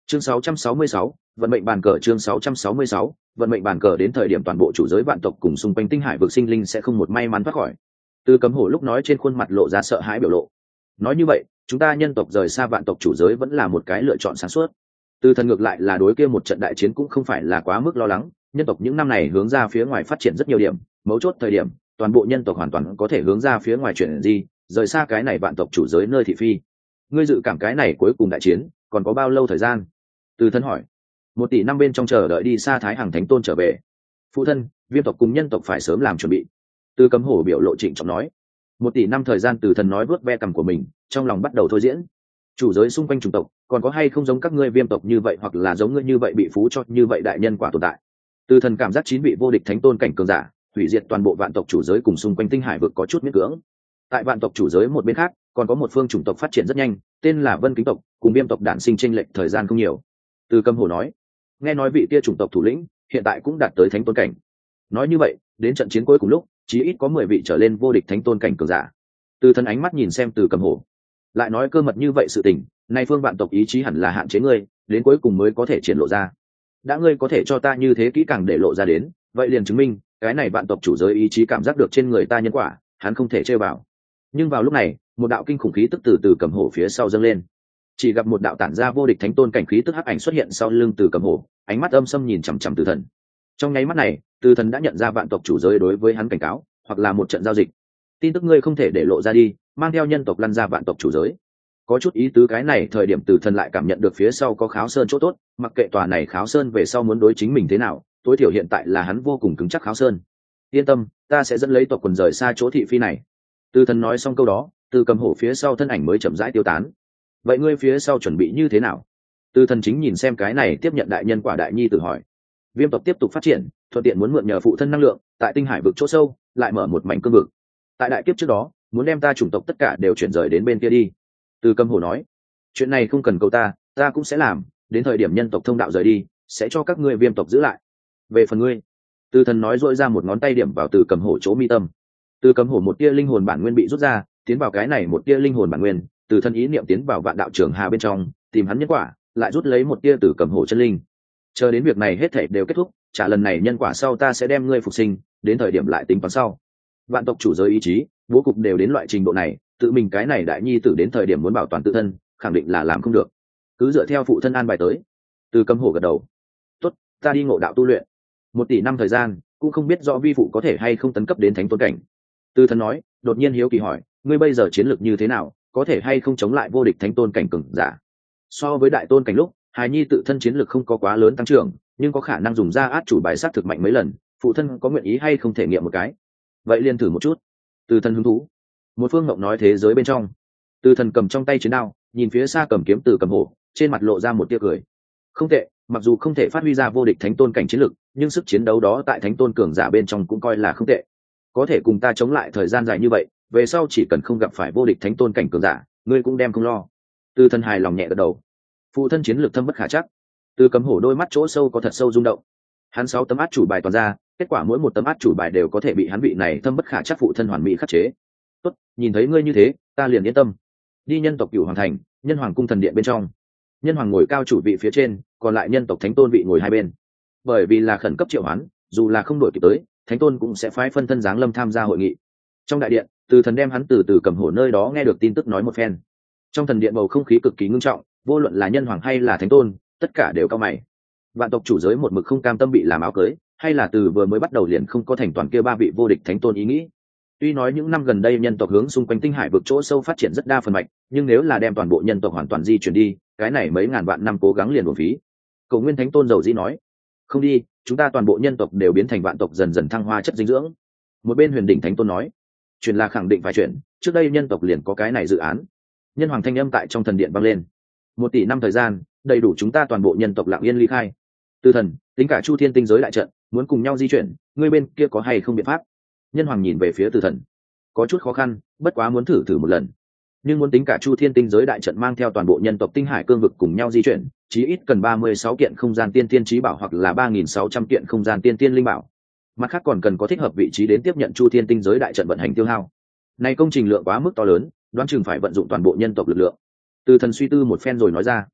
Chương 666, vận mệnh bàn cờ. Chương 666, vận mệnh bàn cờ. Đến thời điểm toàn bộ chủ giới vạn tộc cùng xung quanh tinh hải vực sinh linh sẽ không một may mắn thoát khỏi. Từ Cấm Hổ lúc nói trên khuôn mặt lộ ra sợ hãi biểu lộ. Nói như vậy, chúng ta nhân tộc rời xa vạn tộc chủ giới vẫn là một cái lựa chọn sáng suốt. Từ Thần ngược lại là đối kia một trận đại chiến cũng không phải là quá mức lo lắng, nhân tộc những năm này hướng ra phía ngoài phát triển rất nhiều điểm, mấu chốt thời điểm, toàn bộ nhân tộc hoàn toàn có thể hướng ra phía ngoài chuyển gì, rời xa cái này vạn tộc chủ giới nơi thị phi. Ngươi dự cảm cái này cuối cùng đại chiến còn có bao lâu thời gian? Từ Thân hỏi. 1 tỷ năm bên trong chờ đợi đi xa Thái Hằng Thánh Tôn trở về. Phụ thân, viêm tộc cùng nhân tộc phải sớm làm chuẩn bị. Từ Cấm Hổ biểu lộ trịnh trọng nói. 1 tỷ năm thời gian. Từ Thần nói vuốt ve cằm của mình, trong lòng bắt đầu thôi diễn. Chủ giới xung quanh chủng tộc còn có hay không giống các ngươi viêm tộc như vậy, hoặc là giống ngươi như vậy bị phú cho như vậy đại nhân quả tồn tại. Từ Thần cảm giác 9 vị vô địch thánh tôn cảnh cường giả hủy diệt toàn bộ vạn tộc chủ giới cùng xung quanh tinh hải vực có chút miễn cưỡng. Tại vạn tộc chủ giới một bên khác còn có một phương chủng tộc phát triển rất nhanh, tên là Vân Kính tộc, cùng viêm tộc đản sinh chênh lệch thời gian không nhiều. Từ Cấm Hổ nói, nghe nói vị kia chủng tộc thủ lĩnh hiện tại cũng đạt tới thánh tôn cảnh. Nói như vậy, đến trận chiến cuối cùng lúc, chí ít có 10 vị trở lên vô địch thánh tôn cảnh cường giả. Từ Thần ánh mắt nhìn xem Từ Cấm Hổ, lại nói cơ mật như vậy sự tình, nay phương vạn tộc ý chí hẳn là hạn chế ngươi, đến cuối cùng mới có thể triển lộ ra. Đã ngươi có thể cho ta như thế kỹ càng để lộ ra đến, vậy liền chứng minh cái này vạn tộc chủ giới ý chí cảm giác được trên người ta nhân quả, hắn không thể chơi vào. Nhưng vào lúc này, một đạo kinh khủng khí tức từ Cấm Hổ phía sau dâng lên. Chỉ gặp một đạo tản ra vô địch thánh tôn cảnh khí tức hắc ảnh xuất hiện sau lưng Từ Cấm Hổ, ánh mắt âm sâm nhìn chằm chằm Từ Thần. Trong nháy mắt này, Từ Thần đã nhận ra vạn tộc chủ giới đối với hắn cảnh cáo, hoặc là một trận giao dịch. Tin tức ngươi không thể để lộ ra đi, mang theo nhân tộc lăn ra vạn tộc chủ giới. Có chút ý tứ. Cái này thời điểm Từ Thần lại cảm nhận được phía sau có Kháo Sơn chỗ tốt, mặc kệ tòa này Kháo Sơn về sau muốn đối chính mình thế nào, tối thiểu hiện tại là hắn vô cùng cứng chắc Kháo Sơn. Yên tâm, ta sẽ dẫn lấy tộc quần rời xa chỗ thị phi này. Từ Thần nói xong câu đó, Từ Cấm Hổ phía sau thân ảnh mới chậm rãi tiêu tán. Vậy ngươi phía sau chuẩn bị như thế nào? Từ Thần chính nhìn xem cái này tiếp nhận đại nhân quả đại nhi tự hỏi. Viêm tộc tiếp tục phát triển, thuận tiện muốn mượn nhờ phụ thân năng lượng, tại tinh hải vực chỗ sâu lại mở một mảnh cương vực. Tại đại kiếp trước đó, muốn đem ta chủng tộc tất cả đều chuyển rời đến bên kia đi. Từ Cấm Hổ nói, chuyện này không cần cầu ta cũng sẽ làm, đến thời điểm nhân tộc thông đạo rời đi, sẽ cho các ngươi viêm tộc giữ lại. Về phần ngươi, Từ Thần nói dội ra một ngón tay điểm vào Từ Cấm Hổ chỗ mi tâm. Từ Cấm Hổ một tia linh hồn bản nguyên bị rút ra, tiến vào cái này một tia linh hồn bản nguyên, Từ Thân ý niệm tiến vào vạn đạo trường hà bên trong, tìm hắn nhân quả, lại rút lấy một tia Từ Cấm Hổ chân linh. Chờ đến việc này hết thảy đều kết thúc, trả lần này nhân quả sau ta sẽ đem ngươi phục sinh, đến thời điểm lại tính toán sau. Vạn tộc chủ giới ý chí, bố cục đều đến loại trình độ này, tự mình cái này đại nhi tử đến thời điểm muốn bảo toàn tự thân, khẳng định là làm không được. Cứ dựa theo phụ thân an bài tới. Từ Cấm Hổ gật đầu. Tốt, ta đi ngộ đạo tu luyện. 1 tỷ năm thời gian, cũng không biết rõ vi phụ có thể hay không tấn cấp đến thánh tôn cảnh. Từ Thần nói, đột nhiên hiếu kỳ hỏi, ngươi bây giờ chiến lược như thế nào, có thể hay không chống lại vô địch thánh tôn cảnh cường giả? So với đại tôn cảnh lúc, hài nhi tự thân chiến lược không có quá lớn tăng trưởng, nhưng có khả năng dùng ra át chủ bài sát thực mạnh mấy lần, phụ thân có nguyện ý hay không thể nghiệm một cái? Vậy liền thử một chút. Từ Thần hứng thú. Một phương ngộng nói thế giới bên trong. Từ Thần cầm trong tay chiến đao, nhìn phía xa cầm kiếm Từ Cấm Hổ, trên mặt lộ ra một tia cười. Không tệ, mặc dù không thể phát huy ra vô địch thánh tôn cảnh chiến lực, nhưng sức chiến đấu đó tại thánh tôn cường giả bên trong cũng coi là không tệ. Có thể cùng ta chống lại thời gian dài như vậy, về sau chỉ cần không gặp phải vô địch thánh tôn cảnh cường giả, ngươi cũng đem không lo. Từ Thần hài lòng nhẹ gật đầu. Phụ thân chiến lược thâm bất khả chắc. Từ Cấm Hổ đôi mắt chỗ sâu có thật sâu rung động. Hắn 6 tấm át chủ bài toàn ra, kết quả mỗi một tấm át chủ bài đều có thể bị hắn vị này thâm bất khả chắc phụ thân hoàn mỹ khắc chế. Tốt, nhìn thấy ngươi như thế, ta liền yên tâm. Đi nhân tộc Cửu Hoàng thành, nhân hoàng cung thần điện bên trong. Nhân hoàng ngồi cao chủ vị phía trên, còn lại nhân tộc thánh tôn vị ngồi hai bên. Bởi vì là khẩn cấp triệu hoán, dù là không đổi kịp tới, thánh tôn cũng sẽ phái phân thân giáng lâm tham gia hội nghị. Trong đại điện, Từ Thần đem hắn từ Cấm Hổ nơi đó nghe được tin tức nói một phen. Trong thần điện bầu không khí cực kỳ ngưng trọng, vô luận là nhân hoàng hay là thánh tôn, tất cả đều cao mày. Vạn tộc chủ giới một mực không cam tâm bị làm áo cưới, hay là từ vừa mới bắt đầu liền không có thành toàn kia 3 vị vô địch thánh tôn ý nghĩ. Tuy nói những năm gần đây nhân tộc hướng xung quanh tinh hải vực chỗ sâu phát triển rất đa phần mạnh, nhưng nếu là đem toàn bộ nhân tộc hoàn toàn di chuyển đi, cái này mấy ngàn vạn năm cố gắng liền uổng phí. Cổ Nguyên Thánh Tôn dầu dĩ nói, không đi, chúng ta toàn bộ nhân tộc đều biến thành vạn tộc dần dần thăng hoa chất dinh dưỡng. Một bên Huyền Đỉnh Thánh Tôn nói, chuyển là khẳng định phải chuyển, trước đây nhân tộc liền có cái này dự án. Nhân hoàng thanh âm tại trong thần điện vang lên. 1 tỷ năm thời gian, đầy đủ chúng ta toàn bộ nhân tộc lặng yên ly khai. Từ Thần, tính cả Chu Thiên tinh giới đại trận, muốn cùng nhau di chuyển, ngươi bên kia có hay không biện pháp? Nhân hoàng nhìn về phía Từ Thần, có chút khó khăn, bất quá muốn thử một lần. Nhưng muốn tính cả Chu Thiên tinh giới đại trận mang theo toàn bộ nhân tộc tinh hải cương vực cùng nhau di chuyển, chí ít cần 36 kiện không gian tiên tiên chí bảo hoặc là 3600 kiện không gian tiên tiên linh bảo. Mặt khác còn cần có thích hợp vị trí đến tiếp nhận Chu Thiên tinh giới đại trận vận hành tiêu hao. Này công trình lượng quá mức to lớn, đoán chừng phải vận dụng toàn bộ nhân tộc lực lượng. Từ Thần suy tư một phen rồi nói ra,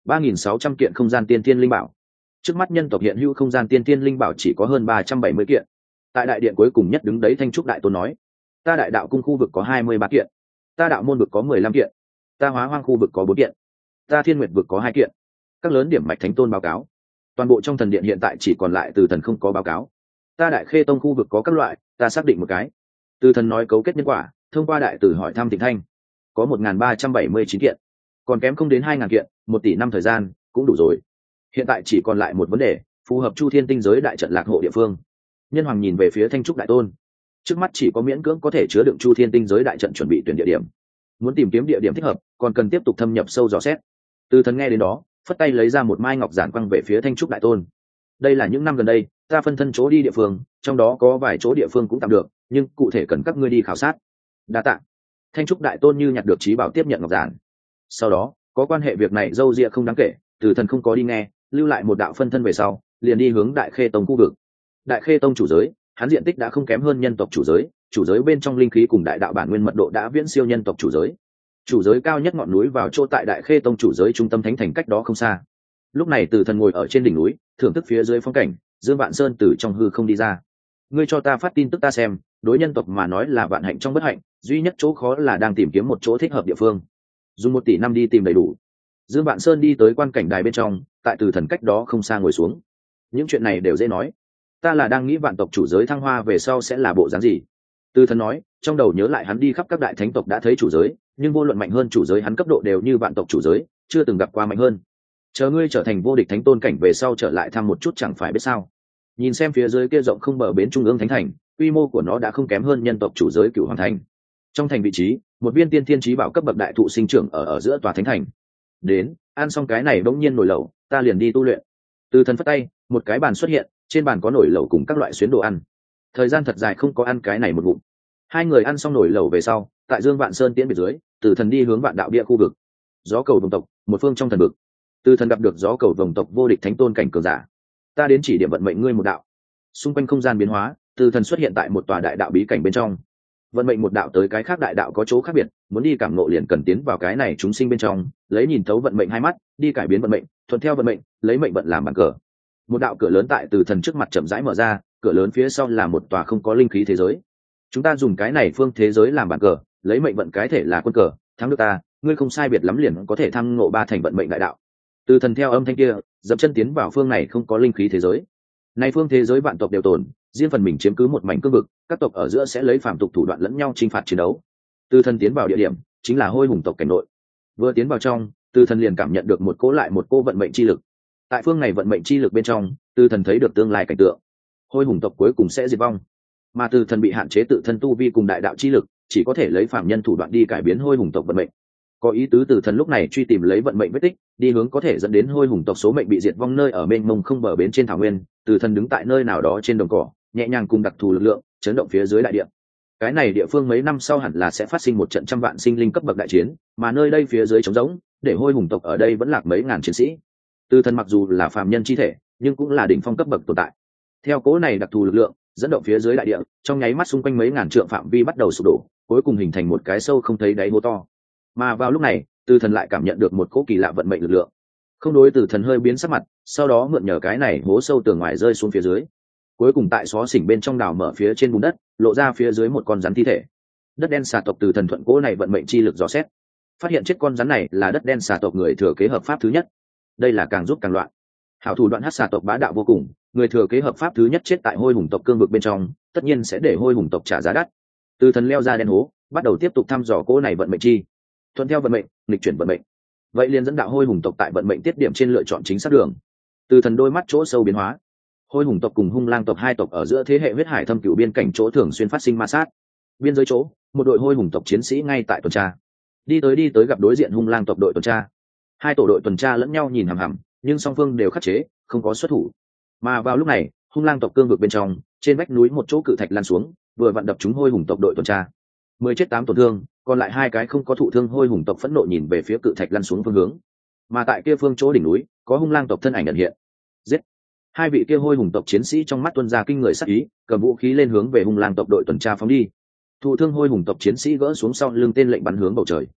3.600 kiện không gian tiên thiên linh bảo. Trước mắt nhân tộc hiện hữu không gian tiên thiên linh bảo chỉ có hơn 370 kiện. Tại đại điện cuối cùng nhất đứng đấy Thanh Trúc Đại Tôn nói: ta đại đạo cung khu vực có 23 kiện, ta đạo môn vực có 15 kiện, ta hóa hoang khu vực có 4 kiện, ta thiên nguyệt vực có 2 kiện. Các lớn điểm mạch thánh tôn báo cáo. Toàn bộ trong thần điện hiện tại chỉ còn lại Từ Thần không có báo cáo. Ta đại khê tông khu vực có các loại, ta xác định một cái. Từ Thần nói cấu kết nhân quả, thông qua đại tử hỏi thăm Tịnh Thanh, có 1.379 kiện, còn kém không đến 2.000 kiện, 1 tỷ năm thời gian cũng đủ rồi. Hiện tại chỉ còn lại một vấn đề, phù hợp Chu Thiên tinh giới đại trận lạc hộ địa phương. Nhân Hoàng nhìn về phía Thanh Trúc Đại Tôn, trước mắt chỉ có miễn cưỡng có thể chứa đựng Chu Thiên tinh giới đại trận chuẩn bị tuyển địa điểm. Muốn tìm kiếm địa điểm thích hợp, còn cần tiếp tục thâm nhập sâu dò xét. Từ Thần nghe đến đó, phất tay lấy ra một mai ngọc giản quăng về phía Thanh Trúc Đại Tôn. Đây là những năm gần đây ta phân thân chỗ đi địa phương, trong đó có vài chỗ địa phương cũng tạm được, nhưng cụ thể cần các ngươi đi khảo sát. Đa tạ. Thanh Trúc Đại Tôn như nhặt được trí bảo tiếp nhận ngọc giản. Sau đó có quan hệ việc này dâu ria không đáng kể, Từ Thần không có đi nghe, lưu lại một đạo phân thân về sau liền đi hướng Đại Khê Tông khu vực. Đại Khê Tông chủ giới, hắn diện tích đã không kém hơn nhân tộc chủ giới bên trong linh khí cùng đại đạo bản nguyên mật độ đã viễn siêu nhân tộc chủ giới cao nhất ngọn núi vào chỗ tại Đại Khê Tông chủ giới trung tâm thánh thành cách đó không xa. Lúc này Từ Thần ngồi ở trên đỉnh núi thưởng thức phía dưới phong cảnh, Dương Vạn Sơn từ trong hư không đi ra. Ngươi cho ta phát tin tức ta xem, đối nhân tộc mà nói là vạn hạnh trong bất hạnh, duy nhất chỗ khó là đang tìm kiếm một chỗ thích hợp địa phương. Dùng 1 tỷ năm đi tìm đầy đủ. Dương Vạn Sơn đi tới quan cảnh đài bên trong, tại Từ Thần cách đó không xa ngồi xuống. Những chuyện này đều dễ nói, ta là đang nghĩ vạn tộc chủ giới thăng hoa về sau sẽ là bộ dáng gì. Từ Thần nói, trong đầu nhớ lại hắn đi khắp các đại thánh tộc đã thấy chủ giới, nhưng vô luận mạnh hơn chủ giới hắn cấp độ đều như vạn tộc chủ giới, chưa từng gặp qua mạnh hơn. Chờ ngươi trở thành vô địch thánh tôn cảnh về sau trở lại thăm một chút chẳng phải biết sao. Nhìn xem phía dưới kia rộng không bờ bến trung ương thánh thành, quy mô của nó đã không kém hơn nhân tộc chủ giới Cửu Hoàng Thành. Trong thành vị trí, một viên tiên thiên chí bảo cấp bậc đại thụ sinh trưởng ở giữa tòa thánh thành. Đến, ăn xong cái này bỗng nhiên nổi lẩu, ta liền đi tu luyện. Từ Thần phất tay, một cái bàn xuất hiện, trên bàn có nổi lẩu cùng các loại xuyến đồ ăn. Thời gian thật dài không có ăn cái này một ngụm. Hai người ăn xong nổi lẩu về sau, tại Dương Vạn Sơn tiễn biệt dưới, Từ Thần đi hướng Vạn Đạo Bia khu vực. Gió cầu vồng tộc, một phương trong thần vực. Từ Thần gặp được gió cầu vồng tộc vô địch thánh tôn cảnh cường giả. Ta đến chỉ điểm vận mệnh ngươi một đạo. Xung quanh không gian biến hóa, Từ Thần xuất hiện tại một tòa đại đạo bí cảnh bên trong. Vận mệnh một đạo tới cái khác đại đạo có chỗ khác biệt, muốn đi cảm ngộ liền cần tiến vào cái này chúng sinh bên trong, lấy nhìn thấu vận mệnh hai mắt, đi cải biến vận mệnh, thuận theo vận mệnh, lấy mệnh vận làm bàn cờ. Một đạo cửa lớn tại Từ Thần trước mặt chậm rãi mở ra, cửa lớn phía sau là một tòa không có linh khí thế giới. Chúng ta dùng cái này phương thế giới làm bàn cờ, lấy mệnh vận cái thể là quân cờ, thắng được ta, ngươi không sai biệt lắm liền có thể thăng ngộ 3 thành vận mệnh đại đạo. Từ Thần theo âm thanh kia, dậm chân tiến vào phương này không có linh khí thế giới. Này phương thế giới vạn tộc đều tồn, riêng phần mình chiếm cứ một mảnh cương vực, các tộc ở giữa sẽ lấy phàm tục thủ đoạn lẫn nhau chinh phạt chiến đấu. Từ Thần tiến vào địa điểm, chính là Hôi Hùng tộc cảnh nội. Vừa tiến vào trong, Từ Thần liền cảm nhận được một cỗ lại một cô vận mệnh chi lực. Tại phương này vận mệnh chi lực bên trong, Từ Thần thấy được tương lai cảnh tượng. Hôi Hùng tộc cuối cùng sẽ diệt vong, mà Từ Thần bị hạn chế tự thân tu vi cùng đại đạo chi lực, chỉ có thể lấy phàm nhân thủ đoạn đi cải biến Hôi Hùng tộc vận mệnh. Có ý tứ Từ Thần lúc này truy tìm lấy vận mệnh vết tích, đi hướng có thể dẫn đến Hôi Hùng tộc số mệnh bị diệt vong nơi ở mênh mông không bờ bến trên thảo nguyên. Từ Thần đứng tại nơi nào đó trên đồng cỏ, nhẹ nhàng cùng đặc thù lực lượng chấn động phía dưới đại địa. Cái này địa phương mấy năm sau hẳn là sẽ phát sinh một trận trăm vạn sinh linh cấp bậc đại chiến, mà nơi đây phía dưới trống rỗng, để Hôi Hùng tộc ở đây vẫn lạc mấy ngàn chiến sĩ. Từ Thần mặc dù là phàm nhân chi thể, nhưng cũng là đỉnh phong cấp bậc tồn tại. Theo cỗ này đặc thù lực lượng dẫn động phía dưới đại địa, trong nháy mắt xung quanh mấy ngàn trượng phạm vi bắt đầu sụp đổ, cuối cùng hình thành một cái sâu không thấy đáy hố to. Mà vào lúc này, Từ Thần lại cảm nhận được một cỗ kỳ lạ vận mệnh lực lượng. Không đối, Từ Thần hơi biến sắc mặt, sau đó mượn nhờ cái này hố sâu tường ngoài rơi xuống phía dưới. Cuối cùng tại xó xỉnh bên trong đào mở phía trên bùn đất, lộ ra phía dưới một con rắn thi thể. Đất đen xà tộc Từ Thần thuận cỗ này vận mệnh chi lực dò xét, phát hiện chết con rắn này là đất đen xà tộc người thừa kế hợp pháp thứ nhất. Đây là càng giúp càng loạn. Hảo thủ đoạn hắc xà tộc bá đạo vô cùng, người thừa kế hợp pháp thứ nhất chết tại Hôi Hùng tộc cương vực bên trong, tất nhiên sẽ để Hôi Hùng tộc trả giá đắt. Từ Thần leo ra đen hố, bắt đầu tiếp tục thăm dò cỗ này vận mệnh chi. Thuận theo vận mệnh, nghịch chuyển vận mệnh. Vậy liền dẫn đạo Hôi Hùng tộc tại vận mệnh tiết điểm trên lựa chọn chính xác đường. Từ Thần đôi mắt chỗ sâu biến hóa. Hôi Hùng tộc cùng Hung Lang tộc hai tộc ở giữa thế hệ huyết hải thâm cửu biên cảnh chỗ thường xuyên phát sinh ma sát. Biên giới chỗ, một đội Hôi Hùng tộc chiến sĩ ngay tại tuần tra. Đi tới gặp đối diện Hung Lang tộc đội tuần tra. Hai tổ đội tuần tra lẫn nhau nhìn hằm hằm, nhưng song phương đều khắc chế, không có xuất thủ. Mà vào lúc này, Hung Lang tộc cương vực bên trong, trên vách núi một chỗ cự thạch lan xuống, vừa vặn đập trúng Hôi Hùng tộc đội tuần tra. 10 chết 8 tổn thương, còn lại 2 cái không có thụ thương Hôi Hùng tộc phẫn nộ nhìn về phía cự thạch lăn xuống phương hướng. Mà tại kia phương chỗ đỉnh núi, có Hung Lang tộc thân ảnh ẩn hiện. Giết! Hai vị kia Hôi Hùng tộc chiến sĩ trong mắt tuôn ra kinh người sát ý, cầm vũ khí lên hướng về Hung Lang tộc đội tuần tra phóng đi. Thụ thương Hôi Hùng tộc chiến sĩ gỡ xuống sau lưng tên lệnh bắn hướng bầu trời.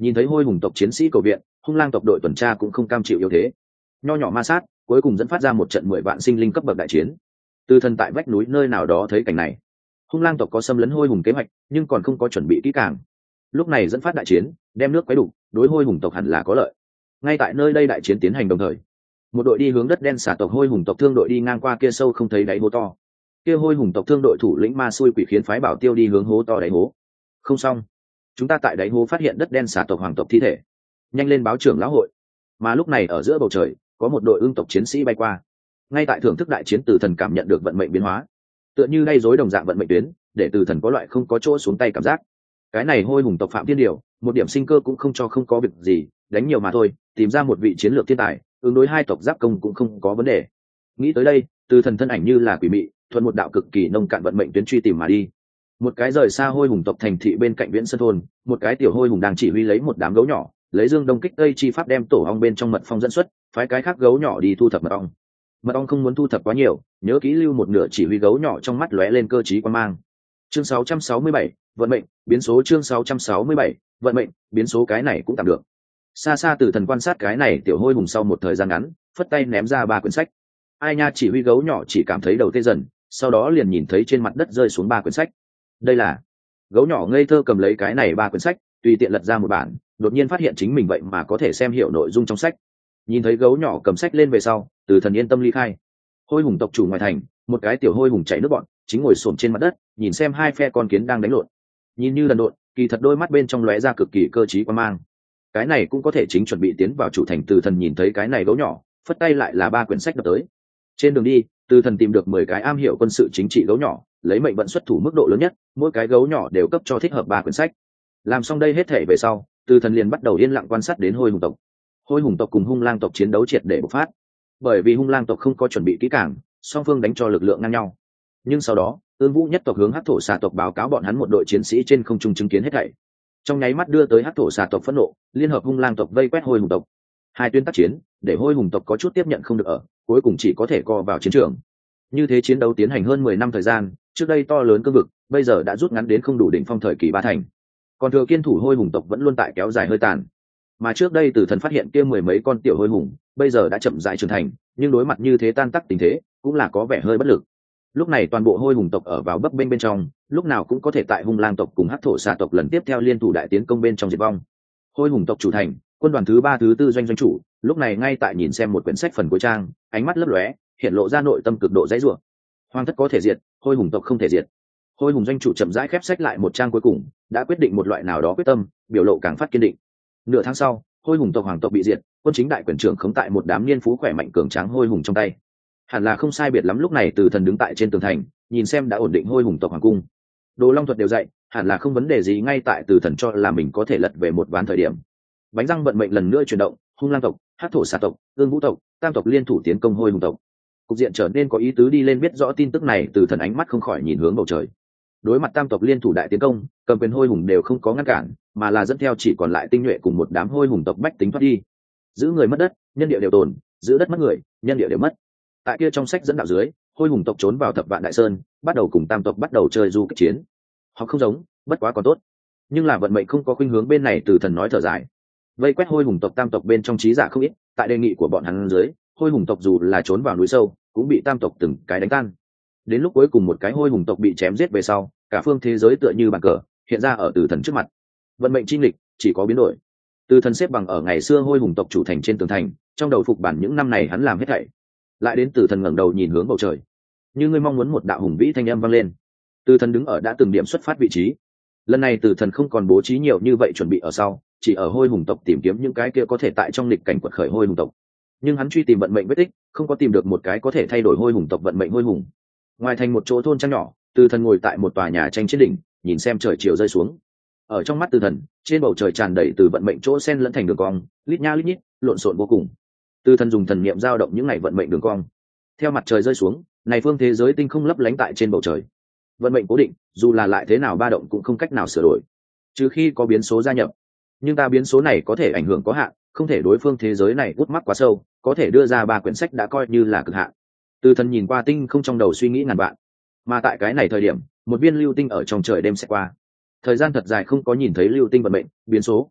Nhìn thấy hôi hùng tộc chiến sĩ cầu viện, hung lang tộc đội tuần tra cũng không cam chịu yếu thế, nho nhỏ ma sát cuối cùng dẫn phát ra một trận 10 vạn sinh linh cấp bậc đại chiến. Từ thần tại vách núi nơi nào đó thấy cảnh này, hung lang tộc có xâm lấn hôi hùng kế hoạch nhưng còn không có chuẩn bị kỹ càng, lúc này dẫn phát đại chiến, đem nước quấy đủ, đối hôi hùng tộc hẳn là có lợi. Ngay tại nơi đây đại chiến tiến hành đồng thời, một đội đi hướng đất đen xả tộc hôi hùng tộc thương đội đi ngang qua kia sâu không thấy đáy hố to. Kia hôi hùng tộc thương đội thủ lĩnh ma xui quỷ khiến phái bảo tiêu đi hướng hố to đáy hố. Không xong, chúng ta tại đáy hố phát hiện đất đen xả tộc hoàng tộc thi thể, nhanh lên báo trưởng lão hội. Mà lúc này ở giữa bầu trời có một đội ương tộc chiến sĩ bay qua. Ngay tại thưởng thức đại chiến, Từ thần cảm nhận được vận mệnh biến hóa, tựa như gây rối đồng dạng vận mệnh tuyến, để Từ thần có loại không có chỗ xuống tay cảm giác. Cái này hôi hùng tộc phạm thiên điều, một điểm sinh cơ cũng không cho, không có việc gì, đánh nhiều mà thôi, tìm ra một vị chiến lược thiên tài, ứng đối hai tộc giáp công cũng không có vấn đề. Nghĩ tới đây, Từ thần thân ảnh như là quỷ mị, thuận một đạo cực kỳ nông cạn vận mệnh tuyến truy tìm mà đi. Một cái rời xa hôi hùng tộc thành thị bên cạnh Viễn Sơn thôn, một cái tiểu hôi hùng đang chỉ huy lấy một đám gấu nhỏ, lấy dương đông kích tây chi pháp đem tổ ong bên trong mật phong dẫn xuất, phái cái khác gấu nhỏ đi thu thập mật ong. Mật ong không muốn thu thập quá nhiều, nhớ kỹ lưu một nửa chỉ huy gấu nhỏ trong mắt lóe lên cơ trí quan mang. Chương 667, vận mệnh biến số. Chương 667, vận mệnh biến số. Cái này cũng tạm được. Xa xa Từ thần quan sát cái này tiểu hôi hùng sau một thời gian ngắn, phất tay ném ra 3 quyển sách. Ai nha, chỉ huy gấu nhỏ chỉ cảm thấy đầu tê dần, sau đó liền nhìn thấy trên mặt đất rơi xuống 3 quyển sách. Đây là... Gấu nhỏ ngây thơ cầm lấy cái này 3 quyển sách, tùy tiện lật ra một bản, đột nhiên phát hiện chính mình vậy mà có thể xem hiểu nội dung trong sách. Nhìn thấy gấu nhỏ cầm sách lên về sau, Từ thần yên tâm ly khai. Hôi hùng tộc chủ ngoài thành, một cái tiểu hôi hùng chảy nước bọn, chính ngồi xổm trên mặt đất, nhìn xem hai phe con kiến đang đánh lộn. Nhìn như lần độn, kỳ thật đôi mắt bên trong lóe ra cực kỳ cơ trí quan mang. Cái này cũng có thể chính chuẩn bị tiến vào chủ thành. Từ thần nhìn thấy cái này gấu nhỏ, phất tay lại là 3 quyển sách đập tới. Trên đường đi, Từ thần tìm được 10 cái am hiểu quân sự chính trị gấu nhỏ, lấy mệnh vận xuất thủ mức độ lớn nhất, mỗi cái gấu nhỏ đều cấp cho thích hợp 3 quyển sách. Làm xong đây hết thể về sau, Từ thần liền bắt đầu yên lặng quan sát đến hôi hùng tộc. Hôi hùng tộc cùng hung lang tộc chiến đấu triệt để bộc phát. Bởi vì hung lang tộc không có chuẩn bị kỹ càng, song phương đánh cho lực lượng ngang nhau. Nhưng sau đó, Ương Vũ nhất tộc hướng Hắc thổ xà tộc báo cáo bọn hắn một đội chiến sĩ trên không trung chứng kiến hết thảy. Trong nháy mắt đưa tới Hắc thổ xà tộc phẫn nộ, liên hợp hung lang tộc vây quét hôi hùng tộc. Hai tuyến tác chiến, để hôi hùng tộc có chút tiếp nhận không được ở, cuối cùng chỉ có thể co vào chiến trường. Như thế chiến đấu tiến hành hơn 10 năm thời gian, trước đây to lớn cương vực, bây giờ đã rút ngắn đến không đủ đỉnh phong thời kỳ ba thành. Còn thừa kiên thủ hôi hùng tộc vẫn luôn tại kéo dài hơi tàn. Mà trước đây Từ thần phát hiện kia 10 mấy con tiểu hôi hùng, bây giờ đã chậm rãi trưởng thành, nhưng đối mặt như thế tan tác tình thế, cũng là có vẻ hơi bất lực. Lúc này toàn bộ hôi hùng tộc ở vào bấp bênh bên trong, lúc nào cũng có thể tại hung lang tộc cùng Hắc thổ xà tộc lần tiếp theo liên thủ đại tiến công bên trong diệt vong. Hôi hùng tộc chủ thành, quân đoàn thứ 3 thứ 4 doanh doanh chủ, lúc này ngay tại nhìn xem một quyển sách phần cuối trang, ánh mắt lấp lóe, hiện lộ ra nội tâm cực độ dãy rủa. Hoàng thất có thể diệt, hôi hùng tộc không thể diệt. Hôi hùng doanh chủ chậm rãi khép sách lại một trang cuối cùng, đã quyết định một loại nào đó quyết tâm, biểu lộ càng phát kiên định. Nửa tháng sau, hôi hùng tộc hoàng tộc bị diệt, quân chính đại quyền trưởng khống tại một đám niên phú khỏe mạnh cường tráng hôi hùng trong tay. Hẳn là không sai biệt lắm. Lúc này Từ thần đứng tại trên tường thành, nhìn xem đã ổn định hôi hùng tộc hoàng cung. Đồ Long thuật đều dạy, hẳn là không vấn đề gì. Ngay tại Từ thần cho là mình có thể lật về một ván thời điểm, bánh răng vận mệnh lần nữa chuyển động, hung lang tộc, Hắc thổ xà tộc, Ương Vũ tộc, tam tộc liên thủ tiến công hôi hùng tộc. Cục diện trở nên có ý tứ. Đi lên biết rõ tin tức này, Từ thần ánh mắt không khỏi nhìn hướng bầu trời. Đối mặt tam tộc liên thủ đại tiến công, cầm quyền hôi hùng đều không có ngăn cản, mà là dẫn theo chỉ còn lại tinh nhuệ cùng một đám hôi hùng tộc bách tính thoát đi. Giữ người mất đất, nhân địa đều tồn; giữ đất mất người, nhân địa đều mất. Tại kia trong sách dẫn đạo dưới, hôi hùng tộc trốn vào Thập Vạn Đại Sơn, bắt đầu cùng tam tộc bắt đầu chơi du kích chiến. Họ không giống, bất quá còn tốt. Nhưng là vận mệnh không có khuynh hướng bên này. Từ thần nói thở dài. Vây quét hôi hùng tộc tam tộc bên trong trí giả không ít, tại đề nghị của bọn hắn dưới, hôi hùng tộc dù là trốn vào núi sâu, cũng bị tam tộc từng cái đánh tan. Đến lúc cuối cùng một cái hôi hùng tộc bị chém giết về sau, cả phương thế giới tựa như bàn cờ hiện ra ở Từ thần trước mặt. Vận mệnh chi nghịch chỉ có biến đổi. Từ thần xếp bằng ở ngày xưa hôi hùng tộc chủ thành trên tường thành, trong đầu phục bản những năm này hắn làm hết thảy. Lại đến Từ thần ngẩng đầu nhìn hướng bầu trời, như ngươi mong muốn, một đạo hùng vĩ thanh âm vang lên. Từ thần đứng ở đã từng điểm xuất phát vị trí. Lần này Từ thần không còn bố trí nhiều như vậy chuẩn bị ở sau, chỉ ở hôi hùng tộc tìm kiếm những cái kia có thể tại trong lịch cảnh quật khởi hôi hùng tộc. Nhưng hắn truy tìm vận mệnh vết tích, không có tìm được một cái có thể thay đổi hôi hùng tộc vận mệnh hôi hùng. Ngoài thành một chỗ thôn trang nhỏ, Từ thần ngồi tại một tòa nhà tranh trên đỉnh, nhìn xem trời chiều rơi xuống. Ở trong mắt Từ thần, trên bầu trời tràn đầy từ vận mệnh chỗ sen lẫn thành đường cong, lít nha lít nhít, lộn xộn vô cùng. Từ thần dùng thần niệm dao động những ngày vận mệnh đường cong. Theo mặt trời rơi xuống, này phương thế giới tinh không lấp lánh tại trên bầu trời. Vận mệnh cố định, dù là lại thế nào ba động cũng không cách nào sửa đổi, trừ khi có biến số gia nhập. Nhưng ta biến số này có thể ảnh hưởng có hạn, không thể đối phương thế giới này hút mắc quá sâu, có thể đưa ra 3 quyển sách đã coi như là cực hạn. Từ thần nhìn qua tinh không, trong đầu suy nghĩ ngàn vạn. Mà tại cái này thời điểm, một viên lưu tinh ở trong trời đêm sẽ qua. Thời gian thật dài không có nhìn thấy lưu tinh vận mệnh biến số.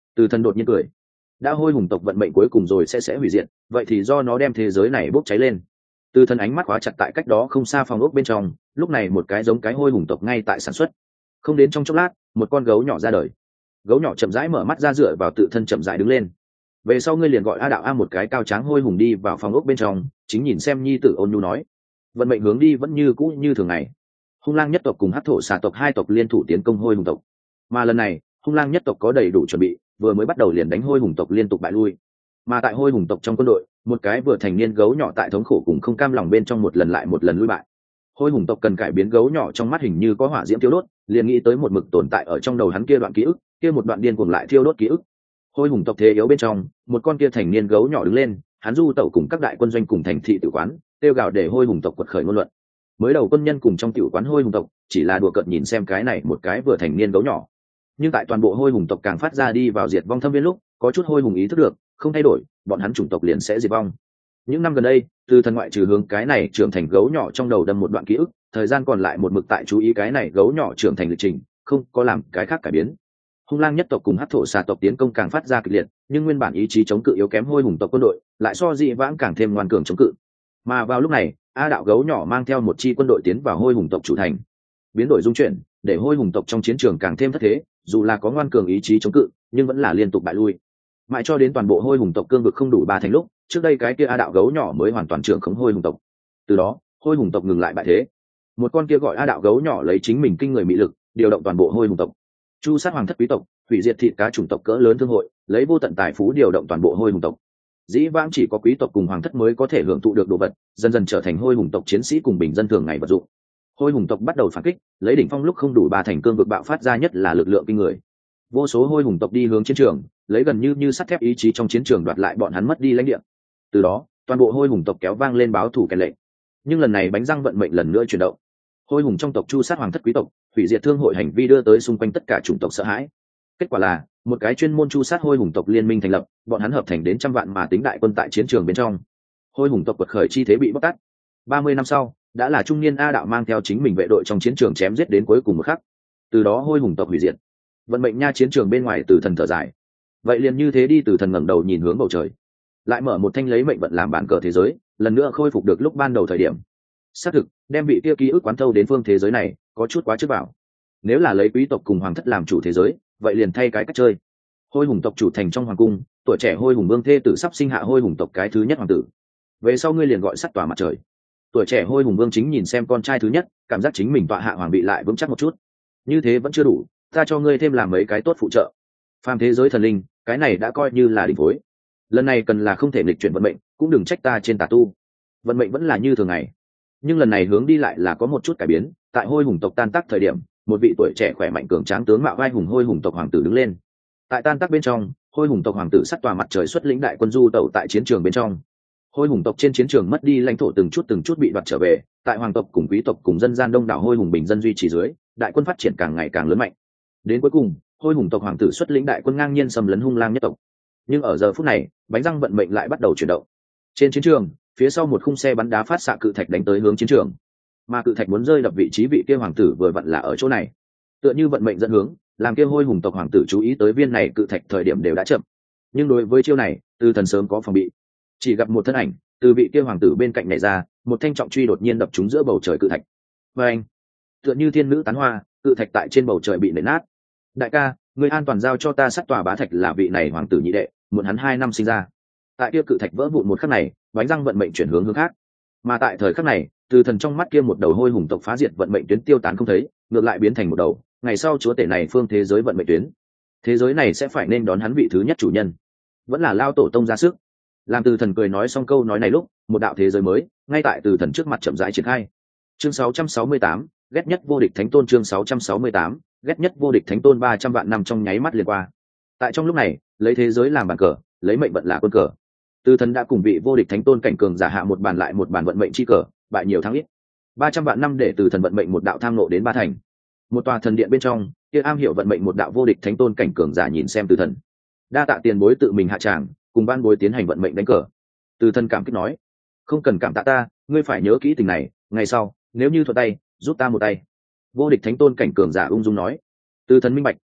Từ thần đột nhiên cười. Đã hôi hùng tộc vận mệnh cuối cùng rồi sẽ hủy diệt, vậy thì do nó đem thế giới này bốc cháy lên. Từ thần ánh mắt khóa chặt tại cách đó không xa phòng ốc bên trong, lúc này một cái giống cái hôi hùng tộc ngay tại sản xuất. Không đến trong chốc lát, một con gấu nhỏ ra đời. Gấu nhỏ chậm rãi mở mắt ra, dựa vào tự thân chậm rãi đứng lên. Về sau ngươi liền gọi A Đạo A, một cái cao tráng hôi hùng đi vào phòng ốc bên trong, chính nhìn xem nhi tử ôn nhu nói. Vận mệnh hướng đi vẫn như cũ như thường ngày. Hung lang nhất tộc cùng hắc thổ xà tộc hai tộc liên thủ tiến công hôi hùng tộc, mà lần này hung lang nhất tộc có đầy đủ chuẩn bị, vừa mới bắt đầu liền đánh hôi hùng tộc liên tục bại lui. Mà tại hôi hùng tộc trong quân đội, một cái vừa thành niên gấu nhỏ tại thống khổ cùng không cam lòng bên trong một lần lại một lần lui bại. Hôi hùng tộc cần cải biến gấu nhỏ trong mắt hình như có hỏa diễm thiêu đốt, liền nghĩ tới một mực tồn tại ở trong đầu hắn kia đoạn ký ức, kia một đoạn điên cuồng lại thiêu đốt ký ức. Hôi hùng tộc thế yếu bên trong, một con kia thành niên gấu nhỏ đứng lên, hắn du tẩu cùng các đại quân doanh cùng thành thị tử quán, kêu gào để hôi hùng tộc quật khởi ngôn luận. Mới đầu quân nhân cùng trong tiểu quán hôi hùng tộc chỉ là đùa cợt nhìn xem cái này một cái vừa thành niên gấu nhỏ, nhưng tại toàn bộ hôi hùng tộc càng phát ra đi vào diệt vong thâm viên lúc, có chút hôi hùng ý thức được không thay đổi bọn hắn chủng tộc liền sẽ diệt vong. Những năm gần đây, từ thần ngoại trừ hướng cái này trưởng thành gấu nhỏ trong đầu đâm một đoạn ký ức, thời gian còn lại một mực tại chú ý cái này gấu nhỏ trưởng thành lịch trình, không có làm cái khác cải biến. Hung lang nhất tộc cùng hắc thổ xà tộc tiến công càng phát ra kịch liệt, nhưng nguyên bản ý chí chống cự yếu kém hôi hùng tộc quân đội lại so dị vãng càng thêm ngoan cường chống cự. Mà vào lúc này, A Đạo gấu nhỏ mang theo một chi quân đội tiến vào hôi hùng tộc chủ thành, biến đổi dung chuyển để hôi hùng tộc trong chiến trường càng thêm thất thế, dù là có ngoan cường ý chí chống cự nhưng vẫn là liên tục bại lui, mãi cho đến toàn bộ hôi hùng tộc cương vực không đủ 3 thành lúc, trước đây cái kia A Đạo gấu nhỏ mới hoàn toàn trưởng khống hôi hùng tộc. Từ đó hôi hùng tộc ngừng lại bại thế. Một con kia gọi A Đạo gấu nhỏ lấy chính mình kinh người mị lực điều động toàn bộ hôi hùng tộc, chu sát hoàng thất quý tộc, hủy diệt thịt cá chủng tộc cỡ lớn thương hội, lấy vô tận tài phú điều động toàn bộ hôi hùng tộc. Dĩ vãng chỉ có quý tộc cùng hoàng thất mới có thể hưởng thụ được đồ vật, dần dần trở thành hôi hùng tộc chiến sĩ cùng bình dân thường ngày vật dụng. Hôi hùng tộc bắt đầu phản kích, lấy đỉnh phong lúc không đủ 3 thành cương vực bạo phát ra nhất là lực lượng kinh người. Vô số hôi hùng tộc đi hướng chiến trường, lấy gần như sắt thép ý chí trong chiến trường đoạt lại bọn hắn mất đi lãnh địa. Từ đó toàn bộ hôi hùng tộc kéo vang lên báo thủ kèn lệnh. Nhưng lần này bánh răng vận mệnh lần nữa chuyển động. Hôi hùng trong tộc chu sát hoàng thất quý tộc, hủy diệt thương hội hành vi đưa tới xung quanh tất cả chủng tộc sợ hãi. Kết quả là một cái chuyên môn chu sát hôi hùng tộc liên minh thành lập, bọn hắn hợp thành đến trăm vạn mà tính đại quân tại chiến trường bên trong. Hôi hùng tộc quật khởi chi thế bị bóc tát. 30 năm sau, đã là trung niên A Đạo mang theo chính mình vệ đội trong chiến trường chém giết đến cuối cùng một khắc. Từ đó hôi hùng tộc hủy diệt. Vận mệnh nha. Chiến trường bên ngoài Từ thần thở dài. Vậy liền như thế đi. Từ thần ngẩng đầu nhìn hướng bầu trời, lại mở một thanh lấy mệnh vận làm bản cờ thế giới, lần nữa khôi phục được lúc ban đầu thời điểm. Xác thực đem vị kia ký ức quán thâu đến phương thế giới này có chút quá trước bảo. Nếu là lấy quý tộc cùng hoàng thất làm chủ thế giới, vậy liền thay cái cách chơi. Hôi hùng tộc chủ thành trong hoàng cung, tuổi trẻ hôi hùng vương thê tử sắp sinh hạ hôi hùng tộc cái thứ nhất hoàng tử. Về sau ngươi liền gọi sắt tỏa mặt trời. Tuổi trẻ hôi hùng vương chính nhìn xem con trai thứ nhất, cảm giác chính mình tọa hạ hoàng bị lại vững chắc một chút. Như thế vẫn chưa đủ, ta cho ngươi thêm làm mấy cái tốt phụ trợ. Phàm thế giới thần linh, cái này đã coi như là đỉnh phối. Lần này cần là không thể nghịch chuyển vận mệnh, cũng đừng trách ta trên tà tu. Vận mệnh vẫn là như thường ngày, nhưng lần này hướng đi lại là có một chút cải biến. Tại hôi hùng tộc tan tác thời điểm, một vị tuổi trẻ khỏe mạnh cường tráng tướng mạo vai hùng hôi hùng tộc hoàng tử đứng lên. Tại tan tác bên trong, hôi hùng tộc hoàng tử sắt tòa mặt trời xuất lĩnh đại quân du tẩu tại chiến trường bên trong. Hôi hùng tộc trên chiến trường mất đi lãnh thổ từng chút bị đoạt trở về, tại hoàng tộc cùng quý tộc cùng dân gian đông đảo hôi hùng bình dân duy trì dưới, đại quân phát triển càng ngày càng lớn mạnh. Đến cuối cùng, hôi hùng tộc hoàng tử xuất lĩnh đại quân ngang nhiên xâm lấn hung lang nhất tộc. Nhưng ở giờ phút này, bánh răng vận mệnh lại bắt đầu chuyển động. Trên chiến trường, phía sau một khung xe bắn đá phát xạ cự thạch đánh tới hướng chiến trường, mà cự thạch muốn rơi đập vị trí vị kia hoàng tử vừa vặn là ở chỗ này. Tựa như vận mệnh dẫn hướng, làm kia hôi hùng tộc hoàng tử chú ý tới viên này cự thạch thời điểm đều đã chậm. Nhưng đối với chiêu này, Từ thần sớm có phòng bị. Chỉ gặp một thân ảnh từ vị kia hoàng tử bên cạnh nhảy ra, một thanh trọng truy đột nhiên đập trúng giữa bầu trời cự thạch. Và anh, tựa như thiên nữ tán hoa, cự thạch tại trên bầu trời bị nện nát. Đại ca, người an toàn giao cho ta. Sắt tòa bá thạch là vị này hoàng tử nhị đệ, muộn hắn 2 năm sinh ra. Tại kia cự thạch vỡ vụn một khắc này, bánh răng vận mệnh chuyển hướng khác. Mà tại thời khắc này, Từ thần trong mắt kia một đầu hôi hùng tộc phá diệt vận mệnh tuyến tiêu tán không thấy, ngược lại biến thành một đầu. Ngày sau chúa tể này phương thế giới vận mệnh tuyến, thế giới này sẽ phải nên đón hắn vị thứ nhất chủ nhân, vẫn là lao tổ tông ra sức. Làm Từ thần cười nói xong câu nói này lúc, một đạo thế giới mới ngay tại Từ thần trước mặt chậm rãi triển khai. Chương 668, ghét nhất vô địch thánh tôn. Chương 668, ghét nhất vô địch thánh tôn. 300 vạn năm trong nháy mắt liền qua. Tại trong lúc này, lấy thế giới làm bàn cờ, lấy mệnh vận là quân cờ. Từ thần đã cùng vị vô địch thánh tôn cảnh cường giả hạ một bàn lại một bàn vận mệnh chi cờ, bại nhiều thắng ít. 300 vạn năm để Từ thần vận mệnh một đạo tham nộ đến 3 thành. Một tòa thần điện bên trong, kia am hiểu vận mệnh một đạo vô địch thánh tôn cảnh cường giả nhìn xem Từ thần. Đa tạ tiền bối tự mình hạ tràng, cùng ban bối tiến hành vận mệnh đánh cờ. Từ thần cảm kích nói, không cần cảm tạ ta, ngươi phải nhớ kỹ tình này, ngày sau nếu như thuận tay giúp ta một tay. Vô địch thánh tôn cảnh cường giả ung dung nói. Từ thần minh bạch,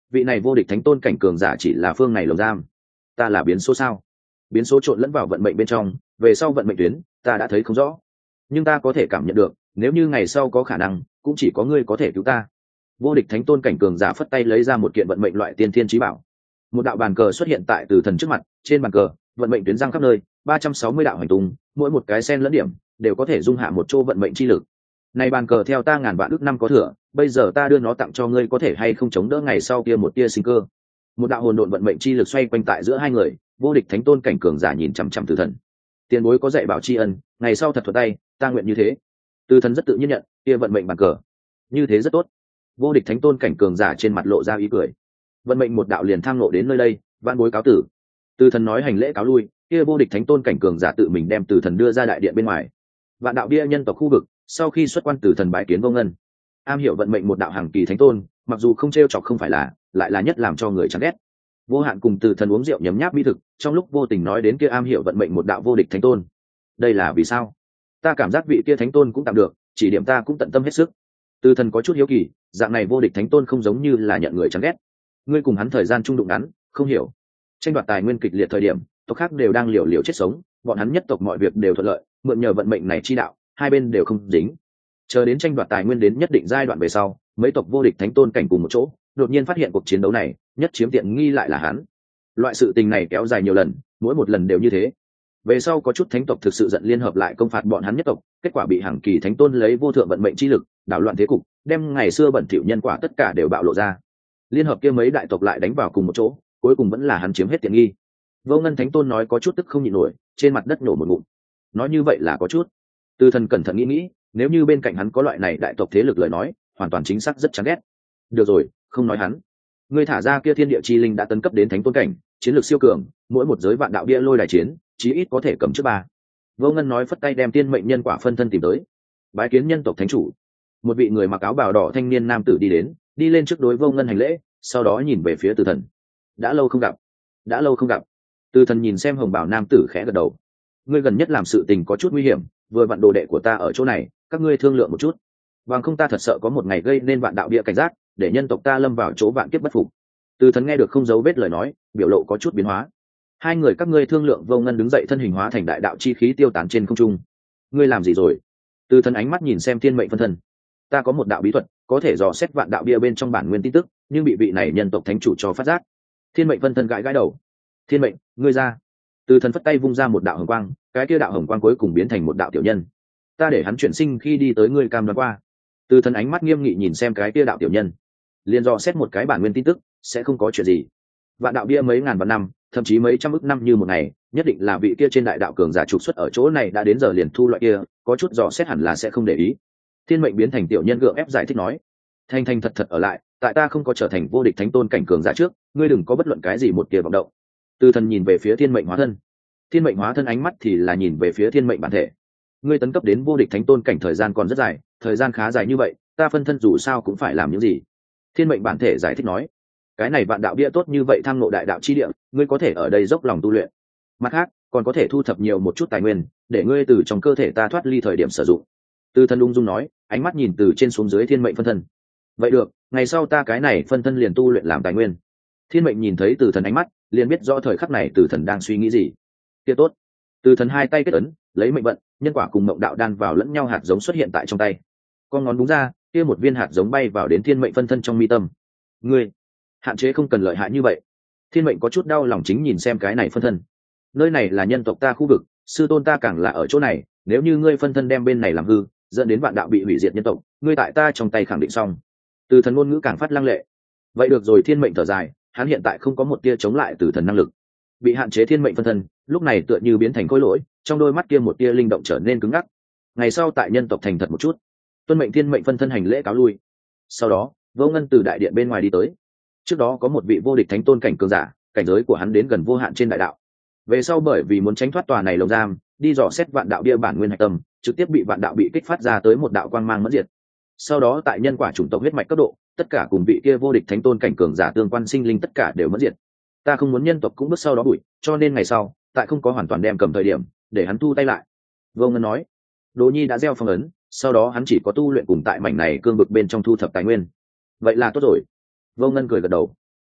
vị này vô địch thánh tôn cảnh cường giả chỉ là phương này lồng giam. Ta là biến số sao? Biến số trộn lẫn vào vận mệnh bên trong, về sau vận mệnh tuyến ta đã thấy không rõ, nhưng ta có thể cảm nhận được, nếu như ngày sau có khả năng, cũng chỉ có ngươi có thể cứu ta. Vô địch thánh tôn cảnh cường giả phất tay lấy ra một kiện vận mệnh loại tiên thiên chí bảo. Một đạo bàn cờ xuất hiện tại Từ Thần trước mặt, trên bàn cờ vận mệnh tuyến giang khắp nơi, 360 đạo hành tung, mỗi một cái sen lẫn điểm đều có thể dung hạ một chỗ vận mệnh chi lực. Này bàn cờ theo ta ngàn vạn ước năm có thừa, bây giờ ta đưa nó tặng cho ngươi, có thể hay không chống đỡ ngày sau kia một tia sinh cơ. Một đạo hồn độn vận mệnh chi lực xoay quanh tại giữa hai người, vô địch thánh tôn cảnh cường giả nhìn chằm chằm Từ Thần. Tiền bối có dạy bảo tri ân, ngày sau thật thuận tay, ta nguyện như thế. Từ Thần rất tự nhiên nhận, kia vận mệnh bàn cờ. Như thế rất tốt. Vô địch thánh tôn cảnh cường giả trên mặt lộ ra ý cười. Vận mệnh một đạo liền tham ngộ đến nơi đây, vạn bối cáo tử. Từ Thần nói hành lễ cáo lui, kia vô địch thánh tôn cảnh cường giả tự mình đem Từ Thần đưa ra đại điện bên ngoài. Vạn đạo bia nhân tộc khu vực, sau khi xuất quan Từ Thần bái kiến Vô Ngân. Am hiểu vận mệnh một đạo hàng kỳ thánh tôn, mặc dù không trêu chọc không phải là, lại là nhất làm cho người chán ghét. Vô Hạn cùng Từ Thần uống rượu nhấm nháp mỹ thực, trong lúc vô tình nói đến kia am hiểu vận mệnh một đạo vô địch thánh tôn. Đây là vì sao? Ta cảm giác vị kia thánh tôn cũng tạm được, chỉ điểm ta cũng tận tâm hết sức. Từ Thần có chút hiếu kỳ, dạng này vô địch thánh tôn không giống như là nhận người chán ghét. Ngươi cùng hắn thời gian trung đụng ngắn, không hiểu. Tranh đoạt tài nguyên kịch liệt thời điểm, tộc khác đều đang liều liều chết sống, bọn hắn nhất tộc mọi việc đều thuận lợi, mượn nhờ vận mệnh này chi đạo, hai bên đều không dính. Chờ đến tranh đoạt tài nguyên đến nhất định giai đoạn về sau, mấy tộc vô địch thánh tôn cảnh cùng một chỗ, đột nhiên phát hiện cuộc chiến đấu này, nhất chiếm tiện nghi lại là hắn. Loại sự tình này kéo dài nhiều lần, mỗi một lần đều như thế. Về sau có chút thánh tộc thực sự giận liên hợp lại công phạt bọn hắn nhất tộc, kết quả bị hàng kỳ thánh tôn lấy vô thượng vận mệnh chi lực đảo loạn thế cục, đem ngày xưa bẩn thỉu nhân quả tất cả đều bạo lộ ra. Liên hợp kia mấy đại tộc lại đánh vào cùng một chỗ, cuối cùng vẫn là hắn chiếm hết tiện nghi. Vô Ngân thánh tôn nói có chút tức không nhịn nổi, trên mặt đất nổ một ngụm. Nói như vậy là có chút. Từ Thần cẩn thận nghĩ, nếu như bên cạnh hắn có loại này đại tộc thế lực lời nói, hoàn toàn chính xác rất chán ghét. Được rồi, không nói hắn. Ngươi thả ra kia thiên địa chi linh đã tấn cấp đến thánh tôn cảnh, chiến lược siêu cường, mỗi một giới vạn đạo bia lôi đài chiến, chí ít có thể cầm trước ba. Vô Ngân nói phất tay đem tiên mệnh nhân quả phân thân tìm tới. Bái kiến nhân tộc thánh chủ. Một vị người mặc áo bào đỏ thanh niên nam tử đi đến, đi lên trước đối Vô Ngân hành lễ, sau đó nhìn về phía Từ Thần. Đã lâu không gặp. Đã lâu không gặp. Từ Thần nhìn xem hồng bào nam tử khẽ gật đầu. Ngươi gần nhất làm sự tình có chút nguy hiểm, vừa vặn đồ đệ của ta ở chỗ này, các ngươi thương lượng một chút. Bằng không ta thật sợ có một ngày gây nên vạn đạo bia cảnh giác, để nhân tộc ta lâm vào chỗ vạn kiếp bất phục. Từ Thần nghe được không giấu vết lời nói, biểu lộ có chút biến hóa. Hai người các ngươi thương lượng. Vô Ngân đứng dậy thân hình hóa thành đại đạo chi khí tiêu tán trên không trung. Ngươi làm gì rồi? Từ Thần ánh mắt nhìn xem thiên mệnh phân thân. Ta có một đạo bí thuật, có thể dò xét vạn đạo bia bên trong bản nguyên tin tức, nhưng bị vị này nhân tộc thánh chủ cho phát giác. Thiên mệnh phân thân gãi gãi đầu. Thiên mệnh, ngươi ra. Từ Thần phất tay vung ra một đạo hồng quang, cái kia đạo hồng quang cuối cùng biến thành một đạo tiểu nhân. Ta để hắn chuyển sinh khi đi tới ngươi cam đoan qua. Từ Thần ánh mắt nghiêm nghị nhìn xem cái kia đạo tiểu nhân. Liên dò xét một cái bản nguyên tin tức, sẽ không có chuyện gì. Vạn đạo bia mấy ngàn vạn năm, thậm chí mấy trăm ức năm như một ngày, nhất định là vị kia trên đại đạo cường giả trục xuất ở chỗ này đã đến giờ liền thu loại kia, có chút dò xét hẳn là sẽ không để ý. Thiên mệnh biến thành tiểu nhân gượng ép giải thích nói, thành thành thật thật ở lại, tại ta không có trở thành vô địch thánh tôn cảnh cường giả trước, ngươi đừng có bất luận cái gì một kia vọng động. Từ Thần nhìn về phía thiên mệnh hóa thân. Thiên mệnh hóa thân ánh mắt thì là nhìn về phía thiên mệnh bản thể. Ngươi tấn cấp đến vô địch thánh tôn cảnh thời gian còn rất dài, thời gian khá dài như vậy, ta phân thân dù sao cũng phải làm những gì. Thiên mệnh bản thể giải thích nói, cái này vạn đạo bia tốt như vậy tham ngộ đại đạo chi địa, ngươi có thể ở đây dốc lòng tu luyện. Mặt khác, còn có thể thu thập nhiều một chút tài nguyên, để ngươi từ trong cơ thể ta thoát ly thời điểm sử dụng. Từ Thần ung dung nói, ánh mắt nhìn từ trên xuống dưới thiên mệnh phân thân. Vậy được, ngày sau ta cái này phân thân liền tu luyện làm tài nguyên. Thiên mệnh nhìn thấy Từ Thần ánh mắt, liền biết rõ thời khắc này Từ Thần đang suy nghĩ gì. Kia tốt. Từ Thần hai tay kết ấn, lấy mệnh vận, nhân quả cùng mộng đạo đan vào lẫn nhau, hạt giống xuất hiện tại trong tay. Con ngón búng ra, kia một viên hạt giống bay vào đến thiên mệnh phân thân trong mi tâm. Ngươi, hạn chế không cần lợi hại như vậy. Thiên mệnh có chút đau lòng chính nhìn xem cái này phân thân. Nơi này là nhân tộc ta khu vực, sư tôn ta càng là ở chỗ này, nếu như ngươi phân thân đem bên này làm hư, dẫn đến vạn đạo bị hủy diệt nhân tộc, ngươi tại ta trong tay khẳng định xong. Từ Thần ngôn ngữ càng phát lăng lệ. Vậy được rồi, thiên mệnh thở dài, hắn hiện tại không có một tia chống lại Từ Thần năng lực. Bị hạn chế thiên mệnh phân thân, lúc này tựa như biến thành khối lỗi, trong đôi mắt kia một tia linh động trở nên cứng ngắc. Ngày sau tại nhân tộc thành thật một chút. Tuân mệnh thiên mệnh phân thân hành lễ cáo lui. Sau đó, Vô Ngân từ đại điện bên ngoài đi tới. Trước đó có một vị vô địch thánh tôn cảnh cường giả, cảnh giới của hắn đến gần vô hạn trên đại đạo. Về sau bởi vì muốn tránh thoát tòa này lồng giam, đi dò xét vạn đạo bia bản nguyên hạch tâm, trực tiếp bị vạn đạo bị kích phát ra tới một đạo quang mang mẫn diệt. Sau đó tại nhân quả chủng tộc huyết mạch cấp độ, tất cả cùng vị kia vô địch thánh tôn cảnh cường giả tương quan sinh linh tất cả đều mẫn diệt. Ta không muốn nhân tộc cũng bước sau đó bụi, cho nên ngày sau, tại không có hoàn toàn đem cầm thời điểm, để hắn thu tay lại. Vô Ngân nói, Đỗ Nhi đã gieo phong ấn, sau đó hắn chỉ có tu luyện cùng tại mảnh này cương vực bên trong thu thập tài nguyên. Vậy là tốt rồi. Vô Ngân cười gật đầu.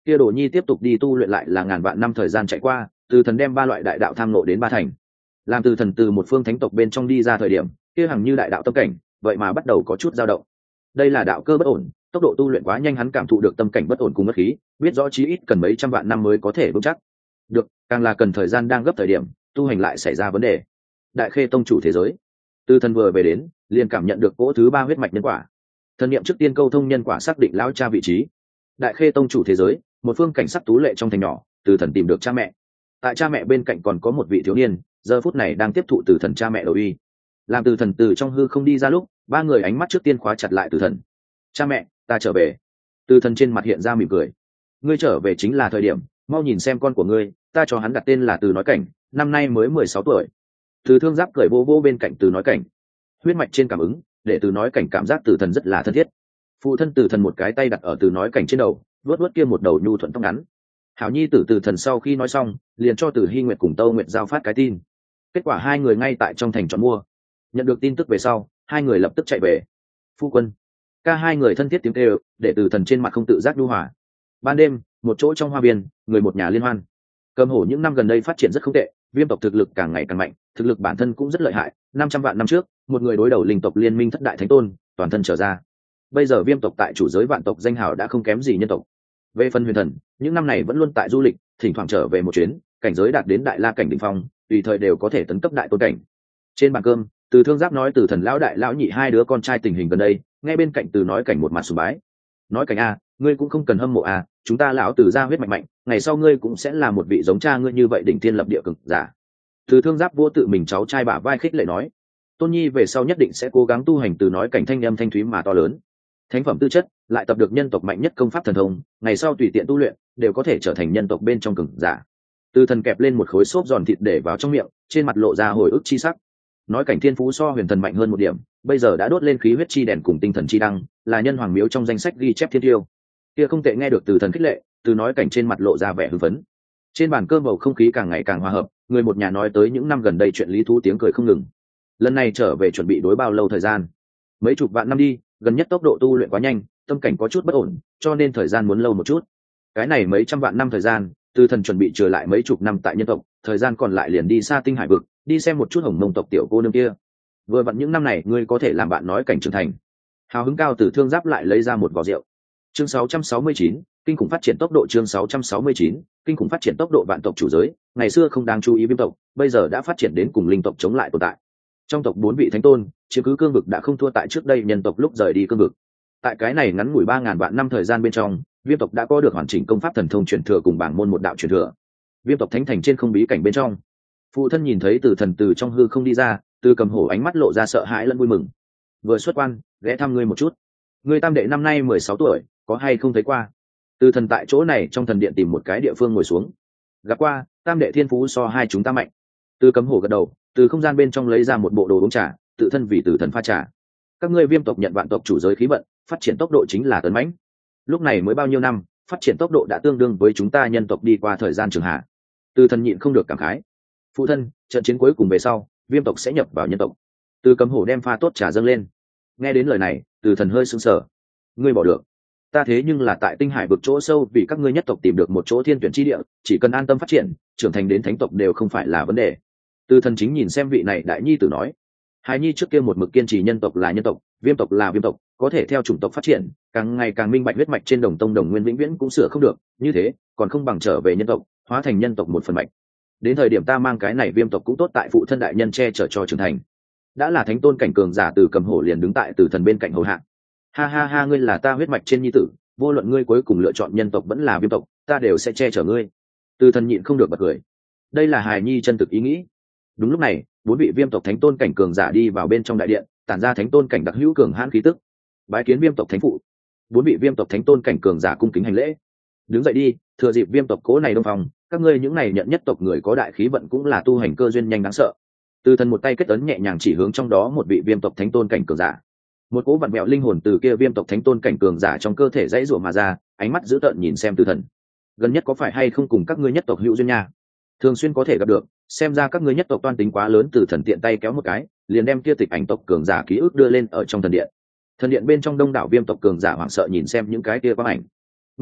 kia đồ nhi tiếp tục đi tu luyện lại là ngàn vạn năm thời gian chạy qua, từ thần đem ba loại đại đạo tham nộ đến ba thành. Làm từ thần từ một phương thánh tộc bên trong đi ra thời điểm, kia hằng như đại đạo tâm cảnh vậy mà bắt đầu có chút dao động. Đây là đạo cơ bất ổn, tốc độ tu luyện quá nhanh, hắn cảm thụ được tâm cảnh bất ổn cùng mất khí, biết rõ chí ít cần mấy trăm vạn năm mới có thể vững chắc. Được, càng là cần thời gian đang gấp thời điểm, tu hành lại xảy ra vấn đề. Đại Khê tông chủ thế giới, từ thần vừa về đến, liền cảm nhận được cỗ thứ ba huyết mạch nhân quả. Thần niệm trước tiên câu thông nhân quả xác định lão cha vị trí. Đại Khê tông chủ thế giới, một phương cảnh sắc tú lệ trong thành nhỏ, từ thần tìm được cha mẹ. Tại cha mẹ bên cạnh còn có một vị thiếu niên, giờ phút này đang tiếp thụ từ thần cha mẹ đầu uy. Làm từ thần từ trong hư không đi ra lúc, ba người ánh mắt trước tiên khóa chặt lại từ thần. Cha mẹ, ta trở về. Từ thần trên mặt hiện ra mỉm cười. Ngươi trở về chính là thời điểm, mau nhìn xem con của ngươi, ta cho hắn đặt tên là Từ Nói Cảnh, năm nay mới 16 tuổi. Từ Thương Giáp cười vô vô bên cạnh Từ Nói Cảnh. Huyết mạch trên cảm ứng, để Từ Nói Cảnh cảm giác Từ thần rất là thân thiết. Phụ thân Từ thần một cái tay đặt ở Từ Nói Cảnh trên đầu, vuốt vuốt kia một đầu nhu thuận tóc ngắn. Hảo nhi tử Từ thần sau khi nói xong, liền cho Từ Hy Nguyệt cùng Tâu Nguyệt giao phát cái tin. Kết quả hai người ngay tại trong thành chọn mua. Nhận được tin tức về sau, hai người lập tức chạy về. Phu quân, ca hai người thân thiết tiếng kêu, để Từ thần trên mặt không tự giác nhu hòa. Ban đêm, một chỗ trong hoa viên, người một nhà liên hoan. Cầm Hổ những năm gần đây phát triển rất không tệ, Viêm tộc thực lực càng ngày càng mạnh, thực lực bản thân cũng rất lợi hại. 500 vạn năm trước, một người đối đầu linh tộc liên minh thất đại thánh tôn, toàn thân trở ra. Bây giờ Viêm tộc tại chủ giới vạn tộc danh hào đã không kém gì nhân tộc. Về phần Huyền Thần, những năm này vẫn luôn tại du lịch, thỉnh thoảng trở về một chuyến, cảnh giới đạt đến đại la cảnh đỉnh phong, tùy thời đều có thể tấn cấp đại tôn cảnh. Trên bàn cơm, Từ Thương Giáp nói Từ thần lão đại lão nhị hai đứa con trai tình hình gần đây, nghe bên cạnh Từ Nói Cảnh một mặt sùng bái. Nói Cảnh a, ngươi cũng không cần hâm mộ a, chúng ta lão Từ gia huyết mạnh mạnh, ngày sau ngươi cũng sẽ là một vị giống cha ngươi như vậy đỉnh thiên lập địa cực giả. Từ Thương Giáp vô tự mình cháu trai bả vai khích lệ nói, Tôn Nhi về sau nhất định sẽ cố gắng tu hành. Từ Nói Cảnh thanh âm thanh thúy mà to lớn. Thánh phẩm tư chất, lại tập được nhân tộc mạnh nhất công pháp thần thông, ngày sau tùy tiện tu luyện, đều có thể trở thành nhân tộc bên trong cường giả. Từ thần kẹp lên một khối xốp giòn thịt để vào trong miệng, trên mặt lộ ra hồi ức chi sắc. Nói Cảnh thiên phú so Huyền Thần mạnh hơn một điểm, bây giờ đã đốt lên khí huyết chi đèn cùng tinh thần chi đăng, là nhân hoàng miếu trong danh sách ghi chép thiên tiêu. Kia không tệ. Nghe được Từ thần khích lệ, Từ Nói Cảnh trên mặt lộ ra vẻ hưng phấn. Trên bàn cơm bầu không khí càng ngày càng hòa hợp, người một nhà nói tới những năm gần đây chuyện lý thú tiếng cười không ngừng. Lần này trở về chuẩn bị đối bao lâu thời gian? Mấy chục vạn năm đi, gần nhất tốc độ tu luyện quá nhanh, tâm cảnh có chút bất ổn, cho nên thời gian muốn lâu một chút. Cái này mấy trăm vạn năm thời gian, Từ thần chuẩn bị trở lại mấy chục năm tại nhân tộc, thời gian còn lại liền đi xa tinh hải vực, đi xem một chút Hồng Mông tộc tiểu cô nương kia. Vừa vặn những năm này ngươi có thể làm bạn Nói Cảnh trưởng thành. Hào hứng cao, Từ Thương Giáp lại lấy ra một vò rượu. Chương 669, kinh khủng phát triển tốc độ. Chương 669, kinh khủng phát triển tốc độ. Vạn tộc chủ giới, ngày xưa không đáng chú ý Viêm tộc, bây giờ đã phát triển đến cùng linh tộc chống lại tồn tại. Trong tộc 4 vị thánh tôn, chiếm cứ cương vực đã không thua tại trước đây nhân tộc lúc rời đi cương vực. Tại cái này ngắn ngủi 3000 vạn năm thời gian bên trong, Viêm tộc đã có được hoàn chỉnh công pháp thần thông truyền thừa cùng bảng môn một đạo truyền thừa. Viêm tộc thánh thành trên không bí cảnh bên trong, phụ thân nhìn thấy Từ thần từ trong hư không đi ra, Từ Cầm Hổ ánh mắt lộ ra sợ hãi lẫn vui mừng. Vừa xuất quan, ghé thăm ngươi một chút. Ngươi tam đệ năm nay 16 tuổi, có hay không thấy qua? Từ thần tại chỗ này trong thần điện tìm một cái địa phương ngồi xuống. Gặp qua, tam đệ thiên phú so hai chúng ta mạnh. Từ Cầm Hổ gật đầu, từ không gian bên trong lấy ra một bộ đồ uống trà, tự thân vì Từ thần pha trà. Các ngươi Viêm tộc nhận vạn tộc chủ giới khí vận, phát triển tốc độ chính là tấn mãnh. Lúc này mới bao nhiêu năm, phát triển tốc độ đã tương đương với chúng ta nhân tộc đi qua thời gian trường hạ. Từ thần nhịn không được cảm khái. Phụ thân, trận chiến cuối cùng về sau, Viêm tộc sẽ nhập vào nhân tộc. Từ Cầm Hổ đem pha tốt trà dâng lên. Nghe đến lời này, Từ thần hơi sững sờ. Ngươi bỏ được? Ta thế nhưng là tại tinh hải vực chỗ sâu vì các ngươi nhất tộc tìm được một chỗ thiên tuyển chi địa, chỉ cần an tâm phát triển, trưởng thành đến thánh tộc đều không phải là vấn đề. Từ thần chính nhìn xem vị này đại nhi tử nói. Hài nhi trước kia một mực kiên trì nhân tộc là nhân tộc, Viêm tộc là Viêm tộc, có thể theo chủng tộc phát triển, càng ngày càng minh bạch huyết mạch trên đồng tông đồng nguyên vĩnh viễn cũng sửa không được, như thế, còn không bằng trở về nhân tộc, hóa thành nhân tộc một phần mạch. Đến thời điểm ta mang cái này Viêm tộc cũng tốt tại phụ thân đại nhân che chở cho trưởng thành. Đã là thánh tôn cảnh cường giả, Từ Cầm Hổ liền đứng tại Từ thần bên cạnh hầu hạ. Ha ha ha, ngươi là ta huyết mạch trên nhi tử, vô luận ngươi cuối cùng lựa chọn nhân tộc vẫn là Viêm tộc, ta đều sẽ che chở ngươi. Từ thần nhịn không được bật cười. Đây là hài nhi chân thực ý nghĩ. Đúng lúc này, 4 vị Viêm tộc thánh tôn cảnh cường giả đi vào bên trong đại điện, tản ra thánh tôn cảnh đặc hữu cường hãn khí tức. Bái kiến Viêm tộc thánh phụ. 4 vị Viêm tộc thánh tôn cảnh cường giả cung kính hành lễ. Đứng dậy đi, thừa dịp Viêm tộc cố này đông phòng, các ngươi những này nhận nhất tộc người có đại khí vận cũng là tu hành cơ duyên nhanh đáng sợ. Từ thần một tay kết ấn nhẹ nhàng chỉ hướng trong đó một vị Viêm tộc thánh tôn cảnh cường giả. Một cỗ vặn vẹo linh hồn từ kia Viêm tộc thánh tôn cảnh cường giả trong cơ thể dãy rủa mà ra, ánh mắt dữ tợn nhìn xem Từ thần. Gần nhất có phải hay không cùng các ngươi nhất tộc hữu duyên nha? Thường xuyên có thể gặp được, xem ra các ngươi nhất tộc toan tính quá lớn. Từ thần tiện tay kéo một cái, liền đem kia tịch ảnh tộc cường giả ký ức đưa lên ở trong thần điện. Thần điện bên trong đông đảo Viêm tộc cường giả hoảng sợ nhìn xem những cái kia quang ảnh.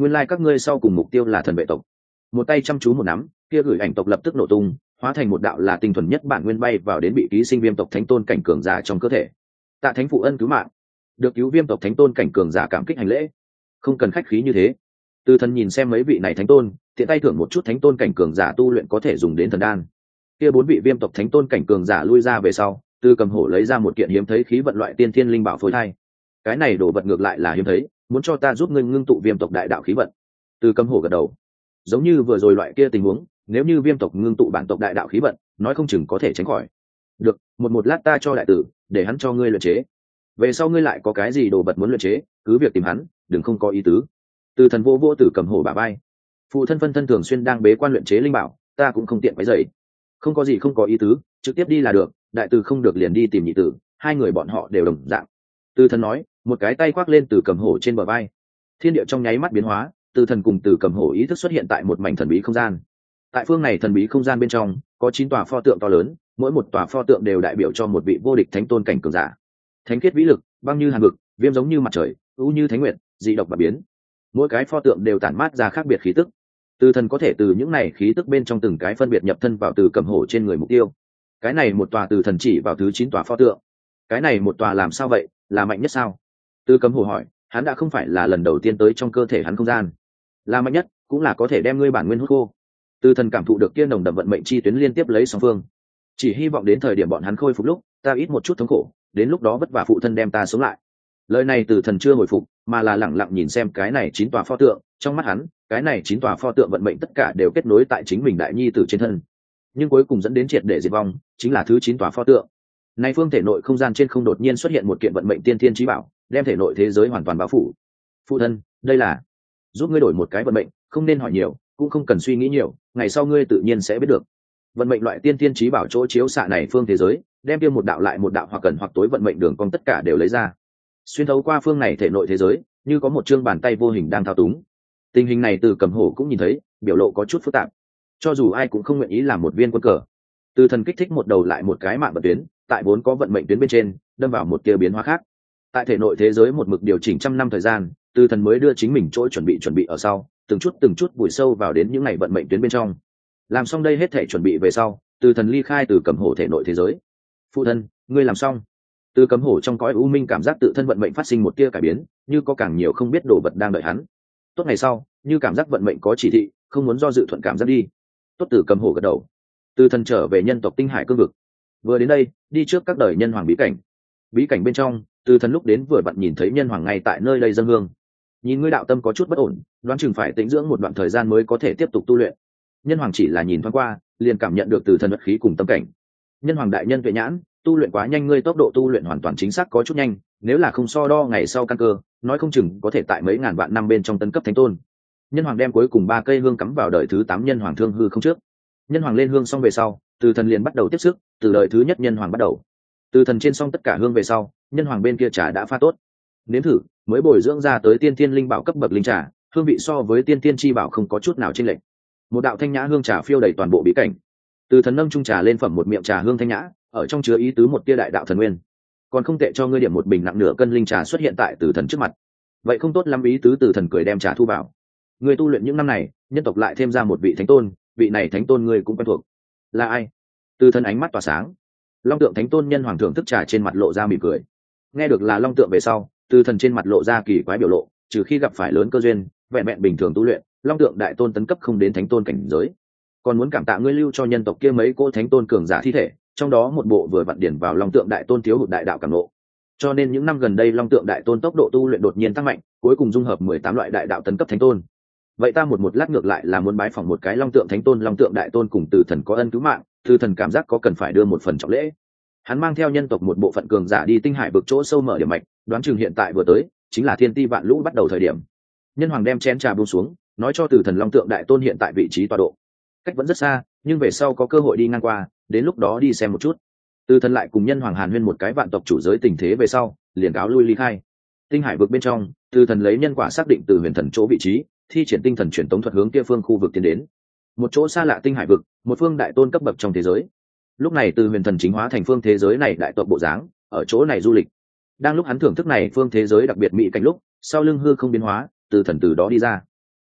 nguyên lai các ngươi sau cùng mục tiêu là thần vệ tộc. Một tay chăm chú một nắm, kia gửi ảnh tộc lập tức nổ tung, hóa thành một đạo là tinh thuần nhất bản nguyên bay vào đến bị ký sinh viêm tộc thánh tôn cảnh cường giả trong cơ thể. Tạ thánh phụ ân cứu mạng, được cứu viêm tộc thánh tôn cảnh cường giả cảm kích hành lễ. Không cần khách khí như thế. Từ thần nhìn xem mấy vị này thánh tôn, tiện tay thưởng một chút thánh tôn cảnh cường giả tu luyện có thể dùng đến thần đan. Kia 4 vị viêm tộc thánh tôn cảnh cường giả lui ra về sau, Từ Cầm Hổ lấy ra một kiện hiếm thấy khí vận loại tiên thiên linh bảo phôi thai. Cái này đồ vật ngược lại là hiếm thấy, muốn cho ta giúp ngươi ngưng tụ viêm tộc đại đạo khí vận. Từ Cầm Hổ gật đầu. Giống như vừa rồi loại kia tình huống, nếu như viêm tộc ngưng tụ bản tộc đại đạo khí vận, nói không chừng có thể tránh khỏi. Được, một lát ta cho đại tử, để hắn cho ngươi luyện chế. Về sau ngươi lại có cái gì đồ vật muốn luyện chế, cứ việc tìm hắn, đừng không có ý tứ. Từ thần vô vô Từ Cầm Hổ bả vai. Phụ thân phân thân thường xuyên đang bế quan luyện chế linh bảo, ta cũng không tiện quấy rầy. Không có gì không có ý tứ, trực tiếp đi là được, đại tử không được liền đi tìm nhị tử, hai người bọn họ đều đồng dạng. Từ thần nói, một cái tay khoác lên Từ Cầm Hổ trên bờ vai. Thiên địa trong nháy mắt biến hóa, Từ thần cùng Từ Cầm Hổ ý thức xuất hiện tại một mảnh thần bí không gian. Tại phương này thần bí không gian bên trong, có 9 tòa pho tượng to lớn, mỗi một tòa pho tượng đều đại biểu cho một vị vô địch thánh tôn cảnh cường giả. Thánh khiết vĩ lực, băng như hàn vực, viêm giống như mặt trời, u như thánh nguyệt, dị độc và biến. Mỗi cái pho tượng đều tản mát ra khác biệt khí tức. Từ thần có thể từ những này khí tức bên trong từng cái phân biệt nhập thân vào Từ Cầm Hổ trên người mục tiêu. Cái này một tòa Từ thần chỉ vào thứ 9 tòa pho tượng. Cái này một tòa làm sao vậy, là mạnh nhất sao? Từ Cầm Hổ hỏi, hắn đã không phải là lần đầu tiên tới trong cơ thể hắn không gian. Là mạnh nhất, cũng là có thể đem ngươi bản nguyên hút khô. Từ thần cảm thụ được kia nồng đậm vận mệnh chi tuyến liên tiếp lấy song phương. Chỉ hy vọng đến thời điểm bọn hắn khôi phục lúc, ta ít một chút thống khổ, đến lúc đó vất vả phụ thân đem ta sống lại. Lời này Từ thần chưa hồi phục, mà là lẳng lặng nhìn xem cái này 9 tòa pho tượng, trong mắt hắn, cái này 9 tòa pho tượng vận mệnh tất cả đều kết nối tại chính mình đại nhi tử trên thân. Nhưng cuối cùng dẫn đến triệt để diệt vong, chính là thứ 9 tòa pho tượng. Nay phương thể nội không gian trên không đột nhiên xuất hiện một kiện vận mệnh tiên thiên chí bảo, đem thể nội thế giới hoàn toàn bao phủ. Phụ thân, đây là giúp ngươi đổi một cái vận mệnh, không nên hỏi nhiều, cũng không cần suy nghĩ nhiều, ngày sau ngươi tự nhiên sẽ biết được. Vận mệnh loại tiên thiên chí bảo chỗ chiếu xạ này phương thế giới, đem kia một đạo lại một đạo hoặc cần hoặc tối vận mệnh đường cong tất cả đều lấy ra. Xuyên thấu qua phương này thể nội thế giới, như có một chương bàn tay vô hình đang thao túng. Tình hình này Từ Cầm Hổ cũng nhìn thấy, biểu lộ có chút phức tạp. Cho dù ai cũng không nguyện ý làm một viên quân cờ. Từ thần kích thích một đầu lại một cái mạng vận tuyến, tại vốn có vận mệnh tuyến bên trên, đâm vào một tia biến hóa khác. Tại thể nội thế giới một mực điều chỉnh trăm năm thời gian, Từ thần mới đưa chính mình chỗ chuẩn bị ở sau, từng chút vùi sâu vào đến những ngày vận mệnh tuyến bên trong. Làm xong đây hết thể chuẩn bị về sau, Từ thần ly khai Từ Cầm Hổ thể nội thế giới. Phụ thân, ngươi làm xong. Từ Cầm Hổ trong cõi u minh cảm giác tự thân vận mệnh phát sinh một tia cải biến, như có càng nhiều không biết đồ vật đang đợi hắn. Tốt ngày sau, như cảm giác vận mệnh có chỉ thị, không muốn do dự thuận cảm giác đi. Tốt. Từ Cầm Hổ gật đầu. Từ thần trở về nhân tộc Tinh Hải cương vực. Vừa đến đây, đi trước các đời nhân hoàng bí cảnh. Bí cảnh bên trong, Từ thần lúc đến vừa vặn nhìn thấy nhân hoàng ngay tại nơi đây dâng hương. Nhìn ngươi đạo tâm có chút bất ổn, đoán chừng phải tĩnh dưỡng một đoạn thời gian mới có thể tiếp tục tu luyện. Nhân hoàng chỉ là nhìn thoáng qua, liền cảm nhận được Từ thần vật khí cùng tâm cảnh. Nhân hoàng đại nhân tuệ nhãn, tu luyện quá nhanh, ngươi tốc độ tu luyện hoàn toàn chính xác có chút nhanh, nếu là không so đo ngày sau căn cơ, nói không chừng có thể tại mấy ngàn vạn năm bên trong tấn cấp thánh tôn. Nhân hoàng đem cuối cùng 3 cây hương cắm vào đời thứ 8 nhân hoàng thương hư không trước. Nhân hoàng lên hương xong về sau, Từ thần liền bắt đầu tiếp sức, từ đời thứ nhất nhân hoàng bắt đầu. Từ thần trên xong tất cả hương về sau, nhân hoàng bên kia trà đã pha tốt. Nếm thử, mới bồi dưỡng ra tới tiên thiên linh bảo cấp bậc linh trà, hương vị so với tiên thiên chi bảo không có chút nào chênh lệch. Một đạo thanh nhã hương trà phiêu đầy toàn bộ bí cảnh. Từ thần nâng chung trà lên phẩm một miệng trà hương thanh nhã, ở trong chứa ý tứ một tia đại đạo thần nguyên. Còn không tệ, cho ngươi điểm một bình nặng nửa cân linh trà xuất hiện tại Từ thần trước mặt. Vậy không tốt lắm, ý tứ Từ thần cười đem trà thu vào. Ngươi tu luyện những năm này, nhân tộc lại thêm ra một vị thánh tôn, vị này thánh tôn ngươi cũng quen thuộc. Là ai? Từ thần ánh mắt tỏa sáng. Long Tượng thánh tôn nhân hoàng thưởng thức trà, trên mặt lộ ra mỉm cười. Nghe được là Long Tượng về sau, Từ thần trên mặt lộ ra kỳ quái biểu lộ, trừ khi gặp phải lớn cơ duyên, vẹn vẹn bình thường tu luyện, Long Tượng đại tôn tấn cấp không đến thánh tôn cảnh giới. Còn muốn cảm tạ ngươi lưu cho nhân tộc kia mấy cỗ thánh tôn cường giả thi thể, trong đó một bộ vừa vặn điển vào Long Tượng đại tôn thiếu hụt đại đạo cảm ngộ. Cho nên những năm gần đây Long Tượng đại tôn tốc độ tu luyện đột nhiên tăng mạnh, cuối cùng dung hợp 18 loại đại đạo tấn cấp thánh tôn. Vậy ta một lát ngược lại là muốn bái phỏng một cái Long Tượng thánh tôn. Long Tượng đại tôn cùng Từ thần có ân cứu mạng, Từ thần cảm giác có cần phải đưa một phần trọng lễ. Hắn mang theo nhân tộc một bộ phận cường giả đi Tinh Hải vực chỗ sâu mở điểm mạch, đoán chừng hiện tại vừa tới chính là thiên ti vạn lũ bắt đầu thời điểm. Nhân hoàng đem chén trà buông xuống, nói cho Từ thần Long Tượng đại tôn hiện tại vị trí tọa độ. Cách vẫn rất xa, nhưng về sau có cơ hội đi ngang qua, đến lúc đó đi xem một chút. Từ thần lại cùng nhân hoàng hàn huyên một cái vạn tộc chủ giới tình thế về sau, liền cáo lui ly khai. Tinh Hải vực bên trong, Từ thần lấy nhân quả xác định Từ huyền thần chỗ vị trí, thi triển tinh thần truyền tống thuật hướng kia phương khu vực tiến đến. Một chỗ xa lạ Tinh Hải vực, một phương đại tôn cấp bậc trong thế giới. Lúc này Từ huyền thần chính hóa thành phương thế giới này đại tộc bộ dáng, ở chỗ này du lịch. Đang lúc hắn thưởng thức này phương thế giới đặc biệt mỹ cảnh lúc, sau lưng hư không biến hóa, Từ thần từ đó đi ra.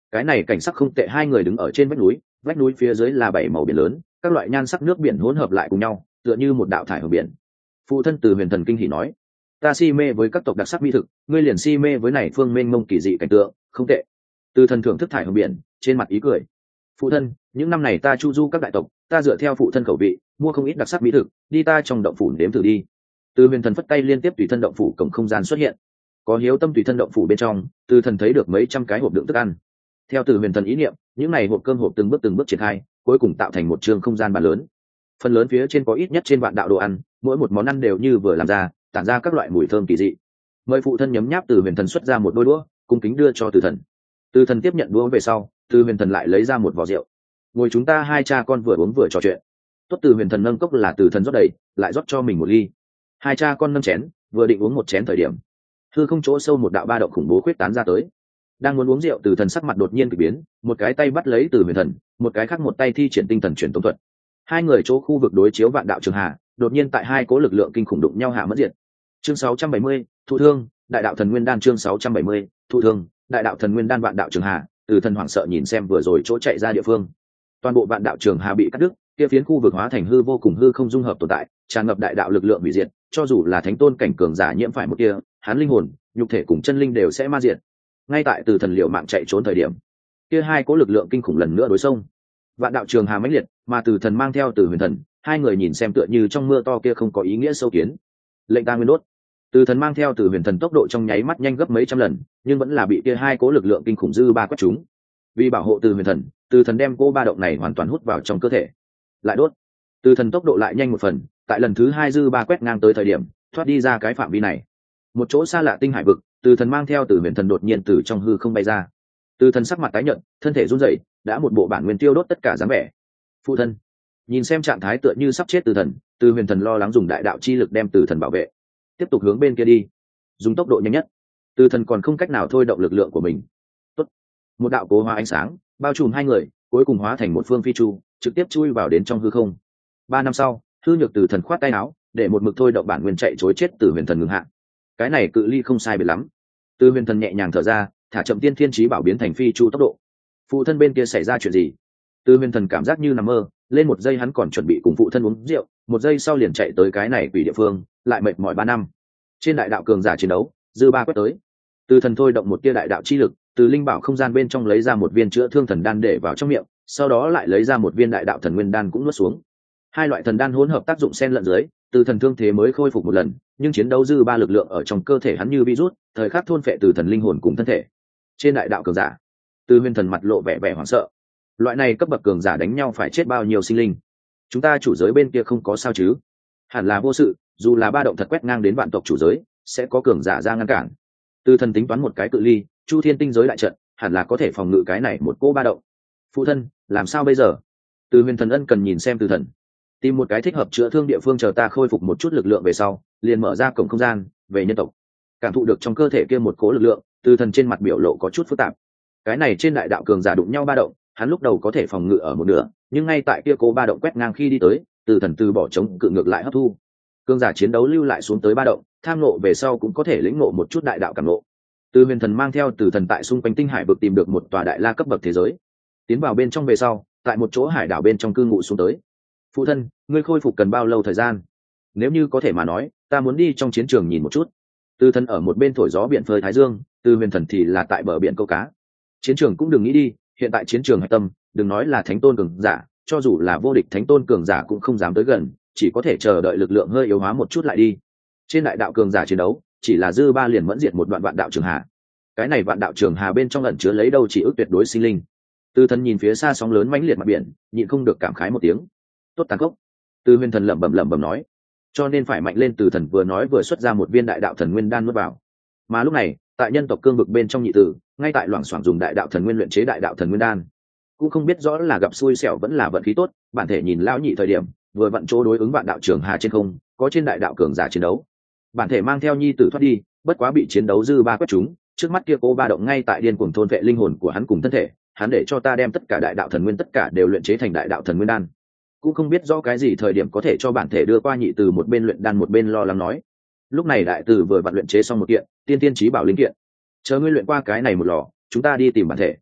Cái này cảnh sắc không tệ, hai người đứng ở trên vách núi phía dưới là bảy màu biển lớn, các loại nhan sắc nước biển hỗn hợp lại cùng nhau, tựa như một đạo thải hồng biển. Phụ thân Từ Huyền Thần kinh hỉ nói, ta si mê với các tộc đặc sắc mỹ thực, ngươi liền si mê với này phương mênh mông kỳ dị cảnh tượng, không tệ. Từ Thần thưởng thức thải hồng biển, trên mặt ý cười. Phụ thân, những năm này ta chu du các đại tộc, ta dựa theo phụ thân khẩu vị mua không ít đặc sắc mỹ thực, đi ta trong động phủ nếm thử đi. Từ Huyền Thần phất tay, liên tiếp tùy thân động phủ cổng không gian xuất hiện. Có hiếu tâm tùy thân động phủ bên trong, Từ Thần thấy được mấy trăm cái hộp đựng thức ăn. Theo Từ Huyền Thần ý niệm, những này hộp cơm hộp từng bước triển khai, cuối cùng tạo thành một trường không gian bàn lớn. Phần lớn phía trên có ít nhất trên vạn đạo đồ ăn, mỗi một món ăn đều như vừa làm ra, tản ra các loại mùi thơm kỳ dị. Mời phụ thân nhấm nháp. Từ Huyền Thần xuất ra một đôi đũa, cung kính đưa cho Từ Thần. Từ Thần tiếp nhận đũa về sau, Từ Huyền Thần lại lấy ra một vò rượu. Ngồi chúng ta hai cha con vừa uống vừa trò chuyện. Tốt. Từ Huyền Thần nâng cốc, là Từ Thần rót đầy, lại rót cho mình một ly. Hai cha con nâng chén, vừa định uống một chén thời điểm, hư không chỗ sâu một đạo ba động khủng bố khuyết tán ra tới. Đang muốn uống rượu, Từ Thần sắc mặt đột nhiên kỳ biến, một cái tay bắt lấy Từ Huyền Thần, một cái khác một tay thi triển tinh thần truyền tống thuật. Hai người chỗ khu vực đối chiếu vạn đạo trường hà, đột nhiên tại hai cố lực lượng kinh khủng đụng nhau hạ mất diệt. Chương 670, thụ thương, đại đạo thần nguyên đan. Chương 670, thụ thương, đại đạo thần nguyên đan. Vạn đạo trường hà, Từ Thần hoảng sợ nhìn xem vừa rồi chỗ chạy ra địa phương. Toàn bộ vạn đạo trường hà bị cắt đứt, kia phiến khu vực hóa thành hư vô cùng hư không dung hợp tồn tại, tràn ngập đại đạo lực lượng hủy diệt, cho dù là thánh tôn cảnh cường giả nhiễm phải một kia, hắn linh hồn, nhục thể cùng chân linh đều sẽ ma diệt. Ngay tại Từ Thần liều mạng chạy trốn thời điểm, kia hai cố lực lượng kinh khủng lần nữa đối xông. Vạn đạo trường hà mãnh liệt, mà Từ Thần mang theo Từ Huyền Thần, hai người nhìn xem tựa như trong mưa to kia không có ý nghĩa sâu kiến. Lệnh ta nguyên đốt. Từ Thần mang theo Từ Huyền Thần tốc độ trong nháy mắt nhanh gấp mấy trăm lần, nhưng vẫn là bị kia hai cố lực lượng kinh khủng dư ba quét trúng. Vì bảo hộ Từ Huyền Thần, Từ Thần đem cô ba động này hoàn toàn hút vào trong cơ thể. Lại đốt. Từ Thần tốc độ lại nhanh một phần, tại lần thứ hai dư ba quét ngang tới thời điểm, thoát đi ra cái phạm vi này. Một chỗ xa lạ tinh hải vực, Từ Thần mang theo Từ Huyền Thần đột nhiên từ trong hư không bay ra. Từ Thần sắc mặt tái nhợt, thân thể run rẩy, đã một bộ bản nguyên tiêu đốt tất cả dáng vẻ. Phụ thân, nhìn xem trạng thái tựa như sắp chết Từ Huyền Thần lo lắng dùng đại đạo chi lực đem Từ Thần bảo vệ, tiếp tục hướng bên kia đi, dùng tốc độ nhanh nhất. Từ Thần còn không cách nào thôi động lực lượng của mình. Tốt. Một đạo cố hóa ánh sáng bao trùm hai người, cuối cùng hóa thành một phương phi chu, trực tiếp chui vào đến trong hư không. 3 năm sau, hư nhược Từ Thần khoát tay áo, để một mực thôi động bản nguyên chạy trối chết Từ Huyền Thần ngừng hạ. Cái này cự ly không sai biệt lắm. Từ Huyền Thần nhẹ nhàng thở ra, thả chậm tiên thiên chí bảo biến thành phi chu tốc độ. Phụ thân bên kia xảy ra chuyện gì? Từ Huyền Thần cảm giác như nằm mơ, lên một giây hắn còn chuẩn bị cùng phụ thân uống rượu, một giây sau liền chạy tới cái này quỷ địa phương, lại mệt mỏi 3 năm. Trên đại đạo cường giả chiến đấu, dư ba quét tới. Từ Thần thôi động một tia đại đạo chi lực, từ linh bảo không gian bên trong lấy ra một viên chữa thương thần đan để vào trong miệng, sau đó lại lấy ra một viên đại đạo thần nguyên đan cũng nuốt xuống. Hai loại thần đan hỗn hợp tác dụng xen lẫn dưới, Từ Thần thương thế mới khôi phục một lần, nhưng chiến đấu dư ba lực lượng ở trong cơ thể hắn như virus, thời khắc thôn phệ Từ Thần linh hồn cùng thân thể. Trên đại đạo cường giả, Từ Huyền Thần mặt lộ vẻ vẻ hoảng sợ. Loại này cấp bậc cường giả đánh nhau phải chết bao nhiêu sinh linh? Chúng ta chủ giới bên kia không có sao chứ? Hẳn là vô sự, dù là ba động thật quét ngang đến vạn tộc chủ giới, sẽ có cường giả ra ngăn cản. Từ Thần tính toán một cái cự ly, Chu Thiên tinh giới đại trận, hẳn là có thể phòng ngự cái này một cỗ ba động. Phụ thân, làm sao bây giờ? Từ Huyền Thần ân cần nhìn xem Từ Thần, tìm một cái thích hợp chữa thương địa phương, chờ ta khôi phục một chút lực lượng về sau, liền mở ra cổng không gian về nhân tộc. Cảm thụ được trong cơ thể kia một cỗ lực lượng, Từ Thần trên mặt biểu lộ có chút phức tạp. Cái này trên đại đạo cường giả đụng nhau ba động, hắn lúc đầu có thể phòng ngự ở một nửa, nhưng ngay tại kia cố ba động quét ngang khi đi tới, Từ Thần từ bỏ chống cự ngược lại hấp thu. Cường giả chiến đấu lưu lại xuống tới ba động, tham nộ về sau cũng có thể lĩnh ngộ một chút đại đạo cảm nộ. Từ Huyền Thần mang theo Từ Thần tại xung quanh tinh hải vực tìm được một tòa đại la cấp bậc thế giới. Tiến vào bên trong về sau, tại một chỗ hải đảo bên trong cư ngụ xuống tới. Phụ thân, ngươi khôi phục cần bao lâu thời gian? Nếu như có thể mà nói, ta muốn đi trong chiến trường nhìn một chút. Từ Thần ở một bên thổi gió biển phơi thái dương, Từ Huyền Thần thì là tại bờ biển câu cá. Chiến trường cũng đừng nghĩ đi, hiện tại chiến trường hạch tâm, đừng nói là thánh tôn cường giả, cho dù là vô địch thánh tôn cường giả cũng không dám tới gần, chỉ có thể chờ đợi lực lượng hơi yếu hóa một chút lại đi. Trên đại đạo cường giả chiến đấu, chỉ là dư ba liền mẫn diệt một đoạn vạn đạo trường hà. Cái này vạn đạo trường hà bên trong ẩn chứa lấy đâu chỉ ước tuyệt đối sinh linh. Từ Thần nhìn phía xa sóng lớn mãnh liệt mặt biển, nhịn không được cảm khái một tiếng. Tốt tàn khốc. Từ Huyền Thần lẩm bẩm nói, cho nên phải mạnh lên. Từ Thần vừa nói vừa xuất ra một viên đại đạo thần nguyên đan nuốt vào. Mà lúc này, tại nhân tộc cương vực bên trong nhị tử, ngay tại loảng xoảng dùng đại đạo thần nguyên luyện chế đại đạo thần nguyên đan. Cũng không biết rõ là gặp xui xẻo vẫn là vận khí tốt, bản thể nhìn lão nhị thời điểm, vừa vặn chỗ đối ứng vạn đạo trường hà trên không, có trên đại đạo cường giả chiến đấu. Bản thể mang theo nhi tử thoát đi, bất quá bị chiến đấu dư ba quét trúng, trước mắt kia cô ba động ngay tại điên cuồng thôn vệ linh hồn của hắn cùng thân thể, hắn để cho ta đem tất cả đại đạo thần nguyên tất cả đều luyện chế thành đại đạo thần nguyên đan. Cũng không biết rõ cái gì thời điểm có thể cho bản thể đưa qua nhị từ một bên luyện đan một bên lo lắng nói. Lúc này đại tử vừa vặn luyện chế xong một kiện tiên tiên chí bảo linh kiện, chờ ngươi luyện qua cái này một lò, chúng ta đi tìm bản thể.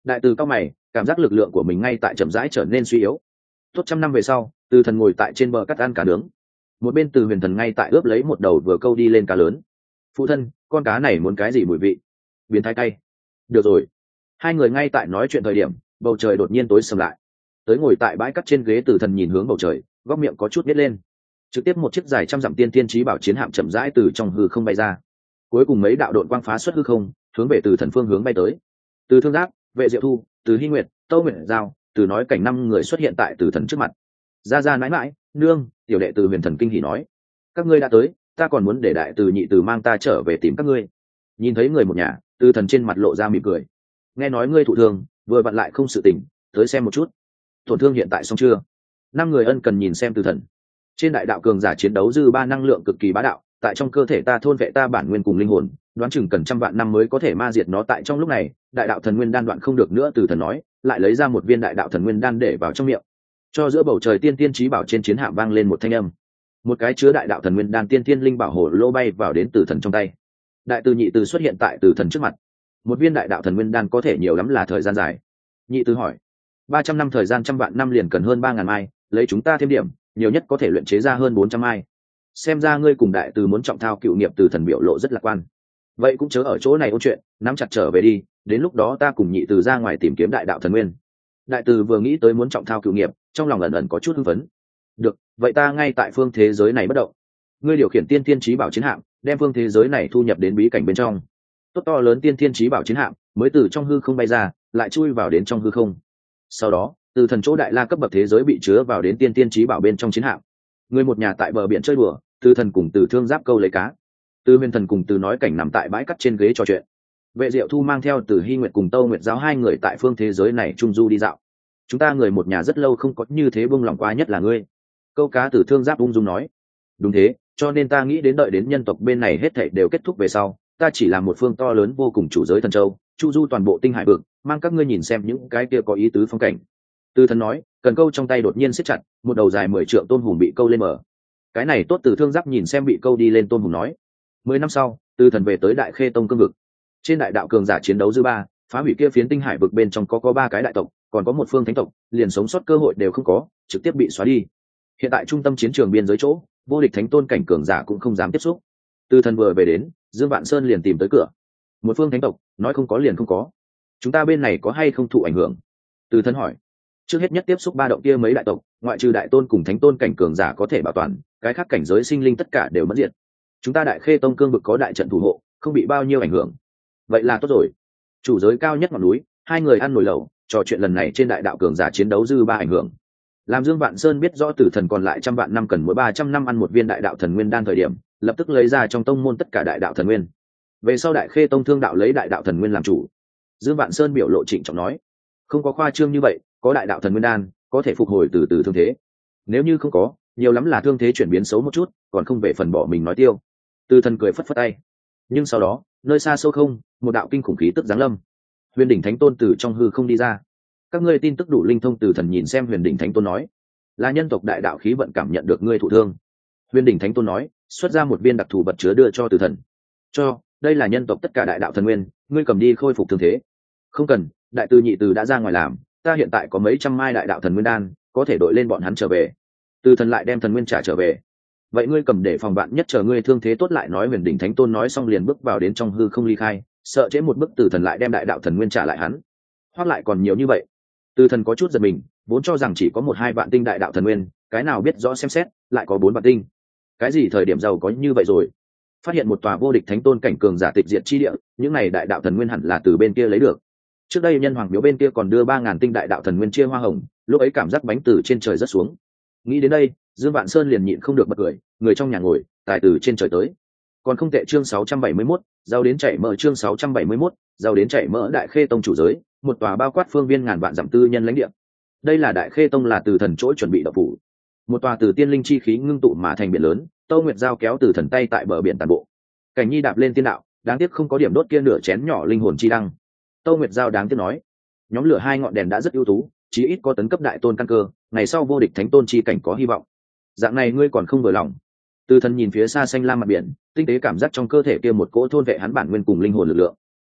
Đại từ cao mày, cảm giác lực lượng của mình ngay tại chậm rãi trở nên suy yếu. Tốt trăm năm về sau, từ thần ngồi tại trên bờ cắt ăn cá nướng, một bên từ huyền thần ngay tại ướp lấy một đầu vừa câu đi lên cá lớn. Phụ thân, con cá này muốn cái gì mùi vị? Biến thái cay. Được rồi. Hai người ngay tại nói chuyện thời điểm, bầu trời đột nhiên tối sầm lại. Tới ngồi tại bãi cắt trên ghế, từ thần nhìn hướng bầu trời, góc miệng có chút nít lên. Trực tiếp một chiếc dài trăm dặm tiên tiên chí bảo chiến hạm chậm rãi từ trong hư không bay ra. Cuối cùng mấy đạo độn quang phá xuất hư không, hướng về từ thần phương hướng bay tới. Từ Thương Giác, Vệ Diệu Thu, Từ Hy Nguyệt, Tâu Nguyệt Giao, Từ nói cảnh năm người xuất hiện tại từ thần trước mặt. Ra mãi mãi, nương, tiểu đệ từ huyền thần kinh hỉ nói, các ngươi đã tới, ta còn muốn để đại từ nhị từ mang ta trở về tìm các ngươi. Nhìn thấy người một nhà, từ thần trên mặt lộ ra mỉm cười. Nghe nói ngươi thụ thương, vừa vặn lại không sự tỉnh, tới xem một chút. Tổn thương hiện tại xong chưa? Năm người ân cần nhìn xem từ thần. Trên đại đạo cường giả chiến đấu dư ba năng lượng cực kỳ bá đạo, tại trong cơ thể ta thôn vệ ta bản nguyên cùng linh hồn, đoán chừng cần trăm vạn năm mới có thể ma diệt nó. Tại trong lúc này, đại đạo thần nguyên đan đoạn không được nữa, từ thần nói, lại lấy ra một viên đại đạo thần nguyên đan để vào trong miệng. Cho giữa bầu trời tiên tiên chí bảo trên chiến hạm vang lên một thanh âm. Một cái chứa đại đạo thần nguyên đan tiên tiên linh bảo hồ lô bay vào đến từ thần trong tay. Đại từ nhị từ xuất hiện tại từ thần trước mặt. Một viên đại đạo thần nguyên đan có thể nhiều lắm là thời gian dài. Nhị từ hỏi, 300 năm thời gian trăm vạn năm liền cần hơn 3.000 mai, lấy chúng ta thêm điểm, nhiều nhất có thể luyện chế ra hơn 400 mai. Xem ra ngươi cùng đại từ muốn trọng thao cựu nghiệp. Từ thần biểu lộ rất lạc quan. Vậy cũng chớ ở chỗ này ôn chuyện, nắm chặt trở về đi, đến lúc đó ta cùng nhị từ ra ngoài tìm kiếm đại đạo thần nguyên. Đại từ vừa nghĩ tới muốn trọng thao cựu nghiệp, trong lòng ẩn ẩn có chút hưng phấn. Được, vậy ta ngay tại phương thế giới này bất động. Ngươi điều khiển tiên thiên chí bảo chiến hạm, đem phương thế giới này thu nhập đến bí cảnh bên trong. Tốt, to lớn tiên thiên chí bảo chiến hạm mới từ trong hư không bay ra, lại chui vào đến trong hư không. Sau đó, từ thần chỗ đại la cấp bậc thế giới bị chứa vào đến tiên thiên chí bảo bên trong chiến hạm. Người một nhà tại bờ biển chơi đùa, từ thần cùng từ Thương Giáp câu lấy cá. Từ huyền thần cùng từ nói cảnh nằm tại bãi cắt trên ghế trò chuyện. Vệ Diệu Thu mang theo từ Hy Nguyệt cùng Tâu Nguyệt Giáo hai người tại phương thế giới này trung du đi dạo. Chúng ta người một nhà rất lâu không có như thế buông lòng qua, nhất là ngươi. Câu cá từ Thương Giáp ung dung nói. Đúng thế, cho nên ta nghĩ đến đợi đến nhân tộc bên này hết thảy đều kết thúc về sau, ta chỉ làm một phương to lớn vô cùng chủ giới thần châu, chu du toàn bộ tinh hải vực, mang các ngươi nhìn xem những cái kia có ý tứ phong cảnh. Từ thần nói, cần câu trong tay đột nhiên siết chặt, một đầu dài 10 trượng tôm hùm bị câu lên mở. Cái này tốt. Từ Thương Giáp nhìn xem bị câu đi lên tôm hùm nói. 10 năm sau, từ thần về tới Đại Khê Tông cương vực. Trên đại đạo cường giả chiến đấu dư ba, phá hủy kia phiến tinh hải vực bên trong có 3 cái đại tộc, còn có một phương thánh tộc, liền sống sót cơ hội đều không có, trực tiếp bị xóa đi. Hiện tại trung tâm chiến trường biên giới chỗ, vô địch thánh tôn cảnh cường giả cũng không dám tiếp xúc. Từ thần vừa về đến, Dương Vạn Sơn liền tìm tới cửa. Một phương thánh tộc, nói không có liền không có. Chúng ta bên này có hay không thụ ảnh hưởng? Từ thần hỏi. Trước hết nhất tiếp xúc 3 động kia mấy đại tộc, ngoại trừ đại tôn cùng thánh tôn cảnh cường giả có thể bảo toàn, cái khác cảnh giới sinh linh tất cả đều mất diệt. Chúng ta Đại Khê Tông cương vực có đại trận thủ hộ, không bị bao nhiêu ảnh hưởng. Vậy là tốt rồi. Chủ giới cao nhất ngọn núi, hai người ăn nồi lẩu, trò chuyện lần này trên đại đạo cường giả chiến đấu dư ba ảnh hưởng. Làm Dương Vạn Sơn biết rõ tử thần còn lại trăm vạn năm cần mỗi 300 năm ăn một viên đại đạo thần nguyên đan thời điểm, lập tức lấy ra trong tông môn tất cả đại đạo thần nguyên. Về sau Đại Khê Tông thương đạo lấy đại đạo thần nguyên làm chủ. Dương Vạn Sơn biểu lộ trịnh trọng nói, không có khoa trương như vậy, có đại đạo thần nguyên đan, có thể phục hồi từ từ thương thế. Nếu như không có, nhiều lắm là thương thế chuyển biến xấu một chút, còn không về phần bỏ mình nói tiêu. Từ thần cười phất phất tay. Nhưng sau đó, nơi xa sâu không, một đạo kinh khủng khí tức giáng lâm. Huyền đỉnh thánh tôn từ trong hư không đi ra. Các ngươi tin tức đủ linh thông. Từ thần nhìn xem Huyền đỉnh thánh tôn nói, là nhân tộc đại đạo khí vận cảm nhận được ngươi thụ thương. Huyền đỉnh thánh tôn nói, xuất ra một viên đặc thù vật chứa đưa cho từ thần. Cho, đây là nhân tộc tất cả đại đạo thần nguyên, ngươi cầm đi khôi phục thương thế. Không cần, đại từ nhị từ đã ra ngoài làm, ta hiện tại có mấy trăm mai đại đạo thần nguyên đan, có thể đội lên bọn hắn trở về. Từ thần lại đem thần nguyên trả trở về. Vậy ngươi cầm để phòng bạn nhất, chờ ngươi thương thế tốt lại nói. Huyền đỉnh thánh tôn nói xong liền bước vào đến trong hư không ly khai, sợ trễ một bước Từ thần lại đem đại đạo thần nguyên trả lại hắn. Hoặc lại còn nhiều như vậy. Từ thần có chút giật mình, vốn cho rằng chỉ có 1-2 vạn tinh đại đạo thần nguyên, cái nào biết rõ xem xét, lại có 4 vạn tinh. Cái gì thời điểm giàu có như vậy rồi? Phát hiện một tòa vô địch thánh tôn cảnh cường giả tịch diệt chi địa, những này đại đạo thần nguyên hẳn là từ bên kia lấy được. Trước đây nhân hoàng miếu bên kia còn đưa 3.000 tinh đại đạo thần nguyên chia hoa hồng, lúc ấy cảm giác bánh từ trên trời rất xuống. Nghĩ đến đây, Dương Vạn Sơn liền nhịn không được bật cười, người trong nhà ngồi, tài từ trên trời tới. Còn không tệ. Chương 671, giàu đến chảy mỡ. Chương 671, giàu đến chảy mỡ. Đại Khê Tông chủ giới, một tòa bao quát phương viên ngàn vạn dặm tư nhân lãnh địa. Đây là Đại Khê Tông, là từ thần chỗ chuẩn bị độc phủ. Một tòa từ tiên linh chi khí ngưng tụ mà thành biển lớn, Tâu Nguyệt Giao kéo từ thần tay tại bờ biển tàn bộ. Cảnh Nhi đạp lên tiên đạo, đáng tiếc không có điểm đốt kia nửa chén nhỏ linh hồn chi đăng. Tâu Nguyệt Giao đáng tiếc nói, nhóm lửa 2 ngọn đèn đã rất ưu tú, chí ít có tấn cấp đại tôn căn cơ, ngày sau vô địch thánh tôn chi cảnh có hy vọng. Dạng này ngươi còn không vừa lòng? Từ thần nhìn phía xa xanh lam mặt biển, tinh tế cảm giác trong cơ thể kia một cỗ thôn vệ hắn bản nguyên cùng linh hồn lực lượng.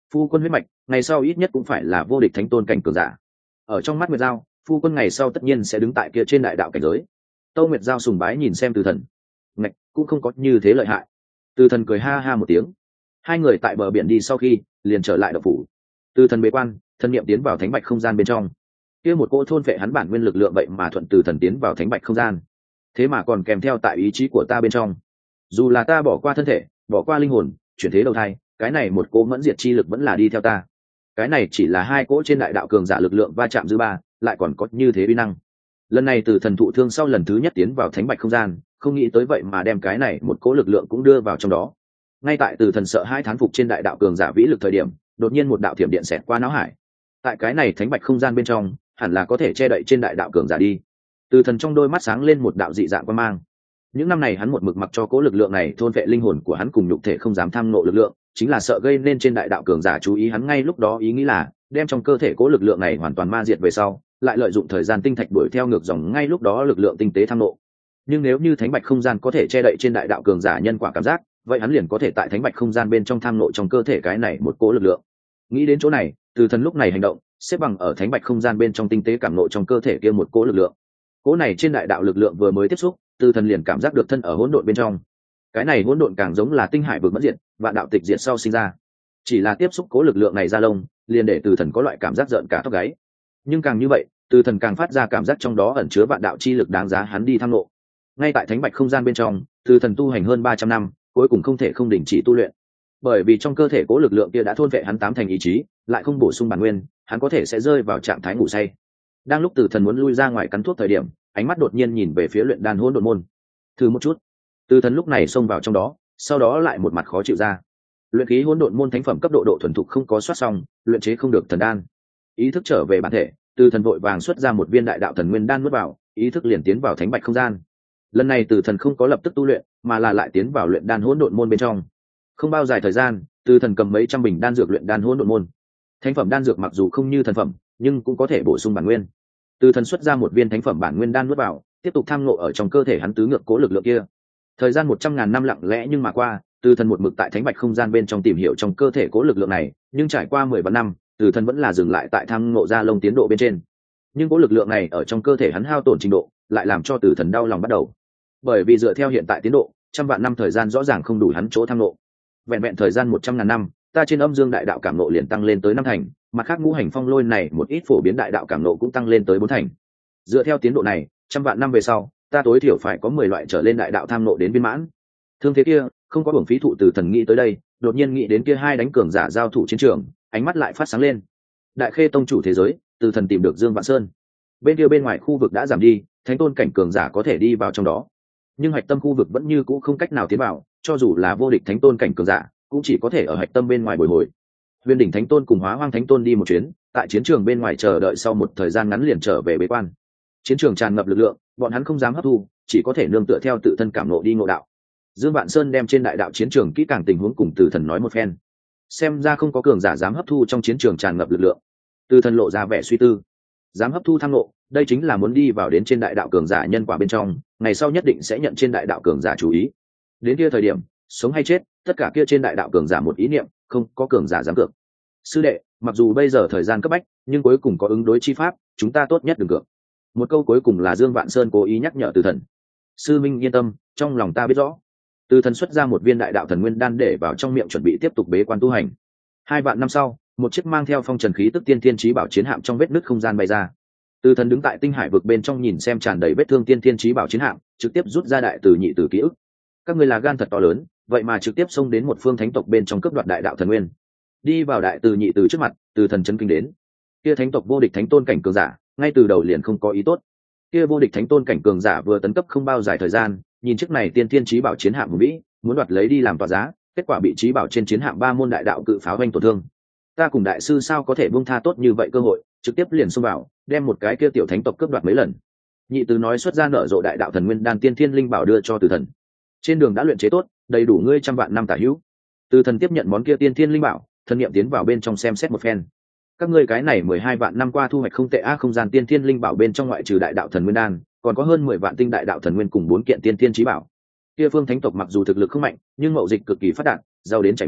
phu quân huyết mạch ngày sau ít nhất cũng phải là vô địch thánh tôn cảnh cường giả. Ở trong mắt Nguyệt Giao, phu quân ngày sau tất nhiên sẽ đứng tại kia trên đại đạo cảnh giới. Tâu Nguyệt Giao sùng bái nhìn xem Từ Thần, ngạch cũng không có như thế lợi hại. Từ Thần cười ha ha một tiếng. Hai người tại bờ biển đi sau khi liền trở lại động phủ. Từ Thần bế quan, thân niệm tiến vào thánh bạch không gian bên trong. Kia một cỗ thôn phệ hắn bản nguyên lực lượng vậy mà thuận Từ Thần tiến vào thánh bạch không gian, thế mà còn kèm theo tại ý chí của ta bên trong. Dù là ta bỏ qua thân thể, bỏ qua linh hồn, chuyển thế đầu thai, cái này một cỗ mẫn diệt chi lực vẫn là đi theo ta. Cái này chỉ là hai cỗ trên đại đạo cường giả lực lượng va chạm dư ba, lại còn có như thế uy năng. Lần này Từ Thần thụ thương sau lần thứ nhất tiến vào thánh bạch không gian, không nghĩ tới vậy mà đem cái này một cỗ lực lượng cũng đưa vào trong đó. Ngay tại Từ Thần sợ hai thán phục trên đại đạo cường giả vĩ lực thời điểm, đột nhiên một đạo thiểm điện xẹt qua não hải. Tại cái này thánh bạch không gian bên trong, hẳn là có thể che đậy trên đại đạo cường giả đi. Từ Thần trong đôi mắt sáng lên một đạo dị dạng quan mang. Những năm này hắn một mực mặc cho cỗ lực lượng này thôn vệ linh hồn của hắn cùng nhục thể không dám tham ngộ lực lượng, chính là sợ gây nên trên đại đạo cường giả chú ý hắn. Ngay lúc đó ý nghĩ là đem trong cơ thể cỗ lực lượng này hoàn toàn ma diệt về sau, lại lợi dụng thời gian tinh thạch đuổi theo ngược dòng, ngay lúc đó lực lượng tinh tế tham ngộ. Nhưng nếu như thánh bạch không gian có thể che đậy trên đại đạo cường giả nhân quả cảm giác, vậy hắn liền có thể tại thánh bạch không gian bên trong tham ngộ trong cơ thể cái này một cỗ lực lượng. Nghĩ đến chỗ này, Từ Thần lúc này hành động, xếp bằng ở thánh bạch không gian bên trong tinh tế cảm ngộ trong cơ thể kia một cỗ lực lượng. Cỗ này trên đại đạo lực lượng vừa mới tiếp xúc, Từ Thần liền cảm giác được thân ở hỗn độn bên trong. Cái này hỗn độn càng giống là tinh hải vực mất diệt, vạn đạo tịch diệt sau sinh ra. Chỉ là tiếp xúc cỗ lực lượng này ra lông, liền để Từ Thần có loại cảm giác rợn cả tóc gáy. Nhưng càng như vậy, Từ Thần càng phát ra cảm giác trong đó ẩn chứa vạn đạo chi lực đáng giá hắn đi tham ngộ. Ngay tại thánh bạch không gian bên trong, Từ Thần tu hành hơn 300 năm, cuối cùng không thể không đình chỉ tu luyện. Bởi vì trong cơ thể cỗ lực lượng kia đã thôn vệ hắn 8 thành ý chí, lại không bổ sung bản nguyên, hắn có thể sẽ rơi vào trạng thái ngủ say. Đang lúc Từ Thần muốn lui ra ngoài cắn thuốc thời điểm, ánh mắt đột nhiên nhìn về phía luyện đan hỗn độn môn. Thử một chút. Từ Thần lúc này xông vào trong đó, sau đó lại một mặt khó chịu ra. Luyện khí hỗn độn môn thánh phẩm cấp độ thuần thục không có soát xong, luyện chế không được thần đan. Ý thức trở về bản thể, Từ Thần vội vàng xuất ra một viên đại đạo thần nguyên đan nuốt vào, ý thức liền tiến vào thánh bạch không gian. Lần này Từ Thần không có lập tức tu luyện, mà là lại tiến vào luyện đan hỗn độn môn bên trong. Không bao dài thời gian, Từ Thần cầm mấy trăm bình đan dược luyện đan hỗn độn môn. Thánh phẩm đan dược mặc dù không như thần phẩm, nhưng cũng có thể bổ sung bản nguyên. Từ Thần xuất ra một viên thánh phẩm bản nguyên đan nuốt vào, tiếp tục tham ngộ ở trong cơ thể hắn tứ ngược cố lực lượng kia. Thời gian 100.000 năm lặng lẽ nhưng mà qua, Từ Thần một mực tại thánh bạch không gian bên trong tìm hiểu trong cơ thể cố lực lượng này, nhưng trải qua 10 vạn năm, Từ Thần vẫn là dừng lại tại tham ngộ ra lông tiến độ bên trên. Nhưng cố lực lượng này ở trong cơ thể hắn hao tổn trình độ, lại làm cho Từ Thần đau lòng bắt đầu. Bởi vì dựa theo hiện tại tiến độ, trăm vạn năm thời gian rõ ràng không đủ hắn chỗ tham ngộ. Vẹn vẹn thời gian 100.000 năm, ta trên âm dương đại đạo cảm ngộ liền tăng lên tới 5 thành, mặt khác ngũ hành phong lôi này một ít phổ biến đại đạo cảm ngộ cũng tăng lên tới 4 thành. Dựa theo tiến độ này, trăm vạn năm về sau, ta tối thiểu phải có 10 loại trở lên đại đạo tham ngộ đến viên mãn. Thương thế kia, không có hưởng phí thụ. Từ Thần nghĩ tới đây, đột nhiên nghĩ đến kia hai đánh cường giả giao thủ chiến trường, ánh mắt lại phát sáng lên. Đại Khê tông chủ thế giới, Từ Thần tìm được Dương Vạn Sơn. Bên kia bên ngoài khu vực đã giảm đi, thánh tôn cảnh cường giả có thể đi vào trong đó. Nhưng hạch tâm khu vực vẫn như cũ không cách nào tiến vào, cho dù là vô địch thánh tôn cảnh cường giả, cũng chỉ có thể ở hạch tâm bên ngoài bồi hồi. Huyền đỉnh thánh tôn cùng Hóa Hoang thánh tôn đi một chuyến, tại chiến trường bên ngoài chờ đợi, sau một thời gian ngắn liền trở về bế quan. Chiến trường tràn ngập lực lượng, bọn hắn không dám hấp thu, chỉ có thể nương tựa theo tự thân cảm ngộ đi ngộ đạo. Dương Vạn Sơn đem trên đại đạo chiến trường kỹ càng tình huống cùng Từ Thần nói một phen. Xem ra không có cường giả dám hấp thu trong chiến trường tràn ngập lực lượng. Từ Thần lộ ra vẻ suy tư. Dám hấp thu tham ngộ, đây chính là muốn đi vào đến trên đại đạo cường giả nhân quả bên trong, ngày sau nhất định sẽ nhận trên đại đạo cường giả chú ý. Đến kia thời điểm, sống hay chết, tất cả kia trên đại đạo cường giả một ý niệm, không có cường giả dám cược. Sư đệ, mặc dù bây giờ thời gian cấp bách, nhưng cuối cùng có ứng đối chi pháp, chúng ta tốt nhất đừng cược. Một câu cuối cùng là Dương Vạn Sơn cố ý nhắc nhở Từ Thần. Sư minh yên tâm, trong lòng ta biết rõ. Từ Thần xuất ra một viên đại đạo thần nguyên đan để vào trong miệng chuẩn bị tiếp tục bế quan tu hành. 2 vạn năm sau, một chiếc mang theo phong trần khí tức tiên thiên chí bảo chiến hạm trong vết nứt không gian bay ra. Từ Thần đứng tại tinh hải vực bên trong nhìn xem tràn đầy vết thương tiên thiên chí bảo chiến hạm, trực tiếp rút ra đại từ nhị từ ký ức. Các ngươi là gan thật to lớn, vậy mà trực tiếp xông đến một phương thánh tộc bên trong cướp đoạt đại đạo thần nguyên. Đi vào đại từ nhị từ trước mặt, Từ Thần chấn kinh đến. Kia thánh tộc vô địch thánh tôn cảnh cường giả, ngay từ đầu liền không có ý tốt. Kia vô địch thánh tôn cảnh cường giả vừa tấn cấp không bao dài thời gian, nhìn chiếc này tiên thiên chí bảo chiến hạm hùng vĩ, muốn đoạt lấy đi làm tọa giá, kết quả bị chí bảo trên chiến hạm 3 môn đại đạo cự pháo vành tổn thương. Ta cùng đại sư sao có thể buông tha tốt như vậy cơ hội, trực tiếp liền xông vào, đem một cái kia tiểu thánh tộc cướp đoạt mấy lần. Nhị từ nói xuất ra nở rộ đại đạo thần nguyên đan tiên thiên linh bảo đưa cho Từ Thần. Trên đường đã luyện chế tốt, đầy đủ ngươi trăm vạn năm tả hữu. Từ Thần tiếp nhận món kia tiên thiên linh bảo, thân niệm tiến vào bên trong xem xét một phen. Các ngươi cái này 12 vạn năm qua thu hoạch không tệ a, không gian tiên thiên linh bảo bên trong ngoại trừ đại đạo thần nguyên đan, còn có hơn 10 vạn tinh đại đạo thần nguyên cùng 4 kiện tiên thiên chí bảo. Kia phương thánh tộc mặc dù thực lực không mạnh, nhưng mậu dịch cực kỳ phát đạt, giàu đến chảy mỡ,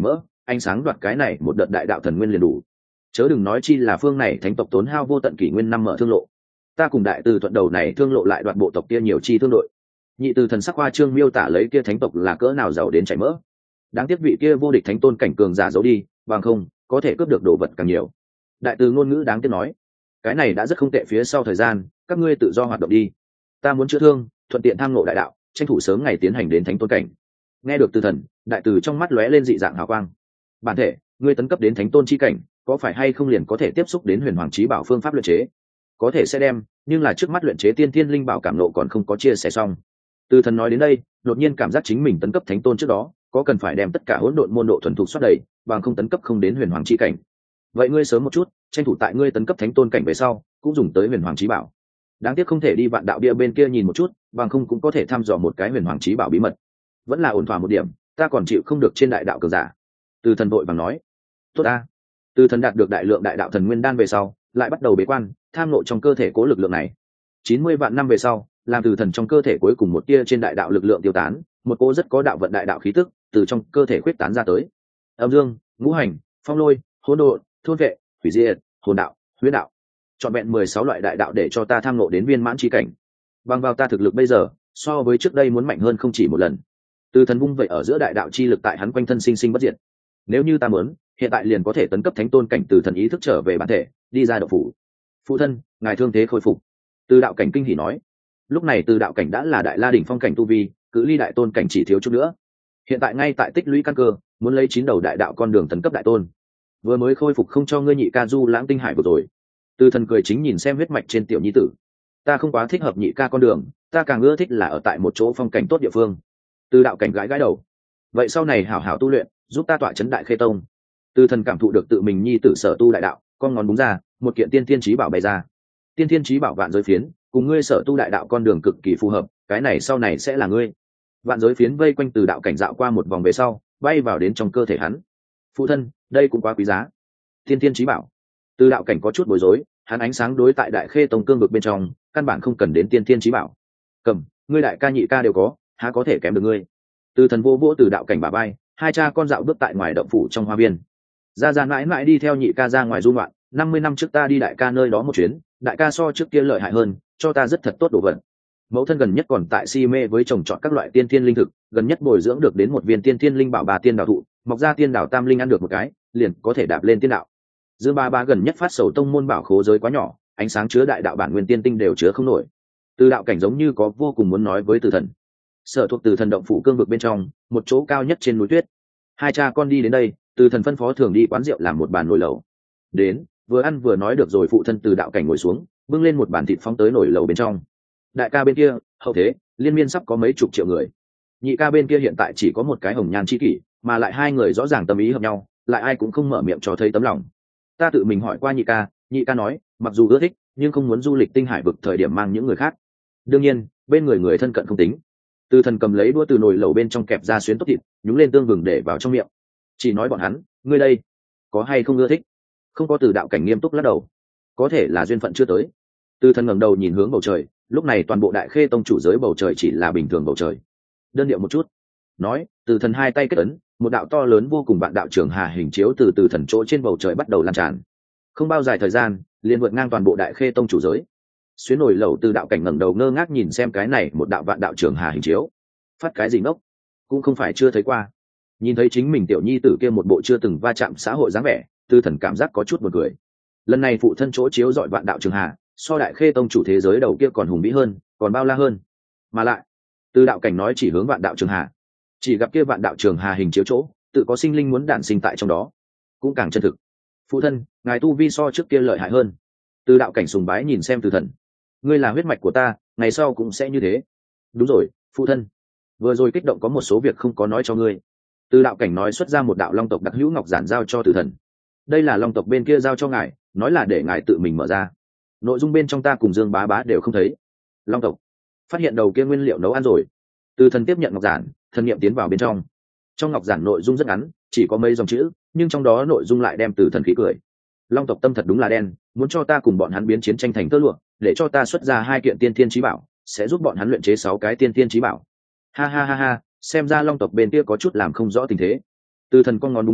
ánh sáng đoạt cái này một đợt đại đạo thần nguyên liền đủ, chớ đừng nói chi là phương này thánh tộc tốn hao vô tận kỷ nguyên năm mở thương lộ. Ta cùng đại từ thuận đầu này thương lộ lại đoạt bộ tộc kia nhiều chi thương đội. Nhị từ thần sắc hoa trương miêu tả lấy kia thánh tộc là cỡ nào giàu đến chảy mỡ. Đáng tiếc vị kia vô địch thánh tôn cảnh cường giả giấu đi, bằng không có thể cướp được đồ vật càng nhiều. Đại từ ngôn ngữ đáng tiếc nói, cái này đã rất không tệ, phía sau thời gian các ngươi tự do hoạt động đi, ta muốn chữa thương, thuận tiện tham ngộ đại đạo, tranh thủ sớm ngày tiến hành đến thánh tôn cảnh. Nghe được từ thần, đại từ trong mắt lóe lên dị dạng hào quang. Bản thể, ngươi tấn cấp đến thánh tôn chi cảnh, có phải hay không liền có thể tiếp xúc đến huyền hoàng chí bảo phương pháp luyện chế? Có thể sẽ đem, nhưng là trước mắt luyện chế tiên thiên linh bảo cảm nộ còn không có chia sẻ xong. Từ thần nói đến đây, đột nhiên cảm giác chính mình tấn cấp thánh tôn trước đó, có cần phải đem tất cả hỗn độn môn độ thuần thục xoát đầy, bằng không tấn cấp không đến huyền hoàng chi cảnh. Vậy ngươi sớm một chút, tranh thủ tại ngươi tấn cấp thánh tôn cảnh về sau, cũng dùng tới huyền hoàng chí bảo. Đáng tiếc không thể đi vạn đạo bia bên kia nhìn một chút, bằng không cũng có thể thăm dò một cái huyền hoàng chí bảo bí mật. Vẫn là ổn thỏa một điểm, ta còn chịu không được trên đại đạo cường giả. Từ thần vội vàng nói, tốt ta. Từ thần đạt được đại lượng đại đạo thần nguyên đan về sau, lại bắt đầu bế quan, tham ngộ trong cơ thể cố lực lượng này. 90 vạn năm về sau, làm từ thần trong cơ thể cuối cùng một tia trên đại đạo lực lượng tiêu tán, một cô rất có đạo vận đại đạo khí tức từ trong cơ thể khuyết tán ra tới. Âm dương, ngũ hành, phong lôi, hỗn độn, thôn vệ, hủy diệt, hồn đạo, huyết đạo, chọn vẹn 16 loại đại đạo để cho ta tham ngộ đến viên mãn chi cảnh. Bằng vào ta thực lực bây giờ, so với trước đây muốn mạnh hơn không chỉ một lần. Từ thần vung vậy ở giữa đại đạo chi lực tại hắn quanh thân sinh sinh bất diệt. Nếu như ta muốn, hiện tại liền có thể tấn cấp thánh tôn cảnh. Từ thần ý thức trở về bản thể, đi ra động phủ. Phụ thân, ngài thương thế khôi phục. Từ đạo cảnh kinh hỉ nói. Lúc này từ đạo cảnh đã là đại la đỉnh phong cảnh tu vi, cự ly đại tôn cảnh chỉ thiếu chút nữa. Hiện tại ngay tại tích lũy căn cơ, muốn lấy 9 đầu đại đạo con đường tấn cấp đại tôn. Vừa mới khôi phục không cho ngươi nhị ca du lãng tinh hải vừa rồi. Từ thần cười chính nhìn xem huyết mạch trên tiểu nhi tử. Ta không quá thích hợp nhị ca con đường, ta càng ưa thích là ở tại một chỗ phong cảnh tốt địa phương. Từ đạo cảnh gãi gãi đầu. Vậy sau này hảo hảo tu luyện, giúp ta tọa chấn đại khê tông. Từ thần cảm thụ được tự mình nhi tử sở tu đại đạo, con ngón búng ra, một kiện tiên thiên chí bảo bày ra. Tiên thiên chí bảo vạn giới phiến, cùng ngươi sở tu đại đạo con đường cực kỳ phù hợp, cái này sau này sẽ là ngươi. Vạn giới phiến vây quanh từ đạo cảnh dạo qua một vòng về sau, bay vào đến trong cơ thể hắn. Phụ thân, đây cũng quá quý giá. Tiên thiên chí bảo. Từ đạo cảnh có chút bối rối, hắn ánh sáng đối tại đại khê tông cương vực bên trong, căn bản không cần đến tiên thiên chí bảo. Cầm, ngươi đại ca nhị ca đều có, há có thể kém được ngươi. Từ thần vô vỗ từ đạo cảnh bả vai, hai cha con dạo bước tại ngoài động phủ trong hoa viên. Ra mãi mãi đi theo nhị ca ra ngoài du ngoạn, 50 năm trước ta đi đại ca nơi đó một chuyến, đại ca so trước kia lợi hại hơn, cho ta rất thật tốt đồ vật. Mẫu thân gần nhất còn tại si mê với trồng trọt các loại tiên thiên linh thực, gần nhất bồi dưỡng được đến một viên tiên thiên linh bảo 3 tiên đào thụ, mọc ra tiên đào tam linh ăn được một cái, liền có thể đạp lên tiên đạo. Dương ba gần nhất phát sầu tông môn bảo khố giới quá nhỏ, ánh sáng chứa đại đạo bản nguyên tiên tinh đều chứa không nổi. Từ đạo cảnh giống như có vô cùng muốn nói với từ thần. Sở thuộc từ thần động phủ cương vực bên trong, một chỗ cao nhất trên núi tuyết. Hai cha con đi đến đây, từ thần phân phó thường đi quán rượu làm một bàn nồi lẩu. Đến, vừa ăn vừa nói được rồi. Phụ thân từ đạo cảnh ngồi xuống, bưng lên một bàn thịt phóng tới nồi lẩu bên trong. Đại ca bên kia, hậu thế, liên miên sắp có mấy chục triệu người. Nhị ca bên kia hiện tại chỉ có một cái hồng nhan chi kỷ, mà lại hai người rõ ràng tâm ý hợp nhau, lại ai cũng không mở miệng cho thấy tấm lòng. Ta tự mình hỏi qua nhị ca nói, mặc dù ưa thích, nhưng không muốn du lịch tinh hải vực thời điểm mang những người khác. Đương nhiên, bên người thân cận không tính. Từ thần cầm lấy đũa từ nồi lẩu bên trong kẹp ra xuyến tốt thịt, nhúng lên tương vừng để vào trong miệng. Chỉ nói bọn hắn, ngươi đây, có hay không ưa thích? Không có. Từ đạo cảnh nghiêm túc lắc đầu. Có thể là duyên phận chưa tới. Từ thần ngẩng đầu nhìn hướng bầu trời, lúc này toàn bộ đại khê tông chủ giới bầu trời chỉ là bình thường bầu trời. Đơn điệu một chút. Nói, từ thần hai tay kết ấn, một đạo to lớn vô cùng vạn đạo trường hà hình chiếu từ thần chỗ trên bầu trời bắt đầu lan tràn. Không bao dài thời gian, liền vượt ngang toàn bộ đại khê tông chủ giới. Xuyến nổi lẩu từ đạo cảnh ngẩng đầu ngơ ngác nhìn xem cái này một đạo vạn đạo trường hà hình chiếu. Phát cái gì ngốc? Cũng không phải chưa thấy qua. Nhìn thấy chính mình tiểu nhi tử kia một bộ chưa từng va chạm xã hội dáng vẻ, từ thần cảm giác có chút buồn cười. Lần này phụ thân chỗ chiếu dọi vạn đạo trường hà, so đại khê tông chủ thế giới đầu kia còn hùng vĩ hơn, còn bao la hơn. Mà lại, từ đạo cảnh nói chỉ hướng vạn đạo trường hà, chỉ gặp kia vạn đạo trường hà hình chiếu chỗ, tự có sinh linh muốn đản sinh tại trong đó, cũng càng chân thực. Phụ thân, ngài tu vi so trước kia lợi hại hơn. Từ đạo cảnh sùng bái nhìn xem từ thần. Ngươi là huyết mạch của ta, ngày sau cũng sẽ như thế. Đúng rồi, phụ thân. Vừa rồi kích động có một số việc không có nói cho ngươi. Từ đạo cảnh nói xuất ra một đạo long tộc đặc hữu ngọc giản giao cho từ thần. Đây là long tộc bên kia giao cho ngài, nói là để ngài tự mình mở ra. Nội dung bên trong ta cùng Dương bá đều không thấy. Long tộc phát hiện đầu kia nguyên liệu nấu ăn rồi. Từ thần tiếp nhận ngọc giản, thần niệm tiến vào bên trong. Trong ngọc giản nội dung rất ngắn, chỉ có mấy dòng chữ, nhưng trong đó nội dung lại đem từ thần khí cười. Long tộc tâm thật đúng là đen, muốn cho ta cùng bọn hắn biến chiến tranh thành tơ lụa, để cho ta xuất ra 2 kiện tiên thiên chí bảo, sẽ giúp bọn hắn luyện chế 6 cái tiên thiên chí bảo. Ha, xem ra long tộc bên kia có chút làm không rõ tình thế. Từ thần con ngón đúng ra,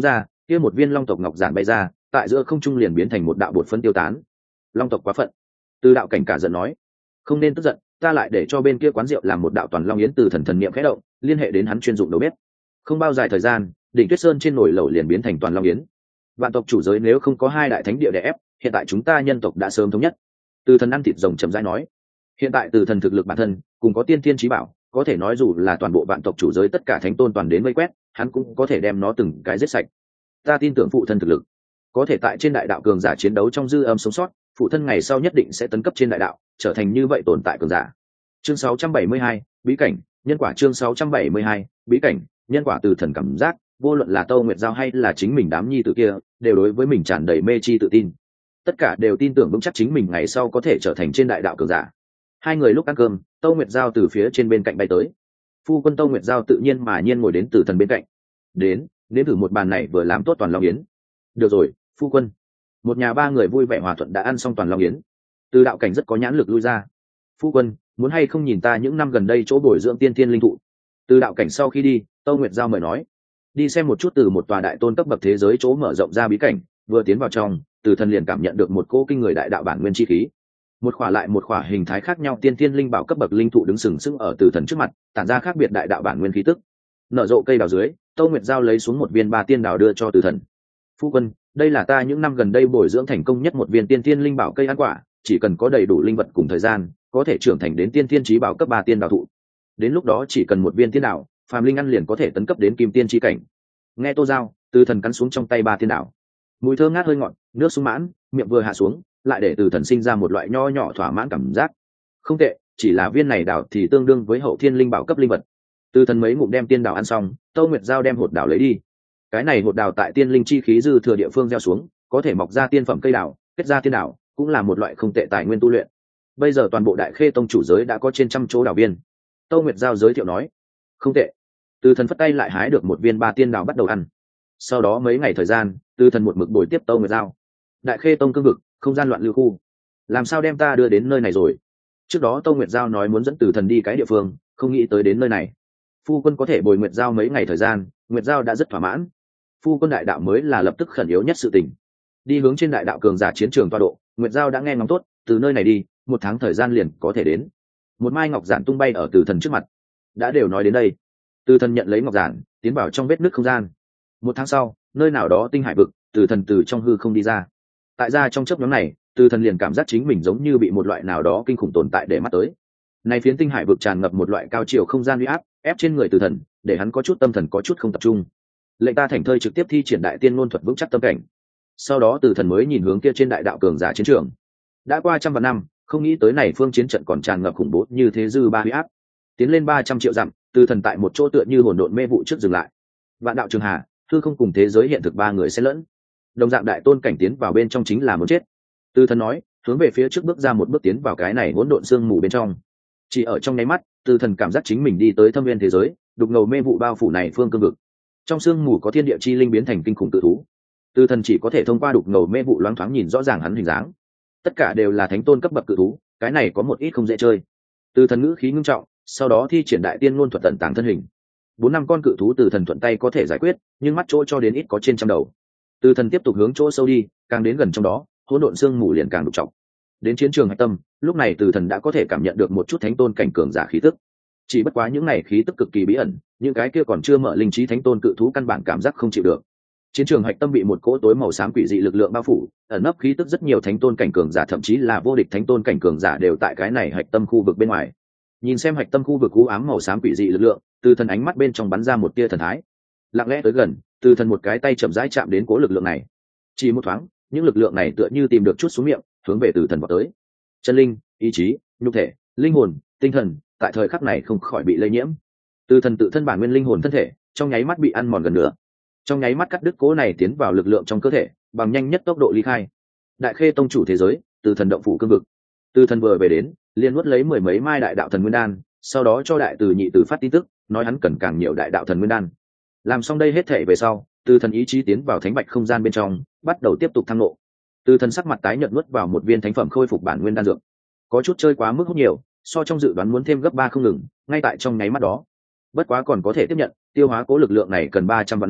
kia một viên long tộc ngọc giản bay ra, tại giữa không trung liền biến thành một đạo bột phấn tiêu tán. Long tộc quá phận. Từ đạo cảnh cả giận nói, không nên tức giận, ta lại để cho bên kia quán rượu làm một đạo toàn long yến. Từ thần thần niệm khẽ động, liên hệ đến hắn chuyên dụng đầu bếp. Không bao dài thời gian, đỉnh tuyết sơn trên nồi lẩu liền biến thành toàn long yến. Vạn tộc chủ giới nếu không có hai đại thánh địa đè ép, hiện tại chúng ta nhân tộc đã sớm thống nhất. Từ thần ăn thịt rồng chậm rãi nói, hiện tại từ thần thực lực bản thân cùng có tiên thiên chí bảo, có thể nói dù là toàn bộ vạn tộc chủ giới tất cả thánh tôn toàn đến vây quét, hắn cũng có thể đem nó từng cái giết sạch. Ta tin tưởng phụ thân thực lực có thể tại trên đại đạo cường giả chiến đấu trong dư âm sống sót, phụ thân ngày sau nhất định sẽ tấn cấp trên đại đạo, trở thành như vậy tồn tại cường giả. Chương 672, bí cảnh nhân quả. Chương 672, bí cảnh nhân quả. Từ thần cảm giác vô luận là Tâu Nguyệt Giao hay là chính mình đám nhi tử kia, đều đối với mình tràn đầy mê chi tự tin, tất cả đều tin tưởng vững chắc chính mình ngày sau có thể trở thành trên đại đạo cường giả. Hai người lúc ăn cơm, Tâu Nguyệt Giao từ phía trên bên cạnh bay tới. Phu quân Tâu Nguyệt Giao tự nhiên mà nhiên ngồi đến Từ thần bên cạnh. Đến, nếm thử một bàn này vừa làm tốt toàn long yến. Được rồi, phu quân. Một nhà ba người vui vẻ hòa thuận đã ăn xong toàn long yến. Từ đạo cảnh rất có nhãn lực lui ra. Phu quân, muốn hay không nhìn ta những năm gần đây chỗ bồi dưỡng tiên thiên linh thụ. Từ đạo cảnh sau khi đi, Tâu Nguyệt Giao mời nói, đi xem một chút từ một tòa đại tôn cấp bậc thế giới chỗ mở rộng ra bí cảnh. Vừa tiến vào trong, Từ thần liền cảm nhận được một cỗ kinh người đại đạo bản nguyên chi khí. Một khỏa lại một khỏa hình thái khác nhau tiên thiên linh bảo cấp bậc linh thụ đứng sừng sững ở Từ thần trước mặt, tản ra khác biệt đại đạo bản nguyên khí tức. Nở rộ cây đào dưới, Tâu Nguyệt Giao lấy xuống một viên ba tiên đào đưa cho Từ thần. Phu quân, đây là ta những năm gần đây bồi dưỡng thành công nhất một viên tiên thiên linh bảo cây ăn quả, chỉ cần có đầy đủ linh vật cùng thời gian, có thể trưởng thành đến tiên thiên chí bảo cấp 3 tiên đào thụ. Đến lúc đó chỉ cần một viên tiên đào, phàm linh ăn liền có thể tấn cấp đến kim tiên chi cảnh. Nghe Tô Giao, Từ thần cắn xuống trong tay ba tiên đào. Mùi thơm ngát hơi ngọt, nước sung mãn, miệng vừa hạ xuống, lại để Từ thần sinh ra một loại nho nhỏ thỏa mãn cảm giác. Không tệ, chỉ là viên này đào thì tương đương với hậu thiên linh bảo cấp linh vật. Từ thần mấy ngụm đem tiên đào ăn xong, Tâu Nguyệt Giao đem hột đào lấy đi. Cái này hột đào tại tiên linh chi khí dư thừa địa phương gieo xuống, có thể mọc ra tiên phẩm cây đào, kết ra tiên đào, cũng là một loại không tệ tài nguyên tu luyện. Bây giờ toàn bộ Đại Khê tông chủ giới đã có trên 100 chỗ đào viên. Tâu Nguyệt Giao giới thiệu nói, không tệ. Từ thần phất tay lại hái được một viên ba tiên đào bắt đầu ăn. Sau đó mấy ngày thời gian, Từ thần một mực bồi tiếp Tâu Nguyệt Giao. Đại Khê tông cương vực, không gian loạn lưu khu, làm sao đem ta đưa đến nơi này rồi? Trước đó Tâu Nguyệt Giao nói muốn dẫn Từ thần đi cái địa phương, không nghĩ tới đến nơi này. Phu quân có thể bồi Nguyệt Giao mấy ngày thời gian, Nguyệt Giao đã rất thỏa mãn. Phu quân đại đạo mới là lập tức khẩn yếu nhất sự tình. Đi hướng trên đại đạo cường giả chiến trường tọa độ, Nguyệt Giao đã nghe ngóng tốt, từ nơi này đi, 1 tháng thời gian liền có thể đến. Một mai ngọc giản tung bay ở Từ thần trước mặt. Đã đều nói đến đây. Từ thần nhận lấy ngọc giản, tiến vào trong vết nứt không gian. 1 tháng sau, nơi nào đó tinh hải vực, Từ thần từ trong hư không đi ra. Tại ra trong chớp nhoáng này, Từ thần liền cảm giác chính mình giống như bị một loại nào đó kinh khủng tồn tại để mắt tới. Này phiến tinh hải vực tràn ngập một loại cao chiều không gian uy áp, ép trên người Từ thần, để hắn có chút tâm thần có chút không tập trung. Lệnh ta thành thơi trực tiếp thi triển đại tiên ngôn thuật vững chắc tâm cảnh. Sau đó Từ thần mới nhìn hướng kia trên đại đạo cường giả chiến trường. Đã qua 100 vạn năm, không nghĩ tới này phương chiến trận còn tràn ngập khủng bố như thế dư ba uy áp. Tiến lên 300 triệu dặm, Từ thần tại một chỗ tựa như hỗn độn mê vụ trước dừng lại. Vạn đạo trường hà, hư không cùng thế giới hiện thực ba người xen lẫn. Đồng dạng đại tôn cảnh tiến vào bên trong chính là muốn chết. Từ thần nói, hướng về phía trước bước ra một bước tiến vào cái này hỗn độn sương mù bên trong. Chỉ ở trong nháy mắt, Từ thần cảm giác chính mình đi tới thâm viên thế giới, đục ngầu mê vụ bao phủ này phương cương vực. Trong sương mù có thiên địa chi linh biến thành kinh khủng tự thú. Từ thần chỉ có thể thông qua đục ngầu mê vụ loáng thoáng nhìn rõ ràng hắn hình dáng. Tất cả đều là thánh tôn cấp bậc cự thú, cái này có một ít không dễ chơi. Từ thần ngữ khí ngưng trọng, sau đó thi triển đại tiên ngôn thuật tận tàng thân hình. 4-5 con cự thú Từ thần thuận tay có thể giải quyết, nhưng mắt chỗ cho đến ít có trên 100 đầu. Từ thần tiếp tục hướng chỗ sâu đi, càng đến gần trong đó, hỗn độn sương mù liền càng đục trọng. Đến chiến trường hạch tâm, lúc này Từ thần đã có thể cảm nhận được một chút thánh tôn cảnh cường giả khí tức. Chỉ bất quá những này khí tức cực kỳ bí ẩn, những cái kia còn chưa mở linh trí thánh tôn cự thú căn bản cảm giác không chịu được. Chiến trường hạch tâm bị một cỗ tối màu xám quỷ dị lực lượng bao phủ, ẩn nấp khí tức rất nhiều thánh tôn cảnh cường giả, thậm chí là vô địch thánh tôn cảnh cường giả đều tại cái này hạch tâm khu vực bên ngoài. Nhìn xem hạch tâm khu vực u ám màu xám quỷ dị lực lượng, Từ thần ánh mắt bên trong bắn ra một tia thần thái. Lặng lẽ tới gần, Từ thần một cái tay chậm rãi chạm đến cỗ lực lượng này. Chỉ một thoáng, những lực lượng này tựa như tìm được chút xuống miệng, hướng về Từ thần vào tới. Chân linh, ý chí, nhục thể, linh hồn, tinh thần, tại thời khắc này không khỏi bị lây nhiễm. Từ thần tự thân bản nguyên linh hồn thân thể, trong nháy mắt bị ăn mòn gần nửa. Trong nháy mắt cắt đứt cố này tiến vào lực lượng trong cơ thể, bằng nhanh nhất tốc độ ly khai. Đại Khê tông chủ thế giới, Từ thần động phủ cương vực. Từ thần vừa về đến, liền nuốt lấy 10 mấy mai đại đạo thần nguyên đan, sau đó cho đại từ nhị từ phát tin tức, nói hắn cần càng nhiều đại đạo thần nguyên đan. Làm xong đây hết thể về sau, Từ thần ý chí tiến vào thánh bạch không gian bên trong, bắt đầu tiếp tục thăng lộ. Từ thần sắc mặt tái nhợt nuốt vào một viên thánh phẩm khôi phục bản nguyên đan dược. Có chút chơi quá mức hút nhiều, so trong dự đoán muốn thêm gấp 3 không ngừng, ngay tại trong nháy mắt đó. Bất quá còn có thể tiếp nhận, tiêu hóa cố lực lượng này cần 300 vạn năm,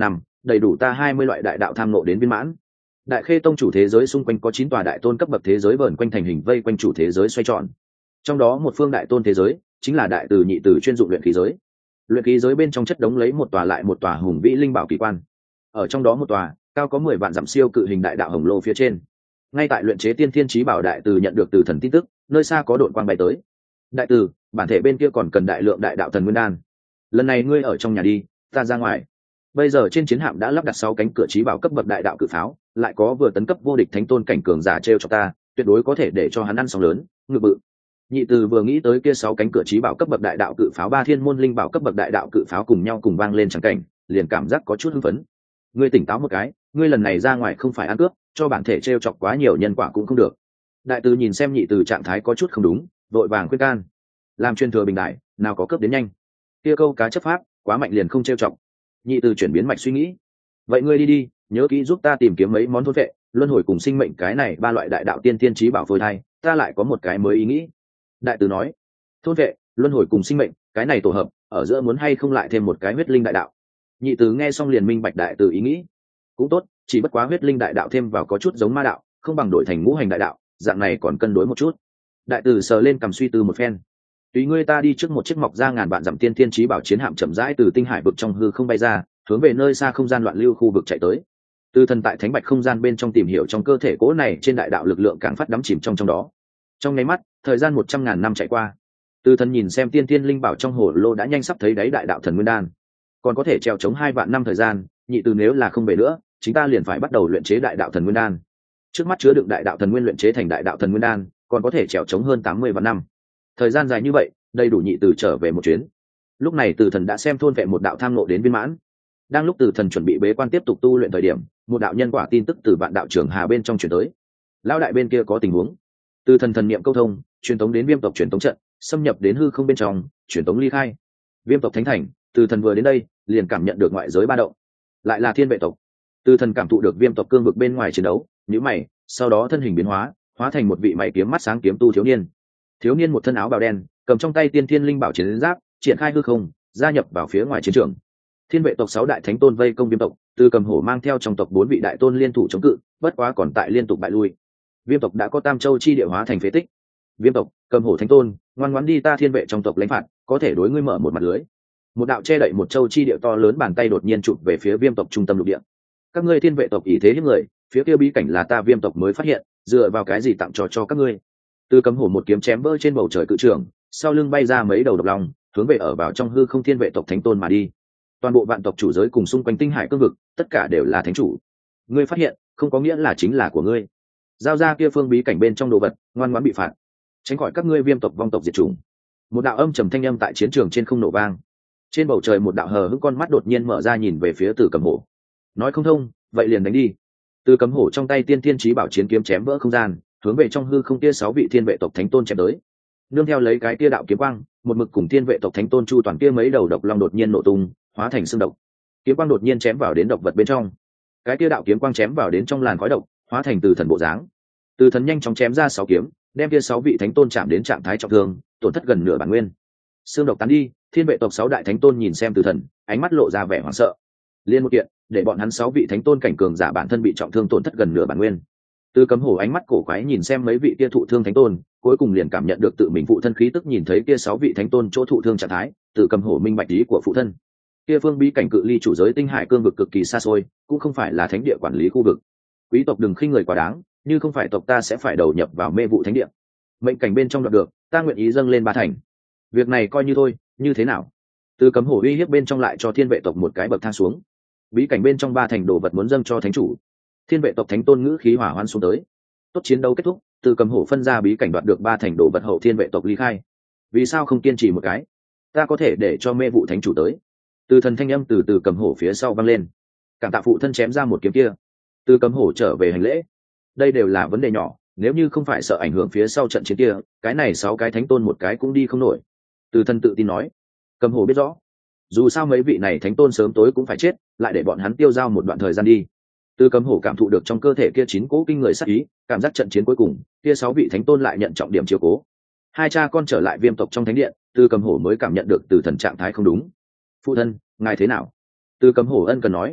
đầy đủ ta 20 loại đại đạo tham nộ đến viên mãn. Đại Khê Tông chủ thế giới xung quanh có 9 tòa đại tôn cấp bậc thế giới vờn quanh thành hình vây quanh chủ thế giới xoay tròn. Trong đó một phương đại tôn thế giới chính là đại từ nhị từ chuyên dụng luyện khí giới. Luyện khí giới bên trong chất đống lấy một tòa lại một tòa hùng vĩ linh bảo kỳ quan. Ở trong đó một tòa cao có 10 vạn dặm siêu cự hình đại đạo hồng lô phía trên. Ngay tại luyện chế tiên thiên chí bảo đại từ nhận được từ thần tin tức, nơi xa có đội quang bay tới. Đại từ, bản thể bên kia còn cần đại lượng đại đạo thần nguyên đan. Lần này ngươi ở trong nhà đi, ta ra ngoài. Bây giờ trên chiến hạm đã lắp đặt 6 cánh cửa chí bảo cấp bậc đại đạo cự pháo, lại có vừa tấn cấp vô địch thánh tôn cảnh cường giả treo cho ta, tuyệt đối có thể để cho hắn ăn sóng lớn, ngự bự. Nhị từ vừa nghĩ tới kia 6 cánh cửa chí bảo cấp bậc đại đạo cự pháo, 3 thiên môn linh bảo cấp bậc đại đạo cự pháo cùng nhau cùng vang lên chẳng cảnh, liền cảm giác có chút hưng phấn. Ngươi tỉnh táo một cái, ngươi lần này ra ngoài không phải ăn cướp, cho bản thể treo chọc quá nhiều nhân quả cũng không được. Đại từ nhìn xem nhị từ trạng thái có chút không đúng, vội vàng khuyên can. Làm truyền thừa bình đại, nào có cướp đến nhanh. Kia câu cá chấp pháp, quá mạnh liền không treo chọc. Nhị từ chuyển biến mạch suy nghĩ. Vậy ngươi đi đi, nhớ kỹ giúp ta tìm kiếm mấy món thôn vệ, luân hồi cùng sinh mệnh cái này 3 loại đại đạo tiên tiên chí bảo phôi thai, ta lại có một cái mới ý nghĩ. Đại từ nói, thôn vệ, luân hồi cùng sinh mệnh, cái này tổ hợp, ở giữa muốn hay không lại thêm một cái huyết linh đại đạo. Nhị từ nghe xong liền minh bạch đại từ ý nghĩ. Cũng tốt, chỉ bất quá huyết linh đại đạo thêm vào có chút giống ma đạo, không bằng đổi thành ngũ hành đại đạo, dạng này còn cân đối một chút. Đại từ sờ lên cầm suy tư một phen. Tùy ngươi ta đi trước một chiếc mọc ra ngàn vạn dặm tiên thiên chí bảo chiến hạm chậm rãi từ tinh hải vực trong hư không bay ra, hướng về nơi xa không gian loạn lưu khu vực chạy tới. Từ thần tại thánh bạch không gian bên trong tìm hiểu trong cơ thể cỗ này trên đại đạo lực lượng càng phát đắm chìm trong đó. Trong nháy mắt, thời gian 100.000 năm chạy qua. Từ thần nhìn xem tiên thiên linh bảo trong hồ lô đã nhanh sắp thấy đáy đại đạo thần nguyên đan, còn có thể treo chống 2 vạn năm thời gian, nhị từ nếu là không về nữa, chúng ta liền phải bắt đầu luyện chế đại đạo thần nguyên đan. Trước mắt chứa đựng đại đạo thần nguyên luyện chế thành đại đạo thần nguyên đan, còn có thể trèo chống hơn 80 vạn năm. Thời gian dài như vậy, đầy đủ nhị từ trở về một chuyến. Lúc này từ thần đã xem thôn vệ một đạo tham nộ đến viên mãn. Đang lúc từ thần chuẩn bị bế quan tiếp tục tu luyện thời điểm, một đạo nhân quả tin tức từ vạn đạo trưởng hà bên trong truyền tới. Lão đại bên kia có tình huống. Từ thần thần niệm câu thông, truyền tống đến viêm tộc truyền tống trận, xâm nhập đến hư không bên trong, truyền tống ly khai. Viêm tộc thánh thành, từ thần vừa đến đây, liền cảm nhận được ngoại giới ba động. Lại là thiên vệ tộc. Từ thần cảm thụ được viêm tộc cương vực bên ngoài chiến đấu, nhíu mày, sau đó thân hình biến hóa, hóa thành một vị mày kiếm mắt sáng kiếm tu thiếu niên. Thiếu niên một thân áo bào đen, cầm trong tay tiên thiên linh bảo chiến giáp, triển khai hư không, gia nhập vào phía ngoài chiến trường. Thiên vệ tộc 6 đại thánh tôn vây công viêm tộc, từ cầm hổ mang theo trong tộc 4 vị đại tôn liên thủ chống cự, bất quá còn tại liên tục bại lui. Viêm tộc đã có Tam Châu chi địa hóa thành phế tích. Viêm tộc, cầm hổ thánh tôn, ngoan ngoãn đi ta thiên vệ trong tộc lãnh phạt, có thể đối ngươi mở một mặt lưới. Một đạo che đậy một châu chi địa to lớn bàn tay đột nhiên chụp về phía viêm tộc trung tâm lục địa. Các ngươi thiên vệ tộc ỷ thế hiếp người, phía kia bí cảnh là ta viêm tộc mới phát hiện, dựa vào cái gì tặng cho các ngươi? Từ cầm hổ một kiếm chém vỡ trên bầu trời cự trường, sau lưng bay ra mấy đầu độc long, hướng về ở vào trong hư không thiên vệ tộc thánh tôn mà đi. Toàn bộ vạn tộc chủ giới cùng xung quanh tinh hải cương vực, tất cả đều là thánh chủ. Ngươi phát hiện, không có nghĩa là chính là của ngươi. Giao ra kia phương bí cảnh bên trong đồ vật, ngoan ngoãn bị phạt. Tránh khỏi các ngươi viêm tộc vong tộc diệt chủng. Một đạo âm trầm thanh âm tại chiến trường trên không nổ vang. Trên bầu trời một đạo hờ hững con mắt đột nhiên mở ra nhìn về phía Từ cầm hổ. Nói không thông, vậy liền đánh đi. Từ cầm hổ trong tay tiên thiên chí bảo chiến kiếm chém vỡ không gian, hướng về trong hư không kia 6 vị thiên vệ tộc thánh tôn chém tới. Nương theo lấy cái kia đạo kiếm quang, một mực cùng thiên vệ tộc thánh tôn chu toàn kia mấy đầu độc long đột nhiên nổ tung, hóa thành xương độc. Kiếm quang đột nhiên chém vào đến độc vật bên trong. Cái kia đạo kiếm quang chém vào đến trong làn khói độc, hóa thành từ thần bộ dáng. Từ thần nhanh chóng chém ra 6 kiếm, đem kia 6 vị thánh tôn chạm đến trạng thái trọng thương, tổn thất gần nửa bản nguyên. Xương độc tán đi, thiên vệ tộc 6 đại thánh tôn nhìn xem từ thần, ánh mắt lộ ra vẻ hoảng sợ. Liên một kiện, để bọn hắn 6 vị thánh tôn cảnh cường giả bản thân bị trọng thương tổn thất gần nửa bản nguyên. Từ cấm hổ ánh mắt cổ quái nhìn xem mấy vị kia thụ thương thánh tôn, cuối cùng liền cảm nhận được tự mình phụ thân khí tức, nhìn thấy kia 6 vị thánh tôn chỗ thụ thương trạng thái, từ cấm hổ minh bạch ý của phụ thân. Kia phương bí cảnh cự ly chủ giới tinh hải cương vực cực kỳ xa xôi, cũng không phải là thánh địa quản lý khu vực. Quý tộc đừng khinh người quá đáng, như không phải tộc ta sẽ phải đầu nhập vào mê vụ thánh địa. Mệnh cảnh bên trong đoạt được, ta nguyện ý dâng lên 3 thành. Việc này coi như thôi, như thế nào? Từ cấm hổ uy hiếp bên trong lại cho thiên vệ tộc một cái bậc thang xuống. Bí cảnh bên trong 3 thành đồ vật muốn dâng cho thánh chủ. Thiên vệ tộc thánh tôn ngữ khí hỏa hoan xuống tới. Tốt, chiến đấu kết thúc, từ cầm hổ phân ra bí cảnh đoạt được 3 thành đồ vật hậu thiên vệ tộc ly khai. Vì sao không kiên trì một cái? Ta có thể để cho mê vụ thánh chủ tới. Từ thần thanh âm từ cầm hổ phía sau vang lên. Cảm tạ phụ thân chém ra một kiếm kia. Từ cầm hổ trở về hành lễ. Đây đều là vấn đề nhỏ, nếu như không phải sợ ảnh hưởng phía sau trận chiến kia, cái này 6 cái thánh tôn một cái cũng đi không nổi. Từ thần tự tin nói. Cầm hổ biết rõ, dù sao mấy vị này thánh tôn sớm tối cũng phải chết, lại để bọn hắn tiêu dao một đoạn thời gian đi. Từ cấm hổ cảm thụ được trong cơ thể kia 9 cỗ kinh người sát ý, cảm giác trận chiến cuối cùng kia 6 vị thánh tôn lại nhận trọng điểm chiếu cố. Hai cha con trở lại viêm tộc trong thánh điện, từ cấm hổ mới cảm nhận được từ thần trạng thái không đúng. Phụ thân, ngài thế nào? Từ cấm hổ ân cần nói.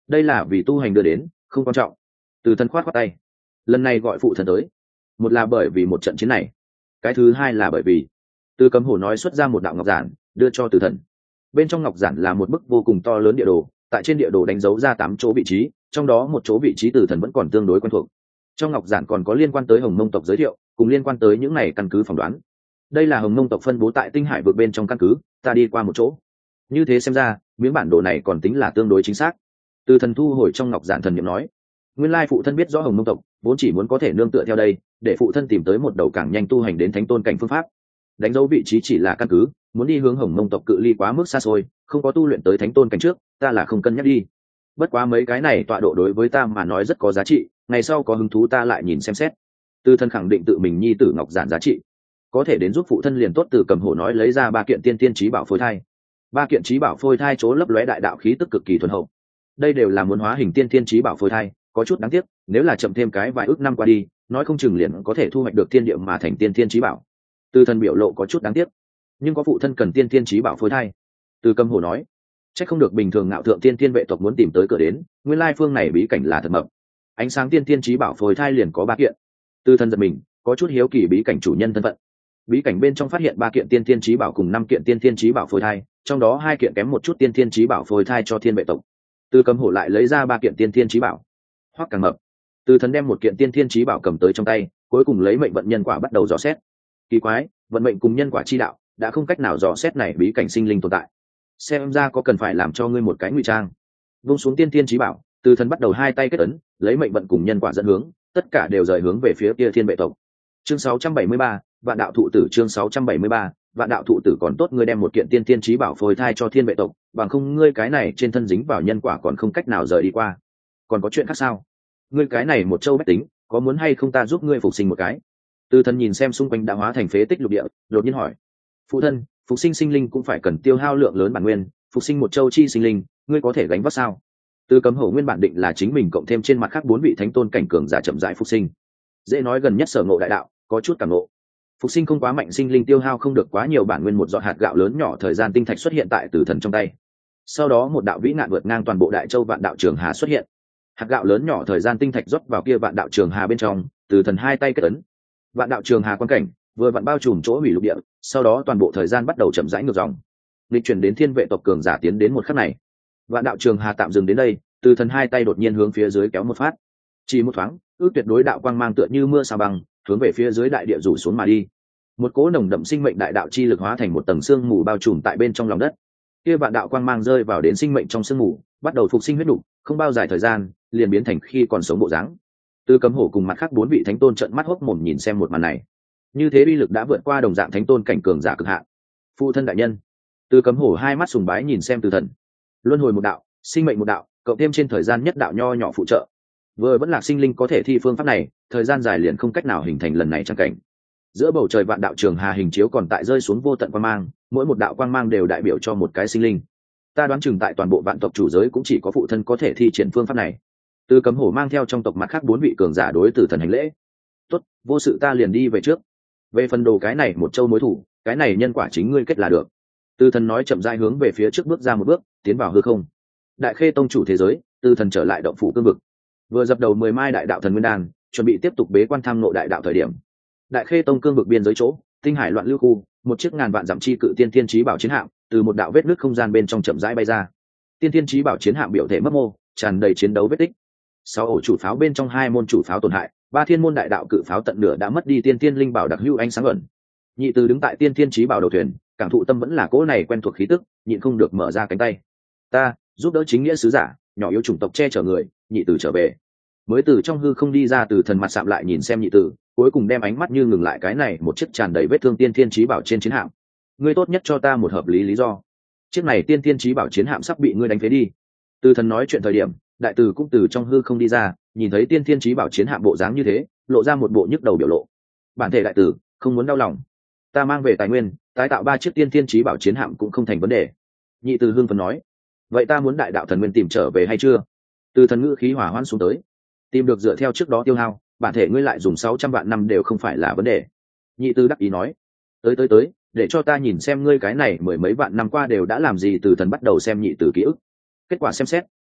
đây là vì tu hành đưa đến, không quan trọng. Từ thần khoát khoát tay. Lần này gọi phụ thân tới, một là bởi vì một trận chiến này, cái thứ hai là bởi vì Từ Cấm Hổ nói xuất ra một đạo ngọc giản đưa cho Từ Thần. Bên trong ngọc giản là một bức vô cùng to lớn địa đồ, tại trên địa đồ đánh dấu ra 8 chỗ vị trí, trong đó một chỗ vị trí Từ Thần vẫn còn tương đối quen thuộc. Trong ngọc giản còn có liên quan tới Hồng Mông tộc giới thiệu, cùng liên quan tới những này căn cứ phỏng đoán. Đây là Hồng Mông tộc phân bố tại Tinh Hải vực bên trong căn cứ, ta đi qua một chỗ. Như thế xem ra, miếng bản đồ này còn tính là tương đối chính xác. Từ Thần thu hồi trong ngọc giản thần niệm nói, nguyên lai phụ thân biết rõ Hồng Mông tộc, vốn chỉ muốn có thể nương tựa theo đây, để phụ thân tìm tới một đầu càng nhanh tu hành đến thánh tôn cảnh phương pháp. Đánh dấu vị trí chỉ là căn cứ, muốn đi hướng Hồng Mông tộc cự ly quá mức xa xôi, không có tu luyện tới thánh tôn cảnh trước, ta là không cân nhắc đi. Bất quá mấy cái này tọa độ đối với ta mà nói rất có giá trị, ngày sau có hứng thú ta lại nhìn xem xét. Từ Thân khẳng định tự mình nhi tử ngọc giản giá trị, có thể đến giúp phụ thân liền tốt. Từ Cầm Hổ nói lấy ra 3 kiện tiên tiên chí bảo phôi thai. 3 kiện chí bảo phôi thai chỗ lấp lóe đại đạo khí tức cực kỳ thuần hậu. Đây đều là muốn hóa hình tiên tiên chí bảo phôi thai, có chút đáng tiếc, nếu là chậm thêm cái vài ước năm qua đi, nói không chừng liền có thể thu hoạch được thiên địa mà thành tiên tiên chí bảo. Từ Thần biểu lộ có chút đáng tiếc, nhưng có phụ thân cần tiên tiên chí bảo phôi thai. Từ Cầm Hổ nói, chắc không được bình thường ngạo thượng tiên tiên vệ tộc muốn tìm tới cửa đến, nguyên lai phương này bí cảnh là thật mập. Ánh sáng tiên tiên chí bảo phôi thai liền có 3 kiện. Từ Thần giật mình, có chút hiếu kỳ bí cảnh chủ nhân thân phận. Bí cảnh bên trong phát hiện 3 kiện tiên tiên chí bảo cùng 5 kiện tiên tiên chí bảo phôi thai, trong đó 2 kiện kém một chút tiên tiên chí bảo phôi thai cho thiên vệ tộc. Từ Cầm Hổ lại lấy ra 3 kiện tiên tiên chí bảo. Hoắc càng mập. Từ Thần đem một kiện tiên tiên chí bảo cầm tới trong tay, cuối cùng lấy mệnh vận nhân quả bắt đầu dò xét. Kỳ quái, vận mệnh cùng nhân quả chi đạo đã không cách nào dò xét này bí cảnh sinh linh tồn tại. Xem ra có cần phải làm cho ngươi một cái ngụy trang. Vung xuống tiên tiên chí bảo, Từ Thần bắt đầu hai tay kết ấn, lấy mệnh vận cùng nhân quả dẫn hướng, tất cả đều rời hướng về phía kia thiên vệ tộc. Chương 673, Vạn đạo thụ tử. Chương 673, Vạn đạo thụ tử. Còn tốt ngươi đem một kiện tiên tiên chí bảo phôi thai cho thiên vệ tộc, bằng không ngươi cái này trên thân dính vào nhân quả còn không cách nào rời đi qua. Còn có chuyện khác sao? Ngươi cái này một châu bách tính, có muốn hay không ta giúp ngươi phục sinh một cái? Từ Thần nhìn xem xung quanh đã hóa thành phế tích lục địa, đột nhiên hỏi, phụ thân, phục sinh sinh linh cũng phải cần tiêu hao lượng lớn bản nguyên, phục sinh một châu chi sinh linh, ngươi có thể gánh vác sao? Từ Cấm Hổ nguyên bản định là chính mình cộng thêm trên mặt khác 4 vị thánh tôn cảnh cường giả chậm rãi phục sinh. Dễ nói gần nhất sở ngộ đại đạo, có chút cảm ngộ. Phục sinh không quá mạnh sinh linh tiêu hao không được quá nhiều bản nguyên, một giọt hạt gạo lớn nhỏ thời gian tinh thạch xuất hiện tại Từ Thần trong tay. Sau đó một đạo vĩ ngạn vượt ngang toàn bộ đại châu vạn đạo trường hà xuất hiện. Hạt gạo lớn nhỏ thời gian tinh thạch rót vào kia vạn đạo trường hà bên trong, Từ Thần hai tay kết ấn. Vạn đạo trường hà quan cảnh vừa vặn bao trùm chỗ hủy lục địa, sau đó toàn bộ thời gian bắt đầu chậm rãi ngược dòng, lịch chuyển đến thiên vệ tộc cường giả tiến đến một khắc này. Vạn đạo trường hà tạm dừng đến đây, Từ Thần hai tay đột nhiên hướng phía dưới kéo một phát, chỉ một thoáng, ước tuyệt đối đạo quang mang tựa như mưa sao băng hướng về phía dưới đại địa rủ xuống mà đi. Một cỗ nồng đậm sinh mệnh đại đạo chi lực hóa thành một tầng sương mù bao trùm tại bên trong lòng đất. Kia vạn đạo quang mang rơi vào đến sinh mệnh trong sương mù, bắt đầu phục sinh huyết nục, không bao dài thời gian, liền biến thành khi còn sống bộ dáng. Từ Cấm Hổ cùng mặt khác 4 vị thánh tôn trợn mắt hốc mồm nhìn xem một màn này. Như thế uy lực đã vượt qua đồng dạng thánh tôn cảnh cường giả cực hạn. Phụ thân đại nhân. Từ Cấm Hổ hai mắt sùng bái nhìn xem Từ Thần. Luân hồi một đạo, sinh mệnh một đạo, cộng thêm trên thời gian nhất đạo nho nhỏ phụ trợ. Vừa vẫn là sinh linh có thể thi phương pháp này, thời gian dài liền không cách nào hình thành lần này trang cảnh. Giữa bầu trời vạn đạo trường hà hình chiếu còn tại rơi xuống vô tận quang mang, mỗi một đạo quang mang đều đại biểu cho một cái sinh linh. Ta đoán chừng tại toàn bộ vạn tộc chủ giới cũng chỉ có phụ thân có thể thi triển phương pháp này. Từ Cấm Hổ mang theo trong tộc mặt khác 4 vị cường giả đối Từ Thần hành lễ. Tốt, vô sự ta liền đi về trước. Về phần đồ cái này một châu mối thủ, cái này nhân quả chính ngươi kết là được. Từ Thần nói chậm rãi hướng về phía trước bước ra một bước, tiến vào hư không. Đại Khê tông chủ thế giới, Từ Thần trở lại động phủ cương vực. Vừa dập đầu 10 mai đại đạo thần nguyên đan, chuẩn bị tiếp tục bế quan tham ngộ đại đạo thời điểm. Đại Khê tông cương vực biên giới chỗ, tinh hải loạn lưu khu, một chiếc ngàn vạn dặm chi cự tiên thiên chí bảo chiến hạm, từ một đạo vết nứt không gian bên trong chậm rãi bay ra. Tiên thiên chí bảo chiến hạm biểu thể mấp mô, tràn đầy chiến đấu vết tích. 6 ổ chủ pháo bên trong 2 môn chủ pháo tổn hại, 3 thiên môn đại đạo cự pháo tận nửa đã mất đi tiên thiên linh bảo đặc hữu ánh sáng ẩn. Nhị Từ đứng tại tiên thiên chí bảo đầu thuyền, cảm thụ tâm vẫn là cỗ này quen thuộc khí tức, nhịn không được mở ra cánh tay. Ta giúp đỡ chính nghĩa sứ giả, nhỏ yếu chủng tộc che chở người, Nhị Từ trở về. Mới từ trong hư không đi ra, Từ Thần mặt sạm lại nhìn xem Nhị Từ, cuối cùng đem ánh mắt như ngừng lại cái này một chiếc tràn đầy vết thương tiên thiên chí bảo trên chiến hạm. Ngươi tốt nhất cho ta một hợp lý lý do. Chiếc này tiên thiên chí bảo chiến hạm sắp bị ngươi đánh phế đi. Từ Thần nói chuyện thời điểm, đại từ cũng từ trong hư không đi ra, nhìn thấy tiên thiên chí bảo chiến hạm bộ dáng như thế, lộ ra một bộ nhức đầu biểu lộ. Bản thể đại tử không muốn đau lòng, ta mang về tài nguyên, tái tạo 3 chiếc tiên thiên chí bảo chiến hạm cũng không thành vấn đề. Nhị Từ hưng phấn nói, vậy ta muốn đại đạo thần nguyên tìm trở về hay chưa? Từ Thần ngữ khí hỏa hoãn xuống tới, tìm được dựa theo trước đó tiêu hao, bản thể ngươi lại dùng 600 vạn năm đều không phải là vấn đề. Nhị Từ đắc ý nói, tới, để cho ta nhìn xem ngươi cái này mười mấy vạn năm qua đều đã làm gì. Từ Thần bắt đầu xem Nhị Từ ký ức, kết quả xem xét,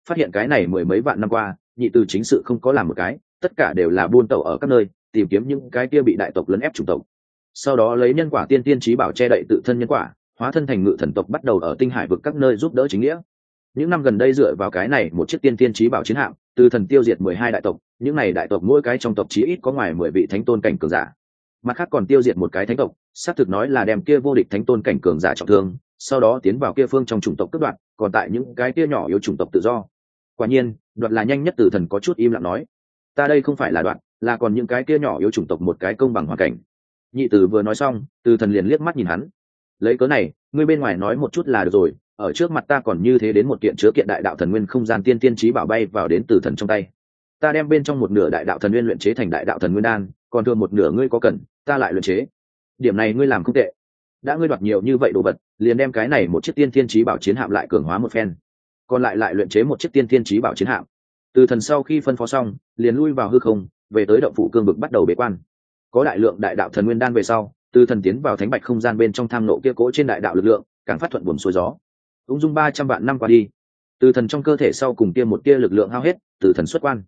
phát hiện cái này mười mấy vạn năm qua nhị từ chính sự không có làm một cái, tất cả đều là buôn tẩu ở các nơi tìm kiếm những cái kia bị đại tộc lấn ép chủng tộc, sau đó lấy nhân quả tiên tiên trí bảo che đậy tự thân nhân quả, hóa thân thành ngự thần tộc bắt đầu ở tinh hải vực các nơi giúp đỡ chính nghĩa. Những năm gần đây dựa vào cái này một chiếc tiên tiên trí bảo chiến hạm, từ thần tiêu diệt 12 đại tộc, những này đại tộc mỗi cái trong tộc chí ít có ngoài 10 vị thánh tôn cảnh cường giả. Mặt khác còn tiêu diệt một cái thánh tộc, xác thực nói là đem kia vô địch thánh tôn cảnh cường giả trọng thương, sau đó tiến vào kia phương trong chủng tộc cướp đoạt, còn tại những cái kia nhỏ yếu chủng tộc tự do. Quả nhiên, đoạt là nhanh nhất. Từ thần có chút im lặng nói, ta đây không phải là đoạt, là còn những cái kia nhỏ yếu chủng tộc một cái công bằng hoàn cảnh. Nhị tử vừa nói xong, từ thần liền liếc mắt nhìn hắn, lấy cớ này ngươi bên ngoài nói một chút là được rồi, ở trước mặt ta còn như thế đến một kiện chứa kiện đại đạo thần nguyên không gian tiên tiên trí bảo bay vào đến từ thần trong tay, ta đem bên trong một nửa đại đạo thần nguyên luyện chế thành đại đạo thần nguyên đan, còn thừa một nửa ngươi có cần ta lại luyện chế. Điểm này ngươi làm không tệ, đã ngươi đoạt nhiều như vậy đồ vật, liền đem cái này một chiếc tiên tiên trí bảo chiến hạm lại cường hóa một phen, còn lại luyện chế một chiếc tiên tiên trí bảo chiến hạm. Từ thần sau khi phân phó xong liền lui vào hư không, về tới động phủ cương vực bắt đầu bế quan. Có đại lượng đại đạo thần nguyên đan về sau, từ thần tiến vào thánh bạch không gian bên trong tham nộ kia cố trên đại đạo lực lượng, càng phát thuận buồm xuôi gió. Ung dung 300 vạn năm qua đi, từ thần trong cơ thể sau cùng kia một tia lực lượng hao hết, từ thần xuất quan.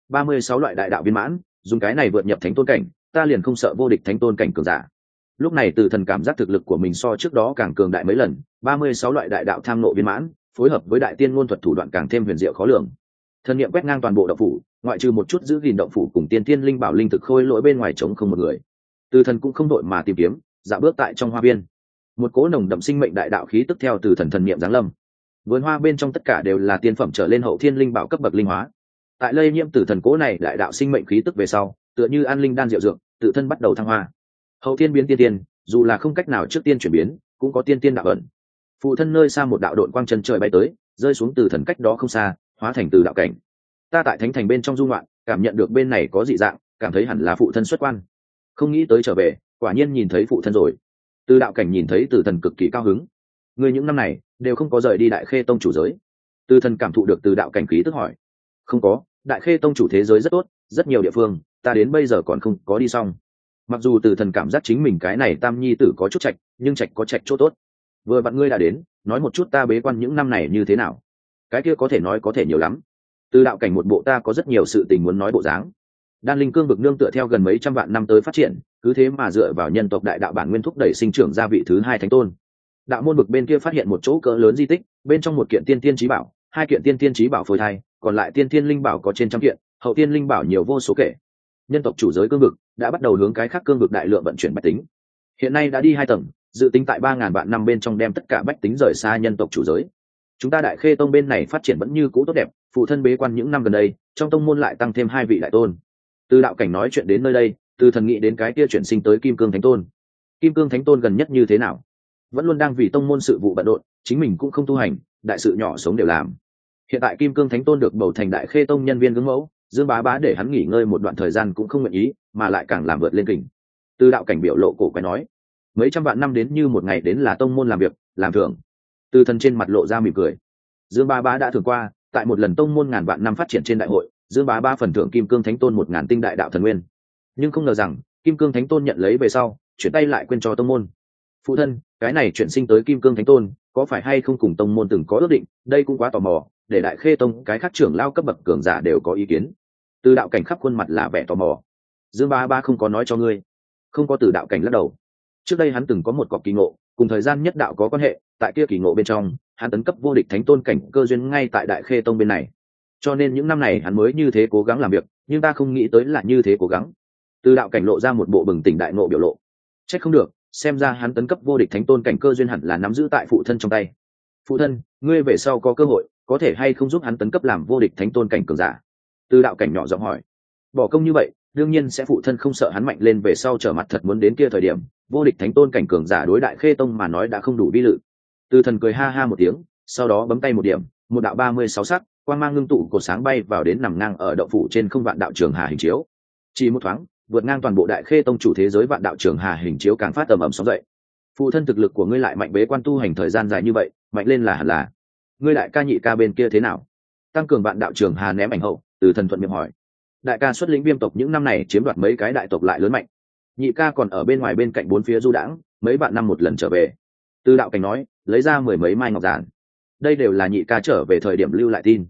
36 loại đại đạo viên mãn, dùng cái này vượt nhập thánh tôn cảnh, ta liền không sợ vô địch thánh tôn cảnh cường giả. Lúc này từ thần cảm giác thực lực của mình so trước đó càng cường đại mấy lần, 36 loại đại đạo tham nộ viên mãn, phối hợp với đại tiên ngôn thuật thủ đoạn càng thêm huyền diệu khó lường. Thần niệm quét ngang toàn bộ động phủ, ngoại trừ một chút giữ gìn động phủ cùng tiên tiên linh bảo linh thực khôi lỗi bên ngoài trống không một người. Từ thần cũng không đội mà tìm kiếm, dạo bước tại trong hoa viên. Một cỗ nồng đậm sinh mệnh đại đạo khí tức theo từ thần niệm giáng lâm. Vườn hoa bên trong tất cả đều là tiên phẩm trở lên hậu thiên linh bảo cấp bậc linh hóa. Tại lây nhiễm từ thần cỗ này đại đạo sinh mệnh khí tức về sau, tựa như an linh đan diệu dược, tự thân bắt đầu thăng hoa. Hậu thiên biến tiên tiên, dù là không cách nào trước tiên chuyển biến, cũng có tiên tiên đạo ẩn. Phụ thân nơi xa một đạo độn quang chân trời bay tới, rơi xuống từ thần cách đó không xa, hóa thành từ đạo cảnh. Ta tại thánh thành bên trong dung loạn, cảm nhận được bên này có dị dạng, cảm thấy hẳn là phụ thân xuất quan. Không nghĩ tới trở về, quả nhiên nhìn thấy phụ thân rồi. Từ đạo cảnh nhìn thấy từ thần cực kỳ cao hứng. Người những năm này đều không có rời đi đại khê tông chủ giới. Từ thần cảm thụ được từ đạo cảnh khí tức hỏi. Không có, đại khê tông chủ thế giới rất tốt, rất nhiều địa phương ta đến bây giờ còn không có đi xong. Mặc dù từ thần cảm giác chính mình cái này tam nhi tử có chút trạch, nhưng trạch có trạch chỗ tốt. Vừa vặn ngươi đã đến, nói một chút ta bế quan những năm này như thế nào. Cái kia có thể nói có thể nhiều lắm. Từ đạo cảnh một bộ ta có rất nhiều sự tình muốn nói bộ dáng. Đan linh cương vực nương tựa theo gần mấy trăm vạn năm tới phát triển, cứ thế mà dựa vào nhân tộc đại đạo bản nguyên thúc đẩy sinh trưởng ra vị thứ 2 thánh tôn. Đạo môn vực bên kia phát hiện một chỗ cỡ lớn di tích, bên trong một kiện tiên tiên chí bảo, 2 kiện tiên tiên chí bảo phôi thai, còn lại tiên tiên linh bảo có trên trăm kiện, hậu tiên linh bảo nhiều vô số kể. Nhân tộc chủ giới cương vực đã bắt đầu hướng cái khác cương vực đại lượng vận chuyển bách tính. Hiện nay đã đi 2 tầng, dự tính tại 3000 vạn năm bên trong đem tất cả bách tính rời xa nhân tộc chủ giới. Chúng ta đại khê tông bên này phát triển vẫn như cũ tốt đẹp, phụ thân bế quan những năm gần đây, trong tông môn lại tăng thêm 2 vị đại tôn. Từ đạo cảnh nói chuyện đến nơi đây, từ thần nghĩ đến cái kia chuyển sinh tới kim cương thánh tôn. Kim cương thánh tôn gần nhất như thế nào? Vẫn luôn đang vì tông môn sự vụ bận rộn, chính mình cũng không tu hành, đại sự nhỏ sống đều làm. Hiện tại kim cương thánh tôn được bầu thành đại khê tông nhân viên gương mẫu, Dương Bá Bá để hắn nghỉ ngơi một đoạn thời gian cũng không nguyện ý, mà lại càng làm vượt lên kình. Từ đạo cảnh biểu lộ cổ quái nói, mấy trăm vạn năm đến như một ngày đến là tông môn làm việc, làm thưởng. Từ thần trên mặt lộ ra mỉm cười. Dương Bá Bá đã thưởng qua, tại một lần tông môn ngàn vạn năm phát triển trên đại hội, Dương Bá Bá phần thưởng kim cương thánh tôn 1000 tinh đại đạo thần nguyên. Nhưng không ngờ rằng, kim cương thánh tôn nhận lấy về sau, chuyển tay lại quên cho tông môn. Phụ thân, cái này chuyển sinh tới kim cương thánh tôn, có phải hay không cùng tông môn từng có ước định, đây cũng quá tò mò, để đại khê tông cái khác trưởng lao cấp bậc cường giả đều có ý kiến. Từ đạo cảnh khắp khuôn mặt là vẻ tò mò. Dương Bá Bá không có nói cho ngươi. Không có. Từ đạo cảnh lắc đầu. Trước đây hắn từng có một cọc kỳ ngộ, cùng thời gian nhất đạo có quan hệ, tại kia kỳ ngộ bên trong, hắn tấn cấp vô địch thánh tôn cảnh cơ duyên ngay tại đại khê tông bên này. Cho nên những năm này hắn mới như thế cố gắng làm việc, nhưng ta không nghĩ tới là như thế cố gắng. Từ đạo cảnh lộ ra một bộ bừng tỉnh đại ngộ biểu lộ. Trách không được, xem ra hắn tấn cấp vô địch thánh tôn cảnh cơ duyên hẳn là nắm giữ tại phụ thân trong tay. Phụ thân, ngươi về sau có cơ hội, có thể hay không giúp hắn tấn cấp làm vô địch thánh tôn cảnh cường giả? Từ đạo cảnh nhỏ giọng hỏi. Bỏ công như vậy, đương nhiên sẽ phụ thân không sợ hắn mạnh lên về sau trở mặt thật muốn đến kia thời điểm, vô địch thánh tôn cảnh cường giả đối đại khê tông mà nói đã không đủ vi lự. Từ thần cười ha ha một tiếng, sau đó bấm tay một điểm, một đạo 36 sắc, quang mang ngưng tụ cột sáng bay vào đến nằm ngang ở động phủ trên không vạn đạo trường hà hình chiếu. Chỉ một thoáng, vượt ngang toàn bộ đại khê tông chủ thế giới vạn đạo trường hà hình chiếu càng phát tầm ầm sóng dậy. Phụ thân thực lực của ngươi lại mạnh bế quan tu hành thời gian dài như vậy, mạnh lên là hẳn là. Ngươi đại ca nhị ca bên kia thế nào? Tăng cường vạn đạo trường hà ném ảnh hậu, từ thần thuận miệng hỏi. Đại ca xuất lĩnh viêm tộc những năm này chiếm đoạt mấy cái đại tộc lại lớn mạnh. Nhị ca còn ở bên ngoài bên cạnh bốn phía du đãng, mấy bạn năm một lần trở về. Từ đạo cảnh nói, lấy ra 10 mấy mai ngọc giản. Đây đều là nhị ca trở về thời điểm lưu lại tin.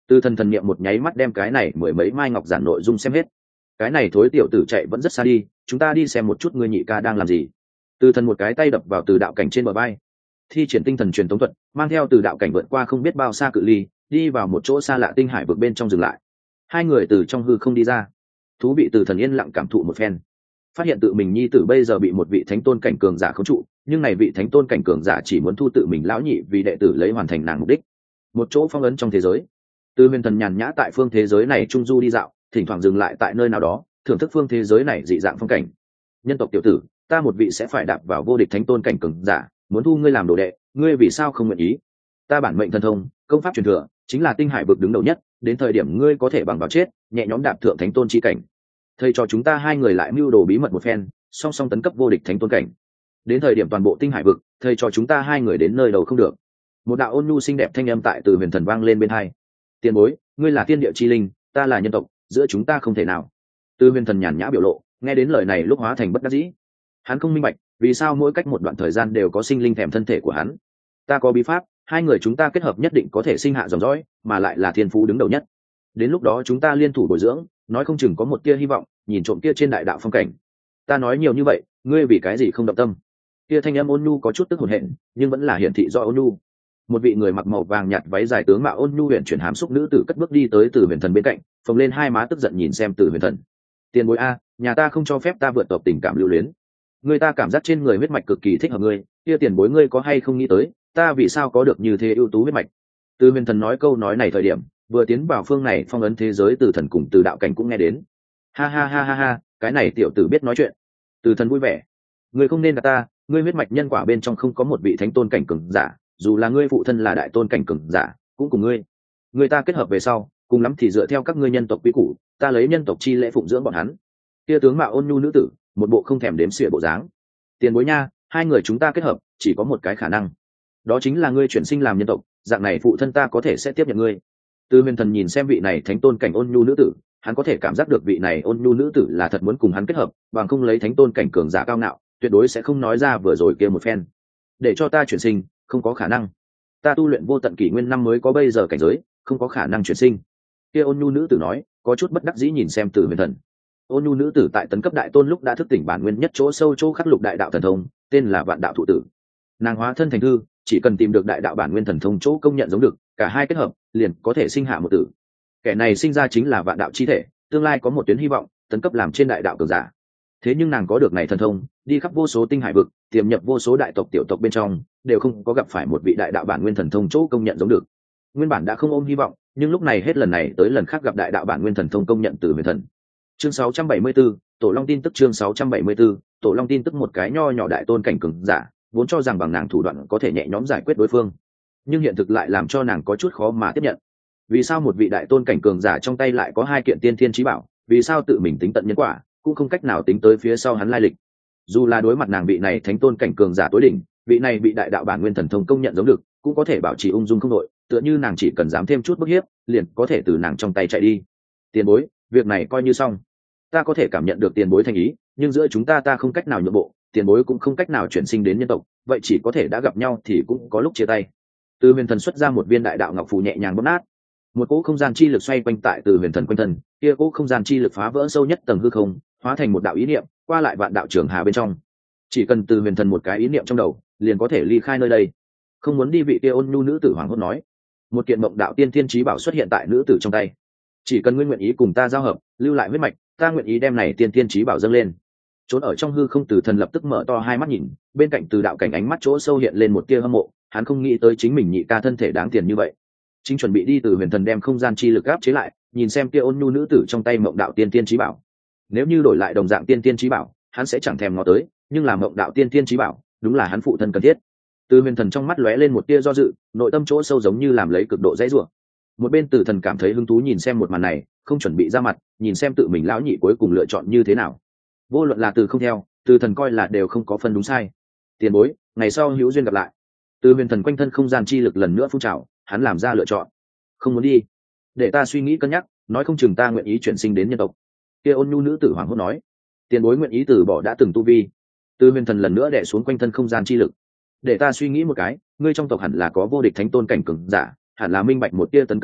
Từ thần thần niệm một nháy mắt đem cái này mười mấy mai ngọc giản nội dung xem hết. Cái này thối tiểu tử chạy vẫn rất xa đi, chúng ta đi xem một chút ngươi nhị ca đang làm gì. Từ thần một cái tay đập vào từ đạo cảnh trên bờ vai, thi triển tinh thần truyền tống thuật, mang theo từ đạo cảnh vượt qua không biết bao xa cự ly, đi vào một chỗ xa lạ tinh hải vực bên trong dừng lại. Hai người từ trong hư không đi ra, thú bị từ thần yên lặng cảm thụ một phen, phát hiện tự mình nhi tử bây giờ bị một vị thánh tôn cảnh cường giả khống trụ, nhưng này vị thánh tôn cảnh cường giả chỉ muốn thu tự mình lão nhị vì đệ tử lấy hoàn thành nàng mục đích. Một chỗ phong ấn trong thế giới, Từ Huyền Thần nhàn nhã tại phương thế giới này trung du đi dạo, thỉnh thoảng dừng lại tại nơi nào đó, thưởng thức phương thế giới này dị dạng phong cảnh. Nhân tộc tiểu tử, ta một vị sẽ phải đạp vào vô địch thánh tôn cảnh cường giả, muốn thu ngươi làm đồ đệ, ngươi vì sao không nguyện ý? Ta bản mệnh thần thông, công pháp truyền thừa, chính là tinh hải vực đứng đầu nhất, đến thời điểm ngươi có thể bằng vào chết, nhẹ nhõm đạp thượng thánh tôn chi cảnh. Thầy cho chúng ta hai người lại mưu đồ bí mật một phen, song song tấn cấp vô địch thánh tôn cảnh. Đến thời điểm toàn bộ tinh hải vực, thầy cho chúng ta hai người đến nơi đầu không được. Một đạo ôn nhu xinh đẹp thanh âm tại Từ Huyền Thần vang lên bên hai. Tiền bối, ngươi là thiên địa chi linh, ta là nhân tộc, giữa chúng ta không thể nào. Từ Huyền Thần nhàn nhã biểu lộ, nghe đến lời này lúc hóa thành bất đắc dĩ. Hắn không minh bạch, vì sao mỗi cách một đoạn thời gian đều có sinh linh thèm thân thể của hắn. Ta có bí pháp, hai người chúng ta kết hợp nhất định có thể sinh hạ dòng dõi, mà lại là thiên phú đứng đầu nhất. Đến lúc đó chúng ta liên thủ bồi dưỡng, nói không chừng có một tia hy vọng, nhìn trộm kia trên đại đạo phong cảnh. Ta nói nhiều như vậy, ngươi vì cái gì không động tâm? Kia thanh âm ôn nhu có chút tức hồn hện, nhưng vẫn là hiển thị rõ ôn nhu. Một vị người mặc màu vàng nhạt váy dài tướng mạo ôn nhu huyền chuyển hàm xúc nữ tử cất bước đi tới Từ Huyền Thần bên cạnh, phồng lên hai má tức giận nhìn xem Từ Huyền Thần. Tiền bối a, nhà ta không cho phép ta vượt tộc tình cảm lưu luyến. Người ta cảm giác trên người huyết mạch cực kỳ thích hợp ngươi, kia tiền bối ngươi có hay không nghĩ tới, ta vì sao có được như thế ưu tú huyết mạch? Từ Huyền Thần nói câu nói này thời điểm, vừa tiến vào phương này phong ấn thế giới, Từ Thần cùng Từ đạo cảnh cũng nghe đến. Ha ha ha ha ha, cái này tiểu tử biết nói chuyện. Từ Thần vui vẻ. Ngươi không nên gạt ta, ngươi huyết mạch nhân quả bên trong không có một vị thánh tôn cảnh cường giả, dù là ngươi phụ thân là đại tôn cảnh cường giả, cũng cùng ngươi ta kết hợp về sau, cùng lắm thì dựa theo các ngươi nhân tộc quy củ, ta lấy nhân tộc chi lễ phụng dưỡng bọn hắn. Kia tướng mạo ôn nhu nữ tử, một bộ không thèm đếm xỉa bộ dáng. Tiền bối nha, hai người chúng ta kết hợp, chỉ có một cái khả năng, đó chính là ngươi chuyển sinh làm nhân tộc, dạng này phụ thân ta có thể sẽ tiếp nhận ngươi. Từ Huyền Thần nhìn xem vị này thánh tôn cảnh ôn nhu nữ tử, hắn có thể cảm giác được vị này ôn nhu nữ tử là thật muốn cùng hắn kết hợp, bằng không lấy thánh tôn cảnh cường giả cao ngạo, tuyệt đối sẽ không nói ra vừa rồi kia một phen. Để cho ta chuyển sinh, không có khả năng. Ta tu luyện vô tận kỷ nguyên năm mới có bây giờ cảnh giới, không có khả năng chuyển sinh. Kia ôn nhu nữ tử nói, có chút bất đắc dĩ nhìn xem Từ Huyền Thần. Ôn nhu nữ tử tại tấn cấp đại tôn lúc đã thức tỉnh bản nguyên nhất chỗ sâu chỗ khắc lục đại đạo thần thông, tên là Vạn Đạo Thụ Tử. Nàng hóa thân thành thư, chỉ cần tìm được đại đạo bản nguyên thần thông chỗ công nhận giống được, cả hai kết hợp, liền có thể sinh hạ một tử. Kẻ này sinh ra chính là vạn đạo chi thể, tương lai có một tuyến hy vọng, tấn cấp làm trên đại đạo cường giả. Thế nhưng nàng có được này thần thông, đi khắp vô số tinh hải vực, tiềm nhập vô số đại tộc tiểu tộc bên trong, đều không có gặp phải một vị đại đạo bản nguyên thần thông chỗ công nhận giống được. Nguyên bản đã không ôm hy vọng, nhưng lúc này hết lần này tới lần khác gặp đại đạo bản nguyên thần thông công nhận từ Huyền Thần. Chương 674, Tổ Long tin tức chương 674, Tổ Long tin tức một cái nho nhỏ đại tôn cảnh cường giả, vốn cho rằng bằng nàng thủ đoạn có thể nhẹ nhõm giải quyết đối phương, nhưng hiện thực lại làm cho nàng có chút khó mà tiếp nhận. Vì sao một vị đại tôn cảnh cường giả trong tay lại có hai kiện tiên thiên chí bảo? Vì sao tự mình tính tận nhân quả, cũng không cách nào tính tới phía sau hắn lai lịch? Dù là đối mặt nàng vị này thánh tôn cảnh cường giả tối đỉnh, vị này bị đại đạo bản nguyên thần thông công nhận giống được, cũng có thể bảo trì ung dung không đội, tựa như nàng chỉ cần dám thêm chút bức hiếp, liền có thể từ nàng trong tay chạy đi. Tiền bối, việc này coi như xong. Ta có thể cảm nhận được tiền bối thành ý, nhưng giữa chúng ta không cách nào nhượng bộ, tiền bối cũng không cách nào chuyển sinh đến nhân tộc, vậy chỉ có thể đã gặp nhau thì cũng có lúc chia tay. Từ Huyền Thần xuất ra một viên đại đạo ngọc phù nhẹ nhàng bóp nát, một cỗ không gian chi lực xoay quanh tại Từ Huyền Thần quanh thân, kia cỗ không gian chi lực phá vỡ sâu nhất tầng hư không, hóa thành một đạo ý niệm, qua lại vạn đạo trường hà bên trong. Chỉ cần Từ Huyền Thần một cái ý niệm trong đầu, liền có thể ly khai nơi đây. Không muốn đi vị kia ôn nhu nữ tử hoàng hốt nói. Một kiện mộng đạo tiên thiên chí bảo xuất hiện tại nữ tử trong tay. Chỉ cần ngươi nguyện ý cùng ta giao hợp, lưu lại huyết mạch, ta nguyện ý đem này tiên thiên chí bảo dâng lên. Trốn ở trong hư không Từ Thần lập tức mở to hai mắt nhìn, bên cạnh Từ đạo cảnh ánh mắt chỗ sâu hiện lên một tia hâm mộ, hắn không nghĩ tới chính mình nhị ca thân thể đáng tiền như vậy. Chính chuẩn bị đi Từ Huyền Thần đem không gian chi lực áp chế lại, nhìn xem kia ôn nhu nữ tử trong tay mộng đạo tiên thiên chí bảo. Nếu như đổi lại đồng dạng tiên thiên chí bảo, hắn sẽ chẳng thèm ngó tới, nhưng là mộng đạo tiên thiên chí bảo, đúng là hắn phụ thân cần thiết. Từ Huyền Thần trong mắt lóe lên một tia do dự, nội tâm chỗ sâu giống như làm lấy cực độ dãy rủa. Một bên Từ Thần cảm thấy hứng thú nhìn xem một màn này, không chuẩn bị ra mặt, nhìn xem tự mình lão nhị cuối cùng lựa chọn như thế nào. Vô luận là từ không theo, Từ Thần coi là đều không có phân đúng sai. Tiền bối, ngày sau hữu duyên gặp lại. Từ Huyền Thần quanh thân không gian chi lực lần nữa phun trào, hắn làm ra lựa chọn. Không muốn đi, để ta suy nghĩ cân nhắc, nói không chừng ta nguyện ý chuyển sinh đến nhân tộc. Kia ôn nhu nữ tử hoàng hốt nói. Tiền bối nguyện ý từ bỏ đã từng tu vi. Từ Huyền Thần lần nữa đè xuống quanh thân không gian chi lực. Để ta suy nghĩ một cái, ngươi trong tộc hẳn là có vô địch thánh tôn cảnh cường giả, hẳn là minh bạch một tia tấn cấp đến,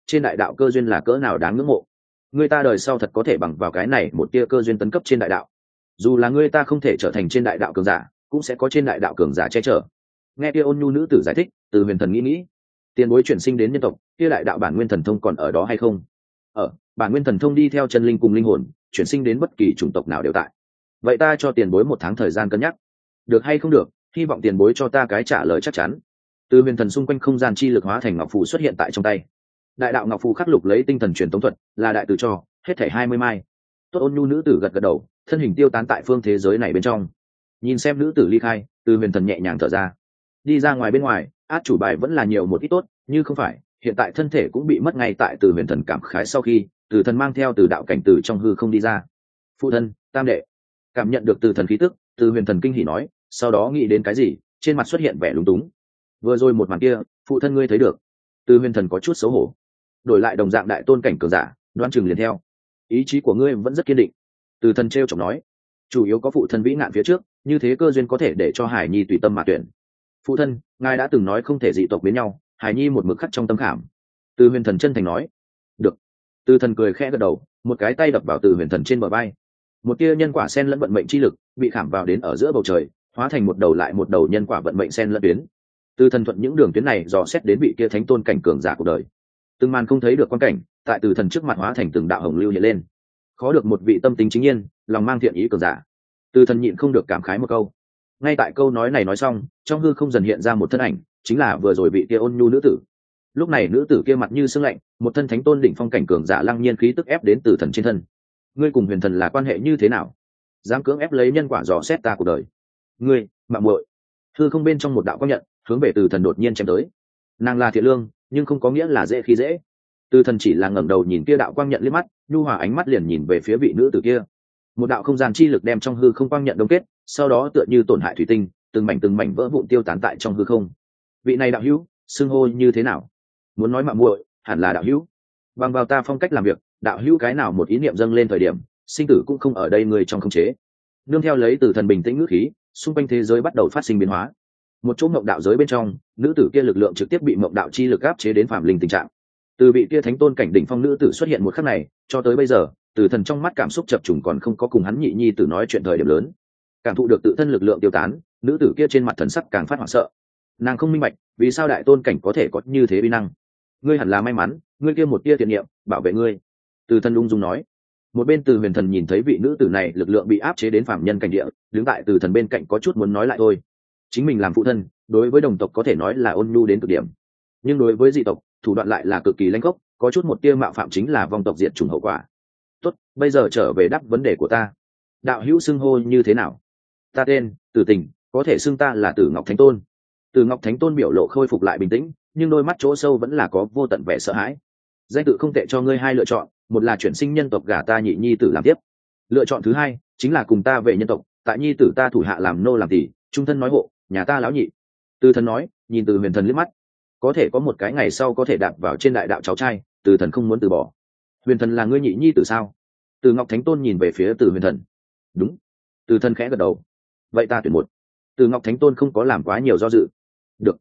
trên đại đạo cơ duyên là cỡ nào đáng ngưỡng mộ. Người ta đời sau thật có thể bằng vào cái này một tia cơ duyên tấn cấp trên đại đạo. Dù là người ta không thể trở thành trên đại đạo cường giả, cũng sẽ có trên đại đạo cường giả che chở. Nghe kia ôn nhu nữ tử giải thích, Từ Huyền Thần nghĩ, tiền bối chuyển sinh đến nhân tộc, kia đại đạo bản nguyên thần thông còn ở đó hay không? Bản nguyên thần thông đi theo chân linh cùng linh hồn, chuyển sinh đến bất kỳ chủng tộc nào đều tại. Vậy ta cho tiền bối 1 tháng thời gian cân nhắc, được hay không được? Hy vọng tiền bối cho ta cái trả lời chắc chắn. Từ Huyền Thần xung quanh không gian chi lực hóa thành ngọc phù xuất hiện tại trong tay. Đại đạo ngọc phù khắc lục lấy tinh thần truyền tống thuật, là đại từ cho, hết thảy 20 mai. Tốt, ôn nhu nữ tử gật gật đầu, thân hình tiêu tán tại phương thế giới này bên trong. Nhìn xem nữ tử ly khai, Từ Huyền Thần nhẹ nhàng thở ra. Đi ra ngoài bên ngoài, át chủ bài vẫn là nhiều một ít tốt, như không phải, hiện tại thân thể cũng bị mất ngay tại Từ Huyền Thần cảm khái sau khi, Từ Thần mang theo từ đạo cảnh từ trong hư không đi ra. Phụ thân, tam đệ. Cảm nhận được Từ Thần khí tức, Từ Huyền Thần kinh hỉ nói, sau đó nghĩ đến cái gì, trên mặt xuất hiện vẻ lúng túng. Vừa rồi một màn kia, phụ thân ngươi thấy được. Từ Huyền Thần có chút xấu hổ. Đổi lại đồng dạng đại tôn cảnh cường giả, đoan chừng liền theo. Ý chí của ngươi vẫn rất kiên định. Từ Thần trêu chọc nói, chủ yếu có phụ thân vĩ ngạn phía trước, như thế cơ duyên có thể để cho Hải Nhi tùy tâm mà tuyển. Phụ thân, ngài đã từng nói không thể dị tộc biến nhau, Hải Nhi một mực khắc trong tâm khảm. Từ Huyền Thần chân thành nói. Được. Từ Thần cười khẽ gật đầu, một cái tay đập vào Từ Huyền Thần trên bờ vai. Một tia nhân quả sen lẫn vận mệnh chi lực bị khảm vào đến ở giữa bầu trời, hóa thành một đầu lại một đầu nhân quả vận mệnh sen lẫn tuyến. Từ Thần thuận những đường tuyến này dò xét đến vị kia thánh tôn cảnh cường giả của đời. Từng màn không thấy được quan cảnh, tại Từ Thần trước mặt hóa thành từng đạo hồng lưu hiện lên. Khó được một vị tâm tính chính nhiên, lòng mang thiện ý cường giả. Từ Thần nhịn không được cảm khái một câu. Ngay tại câu nói này nói xong, trong hư không dần hiện ra một thân ảnh, chính là vừa rồi vị kia ôn nhu nữ tử. Lúc này nữ tử kia mặt như sương lạnh, một thân thánh tôn đỉnh phong cảnh cường giả lăng nhiên khí tức ép đến Từ Thần trên thân. Ngươi cùng Huyền Thần là quan hệ như thế nào? Dám cưỡng ép lấy nhân quả dò xét ta cuộc đời? Ngươi, mạng muội. Hư không bên trong một đạo quang nhận, hướng về Từ Thần đột nhiên chém tới. Nàng là thiện lương, nhưng không có nghĩa là dễ khi dễ. Từ Thần chỉ là ngẩng đầu nhìn kia đạo quang nhận liếc mắt, nhu hòa ánh mắt liền nhìn về phía vị nữ tử kia. Một đạo không gian chi lực đem trong hư không quang nhận đông kết, sau đó tựa như tổn hại thủy tinh, từng mảnh vỡ vụn tiêu tán tại trong hư không. Vị này đạo hữu, xưng hô như thế nào? Muốn nói mạng muội, hẳn là đạo hữu. Bằng vào ta phong cách làm việc, đạo hữu cái nào một ý niệm dâng lên thời điểm, sinh tử cũng không ở đây người trong khống chế. Nương theo lấy Từ Thần bình tĩnh ngữ khí, xung quanh thế giới bắt đầu phát sinh biến hóa. Một chỗ mộng đạo giới bên trong, nữ tử kia lực lượng trực tiếp bị mộng đạo chi lực áp chế đến phạm linh tình trạng. Từ vị kia thánh tôn cảnh đỉnh phong nữ tử xuất hiện một khắc này, cho tới bây giờ, Từ Thần trong mắt cảm xúc chập trùng còn không có cùng hắn nhị nhi tử nói chuyện thời điểm lớn. Cảm thụ được tự thân lực lượng tiêu tán, nữ tử kia trên mặt thần sắc càng phát hoảng sợ. Nàng không minh bạch, vì sao đại tôn cảnh có thể có như thế uy năng. Ngươi hẳn là may mắn, ngươi kia một tia thiện niệm, bảo vệ ngươi. Từ Thần ung dung nói. Một bên Từ Huyền Thần nhìn thấy vị nữ tử này lực lượng bị áp chế đến phạm nhân cảnh địa, đứng tại Từ Thần bên cạnh có chút muốn nói lại thôi. Chính mình làm phụ thân, đối với đồng tộc có thể nói là ôn nhu đến cực điểm, nhưng đối với dị tộc, thủ đoạn lại là cực kỳ lãnh gốc, có chút một tia mạo phạm chính là vong tộc diệt chủng hậu quả. Tốt, bây giờ trở về đáp vấn đề của ta. Đạo hữu xưng hô như thế nào? Ta tên Từ Tình, có thể xưng ta là Tử Ngọc Thánh Tôn. Tử Ngọc Thánh Tôn biểu lộ khôi phục lại bình tĩnh, nhưng đôi mắt chỗ sâu vẫn là có vô tận vẻ sợ hãi. Danh tự không tệ, cho ngươi hai lựa chọn, một là chuyển sinh nhân tộc gả ta nhị nhi tử làm tiếp. Lựa chọn thứ hai chính là cùng ta về nhân tộc, tại nhi tử ta thủ hạ làm nô làm tỳ, trung thân nói hộ, nhà ta lão nhị. Từ Thần nói, nhìn Từ Huyền Thần liếc mắt. Có thể có một cái ngày sau có thể đạp vào trên đại đạo cháu trai, Từ Thần không muốn từ bỏ. Huyền Thần là ngươi nhị nhi tử sao? Từ Ngọc Thánh Tôn nhìn về phía Từ Huyền Thần. Đúng. Từ Thần khẽ gật đầu. Vậy ta tuyển một. Từ Ngọc Thánh Tôn không có làm quá nhiều do dự. Được.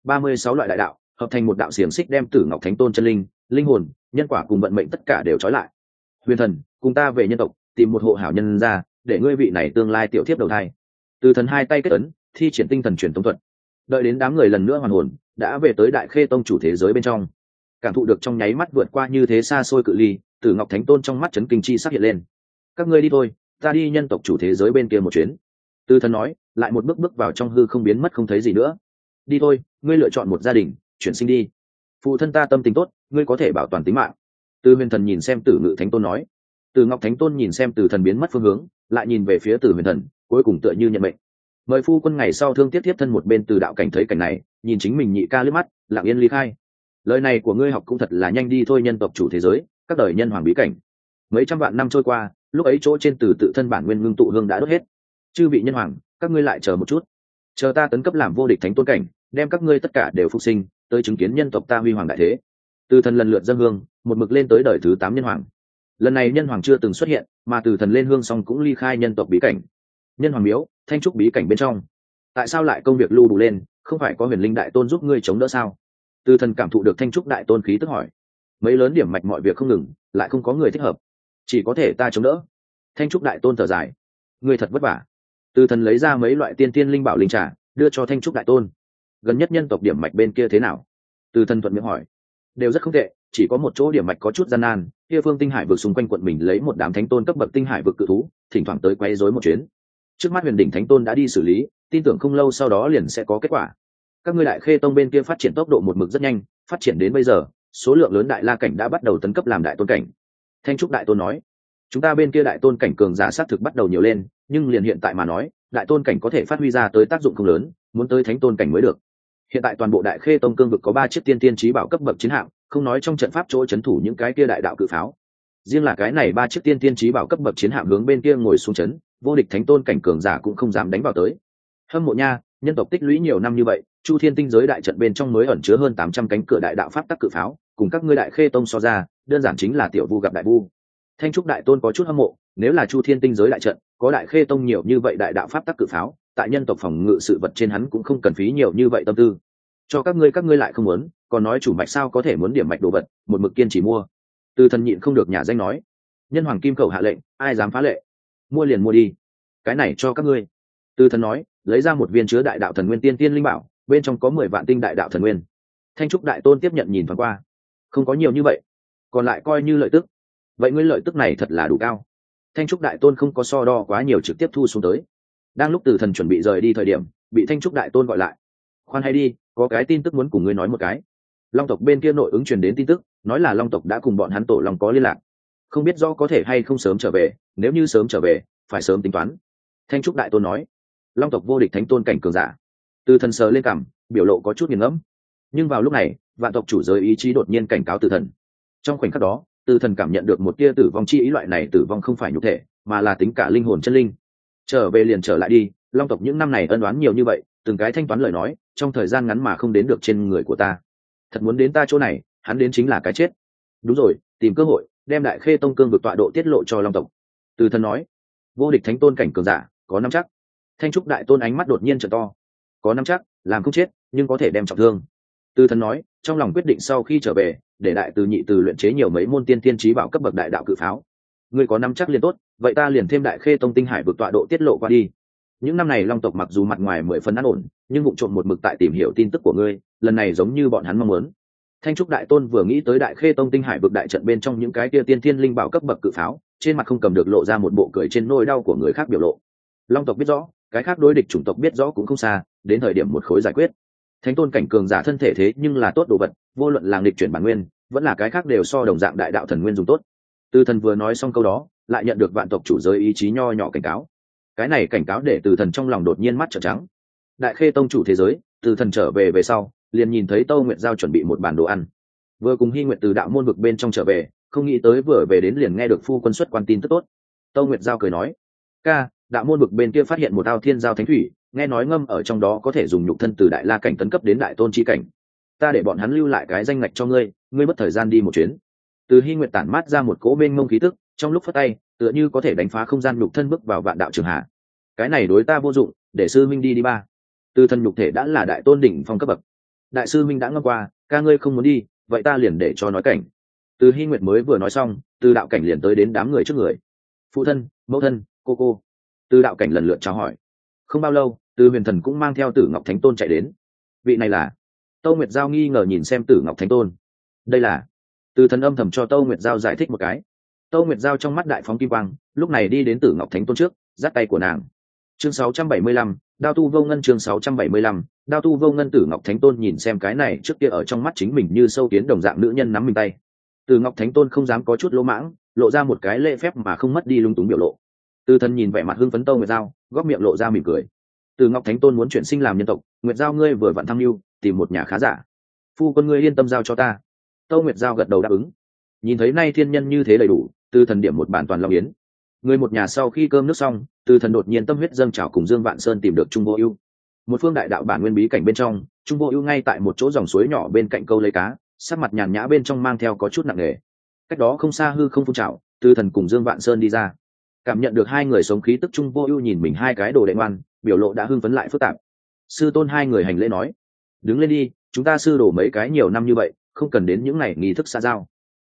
36 loại đại đạo hợp thành một đạo xiềng xích đem Tử Ngọc Thánh Tôn chân linh, linh hồn, nhân quả cùng vận mệnh tất cả đều trói lại. Huyền Thần, cùng ta về nhân tộc, tìm một hộ hảo nhân ra, để ngươi vị này tương lai tiểu thiếp đầu thai. Từ Thần hai tay kết ấn, thi triển tinh thần truyền tống thuật. Đợi đến đám người lần nữa hoàn hồn, đã về tới Đại Khê Tông chủ thế giới bên trong. Cảm thụ được trong nháy mắt vượt qua như thế xa xôi cự ly, Tử Ngọc Thánh Tôn trong mắt chấn kinh chi sắc hiện lên. Các ngươi đi thôi, ta đi nhân tộc chủ thế giới bên kia một chuyến. Từ Thần nói, lại một bước bước vào trong hư không biến mất không thấy gì nữa. Đi thôi, ngươi lựa chọn một gia đình, chuyển sinh đi. Phụ thân ta tâm tình tốt, ngươi có thể bảo toàn tính mạng. Từ Huyền Thần nhìn xem Tử Ngự Thánh Tôn nói. Từ Ngọc Thánh Tôn nhìn xem Từ Thần biến mất phương hướng, lại nhìn về phía Từ Huyền Thần, cuối cùng tựa như nhận mệnh. Mời phu quân ngày sau thương tiếc tiếp thân một bên Từ đạo cảnh thấy cảnh này, nhìn chính mình nhị ca liếc mắt, lặng yên ly khai. Lời này của ngươi học cũng thật là nhanh đi thôi, nhân tộc chủ thế giới, các đời nhân hoàng bí cảnh. Mấy trăm vạn năm trôi qua, lúc ấy chỗ trên từ tự thân bản nguyên ngưng tụ hương đã đốt hết. Chư vị nhân hoàng, các ngươi lại chờ một chút, chờ ta tấn cấp làm vô địch thánh tôn cảnh, đem các ngươi tất cả đều phục sinh, tới chứng kiến nhân tộc ta huy hoàng đại thế. Từ Thần lần lượt dâng hương, một mực lên tới đời thứ 8 nhân hoàng. Lần này nhân hoàng chưa từng xuất hiện, mà Từ Thần lên hương xong cũng ly khai nhân tộc bí cảnh. Nhân hoàng miếu, thanh trúc bí cảnh bên trong. Tại sao lại công việc lưu đủ lên, không phải có Huyền Linh đại tôn giúp ngươi chống đỡ sao? Từ Thần cảm thụ được thanh trúc đại tôn khí tức hỏi. mấy lớn điểm mạch mọi việc không ngừng, lại không có người thích hợp, chỉ có thể ta chống đỡ. Thanh trúc đại tôn thở dài, người thật vất vả. Từ thần lấy ra mấy loại tiên tiên linh bảo linh trà đưa cho thanh trúc đại tôn. Gần nhất nhân tộc điểm mạch bên kia thế nào? Từ thần thuận miệng hỏi. Đều rất không tệ, chỉ có một chỗ điểm mạch có chút gian nan, kia phương tinh hải vực xung quanh quận mình lấy một đám thánh tôn cấp bậc tinh hải vực cự thú, thỉnh thoảng tới quấy rối một chuyến. Trước mắt huyền đỉnh thánh tôn đã đi xử lý, tin tưởng không lâu sau đó liền sẽ có kết quả. Các ngươi đại khê tông bên kia phát triển tốc độ một mực rất nhanh, phát triển đến bây giờ số lượng lớn đại la cảnh đã bắt đầu tấn cấp làm đại tôn cảnh. Thanh trúc đại tôn nói, chúng ta bên kia đại tôn cảnh cường giả sát thực bắt đầu nhiều lên, nhưng liền hiện tại mà nói, đại tôn cảnh có thể phát huy ra tới tác dụng không lớn, muốn tới thánh tôn cảnh mới được. Hiện tại toàn bộ đại khê tông cương vực có 3 chiếc tiên tiên chí bảo cấp bậc chiến hạm, không nói trong trận pháp chỗ chấn thủ những cái kia đại đạo cự pháo, riêng là cái này 3 chiếc tiên tiên chí bảo cấp bậc chiến hạm hướng bên kia ngồi xuống chấn, vô địch thánh tôn cảnh cường giả cũng không dám đánh vào tới. Hâm mộ nha, nhân tộc tích lũy nhiều năm như vậy, chu thiên tinh giới đại trận bên trong mới ẩn chứa hơn 800 cánh cửa đại đạo pháp tắc cự pháo, cùng các ngươi đại khê tông so ra, đơn giản chính là tiểu vu gặp đại vu. Thanh trúc đại tôn có chút hâm mộ, nếu là chu thiên tinh giới đại trận có đại khê tông nhiều như vậy đại đạo pháp tắc cự pháo, tại nhân tộc phòng ngự sự vật trên hắn cũng không cần phí nhiều như vậy tâm tư. Cho các ngươi lại không muốn, còn nói chủ mạch sao có thể muốn điểm mạch đồ vật, một mực kiên trì mua. Từ thần nhịn không được nhà danh nói, nhân hoàng kim khẩu hạ lệnh, ai dám phá lệ, mua liền mua đi, cái này cho các ngươi. Từ thần nói, lấy ra một viên chứa đại đạo thần nguyên tiên tiên linh bảo, bên trong có 10 vạn tinh đại đạo thần nguyên. Thanh trúc đại tôn tiếp nhận nhìn thoáng qua, không có nhiều như vậy, còn lại coi như lợi tức. Vậy ngươi lợi tức này thật là đủ cao. Thanh trúc đại tôn không có so đo quá nhiều, trực tiếp thu xuống tới. Đang lúc Từ thần chuẩn bị rời đi thời điểm, bị thanh trúc đại tôn gọi lại. Khoan hay đi, có cái tin tức muốn cùng ngươi nói một cái. Long tộc bên kia nội ứng truyền đến tin tức, nói là long tộc đã cùng bọn hắn tổ long có liên lạc, không biết do có thể hay không sớm trở về, nếu như sớm trở về phải sớm tính toán. Thanh trúc đại tôn nói, long tộc vô địch thánh tôn cảnh cường giả. Từ thần sờ lên cằm, biểu lộ có chút nghiền ngẫm. Nhưng vào lúc này, vạn tộc chủ giới ý chí đột nhiên cảnh cáo Từ thần. Trong khoảnh khắc đó, Từ thần cảm nhận được một tia tử vong chi ý, loại này tử vong không phải nhục thể, mà là tính cả linh hồn chân linh. Trở về liền trở lại đi, long tộc những năm này ân oán nhiều như vậy, từng cái thanh toán lời nói, trong thời gian ngắn mà không đến được trên người của ta. Thật muốn đến ta chỗ này, hắn đến chính là cái chết. Đúng rồi, tìm cơ hội đem đại khê tông cương vực tọa độ tiết lộ cho long tộc. Từ thần nói, vô địch thánh tôn cảnh cường giả, có nắm chắc. Thanh trúc đại tôn ánh mắt đột nhiên trở to, có nắm chắc, làm không chết nhưng có thể đem trọng thương. Từ thần nói, trong lòng quyết định sau khi trở về, để đại từ nhị từ luyện chế nhiều mấy môn tiên tiên chí bảo cấp bậc đại đạo cự pháo. Ngươi có nắm chắc liền tốt, vậy ta liền thêm đại khê tông tinh hải vực tọa độ tiết lộ qua đi. Những năm này long tộc mặc dù mặt ngoài 10 phần an ổn, nhưng vụ trộm một mực tại tìm hiểu tin tức của ngươi, lần này giống như bọn hắn mong muốn. Thanh trúc đại tôn vừa nghĩ tới đại khê tông tinh hải vực đại trận bên trong những cái kia tiên thiên linh bảo cấp bậc cự pháo, trên mặt không cầm được lộ ra một bộ cười trên nỗi đau của người khác biểu lộ. Long tộc biết rõ, cái khác đối địch chủng tộc biết rõ cũng không xa, đến thời điểm một khối giải quyết. Thánh tôn cảnh cường giả thân thể thế nhưng là tốt đồ vật, vô luận là nghịch chuyển bản nguyên, vẫn là cái khác đều so đồng dạng đại đạo thần nguyên dùng tốt. Từ thần vừa nói xong câu đó, lại nhận được vạn tộc chủ giới ý chí nho nhỏ cảnh cáo. Cái này cảnh cáo để Từ thần trong lòng đột nhiên mắt trợn trắng. Đại khê tông chủ thế giới, Từ thần trở về sau, liền nhìn thấy Tâu Nguyệt Giao chuẩn bị một bàn đồ ăn. Vừa cùng Hy Nguyệt từ đạo môn vực bên trong trở về, không nghĩ tới vừa về đến liền nghe được phu quân xuất quan tin tức tốt. Tâu Nguyệt Giao cười nói, ca, đạo môn vực bên kia phát hiện một ao thiên giao thánh thủy, nghe nói ngâm ở trong đó có thể dùng nhục thân từ đại la cảnh tấn cấp đến đại tôn chi cảnh. Ta để bọn hắn lưu lại cái danh ngạch cho ngươi, ngươi mất thời gian đi một chuyến. Từ Hy Nguyệt tản mát ra một cỗ mênh mông khí tức, trong lúc phất tay, tựa như có thể đánh phá không gian nhục thân bước vào vạn đạo trường hạ. Cái này đối ta vô dụng, để sư minh đi ba. Từ thân nhục thể đã là đại tôn đỉnh phong cấp bậc. Đại sư minh đã ngâm qua, ca ngươi không muốn đi, vậy ta liền để cho nói cảnh. Từ Hy Nguyệt mới vừa nói xong, từ đạo cảnh liền tới đến đám người trước người. Phụ thân, mẫu thân, cô. Từ đạo cảnh lần lượt chào hỏi. Không bao lâu, từ huyền thần cũng mang theo Tử Ngọc Thánh Tôn chạy đến. Vị này là? Tâu Nguyệt Giao nghi ngờ nhìn xem Tử Ngọc Thánh Tôn. Đây là? Từ thần âm thầm cho Tâu Nguyệt Giao giải thích một cái. Tâu Nguyệt Giao trong mắt đại phóng kim quang, lúc này đi đến Tử Ngọc Thánh Tôn trước, giắt tay của nàng. Chương 675, Đao tu vô ngân. Chương 675, Đao tu vô ngân. Tử Ngọc Thánh Tôn nhìn xem cái này trước kia ở trong mắt chính mình như sâu kiến đồng dạng nữ nhân nắm mình tay. Tử Ngọc Thánh Tôn không dám có chút lỗ mãng, lộ ra một cái lễ phép mà không mất đi lung túng biểu lộ. Từ thần nhìn vẻ mặt hưng phấn Tâu Nguyệt Giao, góp miệng lộ ra mỉm cười. Tử Ngọc Thánh Tôn muốn chuyển sinh làm nhân tộc, Nguyệt Giao ngươi vừa vặn thăng lưu, tìm một nhà khá giả. Phu quân ngươi yên tâm giao cho ta. Tâu Nguyệt Giao gật đầu đáp ứng. Nhìn thấy nay thiên nhân như thế đầy đủ, Từ thần điểm một bản toàn long yến. Người một nhà sau khi cơm nước xong, Từ thần đột nhiên tâm huyết dâng trào cùng Dương Vạn Sơn tìm được Trung Vô Ưu. Một phương đại đạo bản nguyên bí cảnh bên trong, Trung Vô Ưu ngay tại một chỗ dòng suối nhỏ bên cạnh câu lấy cá, sắc mặt nhàn nhã bên trong mang theo có chút nặng nề. Cách đó không xa hư không phun trào, Từ thần cùng Dương Vạn Sơn đi ra. Cảm nhận được hai người sống khí tức, Trung Vô Ưu nhìn mình hai cái đồ đệ ngoan, biểu lộ đã hưng phấn lại phức tạp. Sư tôn hai người hành lễ nói: "Đứng lên đi, chúng ta sư đồ mấy cái nhiều năm như vậy, không cần đến những này nghi thức xã giao."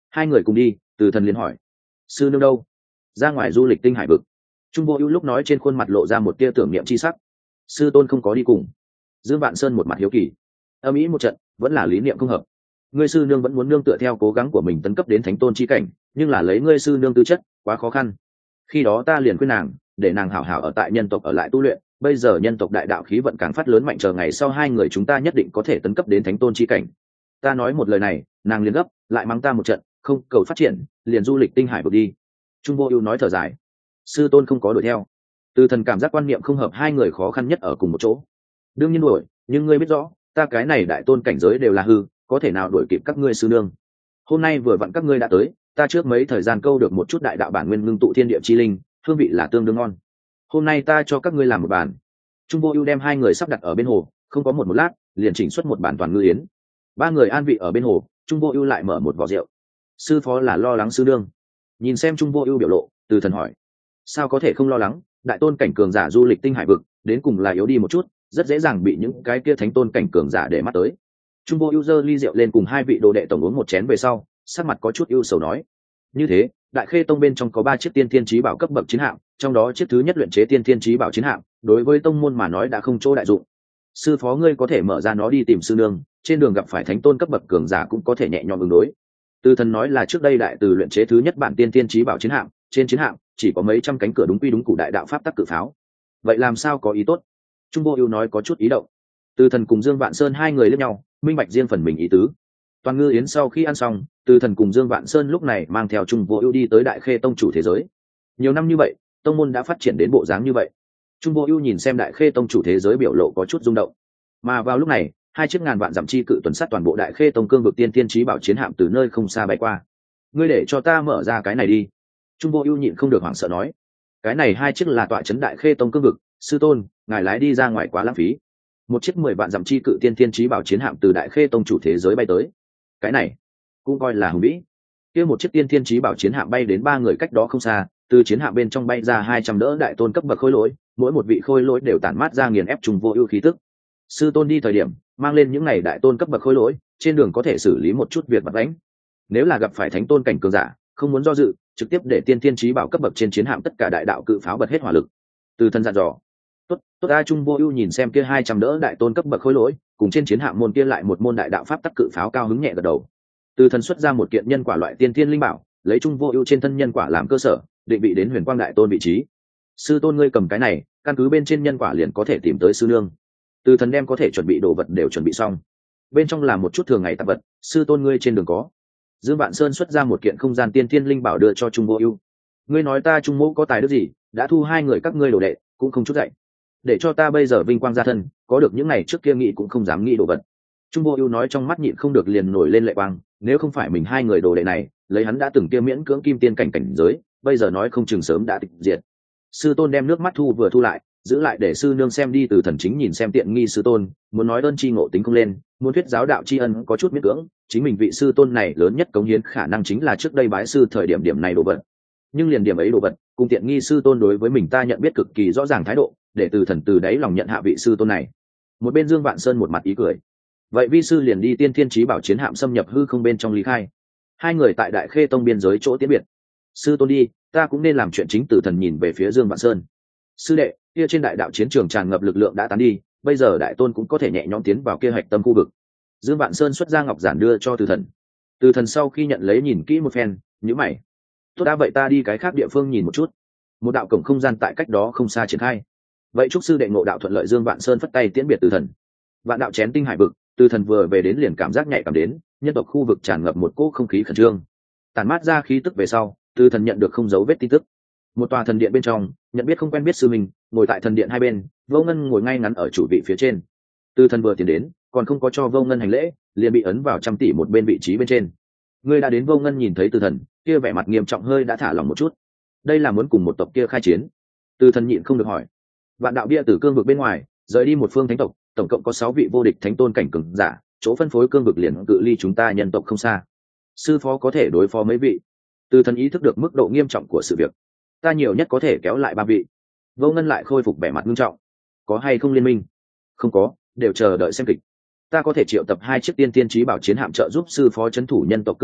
Hai người cùng đi, Từ Thần liền hỏi: sư nương đâu? Ra ngoài du lịch tinh hải vực. Trung Vô Ưu lúc nói trên khuôn mặt lộ ra một tia tưởng niệm chi sắc. Sư tôn không có đi cùng. Dương Vạn Sơn một mặt hiếu kỳ. Âm ý một trận, vẫn là lý niệm không hợp. Ngươi sư nương vẫn muốn nương tựa theo cố gắng của mình tấn cấp đến thánh tôn chi cảnh, nhưng là lấy ngươi sư nương tư chất, quá khó khăn. Khi đó ta liền khuyên nàng, để nàng hảo hảo ở tại nhân tộc ở lại tu luyện, bây giờ nhân tộc đại đạo khí vận càng phát lớn mạnh, chờ ngày sau hai người chúng ta nhất định có thể tấn cấp đến thánh tôn chi cảnh. Ta nói một lời này, nàng liền gấp, lại mắng ta một trận, không cầu phát triển, liền du lịch tinh hải vực đi. Trung Vô Ưu nói thở dài. Sư tôn không có đuổi theo. Từ Thần cảm giác quan niệm không hợp, hai người khó khăn nhất ở cùng một chỗ. Đương nhiên đuổi, nhưng ngươi biết rõ, ta cái này đại tôn cảnh giới đều là hư, có thể nào đuổi kịp các ngươi sư nương. Hôm nay vừa vặn các ngươi đã tới, ta trước mấy thời gian câu được một chút đại đạo bản nguyên ngưng tụ thiên địa chi linh, hương vị là tương đương ngon. Hôm nay ta cho các ngươi làm một bàn. Trung Vô Ưu đem hai người sắp đặt ở bên hồ, không có một lát, liền chỉnh xuất một bàn toàn ngư yến. Ba người an vị ở bên hồ, Trung Vô Ưu lại mở một vò rượu. Sư phó là lo lắng sư nương. Nhìn xem Trung Vô Ưu biểu lộ, Từ Thần hỏi: sao có thể không lo lắng, đại tôn cảnh cường giả du lịch tinh hải vực, đến cùng là yếu đi một chút, rất dễ dàng bị những cái kia thánh tôn cảnh cường giả để mắt tới. Trung Vô Ưu giơ ly rượu lên cùng hai vị đồ đệ tổng uống một chén về sau, sắc mặt có chút ưu sầu nói: như thế, Đại Khê tông bên trong có 3 chiếc tiên thiên chí bảo cấp bậc chiến hạm, trong đó chiếc thứ nhất luyện chế tiên thiên chí bảo chiến hạm, đối với tông môn mà nói đã không chỗ đại dụng. Sư phó ngươi có thể mở ra nó đi tìm sư nương, trên đường gặp phải thánh tôn cấp bậc cường giả cũng có thể nhẹ nhõm ứng đối. Từ Thần nói là trước đây đại từ luyện chế thứ nhất bản tiên thiên chí bảo chiến hạm, trên chiến hạm chỉ có mấy trăm cánh cửa đúng quy đúng củ đại đạo pháp tắc cự pháo. Vậy làm sao có ý tốt? Trung Vô Ưu nói có chút ý động. Từ Thần cùng Dương Vạn Sơn hai người liếc nhau, minh bạch riêng phần mình ý tứ. Toàn ngư yến sau khi ăn xong, Từ Thần cùng Dương Vạn Sơn lúc này mang theo Trung Vô Ưu đi tới Đại Khê tông chủ thế giới. Nhiều năm như vậy, tông môn đã phát triển đến bộ dáng như vậy. Trung Vô Ưu nhìn xem Đại Khê tông chủ thế giới biểu lộ có chút rung động. Mà vào lúc này, hai chiếc ngàn vạn dặm chi cự tuần sát toàn bộ Đại Khê tông cương vực tiên thiên chí bảo chiến hạm từ nơi không xa bay qua. Ngươi để cho ta mở ra cái này đi. Trung Vô Ưu nhịn không được hoảng sợ nói. Cái này hai chiếc là tọa trấn Đại Khê tông cương vực, sư tôn, ngài lái đi ra ngoài quá lãng phí. Một chiếc 10 vạn dặm chi cự tiên thiên chí bảo chiến hạm từ Đại Khê tông chủ thế giới bay tới. Cái này cũng coi là hùng vĩ. Kia một chiếc tiên thiên chí bảo chiến hạm bay đến ba người cách đó không xa, từ chiến hạm bên trong bay ra 200 đỡ đại tôn cấp bậc khôi lỗi, mỗi một vị khôi lỗi đều tản mát ra nghiền ép Trung Vô Ưu khí tức. Sư tôn đi thời điểm, mang lên những này đại tôn cấp bậc khôi lỗi, trên đường có thể xử lý một chút việc vặt vãnh. Nếu là gặp phải thánh tôn cảnh cường giả, không muốn do dự, trực tiếp để tiên thiên chí bảo cấp bậc trên chiến hạm tất cả đại đạo cự pháo bật hết hỏa lực. Từ Thần dặn dò. Tốt a. Trung Vô Ưu nhìn xem kia 200 đỡ đại tôn cấp bậc khôi lỗi, cùng trên chiến hạm môn kia lại một môn đại đạo pháp tắc cự pháo cao hứng nhẹ gật đầu. Từ Thần xuất ra một kiện nhân quả loại tiên thiên linh bảo, lấy Trung Vô Ưu trên thân nhân quả làm cơ sở, định vị đến Huyền Quang đại tôn vị trí. Sư tôn ngươi cầm cái này, căn cứ bên trên nhân quả liền có thể tìm tới sư nương. Từ Thần đem có thể chuẩn bị đồ vật đều chuẩn bị xong. Bên trong là một chút thường ngày tạp vật, sư tôn ngươi trên đường có. Dương Vạn Sơn xuất ra một kiện không gian tiên thiên linh bảo đưa cho Trung Vô Ưu. Ngươi nói ta Trung Mỗ có tài đức gì, đã thu hai người các ngươi đồ đệ, cũng không chút dạy. Để cho ta bây giờ vinh quang gia thân, có được những ngày trước kia nghĩ cũng không dám nghĩ đồ vật. Trung Vô Ưu nói trong mắt nhịn không được liền nổi lên lệ quang, nếu không phải mình hai người đồ đệ này, lấy hắn đã từng kia miễn cưỡng kim tiên cảnh cảnh giới, bây giờ nói không chừng sớm đã tịch diệt. Sư tôn đem nước mắt thu vừa thu lại, giữ lại để sư nương xem đi. Từ Thần chính nhìn xem tiện nghi sư tôn, muốn nói ơn chi ngộ tính không lên, muốn thuyết giáo đạo tri ân có chút miễn cưỡng, chính mình vị sư tôn này lớn nhất cống hiến khả năng chính là trước đây bái sư thời điểm điểm này đồ vật. Nhưng liền điểm ấy đồ vật, cùng tiện nghi sư tôn đối với mình ta nhận biết cực kỳ rõ ràng thái độ, để Từ Thần từ đáy lòng nhận hạ vị sư tôn này. Một bên Dương Vạn Sơn một mặt ý cười. Vậy vi sư liền đi tiên thiên chí bảo chiến hạm xâm nhập hư không bên trong lý khai. Hai người tại Đại Khê tông biên giới chỗ tiễn biệt. Sư tôn đi, ta cũng nên làm chuyện chính. Từ Thần nhìn về phía Dương Vạn Sơn. Sư đệ, kia trên đại đạo chiến trường tràn ngập lực lượng đã tán đi, bây giờ đại tôn cũng có thể nhẹ nhõm tiến vào kia hạch tâm khu vực. Dương Vạn Sơn xuất ra ngọc giản đưa cho Từ Thần. Từ Thần sau khi nhận lấy nhìn kỹ một phen, nhíu mày. Tốt đã, vậy ta đi cái khác địa phương nhìn một chút. Một đạo cổng không gian tại cách đó không xa triển khai. Vậy chúc sư đệ ngộ đạo thuận lợi. Dương Vạn Sơn phất tay tiễn biệt Từ Thần. Vạn đạo chén tinh hải vực, Từ Thần vừa về đến liền cảm giác nhạy cảm đến, nhân tộc khu vực tràn ngập một cỗ không khí khẩn trương. Tản mát ra khí tức về sau, Từ Thần nhận được không dấu vết tin tức. Một tòa thần điện bên trong, nhận biết không quen biết sư mình, ngồi tại thần điện hai bên, Vô Ngân ngồi ngay ngắn ở chủ vị phía trên. Từ Thần vừa tiến đến, còn không có cho Vô Ngân hành lễ, liền bị ấn vào trăm tỷ một bên vị trí bên trên. Ngươi đã đến. Vô Ngân nhìn thấy Từ Thần, kia vẻ mặt nghiêm trọng hơi đã thả lỏng một chút. Đây là muốn cùng một tộc kia khai chiến. Từ Thần nhịn không được hỏi. Vạn đạo bia từ cương vực bên ngoài rời đi một phương thánh tộc, tổng cộng có 6 vị vô địch thánh tôn cảnh cường giả, chỗ phân phối cương vực liền cự ly chúng ta nhân tộc không xa. Sư phó có thể đối phó mấy vị? Từ Thần ý thức được mức độ nghiêm trọng của sự việc. Ta nhiều nhất có thể kéo lại 3 vị. Vô Ngân lại khôi phục vẻ mặt nghiêm trọng. Có hay không liên minh? Không có, đều chờ đợi xem kịch. Ta có thể triệu tập 2 chiếc tiên tiên chí bảo chiến hạm trợ giúp sư phó trấn thủ nhân tộc cương vực,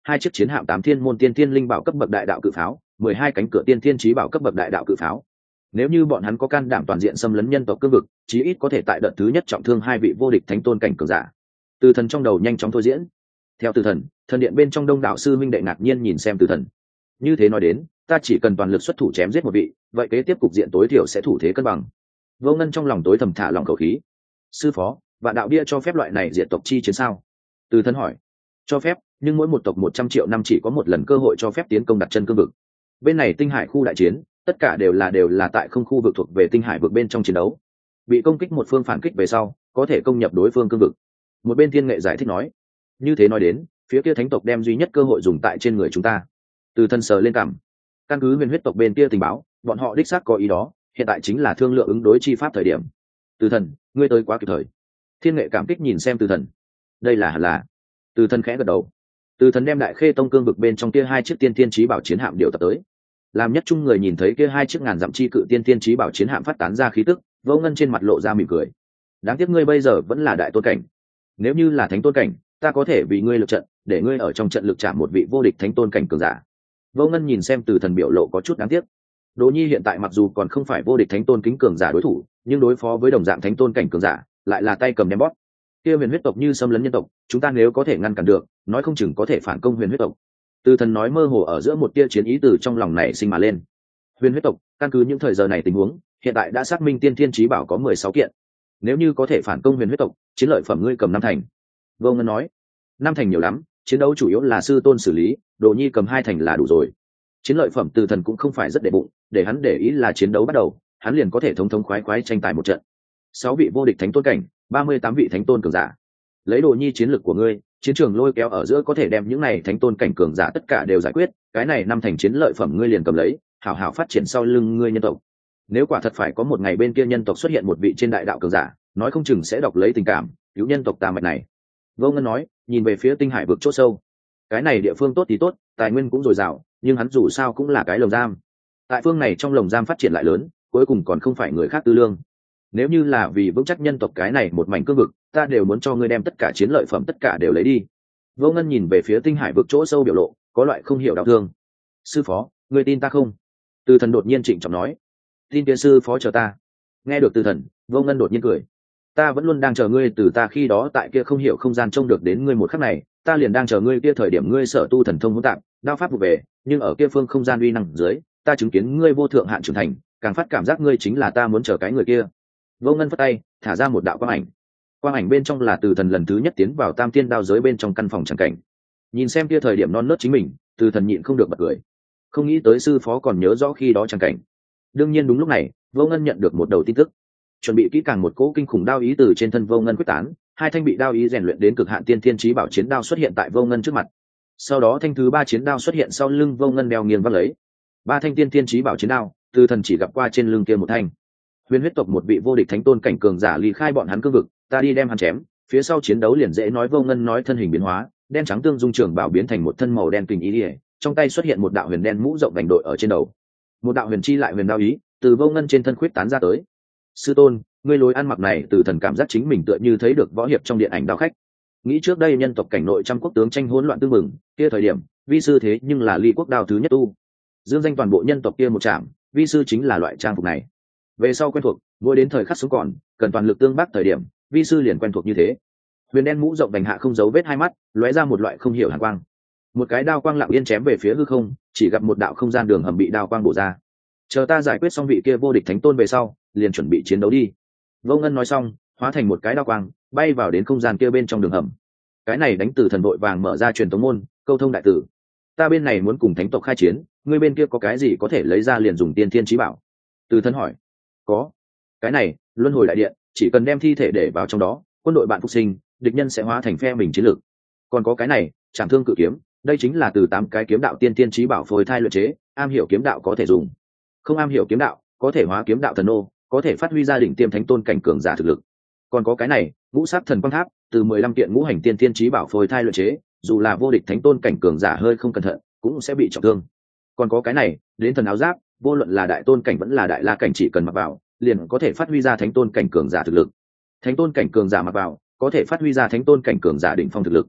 2 chiếc chiến hạm 8 thiên môn tiên thiên linh bảo cấp bậc đại đạo cự pháo, 12 cánh cửa tiên thiên chí bảo cấp bậc đại đạo cự pháo. Nếu như bọn hắn có can đảm toàn diện xâm lấn nhân tộc cương vực, chí ít có thể tại đợt thứ nhất trọng thương 2 vị vô địch thánh tôn cảnh cường giả. Từ Thần trong đầu nhanh chóng thôi diễn. Theo Từ Thần, thần điện bên trong đông đạo sư minh đệ ngạc nhiên nhìn xem Từ Thần. Như thế nói đến, ta chỉ cần toàn lực xuất thủ chém giết một vị, vậy kế tiếp cục diện tối thiểu sẽ thủ thế cân bằng. Vô Ngân trong lòng tối thầm thả lòng khẩu khí. Sư phó, Vạn đạo bia cho phép loại này diệt tộc chi chiến sao? Từ Thần hỏi. Cho phép, nhưng mỗi một tộc 100 triệu năm chỉ có một lần cơ hội cho phép tiến công đặt chân cương vực. Bên này tinh hải khu đại chiến, tất cả đều là tại không khu vực thuộc về tinh hải vực bên trong chiến đấu. Bị công kích một phương phản kích về sau, có thể công nhập đối phương cương vực. Một bên Thiên Nghệ giải thích nói. Như thế nói đến, phía kia thánh tộc đem duy nhất cơ hội dùng tại trên người chúng ta. Từ Thần sờ lên cằm. Căn cứ huyền huyết tộc bên kia tình báo, bọn họ đích xác có ý đó, hiện tại chính là thương lượng ứng đối chi pháp thời điểm. Từ Thần, ngươi tới quá kịp thời. Thiên Nghệ cảm kích nhìn xem Từ Thần. Đây là hẳn là. Từ Thần khẽ gật đầu. Từ Thần đem Đại Khê Tông cương vực bên trong kia 2 chiếc tiên thiên chí bảo chiến hạm điều tập tới. Làm nhất chung người nhìn thấy kia 2 chiếc ngàn dặm chi cự tiên thiên chí bảo chiến hạm phát tán ra khí tức, Vô Ngân trên mặt lộ ra mỉm cười. Đáng tiếc ngươi bây giờ vẫn là đại tôn cảnh. Nếu như là thánh tôn cảnh, ta có thể vì ngươi lực trận, để ngươi ở trong trận lực chạm một vị vô địch thánh tôn cảnh cường giả. Vô Ngân nhìn xem Từ Thần biểu lộ có chút đáng tiếc. Đỗ Nhi hiện tại mặc dù còn không phải vô địch thánh tôn kính cường giả đối thủ, nhưng đối phó với đồng dạng thánh tôn cảnh cường giả, lại là tay cầm đem bóp. Kia huyền huyết tộc như xâm lấn nhân tộc, chúng ta nếu có thể ngăn cản được, nói không chừng có thể phản công huyền huyết tộc. Từ Thần nói mơ hồ ở giữa một tia chiến ý từ trong lòng này sinh mà lên. Huyền huyết tộc, căn cứ những thời giờ này tình huống, hiện tại đã xác minh tiên thiên chí bảo có 16 kiện. Nếu như có thể phản công huyền huyết tộc, chiến lợi phẩm ngươi cầm 5 thành. Vô Ngân nói. 5 thành nhiều lắm, chiến đấu chủ yếu là sư tôn xử lý, Đồ Nhi cầm 2 thành là đủ rồi. Chiến lợi phẩm Từ Thần cũng không phải rất để bụng, để hắn để ý là chiến đấu bắt đầu, hắn liền có thể thống thống khoái khoái tranh tài một trận. 6 vị vô địch thánh tôn cảnh, 38 vị thánh tôn cường giả. Lấy Đồ Nhi chiến lực của ngươi, chiến trường lôi kéo ở giữa có thể đem những này thánh tôn cảnh cường giả tất cả đều giải quyết, cái này 5 thành chiến lợi phẩm ngươi liền cầm lấy, hảo hảo phát triển sau lưng ngươi nhân tộc. Nếu quả thật phải có một ngày bên kia nhân tộc xuất hiện một vị trên đại đạo cường giả, nói không chừng sẽ đọc lấy tình cảm, cứu nhân tộc tà mạch này. Vô Ngân nói, nhìn về phía tinh hải vực chỗ sâu. Cái này địa phương tốt thì tốt, tài nguyên cũng dồi dào, nhưng hắn dù sao cũng là cái lồng giam. Tại phương này trong lồng giam phát triển lại lớn, cuối cùng còn không phải người khác tư lương. Nếu như là vì vững chắc nhân tộc cái này một mảnh cương vực, ta đều muốn cho ngươi đem tất cả chiến lợi phẩm tất cả đều lấy đi. Vô Ngân nhìn về phía tinh hải vực chỗ sâu biểu lộ, có loại không hiểu đau thương. Sư phó, ngươi tin ta không? Từ Thần đột nhiên trịnh trọng nói. Tin tiên sư phó chờ ta. Nghe được Từ Thần, Vô Ngân đột nhiên cười. Ta vẫn luôn đang chờ ngươi từ ta khi đó tại kia không hiểu không gian trông được đến ngươi một khắc này, ta liền đang chờ ngươi kia thời điểm ngươi sở tu thần thông hỗn tạp, đao pháp vụ về, nhưng ở kia phương không gian uy năng dưới, ta chứng kiến ngươi vô thượng hạn trưởng thành, càng phát cảm giác ngươi chính là ta muốn chờ cái người kia. Vô Ngân phất tay, thả ra một đạo quang ảnh. Quang ảnh bên trong là Từ Thần lần thứ nhất tiến vào Tam Tiên đao giới bên trong căn phòng chẳng cảnh. Nhìn xem kia thời điểm non nớt chính mình, Từ Thần nhịn không được bật cười. Không nghĩ tới sư phó còn nhớ rõ khi đó chẳng cảnh. Đương nhiên đúng lúc này, Vô Ngân nhận được một đầu tin tức. Chuẩn bị kỹ càng một cỗ kinh khủng đao ý từ trên thân Vô Ngân quyết tán, 2 thanh bị đao ý rèn luyện đến cực hạn tiên thiên chí bảo chiến đao xuất hiện tại Vô Ngân trước mặt. Sau đó thanh thứ 3 chiến đao xuất hiện sau lưng Vô Ngân đeo nghiêng vác lấy. 3 thanh tiên thiên chí bảo chiến đao, Từ Thần chỉ gặp qua trên lưng kia một thanh. Huyền huyết tộc một vị vô địch thánh tôn cảnh cường giả ly khai bọn hắn cương vực, ta đi đem hắn chém, phía sau chiến đấu liền dễ nói. Vô Ngân nói thân hình biến hóa, đen trắng tương dung trường bảo biến thành một thân màu đen kình ý liễu, trong tay xuất hiện một đạo huyền đen mũ rộng vành đội ở trên đầu. Một đạo huyền chi lại huyền đao ý, từ Vô Ngân trên thân khuyết tán ra tới. Sư tôn, ngươi lối ăn mặc này, Từ Thần cảm giác chính mình tựa như thấy được võ hiệp trong điện ảnh đao khách. Nghĩ trước đây nhân tộc cảnh nội trăm quốc tướng tranh hỗn loạn tương mừng, kia thời điểm, vi sư thế nhưng là ly quốc đao thứ nhất tu. Dương danh toàn bộ nhân tộc kia một trạm, vi sư chính là loại trang phục này. Về sau quen thuộc, mỗi đến thời khắc sống còn, cần toàn lực tương bác thời điểm, vi sư liền quen thuộc như thế. Huyền đen mũ rộng vành hạ không giấu vết 2 mắt, lóe ra một loại không hiểu hàn quang. Một cái đao quang lặng yên chém về phía hư không, chỉ gặp một đạo không gian đường hầm bị đao quang bổ ra. Chờ ta giải quyết xong vị kia vô địch thánh tôn về sau, liền chuẩn bị chiến đấu đi. Vô Ngân nói xong, hóa thành một cái đao quang, bay vào đến không gian kia bên trong đường hầm. Cái này đánh Từ Thần vội vàng mở ra truyền tống môn, câu thông đại tử. Ta bên này muốn cùng thánh tộc khai chiến, ngươi bên kia có cái gì có thể lấy ra liền dùng tiên thiên chí bảo? Từ Thần hỏi. Có. Cái này, luân hồi đại điện, chỉ cần đem thi thể để vào trong đó, quân đội bạn phục sinh, địch nhân sẽ hóa thành phe mình chiến lược. Còn có cái này, trảm thương cự kiếm, đây chính là từ 8 cái kiếm đạo tiên thiên chí bảo phôi thai luyện chế, am hiểu kiếm đạo có thể dùng. Không am hiểu kiếm đạo, có thể hóa kiếm đạo thần ô, có thể phát huy ra đỉnh tiêm thánh tôn cảnh cường giả thực lực. Còn có cái này, ngũ sắc thần quang tháp, từ 15 kiện ngũ hành tiên thiên chí bảo phôi thai luyện chế, dù là vô địch thánh tôn cảnh cường giả hơi không cẩn thận, cũng sẽ bị trọng thương. Còn có cái này, đến thần áo giáp, vô luận là đại tôn cảnh vẫn là đại la cảnh chỉ cần mặc vào, liền có thể phát huy ra thánh tôn cảnh cường giả thực lực. Thánh tôn cảnh cường giả mặc vào, có thể phát huy ra thánh tôn cảnh cường giả đỉnh phong thực lực.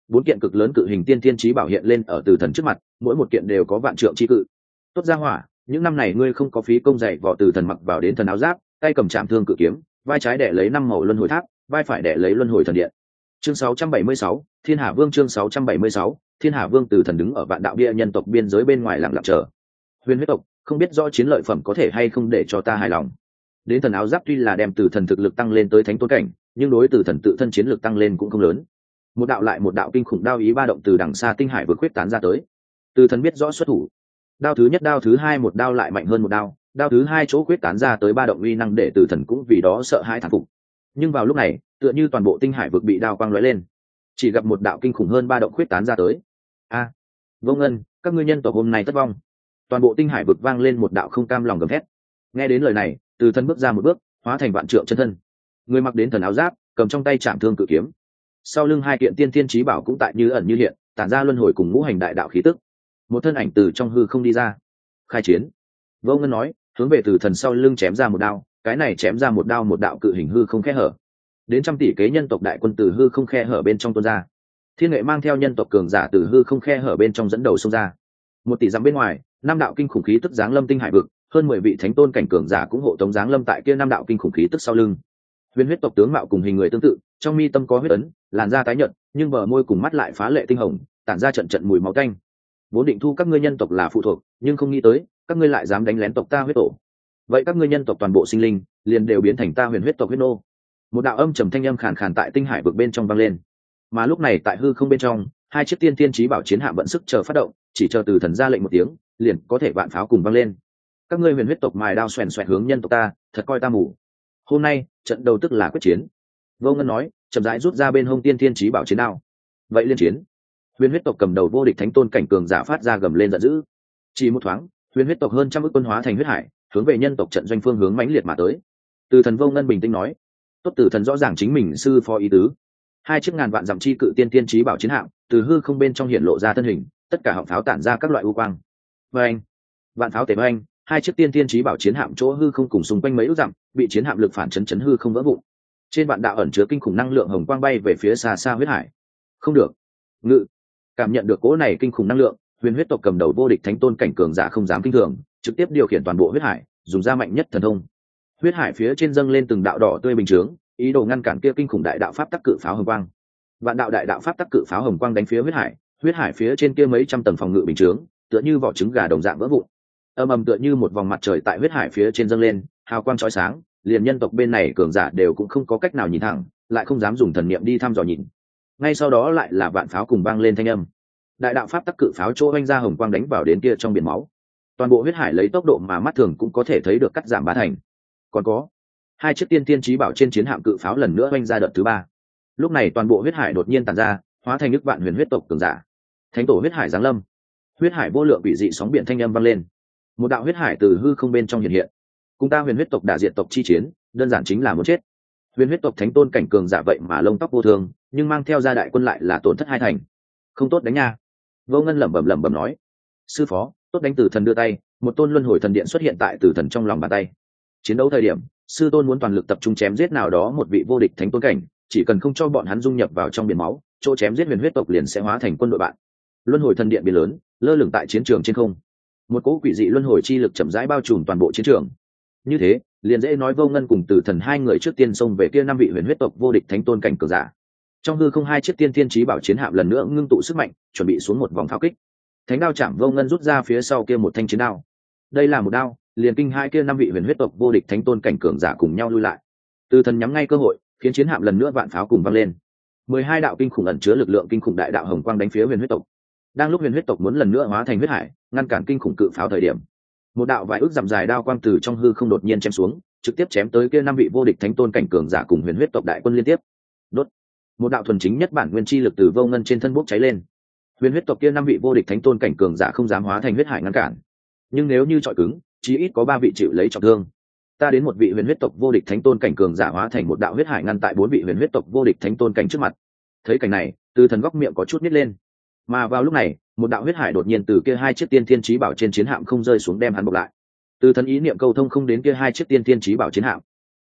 4 kiện cực lớn cự hình tiên thiên chí bảo hiện lên ở từ thần trước mặt, mỗi một kiện đều có vạn trượng chi cự. Tốt ra hỏa, những năm này ngươi không có phí công dạy võ. Từ thần mặc vào đến thần áo giáp, tay cầm trảm thương cự kiếm, vai trái đẻ lấy 5 màu luân hồi tháp, vai phải đẻ lấy luân hồi thần điện. Chương 676, Thiên Hà Vương. Chương 676, Thiên Hà Vương. Từ thần đứng ở vạn đạo bia nhân tộc biên giới bên ngoài lặng lặng chờ. Huyền huyết tộc, không biết rõ chiến lợi phẩm có thể hay không để cho ta hài lòng. Đến thần áo giáp tuy là đem từ thần thực lực tăng lên tới thánh tôn cảnh, nhưng đối từ thần tự thân chiến lực tăng lên cũng không lớn. Một đạo lại một đạo kinh khủng đao ý ba động từ đằng xa tinh hải vừa quyết tán ra tới. Từ thần biết rõ xuất thủ. Đao thứ nhất, đao thứ hai, một đao lại mạnh hơn một đao. Đao thứ hai chỗ quyết tán ra tới ba động uy năng để từ thần cũng vì đó sợ hãi thán phục. Nhưng vào lúc này, tựa như toàn bộ tinh hải vực bị đao quang lóe lên, chỉ gặp một đạo kinh khủng hơn ba động quyết tán ra tới. A, Vô Ngân, các ngươi nhân tộc hôm nay thất vong. Toàn bộ tinh hải vực vang lên một đạo không cam lòng gầm thét. Nghe đến lời này, từ thân bước ra một bước, hóa thành vạn trượng chân thân. Người mặc đến thần áo giáp, cầm trong tay trảm thương cự kiếm. Sau lưng 2 kiện tiên thiên chí bảo cũng tại như ẩn như hiện, tản ra luân hồi cùng ngũ hành đại đạo khí tức. Một thân ảnh từ trong hư không đi ra. Khai chiến. Vô Ngân nói, hướng về từ thần sau lưng chém ra một đao, cái này chém ra một đao một đạo cự hình hư không khe hở. Đến trăm tỷ kế nhân tộc đại quân từ hư không khe hở bên trong tuôn ra. Thiên Nghệ mang theo nhân tộc cường giả từ hư không khe hở bên trong dẫn đầu xông ra. 1 tỷ dặm bên ngoài, 5 đạo kinh khủng khí tức giáng lâm tinh hải vực, hơn 10 vị thánh tôn cảnh cường giả cũng hộ tống giáng lâm tại kia 5 đạo kinh khủng khí tức sau lưng. Huyền huyết tộc tướng mạo cùng hình người tương tự, trong mi tâm có huyết ấn, làn da tái nhợt, nhưng bờ môi cùng mắt lại phá lệ tinh hồng, tản ra trận trận mùi máu tanh. Vốn định thu các ngươi nhân tộc là phụ thuộc, nhưng không nghĩ tới, các ngươi lại dám đánh lén tộc ta huyết tổ. Vậy các ngươi nhân tộc toàn bộ sinh linh, liền đều biến thành ta Huyền huyết tộc huyết nô. Một đạo âm trầm thanh âm khàn khàn tại tinh hải vực bên trong vang lên. Mà lúc này tại hư không bên trong, 2 chiếc tiên thiên chí bảo chiến hạm vận sức chờ phát động, chỉ chờ từ thần ra lệnh một tiếng, liền có thể vạn pháo cùng vang lên. Các ngươi Huyền huyết tộc mài đao xoèn xoẹt hướng nhân tộc ta, thật coi ta mù. Hôm nay, trận đầu tức là quyết chiến. Vô Ngân nói, chậm rãi rút ra bên hông tiên thiên chí bảo chiến đao. Vậy liên chiến. Huyền huyết tộc cầm đầu vô địch thánh tôn cảnh cường giả phát ra gầm lên giận dữ. Chỉ một thoáng, Huyền huyết tộc hơn trăm ức quân hóa thành huyết hải, hướng về nhân tộc trận doanh phương hướng mãnh liệt mà tới. Từ thần Vô Ngân bình tĩnh nói, tốt. Từ thần rõ ràng chính mình sư phó ý tứ. 2 chiếc ngàn vạn dặm chi cự tiên thiên chí bảo chiến hạm từ hư không bên trong hiện lộ ra thân hình, tất cả họng pháo tản ra các loại u quang. Vâng, vạn pháo tề oanh, 2 chiếc tiên thiên chí bảo chiến hạm chỗ hư không cùng xung quanh mấy ước dặm, bị chiến hạm lực phản chấn hư không vỡ vụn. Trên vạn đạo ẩn chứa kinh khủng năng lượng hồng quang bay về phía xa xa huyết hải. Không được. Ngự. Cảm nhận được cỗ này kinh khủng năng lượng, Huyền huyết tộc cầm đầu vô địch thánh tôn cảnh cường giả không dám kinh thường, trực tiếp điều khiển toàn bộ huyết hải, dùng ra mạnh nhất thần thông. Huyết hải phía trên dâng lên từng đạo đỏ tươi bình chướng, ý đồ ngăn cản kia kinh khủng đại đạo pháp tắc cự pháo hồng quang. Vạn đạo đại đạo pháp tắc cự pháo hồng quang đánh phía huyết hải phía trên kia mấy trăm tầng phòng ngự bình chướng, tựa như vỏ trứng gà đồng dạng vỡ vụn. Âm ầm tựa như một vòng mặt trời tại huyết hải phía trên dâng lên, hào quang chói sáng, liền nhân tộc bên này cường giả đều cũng không có cách nào nhìn thẳng, lại không dám dùng thần niệm đi thăm dò nhìn. Ngay sau đó lại là vạn pháo cùng vang lên thanh âm. Đại đạo pháp tắc cự pháo chỗ oanh ra hồng quang đánh vào đến kia trong biển máu. Toàn bộ huyết hải lấy tốc độ mà mắt thường cũng có thể thấy được cắt giảm bá thành. Còn có 2 chiếc tiên thiên chí bảo trên chiến hạm cự pháo lần nữa oanh ra đợt thứ 3. Lúc này toàn bộ huyết hải đột nhiên tàn ra, hóa thành nước vạn huyền huyết tộc cường giả. Thánh tổ huyết hải giáng lâm. Huyết hải vô lượng quỷ dị sóng biển thanh âm vang lên. Một đạo huyết hải từ hư không bên trong hiện hiện. Cùng ta huyền huyết tộc đả diệt tộc chi chiến, đơn giản chính là muốn chết. Huyền huyết tộc thánh tôn cảnh cường giả vậy mà lông tóc vô thương, nhưng mang theo gia đại quân lại là tổn thất 2 thành. Không tốt đánh nha. Vô Ngân lẩm bẩm nói. Sư phó, tốt đánh. Tử thần đưa tay, một tôn luân hồi thần điện xuất hiện tại Tử thần trong lòng bàn tay. Chiến đấu thời điểm, sư tôn muốn toàn lực tập trung chém giết nào đó một vị vô địch thánh tôn cảnh, chỉ cần không cho bọn hắn dung nhập vào trong biển máu, chỗ chém giết huyền huyết tộc liền sẽ hóa thành quân đội bạn. Luân hồi thần điện biến lớn, lơ lửng tại chiến trường trên không. Một cỗ quỷ dị luân hồi chi lực chậm rãi bao trùm toàn bộ chiến trường. Như thế, liền dễ nói Vô Ngân cùng Tử thần 2 người trước tiên xông về kia 5 vị huyền huyết tộc vô địch thánh tôn cảnh cường giả. Trong hư không 2 chiếc tiên thiên chí bảo chiến hạm lần nữa ngưng tụ sức mạnh, chuẩn bị xuống một vòng pháo kích. Thánh đao chạm Vô Ngân rút ra phía sau kia một thanh chiến đao. Đây là một đao, liền kinh 2 kia 5 vị huyền huyết tộc vô địch thánh tôn cảnh cường giả cùng nhau lui lại. Tử thần nhắm ngay cơ hội, khiến chiến hạm lần nữa vạn pháo cùng vang lên. 12 đạo kinh khủng ẩn chứa lực lượng kinh khủng đại đạo hồng quang đánh phía huyền huyết tộc. Đang lúc huyền huyết tộc muốn lần nữa hóa thành huyết hải, ngăn cản kinh khủng cự pháo thời điểm, một đạo vài ước dặm dài đao quang từ trong hư không đột nhiên chém xuống, trực tiếp chém tới kia 5 vị vô địch thánh tôn cảnh cường giả cùng huyền huyết tộc đại quân liên tiếp. Đốt. Một đạo thuần chính nhất bản nguyên chi lực từ Vô Ngân trên thân bốc cháy lên. Huyền huyết tộc kia 5 vị vô địch thánh tôn cảnh cường giả không dám hóa thành huyết hải ngăn cản, nhưng nếu như trọi cứng, chí ít có 3 vị chịu lấy trọng thương. Ta đến một vị huyền huyết tộc vô địch thánh tôn cảnh cường giả hóa thành một đạo huyết hải ngăn tại 4 vị huyền huyết tộc vô địch thánh tôn cảnh trước mặt. Thấy cảnh này, Từ thần góc miệng có chút nít lên. Mà vào lúc này, một đạo huyết hải đột nhiên từ kia 2 chiếc tiên thiên chí bảo trên chiến hạm không rơi xuống đem hắn bọc lại. Từ thần ý niệm câu thông không đến kia 2 chiếc tiên thiên chí bảo chiến hạm.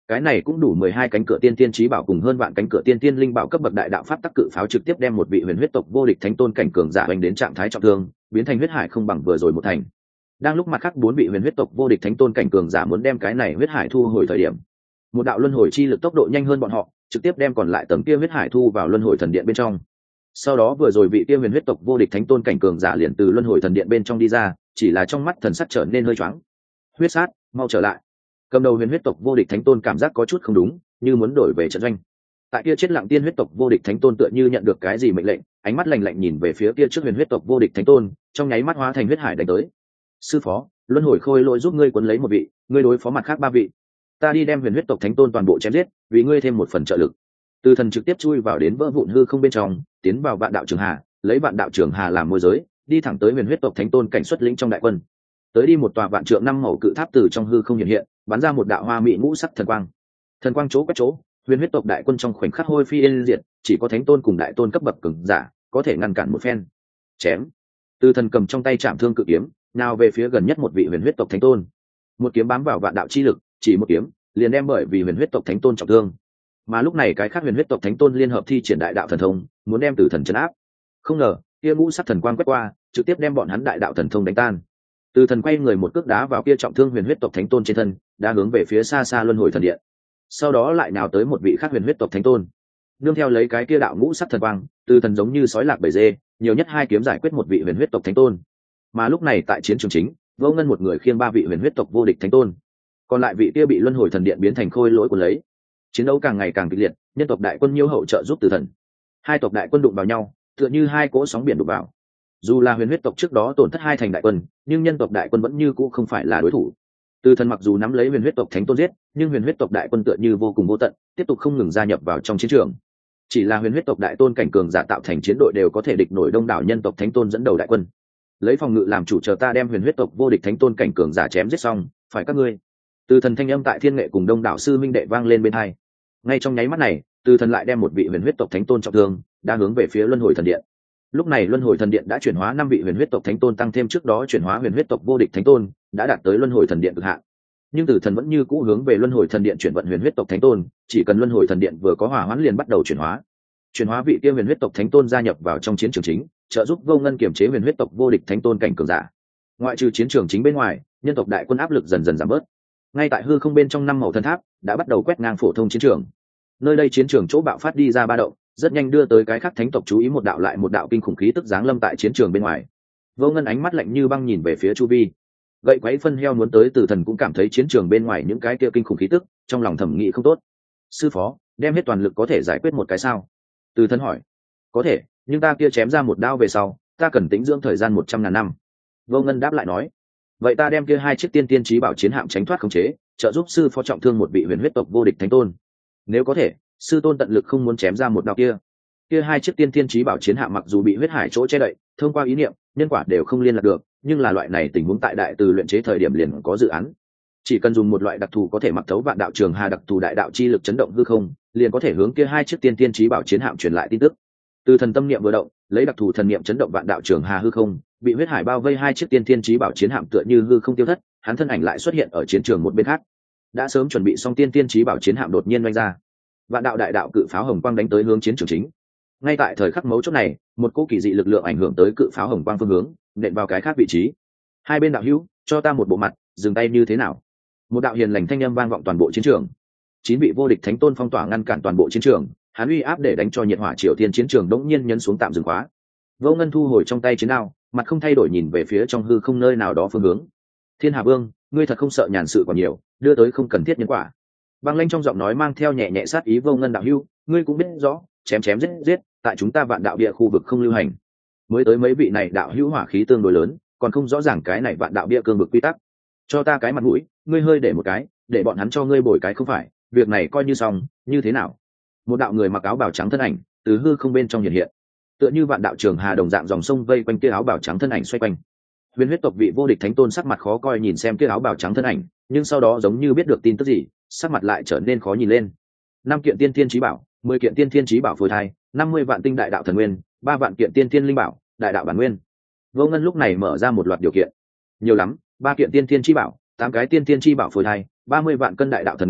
cái này cũng đủ 12 cánh cửa tiên tiên chí bảo cùng hơn vạn cánh cửa tiên tiên linh bảo cấp bậc đại đạo pháp tắc cự pháo trực tiếp đem một vị huyền huyết tộc vô địch thánh tôn cảnh cường giả hành đến trạng thái trọng thương, biến thành huyết hải không bằng vừa rồi một thành. Đang lúc mặt khác 4 vị huyền huyết tộc vô địch thánh tôn cảnh cường giả muốn đem cái này huyết hải thu hồi thời điểm, một đạo luân hồi chi lực tốc độ nhanh hơn bọn họ, trực tiếp đem còn lại tầng kia huyết hải thu vào luân hồi thần điện bên trong. Sau đó vừa rồi vị kia huyền huyết tộc vô địch thánh tôn cảnh cường giả liền từ luân hồi thần điện bên trong đi ra, chỉ là trong mắt thần sắc trở nên hơi choáng. Huyết sát, mau trở lại. Cầm đầu huyền huyết tộc vô địch thánh tôn cảm giác có chút không đúng, như muốn đổi về trận doanh. Tại kia chết lặng tiên huyết tộc vô địch thánh tôn tựa như nhận được cái gì mệnh lệnh, ánh mắt lạnh lạnh nhìn về phía kia trước huyền huyết tộc vô địch thánh tôn, trong nháy mắt hóa thành huyết hải đánh tới. Sư phó, luân hồi khôi lỗi giúp ngươi cuốn lấy một vị, ngươi đối phó mặt khác 3 vị. Ta đi đem huyền huyết tộc thánh tôn toàn bộ chém giết, vì ngươi thêm một phần trợ lực. Từ thần trực tiếp chui vào đến vỡ vụn hư không bên trong, tiến vào vạn đạo trường hà, lấy vạn đạo trường hà làm môi giới, đi thẳng tới huyền huyết tộc thánh tôn cảnh xuất lĩnh trong đại quân. Tới đi một tòa vạn trượng 5 màu cự tháp từ trong hư không hiện hiện, bắn ra một đạo hoa mỹ ngũ sắc thần quang. Thần quang chỗ quét chỗ, huyền huyết tộc đại quân trong khoảnh khắc hôi phi yên diệt, chỉ có thánh tôn cùng đại tôn cấp bậc cường giả có thể ngăn cản một phen. Chém. Từ thần cầm trong tay trảm thương cự kiếm, nào về phía gần nhất một vị huyền huyết tộc thánh tôn. Một kiếm bám vào vạn đạo chi lực, chỉ một kiếm, liền đem bởi vì huyền huyết tộc thánh tôn trọng thương. Mà lúc này cái khác huyền huyết tộc thánh tôn liên hợp thi triển đại đạo thần thông, muốn đem Từ thần trấn áp. Không ngờ, kia ngũ sắc thần quang quét qua, trực tiếp đem bọn hắn đại đạo thần thông đánh tan. Từ thần quay người một cước đá vào kia trọng thương huyền huyết tộc thánh tôn trên thân, đã hướng về phía xa xa luân hồi thần điện. Sau đó lại nào tới một vị khác huyền huyết tộc thánh tôn, nương theo lấy cái kia đạo ngũ sắc thần quang, Từ thần giống như sói lạc bầy dê, nhiều nhất 2 kiếm giải quyết một vị huyền huyết tộc thánh tôn. Mà lúc này tại chiến trường chính, Vô Ngân một người khiêng 3 vị huyền huyết tộc vô địch thánh tôn, còn lại vị kia bị luân hồi thần điện biến thành khôi lỗi của lấy. Chiến đấu càng ngày càng kịch liệt, nhân tộc đại quân nhiêu hậu trợ giúp Từ thần. 2 tộc đại quân đụng vào nhau, tựa như 2 cỗ sóng biển đụng vào. Dù là huyền huyết tộc trước đó tổn thất 2 thành đại quân, nhưng nhân tộc đại quân vẫn như cũ không phải là đối thủ. Từ thần mặc dù nắm lấy huyền huyết tộc thánh tôn giết, nhưng huyền huyết tộc đại quân tựa như vô cùng vô tận, tiếp tục không ngừng gia nhập vào trong chiến trường. Chỉ là huyền huyết tộc đại tôn cảnh cường giả tạo thành chiến đội đều có thể địch nổi đông đảo nhân tộc thánh tôn dẫn đầu đại quân. Lấy phòng ngự làm chủ, chờ ta đem huyền huyết tộc vô địch thánh tôn cảnh cường giả chém giết xong, phải các ngươi. Từ thần thanh âm tại thiên nghệ cùng đông đảo sư minh đệ vang lên bên hai. Ngay trong nháy mắt này, Từ thần lại đem một vị huyền huyết tộc thánh tôn trọng thương, đang hướng về phía luân hồi thần điện. Lúc này luân hồi thần điện đã chuyển hóa 5 vị huyền huyết tộc thánh tôn, tăng thêm trước đó chuyển hóa huyền huyết tộc vô địch thánh tôn, đã đạt tới luân hồi thần điện cực hạn. Nhưng Từ thần vẫn như cũ hướng về luân hồi thần điện chuyển vận huyền huyết tộc thánh tôn, chỉ cần luân hồi thần điện vừa có hỏa hoãn liền bắt đầu chuyển hóa. Chuyển hóa vị kia huyền huyết tộc thánh tôn gia nhập vào trong chiến trường chính, trợ giúp Vô Ngân kiểm chế huyền huyết tộc vô địch thánh tôn cảnh cường giả. Ngoại trừ chiến trường chính bên ngoài, nhân tộc đại quân áp lực dần dần giảm bớt. Ngay tại hư không bên trong 5 màu thần tháp đã bắt đầu quét ngang phổ thông chiến trường. Nơi đây chiến trường chỗ bạo phát đi ra ba động, rất nhanh đưa tới cái khác thánh tộc chú ý, một đạo lại một đạo kinh khủng khí tức giáng lâm tại chiến trường bên ngoài. Vô Ngân ánh mắt lạnh như băng nhìn về phía chu vi. Gậy quấy phân heo muốn tới, Từ thần cũng cảm thấy chiến trường bên ngoài những cái kia kinh khủng khí tức, trong lòng thẩm nghĩ không tốt. Sư phó, đem hết toàn lực có thể giải quyết một cái sao? Từ thần hỏi. Có thể, nhưng ta kia chém ra một đao về sau, ta cần tĩnh dưỡng thời gian 100.000 năm. Vô Ngân đáp lại nói. Vậy ta đem kia 2 chiếc tiên tiên chí bảo chiến hạm tránh thoát khống chế, trợ giúp sư phó trọng thương một vị huyền huyết tộc vô địch thánh tôn. Nếu có thể, sư tôn tận lực không muốn chém ra một đao kia. Kia 2 chiếc tiên tiên chí bảo chiến hạm mặc dù bị huyết hải chỗ che đậy, thông qua ý niệm, nhân quả đều không liên lạc được, nhưng là loại này tình huống tại đại từ luyện chế thời điểm liền có dự án. Chỉ cần dùng một loại đặc thù có thể mặc thấu vạn đạo trường hà đặc thù đại đạo chi lực chấn động hư không, liền có thể hướng kia 2 chiếc tiên tiên chí bảo chiến hạm truyền lại tin tức. Từ thần tâm niệm vừa động, lấy đặc thù thần niệm chấn động vạn đạo trường hà hư không, bị huyết hải bao vây 2 chiếc tiên tiên chí bảo chiến hạm tựa như hư không tiêu thất, hắn thân ảnh lại xuất hiện ở chiến trường một bên khác. Đã sớm chuẩn bị xong tiên tiên chí bảo chiến hạm đột nhiên vung ra. Vạn đạo đại đạo cự pháo hồng quang đánh tới hướng chiến trường chính. Ngay tại thời khắc mấu chốt này, một cỗ kỳ dị lực lượng ảnh hưởng tới cự pháo hồng quang phương hướng, nện vào cái khác vị trí. Hai bên đạo hữu, cho ta một bộ mặt, dừng tay như thế nào? Một đạo hiền lành thanh âm vang vọng toàn bộ chiến trường. 9 vị vô địch thánh tôn phong tỏa ngăn cản toàn bộ chiến trường, hắn uy áp để đánh cho nhiệt hỏa triều thiên chiến trường đống nhiên nhấn xuống tạm dừng khóa. Vô Ngân thu hồi trong tay chiến đao, mặt không thay đổi nhìn về phía trong hư không nơi nào đó phương hướng. Thiên Hà Vương, ngươi thật không sợ nhàn sự còn nhiều, đưa tới không cần thiết nhân quả. Băng Lanh trong giọng nói mang theo nhẹ nhẹ sát ý. Vô Ngân đạo hữu, ngươi cũng biết rõ, chém chém giết giết, tại chúng ta vạn đạo địa khu vực không lưu hành. Mới tới mấy vị này đạo hữu hỏa khí tương đối lớn, còn không rõ ràng cái này vạn đạo địa cương vực quy tắc. Cho ta cái mặt mũi, ngươi hơi để một cái, để bọn hắn cho ngươi bồi cái không phải, việc này coi như xong, như thế nào? Một đạo người mặc áo bào trắng thân ảnh từ hư không bên trong hiện hiện, tựa như vạn đạo trường hà đồng dạng dòng sông vây quanh kia áo bào trắng thân ảnh xoay quanh. Huyền huyết tộc vị vô địch thánh tôn sắc mặt khó coi nhìn xem kia áo bào trắng thân ảnh, nhưng sau đó giống như biết được tin tức gì, sắc mặt lại trở nên khó nhìn lên. 5 kiện tiên thiên chí bảo, 10 kiện tiên thiên chí bảo phôi thai, 50 vạn tinh đại đạo thần nguyên, 3 vạn kiện tiên thiên linh bảo, đại đạo bản nguyên. Vô Ngân lúc này mở ra một loạt điều kiện. Nhiều lắm, 3 kiện tiên thiên chí bảo, 8 cái tiên thiên chí bảo phôi thai, 30 vạn cân đại đạo thần nguyên,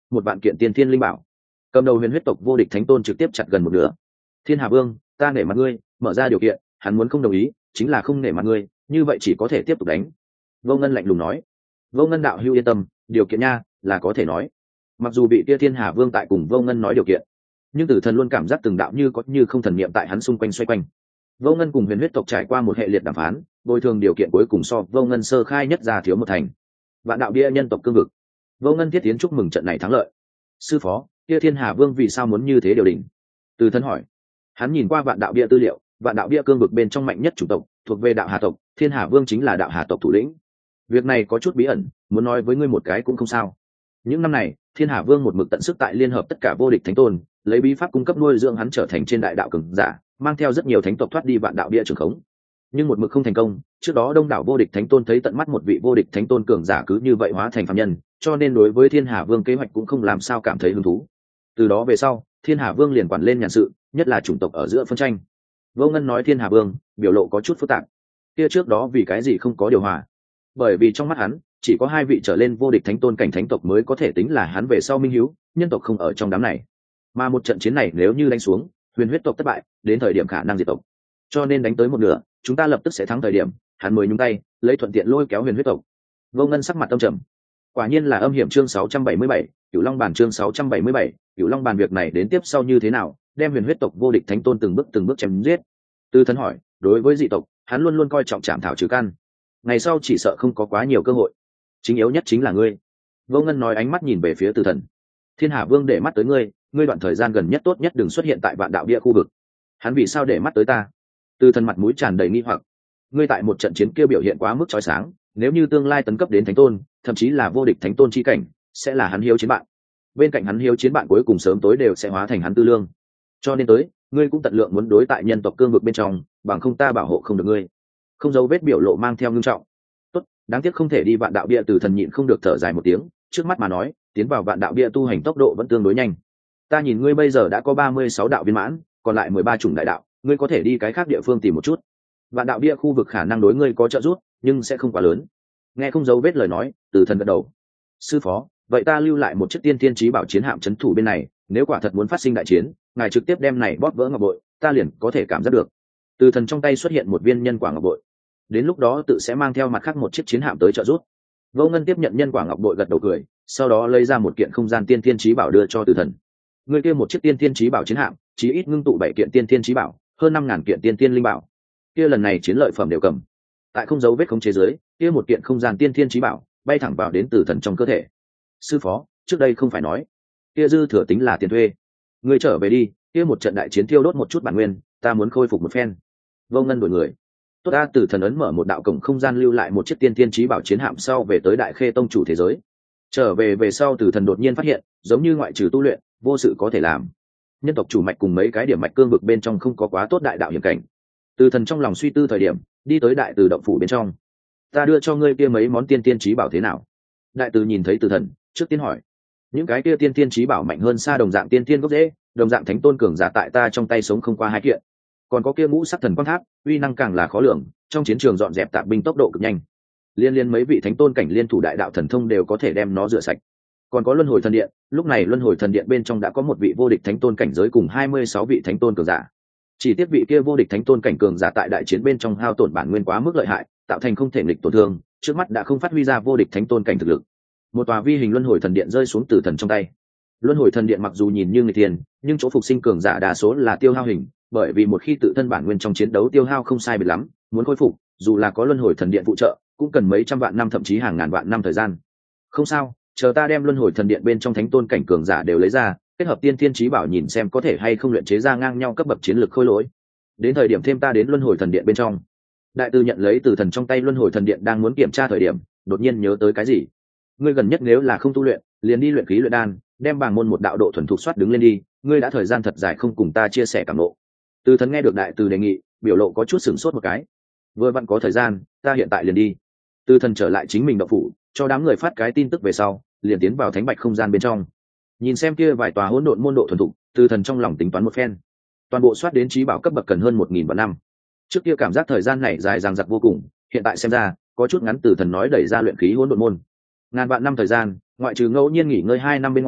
1 vạn kiện tiên thiên linh bảo. Cầm đầu huyền huyết tộc vô địch thánh tôn trực tiếp chặt gần một nửa. Thiên Hà Vương, ta nể mặt ngươi, mở ra điều kiện, hắn muốn không đồng ý chính là không nể mặt ngươi, như vậy chỉ có thể tiếp tục đánh. Vô Ngân lạnh lùng nói. Vô Ngân đạo hữu yên tâm, điều kiện nha là có thể nói. Mặc dù bị kia Thiên Hà Vương tại cùng Vô Ngân nói điều kiện, nhưng Tử Thần luôn cảm giác từng đạo như có như không thần niệm tại hắn xung quanh xoay quanh. Vô Ngân cùng huyền huyết tộc trải qua một hệ liệt đàm phán, bồi thường điều kiện cuối cùng so Vô Ngân sơ khai nhất ra thiếu một thành. Vạn đạo bia nhân tộc cương vực. Vô Ngân thiết tiến chúc mừng trận này thắng lợi. Sư phó, kia Thiên Hà Vương vì sao muốn như thế điều đình? Từ Thần hỏi. Hắn nhìn qua vạn đạo bia tư liệu, vạn đạo bia cương vực bên trong mạnh nhất chủng tộc thuộc về đạo Hà tộc, Thiên Hà Vương chính là đạo Hà tộc thủ lĩnh. Việc này có chút bí ẩn, muốn nói với ngươi một cái cũng không sao. Những năm này, Thiên Hà Vương một mực tận sức tại liên hợp tất cả vô địch thánh tôn, lấy bí pháp cung cấp nuôi dưỡng hắn trở thành trên đại đạo cường giả, mang theo rất nhiều thánh tộc thoát đi vạn đạo bia trường khống. Nhưng một mực không thành công, trước đó đông đảo vô địch thánh tôn thấy tận mắt một vị vô địch thánh tôn cường giả cứ như vậy hóa thành phàm nhân, cho nên đối với Thiên Hà Vương kế hoạch cũng không làm sao cảm thấy hứng thú. Từ đó về sau, Thiên Hà Vương liền quản lên nhàn sự, nhất là chủng tộc ở giữa phân tranh. Vô Ngân nói Thiên Hà Vương biểu lộ có chút phức tạp. Kia trước đó vì cái gì không có điều hòa? Bởi vì trong mắt hắn, chỉ có 2 vị trở lên vô địch thánh tôn cảnh thánh tộc mới có thể tính là hắn về sau minh hiếu, nhân tộc không ở trong đám này. Mà một trận chiến này nếu như đánh xuống, huyền huyết tộc thất bại, đến thời điểm khả năng diệt tộc. Cho nên đánh tới một nửa, chúng ta lập tức sẽ thắng thời điểm, hắn mới nhúng tay, lấy thuận tiện lôi kéo huyền huyết tộc. Vô Ngân sắc mặt âm trầm. Quả nhiên là âm hiểm chương 677, Cửu Long bàn chương 677, Cửu Long bàn việc này đến tiếp sau như thế nào, đem huyền huyết tộc vô địch thánh tôn từng bước chém giết. Từ Thần hỏi, đối với dị tộc, hắn luôn luôn coi trọng chạm thảo trừ căn. Ngày sau chỉ sợ không có quá nhiều cơ hội. Chính yếu nhất chính là ngươi. Vô Ngân nói, ánh mắt nhìn về phía Từ Thần. Thiên Hà Vương để mắt tới ngươi, ngươi đoạn thời gian gần nhất tốt nhất đừng xuất hiện tại vạn đạo bia khu vực. Hắn vì sao để mắt tới ta? Từ Thần mặt mũi tràn đầy nghi hoặc. Ngươi tại một trận chiến kia biểu hiện quá mức chói sáng, nếu như tương lai tấn cấp đến thánh tôn, thậm chí là vô địch thánh tôn chi cảnh, sẽ là hắn hiếu chiến bạn. Bên cạnh hắn hiếu chiến bạn cuối cùng sớm tối đều sẽ hóa thành hắn tư lương. Cho nên tới, ngươi cũng tận lượng muốn đối tại nhân tộc cương vực bên trong, bằng không ta bảo hộ không được ngươi. Không dấu vết biểu lộ mang theo ngưng trọng. Tốt, đáng tiếc không thể đi vạn đạo bia. Từ Thần nhịn không được thở dài một tiếng, trước mắt mà nói, tiến vào vạn đạo bia tu hành tốc độ vẫn tương đối nhanh. Ta nhìn ngươi bây giờ đã có 36 đạo viên mãn, còn lại 13 chủng đại đạo, ngươi có thể đi cái khác địa phương tìm một chút. Vạn đạo bia khu vực khả năng đối ngươi có trợ giúp, nhưng sẽ không quá lớn. Nghe không dấu vết lời nói, Từ Thần gật đầu. Sư phó, vậy ta lưu lại một chiếc tiên thiên chí bảo chiến hạm trấn thủ bên này, nếu quả thật muốn phát sinh đại chiến, ngài trực tiếp đem này bóp vỡ ngọc bội, ta liền có thể cảm giác được. Từ Thần trong tay xuất hiện một viên nhân quả ngọc bội, đến lúc đó tự sẽ mang theo mặt khác một chiếc chiến hạm tới trợ giúp. Vô Ngân tiếp nhận nhân quả ngọc bội gật đầu cười, sau đó lấy ra một kiện không gian tiên thiên chí bảo đưa cho Từ Thần. Người kia một chiếc tiên thiên chí bảo chiến hạm, chí ít ngưng tụ 7 kiện tiên thiên chí bảo, hơn 5000 kiện tiên thiên linh bảo. Kia lần này chiến lợi phẩm đều cầm. Tại không dấu vết khống chế dưới, kia một kiện không gian tiên thiên chí bảo bay thẳng vào đến Từ Thần trong cơ thể. Sư phó, trước đây không phải nói, kia dư thừa tính là tiền thuê. Ngươi trở về đi, kia một trận đại chiến thiêu đốt một chút bản nguyên, ta muốn khôi phục một phen. Vô Ngân đổi người. Tốt, ta Từ Thần ấn mở một đạo cổng không gian lưu lại một chiếc tiên thiên chí bảo chiến hạm sau về tới Đại Khê tông chủ thế giới. Trở về sau Từ Thần đột nhiên phát hiện, giống như ngoại trừ tu luyện, vô sự có thể làm. Nhân tộc chủ mạch cùng mấy cái điểm mạch cương vực bên trong không có quá tốt đại đạo hiểm cảnh. Từ Thần trong lòng suy tư thời điểm, đi tới Đại Từ động phủ bên trong. Ta đưa cho ngươi kia mấy món tiên thiên chí bảo thế nào? Đại Từ nhìn thấy Từ Thần, trước tiên hỏi. Những cái kia tiên thiên chí bảo mạnh hơn xa đồng dạng tiên thiên gốc rễ, đồng dạng thánh tôn cường giả tại ta trong tay sống không qua 2 kiện. Còn có kia ngũ sắc thần quang tháp, uy năng càng là khó lường, trong chiến trường dọn dẹp tạp binh tốc độ cực nhanh. Liên mấy vị thánh tôn cảnh liên thủ đại đạo thần thông đều có thể đem nó rửa sạch. Còn có luân hồi thần điện, lúc này luân hồi thần điện bên trong đã có một vị vô địch thánh tôn cảnh giới cùng 26 vị thánh tôn cường giả. Chỉ tiếc vị kia vô địch thánh tôn cảnh cường giả tại đại chiến bên trong hao tổn bản nguyên quá mức lợi hại, tạo thành không thể nghịch tổn thương, trước mắt đã không phát huy ra vô địch thánh tôn cảnh thực lực. Một tòa vi hình luân hồi thần điện rơi xuống Từ Thần trong tay. Luân hồi thần điện mặc dù nhìn như người tiền, nhưng chỗ phục sinh cường giả đa số là tiêu hao hình, bởi vì một khi tự thân bản nguyên trong chiến đấu tiêu hao không sai biệt lắm, muốn khôi phục, dù là có luân hồi thần điện phụ trợ, cũng cần mấy trăm vạn năm thậm chí hàng ngàn vạn năm thời gian. Không sao, chờ ta đem luân hồi thần điện bên trong thánh tôn cảnh cường giả đều lấy ra, kết hợp tiên thiên chí bảo nhìn xem có thể hay không luyện chế ra ngang nhau cấp bậc chiến lược khôi lỗi. Đến thời điểm thêm ta đến luân hồi thần điện bên trong. Đại Từ nhận lấy Từ Thần trong tay luân hồi thần điện đang muốn kiểm tra thời điểm, đột nhiên nhớ tới cái gì. Ngươi gần nhất nếu là không tu luyện, liền đi luyện khí luyện đan, đem bảng môn một đạo độ thuần thục soát đứng lên đi, ngươi đã thời gian thật dài không cùng ta chia sẻ cảm ngộ. Từ Thần nghe được Đại Từ đề nghị, biểu lộ có chút sửng sốt một cái. Vừa vặn có thời gian, ta hiện tại liền đi. Từ Thần trở lại chính mình động phủ, cho đám người phát cái tin tức về sau, liền tiến vào thánh bạch không gian bên trong. Nhìn xem kia vài tòa hỗn độn môn độ thuần thục, Từ Thần trong lòng tính toán một phen. Toàn bộ soát đến chí bảo cấp bậc cần hơn 1000 vạn năm. Trước kia cảm giác thời gian này dài dằng dặc vô cùng, hiện tại xem ra, có chút ngắn. Từ Thần nói đẩy ra luyện khí hỗn độn môn. Ngàn vạn năm thời gian, ngoại trừ ngẫu nhiên nghỉ ngơi 2 năm bên ngoài,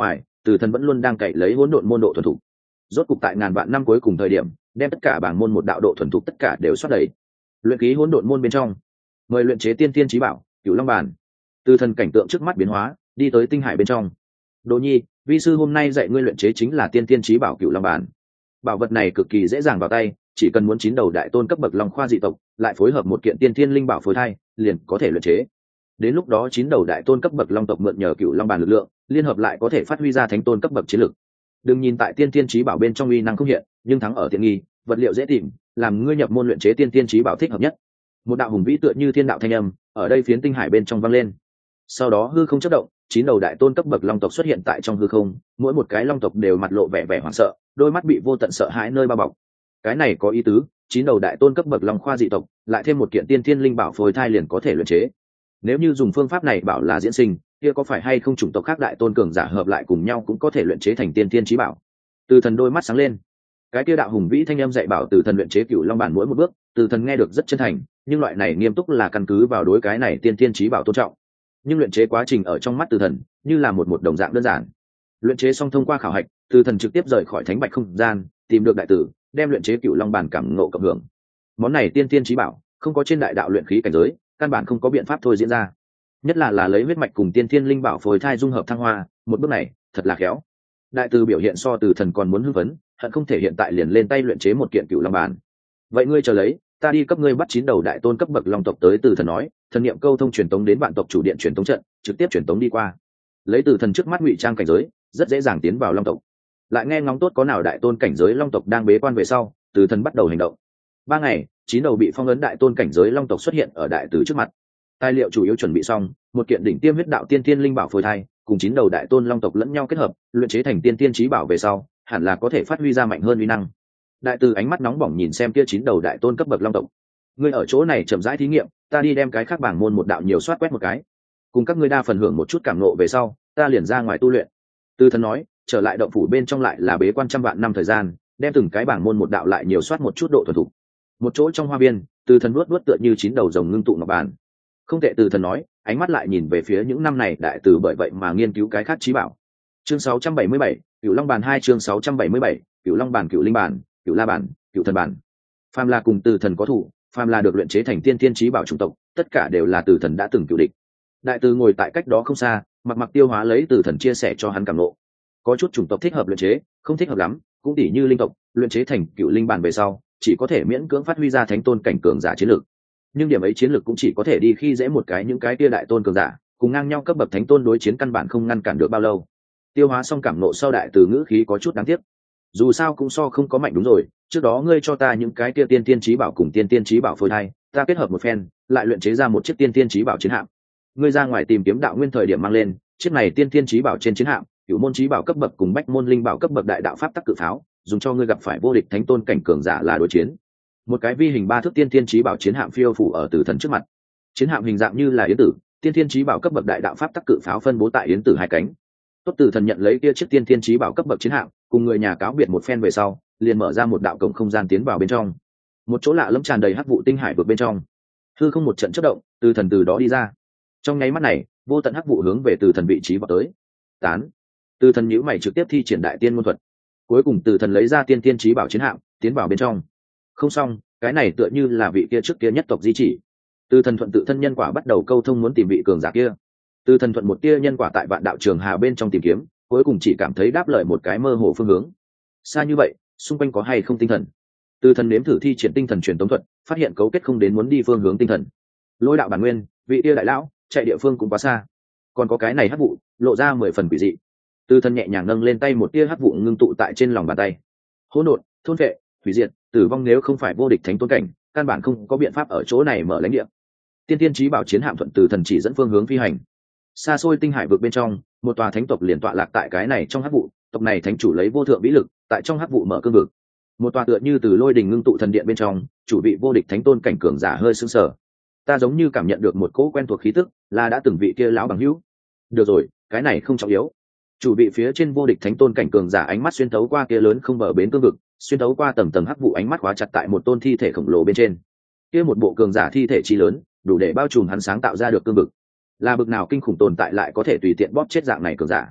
Từ Thần vẫn luôn đang cày lấy hỗn độn môn độ thuần thục. Rốt cục tại ngàn vạn năm cuối cùng thời điểm, đem tất cả bảng môn một đạo độ thuần thục tất cả đều xoát đầy. Luyện khí hỗn độn môn bên trong, mời luyện chế tiên tiên chí bảo, Cửu Long Bản. Từ Thần cảnh tượng trước mắt biến hóa, đi tới tinh hải bên trong. Đỗ Nhi, vi sư hôm nay dạy ngươi luyện chế chính là tiên tiên chí bảo Cửu Long Bản. Bảo vật này cực kỳ dễ dàng vào tay, chỉ cần muốn 9 đầu đại tôn cấp bậc long khoa dị tộc, lại phối hợp một kiện tiên thiên linh bảo phối thai, liền có thể luyện chế. Đến lúc đó 9 đầu đại tôn cấp bậc long tộc mượn nhờ Cửu Long Bản lực lượng, liên hợp lại có thể phát huy ra thánh tôn cấp bậc chiến lực. Đừng nhìn tại tiên tiên chí bảo bên trong uy năng không hiện, nhưng thắng ở tiện nghi, vật liệu dễ tìm, làm ngươi nhập môn luyện chế tiên tiên chí bảo thích hợp nhất. Một đạo hùng vĩ tựa như thiên đạo thanh âm, ở đây phiến tinh hải bên trong vang lên. Sau đó hư không chớp động, 9 đầu đại tôn cấp bậc long tộc xuất hiện tại trong hư không, mỗi một cái long tộc đều mặt lộ vẻ hoảng sợ, đôi mắt bị vô tận sợ hãi nơi bao bọc. Cái này có ý tứ, 9 đầu đại tôn cấp bậc long khoa dị tộc, lại thêm một kiện tiên thiên linh bảo phôi thai liền có thể luyện chế. Nếu như dùng phương pháp này bảo là diễn sinh, kia có phải hay không chủng tộc khác đại tôn cường giả hợp lại cùng nhau cũng có thể luyện chế thành tiên thiên chí bảo. Từ Thần đôi mắt sáng lên. Cái kia đạo hùng vĩ thanh âm dạy bảo Từ Thần luyện chế Cửu Long Bản mỗi một bước, Từ Thần nghe được rất chân thành, nhưng loại này nghiêm túc là căn cứ vào đối cái này tiên thiên chí bảo tôn trọng. Nhưng luyện chế quá trình ở trong mắt Từ Thần như là một đồng dạng đơn giản. Luyện chế xong thông qua khảo hạch, Từ Thần trực tiếp rời khỏi thánh bạch không gian, tìm được đại tử, đem luyện chế Cửu Long Bản cảm ngộ cộng hưởng. Món này tiên thiên chí bảo, không có trên đại đạo luyện khí cảnh giới, căn bản không có biện pháp thôi diễn ra. Nhất là lấy huyết mạch cùng tiên thiên linh bảo phối thai dung hợp thăng hoa, một bước này thật là khéo. Đại từ biểu hiện so Từ Thần còn muốn hưng phấn, hận không thể hiện tại liền lên tay luyện chế một kiện Cửu Long Bản. Vậy ngươi chờ lấy, ta đi cấp ngươi bắt 9 đầu đại tôn cấp bậc long tộc tới. Từ Thần nói, thần niệm câu thông truyền tống đến vạn tộc chủ điện truyền tống trận, trực tiếp truyền tống đi qua. Lấy Từ Thần trước mắt ngụy trang cảnh giới, rất dễ dàng tiến vào long tộc. Lại nghe ngóng tốt có nào đại tôn cảnh giới long tộc đang bế quan về sau, Từ Thần bắt đầu hành động. 3 ngày, 9 đầu bị phong ấn đại tôn cảnh giới long tộc xuất hiện ở đại tử trước mặt. Tài liệu chủ yếu chuẩn bị xong, một kiện đỉnh tiêm huyết đạo tiên tiên linh bảo phôi thai, cùng 9 đầu đại tôn long tộc lẫn nhau kết hợp, luyện chế thành tiên tiên chí bảo về sau, hẳn là có thể phát huy ra mạnh hơn uy năng. Đại từ ánh mắt nóng bỏng nhìn xem kia 9 đầu đại tôn cấp bậc long tộc. Ngươi ở chỗ này chậm rãi thí nghiệm, ta đi đem cái khác bảng môn một đạo nhiều soát quét một cái. Cùng các ngươi đa phần hưởng một chút cảm ngộ về sau, ta liền ra ngoài tu luyện. Từ Thần nói, trở lại động phủ bên trong lại là bế quan trăm vạn năm thời gian, đem từng cái bảng môn một đạo lại nhiều soát một chút độ thuần thục. Một chỗ trong hoa viên, Từ Thần luốt tựa như 9 đầu rồng ngưng tụ ngọc bàn. Không tệ. Từ Thần nói, ánh mắt lại nhìn về phía những năm này đại từ bởi vậy mà nghiên cứu cái khác chí bảo. Chương 677, Cửu Long Bản 2 chương 677, Cửu Long Bản, Cửu Linh Bản, Cửu La Bản, Cửu Thần Bản. Phàm là cùng Từ Thần có thủ, phàm là được luyện chế thành tiên thiên chí bảo chủng tộc, tất cả đều là Từ Thần đã từng cựu địch. Đại từ ngồi tại cách đó không xa, mặc tiêu hóa lấy Từ Thần chia sẻ cho hắn cảm ngộ. Có chút chủng tộc thích hợp luyện chế, không thích hợp lắm, cũng tỉ như linh tộc, luyện chế thành Cửu Linh Bản về sau, chỉ có thể miễn cưỡng phát huy ra thánh tôn cảnh cường giả chiến lược. Nhưng điểm ấy chiến lược cũng chỉ có thể đi khi dễ một cái những cái kia đại tôn cường giả, cùng ngang nhau cấp bậc thánh tôn đối chiến căn bản không ngăn cản được bao lâu. Tiêu hóa xong cảm nộ sau, đại từ ngữ khí có chút đáng tiếc. Dù sao cũng so không có mạnh đúng rồi, trước đó ngươi cho ta những cái kia tiên tiên chí bảo cùng tiên tiên chí bảo phôi thai, ta kết hợp một phen, lại luyện chế ra một chiếc tiên tiên chí bảo chiến hạm. Ngươi ra ngoài tìm kiếm đạo nguyên thời điểm mang lên, chiếc này tiên tiên chí bảo trên chiến hạm, cửu môn chí bảo cấp bậc cùng bách môn linh bảo cấp bậc đại đạo pháp tắc cự pháo, dùng cho ngươi gặp phải vô địch thánh tôn cảnh cường giả là đối chiến. Một cái vi hình 3 thước tiên tiên chí bảo chiến hạm phiêu phủ ở Từ Thần trước mặt. Chiến hạm hình dạng như là yến tử, tiên tiên chí bảo cấp bậc đại đạo pháp tắc cự pháo phân bố tại yến tử hai cánh. Tốt. Từ Thần nhận lấy kia chiếc tiên tiên chí bảo cấp bậc chiến hạm, cùng người nhà cáo biệt một phen về sau, liền mở ra một đạo cổng không gian tiến vào bên trong. Một chỗ lạ lẫm tràn đầy hắc vụ tinh hải vực bên trong. Hư không một trận chớp động, Từ Thần từ đó đi ra. Trong nháy mắt này, vô tận hắc vụ hướng về Từ Thần vị trí vọt tới. Tán. Từ Thần nhíu mày trực tiếp thi triển đại tiên môn thuật. Cuối cùng Từ Thần lấy ra tiên tiên chí bảo chiến hạm, tiến vào bên trong. Không xong, cái này tựa như là vị kia trước kia nhất tộc di chỉ. Từ Thần thuận tự thân nhân quả bắt đầu câu thông muốn tìm vị cường giả kia. Từ Thần thuận một tia nhân quả tại vạn đạo trường hà bên trong tìm kiếm, cuối cùng chỉ cảm thấy đáp lời một cái mơ hồ phương hướng. Xa như vậy, xung quanh có hay không tinh thần? Từ Thần nếm thử thi triển tinh thần truyền tống thuật, phát hiện cấu kết không đến muốn đi phương hướng tinh thần. Lôi đạo bản nguyên, vị tia đại lão, chạy địa phương cũng quá xa. Còn có cái này hắc vụ, lộ ra 10 phần quỷ dị. Từ Thần nhẹ nhàng nâng lên tay, một tia hắc vụ ngưng tụ tại trên lòng bàn tay. Hỗn độn, thôn vệ, hủy diệt, tử vong, nếu không phải vô địch thánh tôn cảnh, căn bản không có biện pháp ở chỗ này mở lãnh địa. Tiên tiên chí bảo chiến hạm thuận Từ Thần chỉ dẫn phương hướng phi hành. Xa xôi tinh hải vực bên trong, một tòa thánh tộc liền tọa lạc tại cái này trong hắc vụ. Tộc này thánh chủ lấy vô thượng vĩ lực, tại trong hắc vụ mở cương vực. Một tòa tựa như từ lôi đình ngưng tụ thần điện bên trong, chủ vị vô địch thánh tôn cảnh cường giả hơi sững sờ. Ta giống như cảm nhận được một cỗ quen thuộc khí tức, là đã từng vị kia lão bằng hữu. Được rồi, cái này không trọng yếu. Chủ vị phía trên vô địch thánh tôn cảnh cường giả ánh mắt xuyên thấu qua kia lớn không bờ bến cương vực, xuyên thấu qua tầng tầng hắc vụ, ánh mắt khóa chặt tại một tôn thi thể khổng lồ bên trên. Kia một bộ cường giả thi thể chi lớn, đủ để bao trùm hắn sáng tạo ra được cương vực. Là bực nào kinh khủng tồn tại lại có thể tùy tiện bóp chết dạng này cường giả.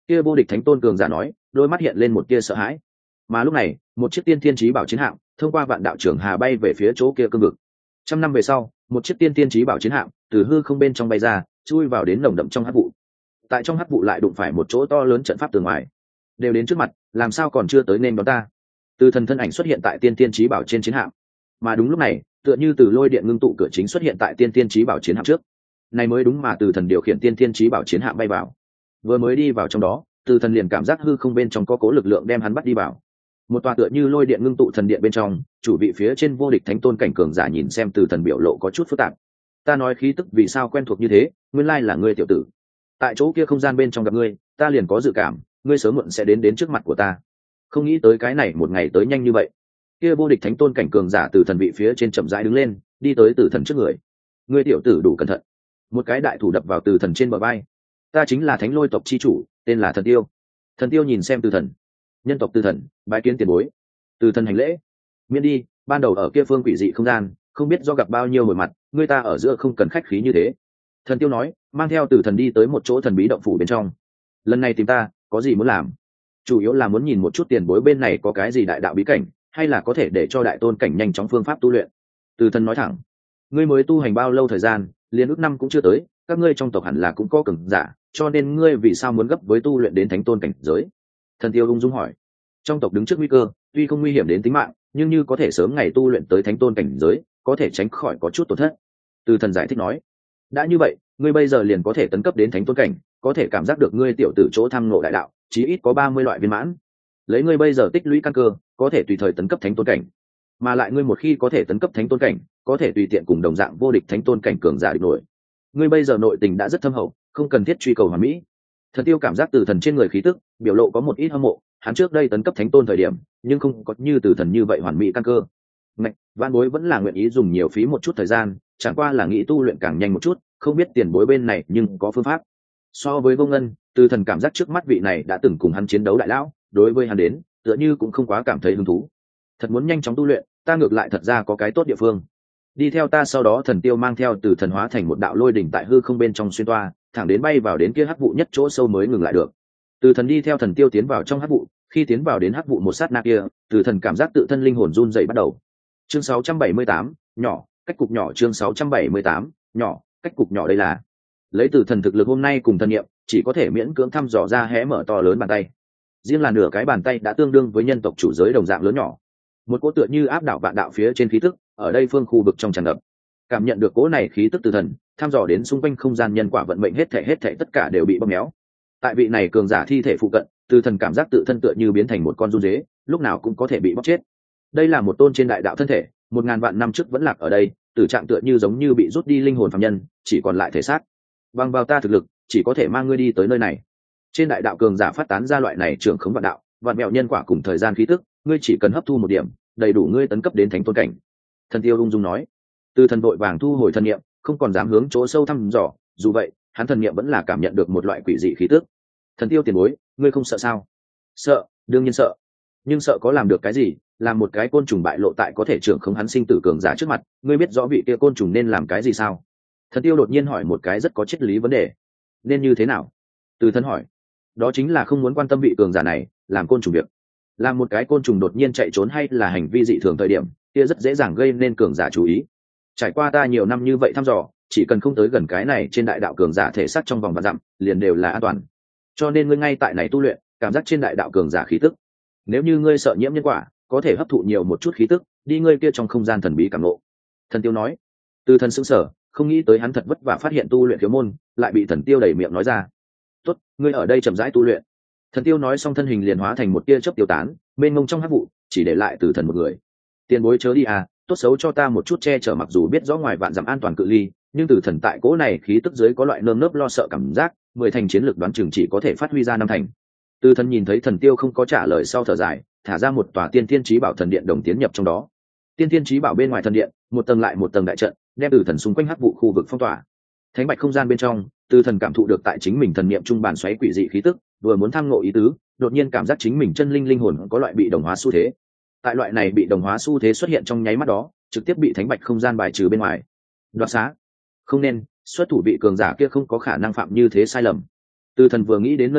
Kia vô địch thánh tôn cường giả nói, đôi mắt hiện lên một tia sợ hãi. Mà lúc này, một chiếc tiên thiên chí bảo chiến hạm thông qua vạn đạo trưởng hà bay về phía chỗ kia cương vực. 100 năm về sau, một chiếc tiên thiên chí bảo chiến hạm từ hư không bên trong bay ra, chui vào đến nồng đậm trong hắc vụ. Tại trong hắc vụ lại đụng phải một chỗ to lớn trận pháp tường ngoài. Đều đến trước mặt, làm sao còn chưa tới nên đón ta? Từ thần thân ảnh xuất hiện tại tiên thiên chí bảo trên chiến hạm. Mà đúng lúc này, tựa như từ lôi điện ngưng tụ cửa chính xuất hiện tại tiên thiên chí bảo chiến hạm trước. Này mới đúng mà từ thần điều khiển tiên thiên chí bảo chiến hạm bay vào. Vừa mới đi vào trong đó, từ thần liền cảm giác hư không bên trong có cố lực lượng đem hắn bắt đi vào. Một tòa tựa như lôi điện ngưng tụ thần điện bên trong, chủ vị phía trên vô địch thánh tôn cảnh cường giả nhìn xem từ thần biểu lộ có chút phức tạp. Ta nói khí tức vì sao quen thuộc như thế, nguyên lai là ngươi tiểu tử. Tại chỗ kia không gian bên trong gặp ngươi, ta liền có dự cảm, ngươi sớm muộn sẽ đến trước mặt của ta. Không nghĩ tới cái này một ngày tới nhanh như vậy. Kia vô địch thánh tôn cảnh cường giả từ thần vị phía trên chậm rãi đứng lên, đi tới từ thần trước người. Ngươi tiểu tử đủ cẩn thận. Một cái đại thủ đập vào từ thần trên bờ vai. Ta chính là thánh lôi tộc chi chủ, tên là thần tiêu. Thần tiêu nhìn xem từ thần. Nhân tộc từ thần, bái kiến tiền bối. Từ thần hành lễ. Miễn đi, ban đầu ở kia phương quỷ dị không gian, không biết do gặp bao nhiêu hồi mặt, người ta ở giữa không cần khách khí như thế. Thần tiêu nói, mang theo từ thần đi tới một chỗ thần bí động phủ bên trong. Lần này tìm ta, có gì muốn làm? Chủ yếu là muốn nhìn một chút tiền bối bên này có cái gì đại đạo bí cảnh, hay là có thể để cho đại tôn cảnh nhanh chóng phương pháp tu luyện. Từ thần nói thẳng, ngươi mới tu hành bao lâu thời gian, liền ước năm cũng chưa tới, các ngươi trong tộc hẳn là cũng có cường giả, cho nên ngươi vì sao muốn gấp với tu luyện đến thánh tôn cảnh giới? Thần tiêu ung dung hỏi. Trong tộc đứng trước nguy cơ, tuy không nguy hiểm đến tính mạng, nhưng như có thể sớm ngày tu luyện tới thánh tôn cảnh giới, có thể tránh khỏi có chút tổn thất. Từ thần giải thích nói, đã như vậy, ngươi bây giờ liền có thể tấn cấp đến thánh tôn cảnh, có thể cảm giác được ngươi tiểu tử chỗ tham ngộ đại đạo, chí ít có 30 loại viên mãn. Lấy ngươi bây giờ tích lũy căn cơ, có thể tùy thời tấn cấp thánh tôn cảnh. Mà lại ngươi một khi có thể tấn cấp thánh tôn cảnh, có thể tùy tiện cùng đồng dạng vô địch thánh tôn cảnh cường giả địch nổi. Ngươi bây giờ nội tình đã rất thâm hậu, không cần thiết truy cầu hoàn mỹ. Thần tiêu cảm giác từ thần trên người khí tức, biểu lộ có một ít hâm mộ, hắn trước đây tấn cấp thánh tôn thời điểm, nhưng không có như từ thần như vậy hoàn mỹ căn cơ. Ngạch, vạn bối vẫn là nguyện ý dùng nhiều phí một chút thời gian, chẳng qua là nghĩ tu luyện càng nhanh một chút, không biết tiền bối bên này nhưng có phương pháp. So với Vô Ngân, từ thần cảm giác trước mắt vị này đã từng cùng hắn chiến đấu đại lão, đối với hắn đến, tựa như cũng không quá cảm thấy hứng thú. Thật muốn nhanh chóng tu luyện, ta ngược lại thật ra có cái tốt địa phương. Đi theo ta. Sau đó thần tiêu mang theo từ thần hóa thành một đạo lôi đỉnh tại hư không bên trong xuyên toa, thẳng đến bay vào đến kia hắc vụ nhất chỗ sâu mới ngừng lại được. Từ thần đi theo thần tiêu tiến vào trong hắc vụ, khi tiến vào đến hắc vụ một sát na kia, từ thần cảm giác tự thân linh hồn run dậy bắt đầu. Chương 678, nhỏ, cách cục nhỏ. Chương 678, nhỏ, cách cục nhỏ. Đây là lấy từ thần thực lực hôm nay cùng thần niệm, chỉ có thể miễn cưỡng thăm dò ra hé mở to lớn bàn tay. Riêng là nửa cái bàn tay đã tương đương với nhân tộc chủ giới đồng dạng lớn nhỏ. Một cỗ tựa như áp đảo vạn đạo phía trên khí tức, ở đây phương khu vực trong tràn ngập. Cảm nhận được cỗ này khí tức từ thần, thăm dò đến xung quanh không gian nhân quả vận mệnh hết thảy tất cả đều bị bóp méo. Tại vị này cường giả thi thể phụ cận, từ thần cảm giác tự thân tựa như biến thành một con run dế, lúc nào cũng có thể bị bóp chết. Đây là một tôn trên đại đạo thân thể, 1000 vạn năm trước vẫn lạc ở đây, tử trạng tựa như giống như bị rút đi linh hồn phàm nhân, chỉ còn lại thể xác. Bằng vào ta thực lực, chỉ có thể mang ngươi đi tới nơi này. Trên đại đạo cường giả phát tán ra loại này trưởng khống vạn đạo, vạn mẹo nhân quả cùng thời gian khí tức, ngươi chỉ cần hấp thu một điểm, đầy đủ ngươi tấn cấp đến thánh tôn cảnh. Thần tiêu ung dung nói. Từ thần vội vàng thu hồi thần niệm, không còn dám hướng chỗ sâu thăm dò, dù vậy, hắn thần niệm vẫn là cảm nhận được một loại quỷ dị khí tức. Thần tiêu tiền bối, ngươi không sợ sao? Sợ, đương nhiên sợ. Nhưng sợ có làm được cái gì? Làm một cái côn trùng bại lộ tại có thể trưởng khống hắn sinh tử cường giả trước mặt, ngươi biết rõ vị kia côn trùng nên làm cái gì sao? Thần tiêu đột nhiên hỏi một cái rất có triết lý vấn đề. Nên như thế nào? Từ thần hỏi. Đó chính là không muốn quan tâm vị cường giả này, làm côn trùng việc. Làm một cái côn trùng đột nhiên chạy trốn hay là hành vi dị thường thời điểm, kia rất dễ dàng gây nên cường giả chú ý. Trải qua ta nhiều năm như vậy thăm dò, chỉ cần không tới gần cái này trên đại đạo cường giả thể xác trong vòng vạn dặm, liền đều là an toàn. Cho nên ngươi ngay tại này tu luyện, cảm giác trên đại đạo cường giả khí tức. Nếu như ngươi sợ nhiễm nhân quả, có thể hấp thụ nhiều một chút khí tức, đi ngươi kia trong không gian thần bí cảm ngộ. Thần tiêu nói. Từ thần sững sờ, không nghĩ tới hắn thật vất vả phát hiện tu luyện thiếu môn, lại bị thần tiêu đẩy miệng nói ra. Tốt, ngươi ở đây chậm rãi tu luyện. Thần tiêu nói xong thân hình liền hóa thành một tia chớp tiêu tán, mênh mông trong hắc vụ, chỉ để lại từ thần một người. Tiền bối chớ đi à, tốt xấu cho ta một chút che chở, mặc dù biết rõ ngoài vạn dặm an toàn cự ly, nhưng từ thần tại cỗ này khí tức dưới có loại nơm nớp lo sợ cảm giác, 10 thành chiến lược đoán chừng chỉ có thể phát huy ra 5 thành. Từ thần nhìn thấy thần tiêu không có trả lời sau thở dài, thả ra một tòa tiên thiên chí bảo thần điện đồng tiến nhập trong đó. Tiên thiên chí bảo bên ngoài thần điện, một tầng lại một tầng đại trận, đem từ thần xung quanh hắc vụ khu vực phong tỏa. Thánh bạch không gian bên trong, từ thần cảm thụ được tại chính mình thần niệm trung bàn xoáy quỷ dị khí tức, vừa muốn tham ngộ ý tứ, đột nhiên cảm giác chính mình chân linh hồn có loại bị đồng hóa xu thế. Tại loại này bị đồng hóa xu thế xuất hiện trong nháy mắt đó, trực tiếp bị thánh bạch không gian bài trừ bên ngoài. Đoạt xá, không nên, xuất thủ vị cường giả kia không có khả năng phạm như thế sai lầm. Từ thần vừa nghĩ đến nơi này,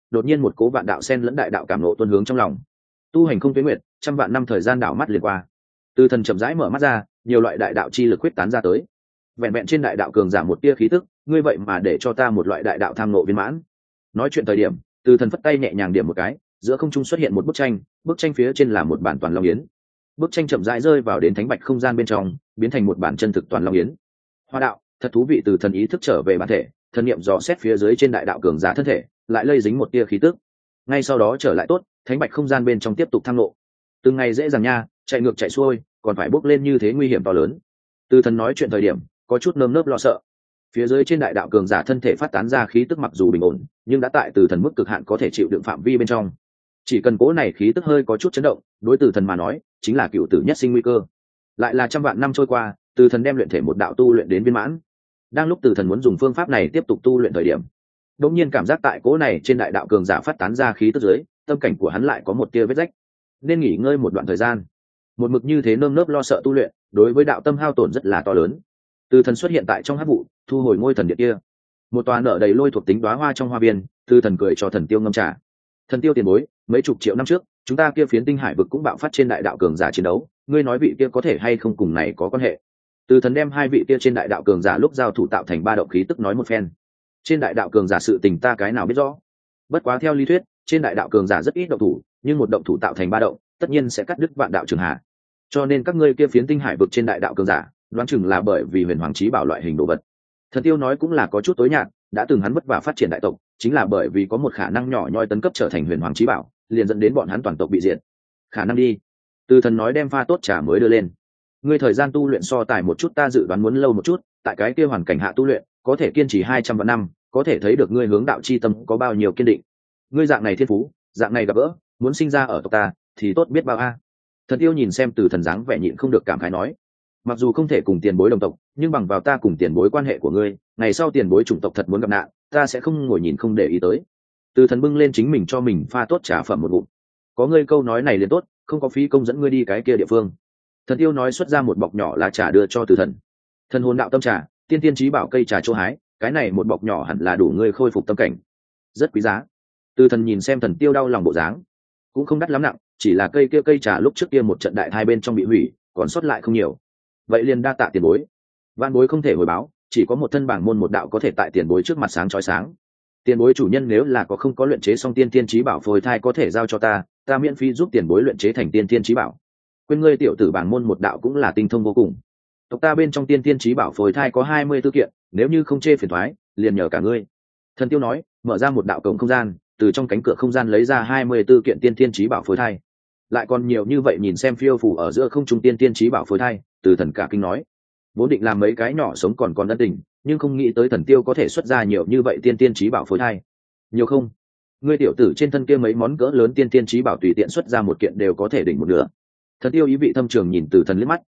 đột nhiên một cố vạn đạo sen lẫn đại đạo cảm nộ tuôn hướng trong lòng. Tu hành không tuyến nguyệt, trăm vạn năm thời gian đảo mắt liền qua. Từ thần chậm rãi mở mắt ra, nhiều loại đại đạo chi lực quyết tán ra tới. Vẹn vẹn trên đại đạo cường giảm một tia khí tức, ngươi vậy mà để cho ta một loại đại đạo tham nộ viên mãn. Nói chuyện thời điểm, từ thần phất tay nhẹ nhàng điểm một cái, giữa không trung xuất hiện một bức tranh phía trên là một bản toàn long yến. Bức tranh chậm rãi rơi vào đến thánh bạch không gian bên trong, biến thành một bản chân thực toàn long yến. Hoa đạo, thật thú vị. Từ thần ý thức trở về bản thể, thần niệm dò xét phía dưới trên đại đạo cường giả thân thể, lại lây dính một tia khí tức. Ngay sau đó trở lại tốt, thánh bạch không gian bên trong tiếp tục thăng lộ. Từng ngày dễ dàng nha, chạy ngược chạy xuôi, còn phải bước lên như thế nguy hiểm to lớn. Từ thần nói chuyện thời điểm, có chút nơm nớp lo sợ. Phía dưới trên đại đạo cường giả thân thể phát tán ra khí tức mặc dù bình ổn, nhưng đã tại từ thần mức cực hạn có thể chịu đựng phạm vi bên trong. Chỉ cần cố này khí tức hơi có chút chấn động, đối từ thần mà nói, chính là cựu tử nhất sinh nguy cơ. Lại là trăm vạn năm trôi qua, từ thần đem luyện thể một đạo tu luyện đến viên mãn. Đang lúc từ thần muốn dùng phương pháp này tiếp tục tu luyện thời điểm, đột nhiên cảm giác tại cố này trên đại đạo cường giả phát tán ra khí tức dưới, tâm cảnh của hắn lại có một tia vết rách, nên nghỉ ngơi một đoạn thời gian. Một mực như thế nơm nớp lo sợ tu luyện, đối với đạo tâm hao tổn rất là to lớn. Từ thần xuất hiện tại trong hắc vụ, thu hồi ngôi thần điện kia. Một tòa nở đầy lôi thuộc tính đóa hoa trong hoa viên, từ thần cười cho thần tiêu ngâm trà. Thần tiêu tiền bối, mấy chục triệu năm trước, chúng ta kia phiến tinh hải vực cũng bạo phát trên đại đạo cường giả chiến đấu, ngươi nói vị kia có thể hay không cùng này có quan hệ? Từ thần đem hai vị kia trên đại đạo cường giả lúc giao thủ tạo thành ba động khí tức nói một phen. Trên đại đạo cường giả sự tình ta cái nào biết rõ. Bất quá theo lý thuyết, trên đại đạo cường giả rất ít động thủ, nhưng một động thủ tạo thành ba động, tất nhiên sẽ cắt đứt vạn đạo trường hạ. Cho nên các ngươi kia phiến tinh hải vực trên đại đạo cường giả, đoán chừng là bởi vì huyền hoàng chí bảo loại hình đồ vật. Thần tiêu nói cũng là có chút tối nhạt, đã từng hắn vất vả phát triển đại tộc, chính là bởi vì có một khả năng nhỏ nhoi tấn cấp trở thành huyền hoàng chí bảo, liền dẫn đến bọn hắn toàn tộc bị diệt. Khả năng đi. Từ thần nói đem pha tốt trà mới đưa lên. Ngươi thời gian tu luyện so tài một chút ta dự đoán muốn lâu một chút, tại cái kia hoàn cảnh hạ tu luyện, có thể kiên trì 200 vạn năm, có thể thấy được ngươi hướng đạo chi tâm có bao nhiêu kiên định. Ngươi dạng này thiên phú, dạng này gặp gỡ, muốn sinh ra ở tộc ta, thì tốt biết bao a. Thần tiêu nhìn xem từ thần dáng vẻ nhịn không được cảm khái nói, mặc dù không thể cùng tiền bối đồng tộc, nhưng bằng vào ta cùng tiền bối quan hệ của ngươi, ngày sau tiền bối chủng tộc thật muốn gặp nạn, ta sẽ không ngồi nhìn không để ý tới. Từ thần bưng lên chính mình cho mình pha tốt trà phẩm một ngụm. Có ngươi câu nói này liền tốt, không có phí công dẫn ngươi đi cái kia địa phương. Thần tiêu nói xuất ra một bọc nhỏ lá trà đưa cho từ thần. Thần hồn đạo tâm trà, tiên tiên trí bảo cây trà chỗ hái, cái này một bọc nhỏ hẳn là đủ ngươi khôi phục tâm cảnh, rất quý giá. Từ thần nhìn xem thần tiêu đau lòng bộ dáng, cũng không đắt lắm nặng, chỉ là cây kia cây trà lúc trước kia một trận đại thai bên trong bị hủy, còn sót lại không nhiều. Vậy liền đa tạ tiền bối. Vạn bối không thể hồi báo, chỉ có một thân bảng môn một đạo có thể tại tiền bối trước mặt sáng chói sáng. Tiền bối chủ nhân nếu là không có luyện chế xong tiên tiên trí bảo phôi thai có thể giao cho ta, ta miễn phí giúp tiền bối luyện chế thành tiên tiên trí bảo. Quên ngươi tiểu tử bảng môn một đạo cũng là tinh thông vô cùng. Tộc ta bên trong tiên tiên trí bảo phôi thai có 24 kiện, nếu như không chê phiền thoái, liền nhờ cả ngươi. Thần tiêu nói, mở ra một đạo cổng không gian, từ trong cánh cửa không gian lấy ra 24 kiện tiên tiên trí bảo phôi thai. Lại còn nhiều như vậy, nhìn xem phiêu phù ở giữa không trung tiên tiên trí bảo phôi thai, từ thần cả kinh nói, vốn định làm mấy cái nhỏ sống còn ân tình, nhưng không nghĩ tới thần tiêu có thể xuất ra nhiều như vậy tiên tiên trí bảo phôi thai. Nhiều không? Ngươi tiểu tử trên thân kia mấy món cỡ lớn tiên tiên trí bảo tùy tiện xuất ra một kiện đều có thể đỉnh một nửa. Thần tiêu ý vị thâm trường nhìn từ thần liếc mắt.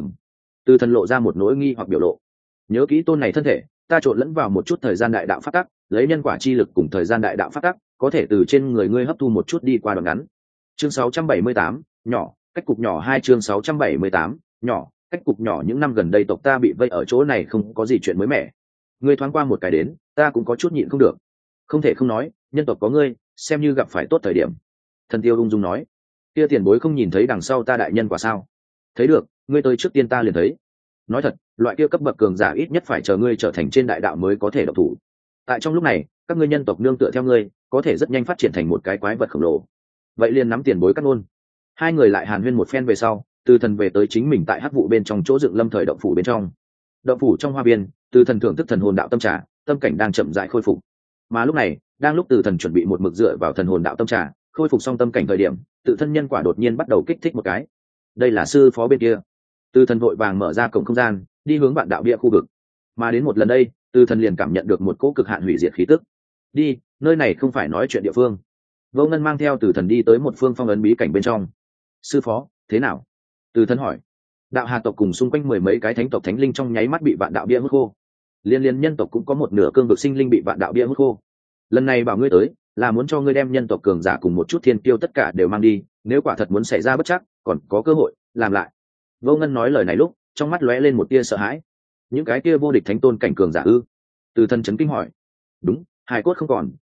Từ thần lộ ra một nỗi nghi hoặc biểu lộ. Nhớ kỹ tôn này thân thể, ta trộn lẫn vào một chút thời gian đại đạo phát tắc, lấy nhân quả chi lực cùng thời gian đại đạo phát tắc, có thể từ trên người ngươi hấp thu một chút đi qua đoạn ngắn. Chương 678, nhỏ, cách cục nhỏ 2 chương 678, nhỏ, cách cục nhỏ. Những năm gần đây tộc ta bị vây ở chỗ này không có gì chuyện mới mẻ. Ngươi thoáng qua một cái đến, ta cũng có chút nhịn không được. Không thể không nói, nhân tộc có ngươi, xem như gặp phải tốt thời điểm. Thần tiêu ung dung nói, kia tiền bối không nhìn thấy đằng sau ta đại nhân quả sao? Thấy được, ngươi tới trước tiên ta liền thấy. Nói thật, loại kia cấp bậc cường giả ít nhất phải chờ ngươi trở thành trên đại đạo mới có thể độc thủ. Tại trong lúc này, các ngươi nhân tộc nương tựa theo ngươi, có thể rất nhanh phát triển thành một cái quái vật khổng lồ. Vậy liền nắm tiền bối cắt ngôn. Hai người lại hàn huyên một phen về sau, từ thần về tới chính mình tại hắc vụ bên trong chỗ dựng lâm thời động phủ bên trong. Động phủ trong hoa viên, từ thần thưởng thức thần hồn đạo tâm trà, tâm cảnh đang chậm rãi khôi phục. Mà lúc này, đang lúc từ thần chuẩn bị một mực dựa vào thần hồn đạo tâm trà khôi phục xong tâm cảnh thời điểm, tự thân nhân quả đột nhiên bắt đầu kích thích một cái. Đây là sư phó bên kia. Từ thần vội vàng mở ra cổng không gian, đi hướng vạn đạo bia khu vực. Mà đến một lần đây, từ thần liền cảm nhận được một cỗ cực hạn hủy diệt khí tức. Đi, nơi này không phải nói chuyện địa phương. Vô Ngân mang theo từ thần đi tới một phương phong ấn bí cảnh bên trong. Sư phó, thế nào? Từ thần hỏi. Đạo Hà tộc cùng xung quanh mười mấy cái thánh tộc thánh linh trong nháy mắt bị vạn đạo bia hút khô. Liên nhân tộc cũng có một nửa cương vực sinh linh bị vạn đạo bia hút khô. Lần này bảo ngươi tới, là muốn cho ngươi đem nhân tộc cường giả cùng một chút thiên kiêu tất cả đều mang đi, nếu quả thật muốn xảy ra bất trắc, còn có cơ hội làm lại. Vô Ngân nói lời này lúc, trong mắt lóe lên một tia sợ hãi. Những cái kia vô địch thánh tôn cảnh cường giả ư? Từ thần chấn kinh hỏi. Đúng, hài cốt không còn,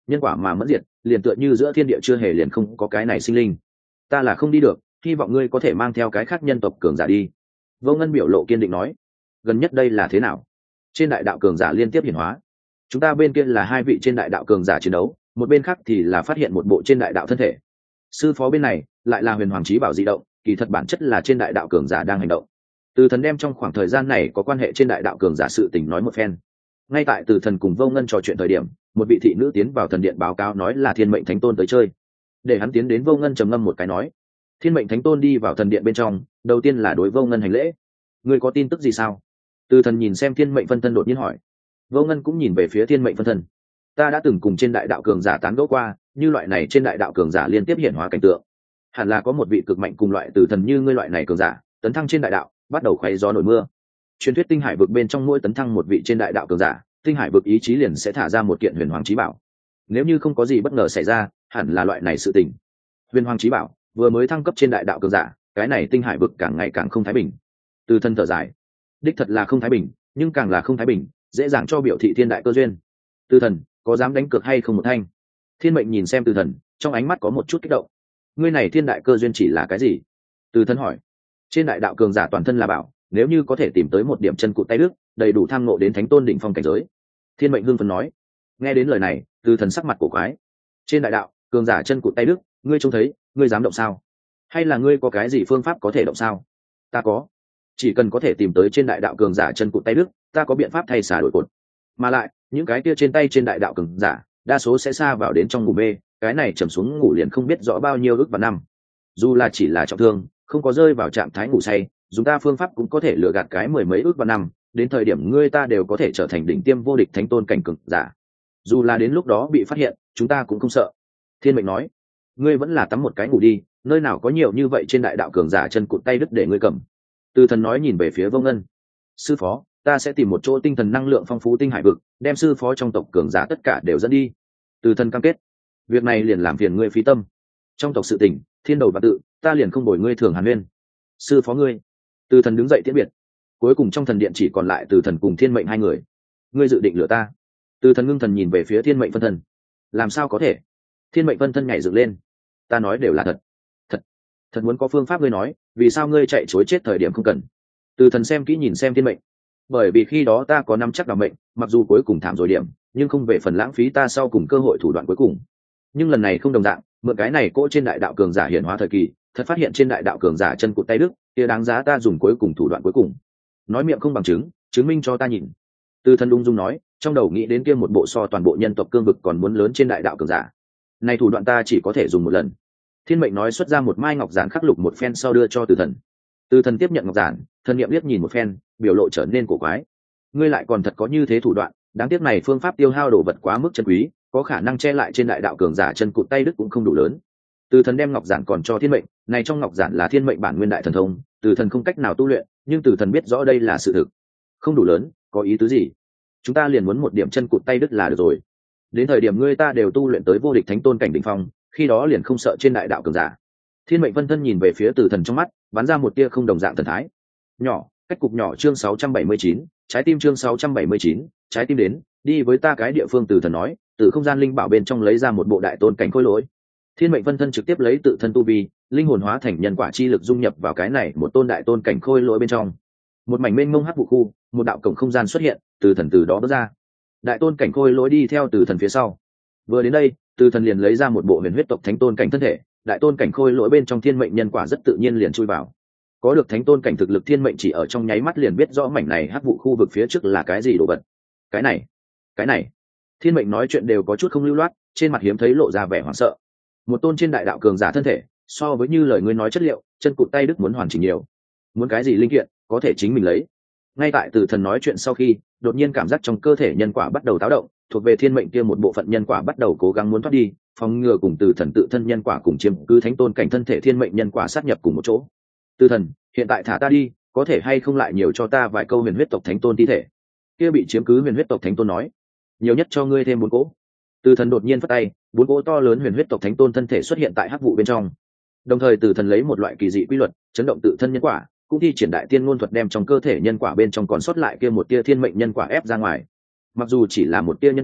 nhân quả mà mẫn diệt, liền tựa như giữa thiên địa chưa hề liền không có cái này sinh linh. Ta là không đi được, hy vọng ngươi có thể mang theo cái khác nhân tộc cường giả đi. Vô Ngân biểu lộ kiên định nói. Gần nhất đây là thế nào? Trên đại đạo cường giả liên tiếp hiển hóa. Chúng ta bên kia là 2 vị trên đại đạo cường giả chiến đấu, một bên khác thì là phát hiện một bộ trên đại đạo thân thể. Sư phó bên này lại là huyền hoàng chí bảo dị động, kỳ thật bản chất là trên đại đạo cường giả đang hành động. Từ Thần đem trong khoảng thời gian này có quan hệ trên đại đạo cường giả sự tình nói một phen. Ngay tại Từ Thần cùng Vô Ngân trò chuyện thời điểm, một vị thị nữ tiến vào thần điện báo cáo nói là Thiên Mệnh Thánh Tôn tới chơi. Để hắn tiến đến, Vô Ngân trầm ngâm một cái nói. Thiên Mệnh Thánh Tôn đi vào thần điện bên trong, đầu tiên là đối Vô Ngân hành lễ. Ngươi có tin tức gì sao? Từ Thần nhìn xem Thiên Mệnh phân thân đột nhiên hỏi. Vô Ngân cũng nhìn về phía Thiên Mệnh phân thân. Ta đã từng cùng trên đại đạo cường giả tán gẫu qua, như loại này trên đại đạo cường giả liên tiếp hiện hóa cảnh tượng, hẳn là có một vị cực mạnh cùng loại Từ Thần như ngươi loại này cường giả tấn thăng trên đại đạo, bắt đầu khoáy gió nổi mưa. Truyền thuyết tinh hải vực bên trong mỗi tấn thăng một vị trên đại đạo cường giả, tinh hải vực ý chí liền sẽ thả ra một kiện huyền hoàng chí bảo. Nếu như không có gì bất ngờ xảy ra, hẳn là loại này sự tình. Huyền hoàng chí bảo vừa mới thăng cấp trên đại đạo cường giả, cái này tinh hải vực càng ngày càng không thái bình. Từ Thần thở dài, đích thật là không thái bình, nhưng càng là không thái bình, dễ dàng cho biểu thị thiên đại cơ duyên. Từ Thần có dám đánh cược hay không một thanh? Thiên Mệnh nhìn xem Từ Thần, trong ánh mắt có một chút kích động. Ngươi này thiên đại cơ duyên chỉ là cái gì? Từ Thần hỏi. Trên đại đạo cường giả toàn thân là bảo, nếu như có thể tìm tới một điểm chân cụt tay đức, đầy đủ tham ngộ đến thánh tôn đỉnh phong cảnh giới. Thiên Mệnh hưng phấn nói. Nghe đến lời này, Từ Thần sắc mặt cổ quái. Trên đại đạo cường giả chân cụt tay đức, ngươi trông thấy, ngươi dám động sao? Hay là ngươi có cái gì phương pháp có thể động sao? Ta có. Chỉ cần có thể tìm tới trên đại đạo cường giả chân cụt tay đức, ta có biện pháp thay xả đổi cột. Mà lại những cái kia trên tay trên đại đạo cường giả đa số sẽ xa vào đến trong ngủ mê, cái này trầm xuống ngủ liền không biết rõ bao nhiêu ức và năm. Dù là chỉ là trọng thương, không có rơi vào trạng thái ngủ say, dùng ta phương pháp cũng có thể lừa gạt cái 10 mấy ức và năm, đến thời điểm ngươi ta đều có thể trở thành đỉnh tiêm vô địch thánh tôn cảnh cường giả. Dù là đến lúc đó bị phát hiện, chúng ta cũng không sợ. Thiên Mệnh nói. Ngươi vẫn là tắm một cái ngủ đi, nơi nào có nhiều như vậy trên đại đạo cường giả chân cụt tay đứt để ngươi cầm. Từ Thần nói nhìn về phía Vô Ngân. Sư phó, ta sẽ tìm một chỗ tinh thần năng lượng phong phú tinh hải vực, đem sư phó trong tộc cường giả tất cả đều dẫn đi. Từ Thần cam kết. Việc này liền làm phiền ngươi phí tâm. Trong tộc sự tình, thiên đầu và tự, ta liền không bồi ngươi thường hàn huyên. Sư phó ngươi. Từ Thần đứng dậy tiễn biệt. Cuối cùng trong thần điện chỉ còn lại Từ Thần cùng Thiên Mệnh 2 người. Ngươi dự định lừa ta? Từ Thần ngưng thần nhìn về phía Thiên Mệnh phân thân. Làm sao có thể? Thiên Mệnh phân thân nhảy dựng lên. Ta nói đều là thật. Thật muốn có phương pháp ngươi nói, vì sao ngươi chạy chối chết thời điểm không cần? Từ Thần xem kỹ nhìn xem Thiên Mệnh. Bởi vì khi đó ta có nắm chắc đảm mệnh, mặc dù cuối cùng thảm rồi điểm, nhưng không về phần lãng phí ta sau cùng cơ hội thủ đoạn cuối cùng. Nhưng lần này không đồng dạng, mượn cái này cỗ trên đại đạo cường giả hiển hóa thời kỳ, thật phát hiện trên đại đạo cường giả chân cụt tay đức, kia đáng giá ta dùng cuối cùng thủ đoạn cuối cùng. Nói miệng không bằng chứng, chứng minh cho ta nhìn. Từ Thần ung dung nói, trong đầu nghĩ đến kia một bộ so toàn bộ nhân tộc cương vực còn muốn lớn trên đại đạo cường giả. Này thủ đoạn ta chỉ có thể dùng một lần. Thiên Mệnh nói xuất ra một mai ngọc giản khắc lục một phen sau đưa cho Từ Thần. Từ Thần tiếp nhận ngọc giản, thần niệm liếc nhìn một phen, biểu lộ trở nên cổ quái. Ngươi lại còn thật có như thế thủ đoạn, đáng tiếc này phương pháp tiêu hao đồ vật quá mức chân quý, có khả năng che lại trên đại đạo cường giả chân cụt tay đức cũng không đủ lớn. Từ Thần đem ngọc giản còn cho Thiên Mệnh, này trong ngọc giản là Thiên Mệnh bản nguyên đại thần thông, Từ Thần không cách nào tu luyện, nhưng Từ Thần biết rõ đây là sự thực. Không đủ lớn, có ý tứ gì? Chúng ta liền muốn một điểm chân cụt tay đức là được rồi. Đến thời điểm ngươi ta đều tu luyện tới vô địch thánh tôn cảnh đỉnh phong, khi đó liền không sợ trên đại đạo cường giả. Thiên Mệnh phân thân nhìn về phía Từ Thần trong mắt, bắn ra một tia không đồng dạng thần thái. Nhỏ, cách cục nhỏ chương 679, trái tim chương 679, trái tim đến, đi với ta cái địa phương. Từ Thần nói, từ không gian linh bảo bên trong lấy ra một bộ đại tôn cảnh khôi lỗi. Thiên Mệnh phân thân trực tiếp lấy tự thân tu vi, linh hồn hóa thành nhân quả chi lực dung nhập vào cái này một tôn đại tôn cảnh khôi lỗi bên trong. Một mảnh mênh mông hắc vụ khu, một đạo cổng không gian xuất hiện, Từ Thần từ đó bước ra. Đại tôn cảnh khôi lỗi đi theo Từ Thần phía sau. Vừa đến đây, Từ Thần liền lấy ra một bộ huyền huyết tộc thánh tôn cảnh thân thể, đại tôn cảnh khôi lỗi bên trong thiên mệnh nhân quả rất tự nhiên liền chui vào. Có được thánh tôn cảnh thực lực thiên mệnh chỉ ở trong nháy mắt liền biết rõ mảnh này hắc vụ khu vực phía trước là cái gì đồ vật. Cái này. Thiên mệnh nói chuyện đều có chút không lưu loát, trên mặt hiếm thấy lộ ra vẻ hoảng sợ. Một tôn trên đại đạo cường giả thân thể, so với như lời ngươi nói chất liệu, chân cụt tay đức muốn hoàn chỉnh nhiều. Muốn cái gì linh kiện, có thể chính mình lấy. Ngay tại Từ Thần nói chuyện sau khi, đột nhiên cảm giác trong cơ thể nhân quả bắt đầu táo động, thuộc về thiên mệnh kia một bộ phận nhân quả bắt đầu cố gắng muốn thoát đi, phòng ngừa cùng Từ Thần tự thân nhân quả cùng chiếm cứ thánh tôn cảnh thân thể thiên mệnh nhân quả sát nhập cùng một chỗ. Từ Thần, hiện tại thả ta đi, có thể hay không lại nhiều cho ta vài câu huyền huyết tộc thánh tôn thi thể? Kia bị chiếm cứ huyền huyết tộc thánh tôn nói, nhiều nhất cho ngươi thêm 4 cỗ. Từ Thần đột nhiên phất tay, 4 cỗ to lớn huyền huyết tộc thánh tôn thân thể xuất hiện tại hắc vụ bên trong. Đồng thời Từ Thần lấy một loại kỳ dị quy luật, chấn động tự thân nhân quả, cũng thi triển đại tiên ngôn thuật đem trong cơ thể nhân quả bên trong còn sót lại kia một tia thiên mệnh nhân quả ép ra ngoài. Mặc dù chỉ là một tia nhân quả,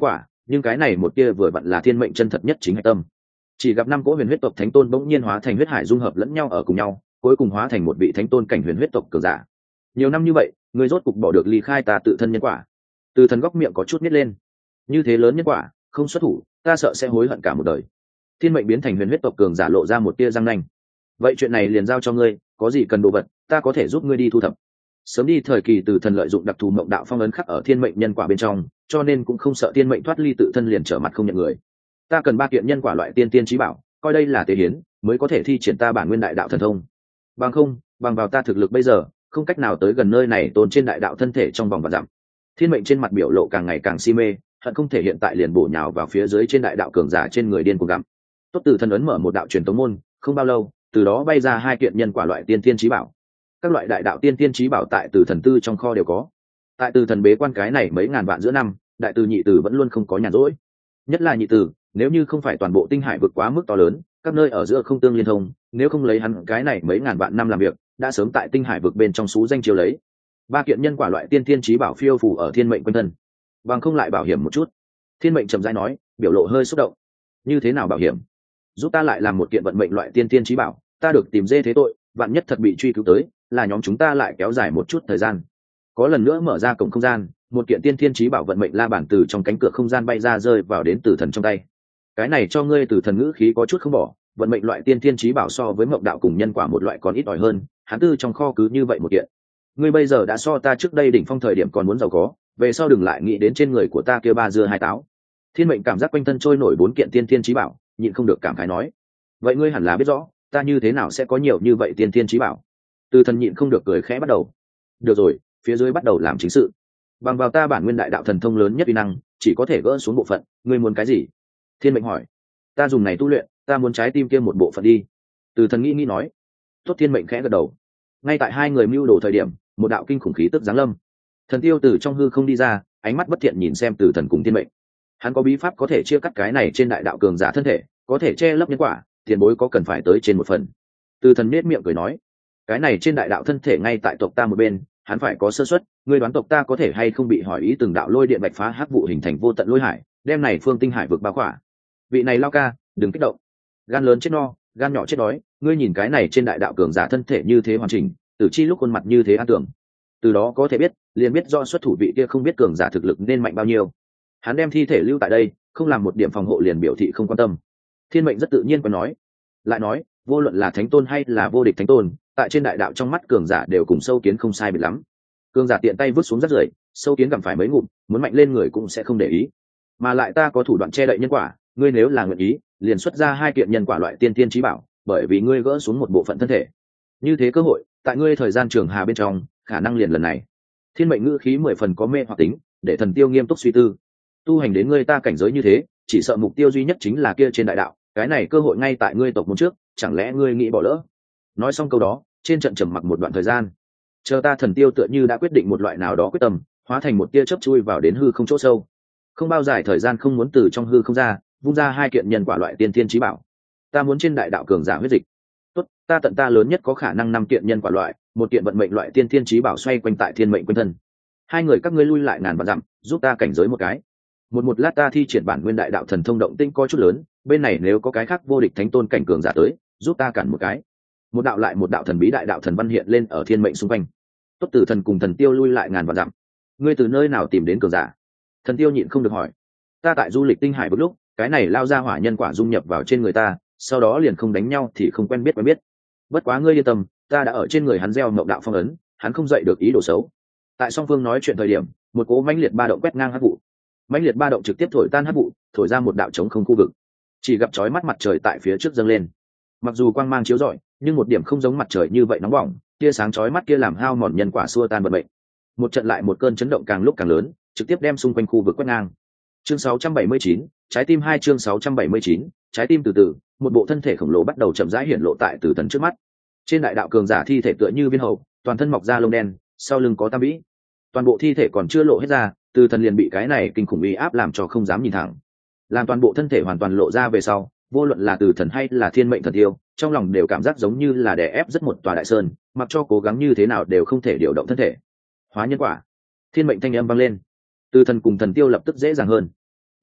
nhưng cái này một kia vừa vặn là thiên mệnh chân thật nhất chính hạch tâm. Chỉ gặp năm cỗ huyền huyết tộc thánh tôn bỗng nhiên hóa thành huyết hải dung hợp lẫn nhau ở cùng nhau, cuối cùng hóa thành một vị thánh tôn cảnh huyền huyết tộc cường giả. Nhiều năm như vậy, ngươi rốt cục bỏ được ly khai ta tự thân nhân quả. Từ thần góc miệng có chút nít lên. Như thế lớn nhân quả, không xuất thủ, ta sợ sẽ hối hận cả một đời. Thiên mệnh biến thành huyền huyết tộc cường giả lộ ra một tia răng nanh. Vậy chuyện này liền giao cho ngươi, có gì cần đồ vật, ta có thể giúp ngươi đi thu thập. Sớm đi thời kỳ từ thần lợi dụng đặc thù mộng đạo phong ấn khắc ở thiên mệnh nhân quả bên trong, cho nên cũng không sợ thiên mệnh thoát ly tự thân liền trở mặt không nhận người. Ta cần 3 kiện nhân quả loại tiên tiên chí bảo, coi đây là tế hiến, mới có thể thi triển ta bản nguyên đại đạo thần thông. Bằng không, bằng vào ta thực lực bây giờ, không cách nào tới gần nơi này tồn trên đại đạo thân thể trong vòng vạn dặm. Thiên mệnh trên mặt biểu lộ càng ngày càng si mê, hận không thể hiện tại liền bổ nhào vào phía dưới trên đại đạo cường giả trên người điên cuồng gặm. Tốt từ thần ấn mở một đạo truyền tống môn, không bao lâu, từ đó bay ra 2 kiện nhân quả loại tiên tiên chí bảo. Các loại đại đạo tiên tiên chí bảo tại từ thần tư trong kho đều có. Tại từ thần bế quan cái này mấy ngàn vạn giữa năm, đại từ nhị từ vẫn luôn không có nhàn rỗi. Nhất là nhị từ, nếu như không phải toàn bộ tinh hải vực quá mức to lớn, các nơi ở giữa không tương liên thông, nếu không lấy hắn cái này mấy ngàn vạn năm làm việc, đã sớm tại tinh hải vực bên trong xú danh chiếu lấy. 3 kiện nhân quả loại tiên tiên chí bảo phiêu phù ở thiên mệnh quanh thân. Bằng không lại bảo hiểm một chút. Thiên mệnh trầm rãi nói, biểu lộ hơi xúc động. Như thế nào bảo hiểm? Giúp ta lại làm một kiện vận mệnh loại tiên tiên chí bảo, ta được tìm dê thế tội, vạn nhất thật bị truy cứu tới, là nhóm chúng ta lại kéo dài một chút thời gian. Có lần nữa mở ra cổng không gian, một kiện tiên tiên chí bảo vận mệnh la bản từ trong cánh cửa không gian bay ra rơi vào đến tử thần trong tay. Cái này cho ngươi tử thần ngữ khí có chút không bỏ, vận mệnh loại tiên tiên chí bảo so với mộng đạo cùng nhân quả một loại còn ít ỏi hơn, hắn tư trong kho cứ như vậy một kiện. Ngươi bây giờ đã so ta trước đây đỉnh phong thời điểm còn muốn giàu có, về sau đừng lại nghĩ đến trên người của ta kia 3 dưa 2 táo. Thiên mệnh cảm giác quanh thân trôi nổi 4 kiện tiên tiên chí bảo, nhịn không được cảm khái nói: vậy ngươi hẳn là biết rõ, ta như thế nào sẽ có nhiều như vậy tiên tiên chí bảo. Từ thần nhịn không được cười khẽ bắt đầu: được rồi, phía dưới bắt đầu làm chính sự. Bằng vào ta bản nguyên đại đạo thần thông lớn nhất uy năng, chỉ có thể gỡ xuống bộ phận, ngươi muốn cái gì? Thiên mệnh hỏi. Ta dùng này tu luyện, ta muốn trái tim kia một bộ phận đi. Từ thần nghĩ nói. Tốt, thiên mệnh khẽ gật đầu. Ngay tại hai người mưu đồ thời điểm, một đạo kinh khủng khí tức giáng lâm. Thần tiêu từ trong hư không đi ra, ánh mắt bất thiện nhìn xem từ thần cùng thiên mệnh. Hắn có bí pháp có thể chia cắt cái này trên đại đạo cường giả thân thể, có thể che lấp nhân quả, tiền bối có cần phải tới trên một phần. Từ thần nết miệng cười nói, cái này trên đại đạo thân thể ngay tại tộc ta một bên, hắn phải có sơ suất, ngươi đoán tộc ta có thể hay không bị hỏi ý từng đạo lôi điện bạch phá hắc vụ hình thành vô tận lôi hải, đem này phương tinh hải vực bao khỏa. Vị này lao ca, đừng kích động, gan lớn chết no, gan nhỏ chết đói, ngươi nhìn cái này trên đại đạo cường giả thân thể như thế hoàn chỉnh, tử chi lúc khuôn mặt như thế an tưởng, từ đó có thể biết, liền biết do xuất thủ vị kia không biết cường giả thực lực nên mạnh bao nhiêu. Hắn đem thi thể lưu tại đây, không làm một điểm phòng hộ liền biểu thị không quan tâm. Thiên mệnh rất tự nhiên có nói, lại nói, vô luận là thánh tôn hay là vô địch thánh tôn, tại trên đại đạo trong mắt cường giả đều cùng sâu kiến không sai biệt lắm. Cường giả tiện tay vứt xuống rất rưởi, sâu kiến gặm phải mấy ngụm, muốn mạnh lên người cũng sẽ không để ý. Mà lại ta có thủ đoạn che đậy nhân quả, ngươi nếu là nguyện ý, liền xuất ra 2 kiện nhân quả loại tiên tiên chí bảo, bởi vì ngươi gỡ xuống một bộ phận thân thể. Như thế cơ hội, tại ngươi thời gian trường hà bên trong, khả năng liền lần này. Thiên mệnh ngữ khí 10 phần có mê hoặc tính, để thần tiêu nghiêm túc suy tư. Tu hành đến ngươi ta cảnh giới như thế, chỉ sợ mục tiêu duy nhất chính là kia trên đại đạo, cái này cơ hội ngay tại ngươi tộc môn trước, chẳng lẽ ngươi nghĩ bỏ lỡ? Nói xong câu đó, trên trận trầm mặc một đoạn thời gian. Chờ ta thần tiêu tựa như đã quyết định một loại nào đó quyết tâm, hóa thành một tia chớp chui vào đến hư không chỗ sâu. Không bao dài thời gian không muốn từ trong hư không ra, vung ra 2 kiện nhân quả loại tiên tiên chí bảo. Ta muốn trên đại đạo cường giả huyết dịch. Tốt, ta tận ta lớn nhất có khả năng 5 kiện nhân quả loại, 1 kiện vận mệnh loại tiên tiên chí bảo xoay quanh tại thiên mệnh quanh thân. 2 người các ngươi lui lại ngàn vạn dặm, giúp ta cảnh giới một cái. Một lát ta thi triển bản nguyên đại đạo thần thông động tinh có chút lớn, bên này nếu có cái khác vô địch thánh tôn cảnh cường giả tới, giúp ta cản một cái. Một đạo lại một đạo thần bí đại đạo thần văn hiện lên ở thiên mệnh xung quanh. Tốt, tử thần cùng thần tiêu lui lại ngàn vạn dặm. Ngươi từ nơi nào tìm đến cường giả? Thần tiêu nhịn không được hỏi. Ta tại du lịch tinh hải một lúc, cái này lao ra hỏa nhân quả dung nhập vào trên người ta, sau đó liền không đánh nhau thì không quen biết. Bất quá ngươi yên tâm, ta đã ở trên người hắn gieo mộng đạo phong ấn, hắn không dậy được ý đồ xấu. Tại song phương nói chuyện thời điểm, một cỗ mãnh liệt ba động quét ngang hắc vụ. Mãnh liệt ba động trực tiếp thổi tan hắc vụ, thổi ra một đạo trống không khu vực. Chỉ gặp chói mắt mặt trời tại phía trước dâng lên. Mặc dù quang mang chiếu rọi, nhưng một điểm không giống mặt trời như vậy nóng bỏng, tia sáng chói mắt kia làm hao mòn nhân quả xua tan vận mệnh. Một trận lại một cơn chấn động càng lúc càng lớn, trực tiếp đem xung quanh khu vực quét ngang. Chương 679, trái tim 2 chương 679, trái tim từ từ, một bộ thân thể khổng lồ bắt đầu chậm rãi hiển lộ tại từ thần trước mắt. Trên đại đạo cường giả thi thể tựa như viên hầu, toàn thân mọc ra lông đen, sau lưng có tam vĩ. Toàn bộ thi thể còn chưa lộ hết ra, từ thần liền bị cái này kinh khủng uy áp làm cho không dám nhìn thẳng. Làm toàn bộ thân thể hoàn toàn lộ ra về sau, vô luận là từ thần hay là thiên mệnh thần tiêu, trong lòng đều cảm giác giống như là đè ép rất một tòa đại sơn, mặc cho cố gắng như thế nào đều không thể điều động thân thể. Hóa nhân quả. Thiên mệnh thanh âm vang lên. Từ thần cùng thần tiêu lập tức dễ dàng hơn.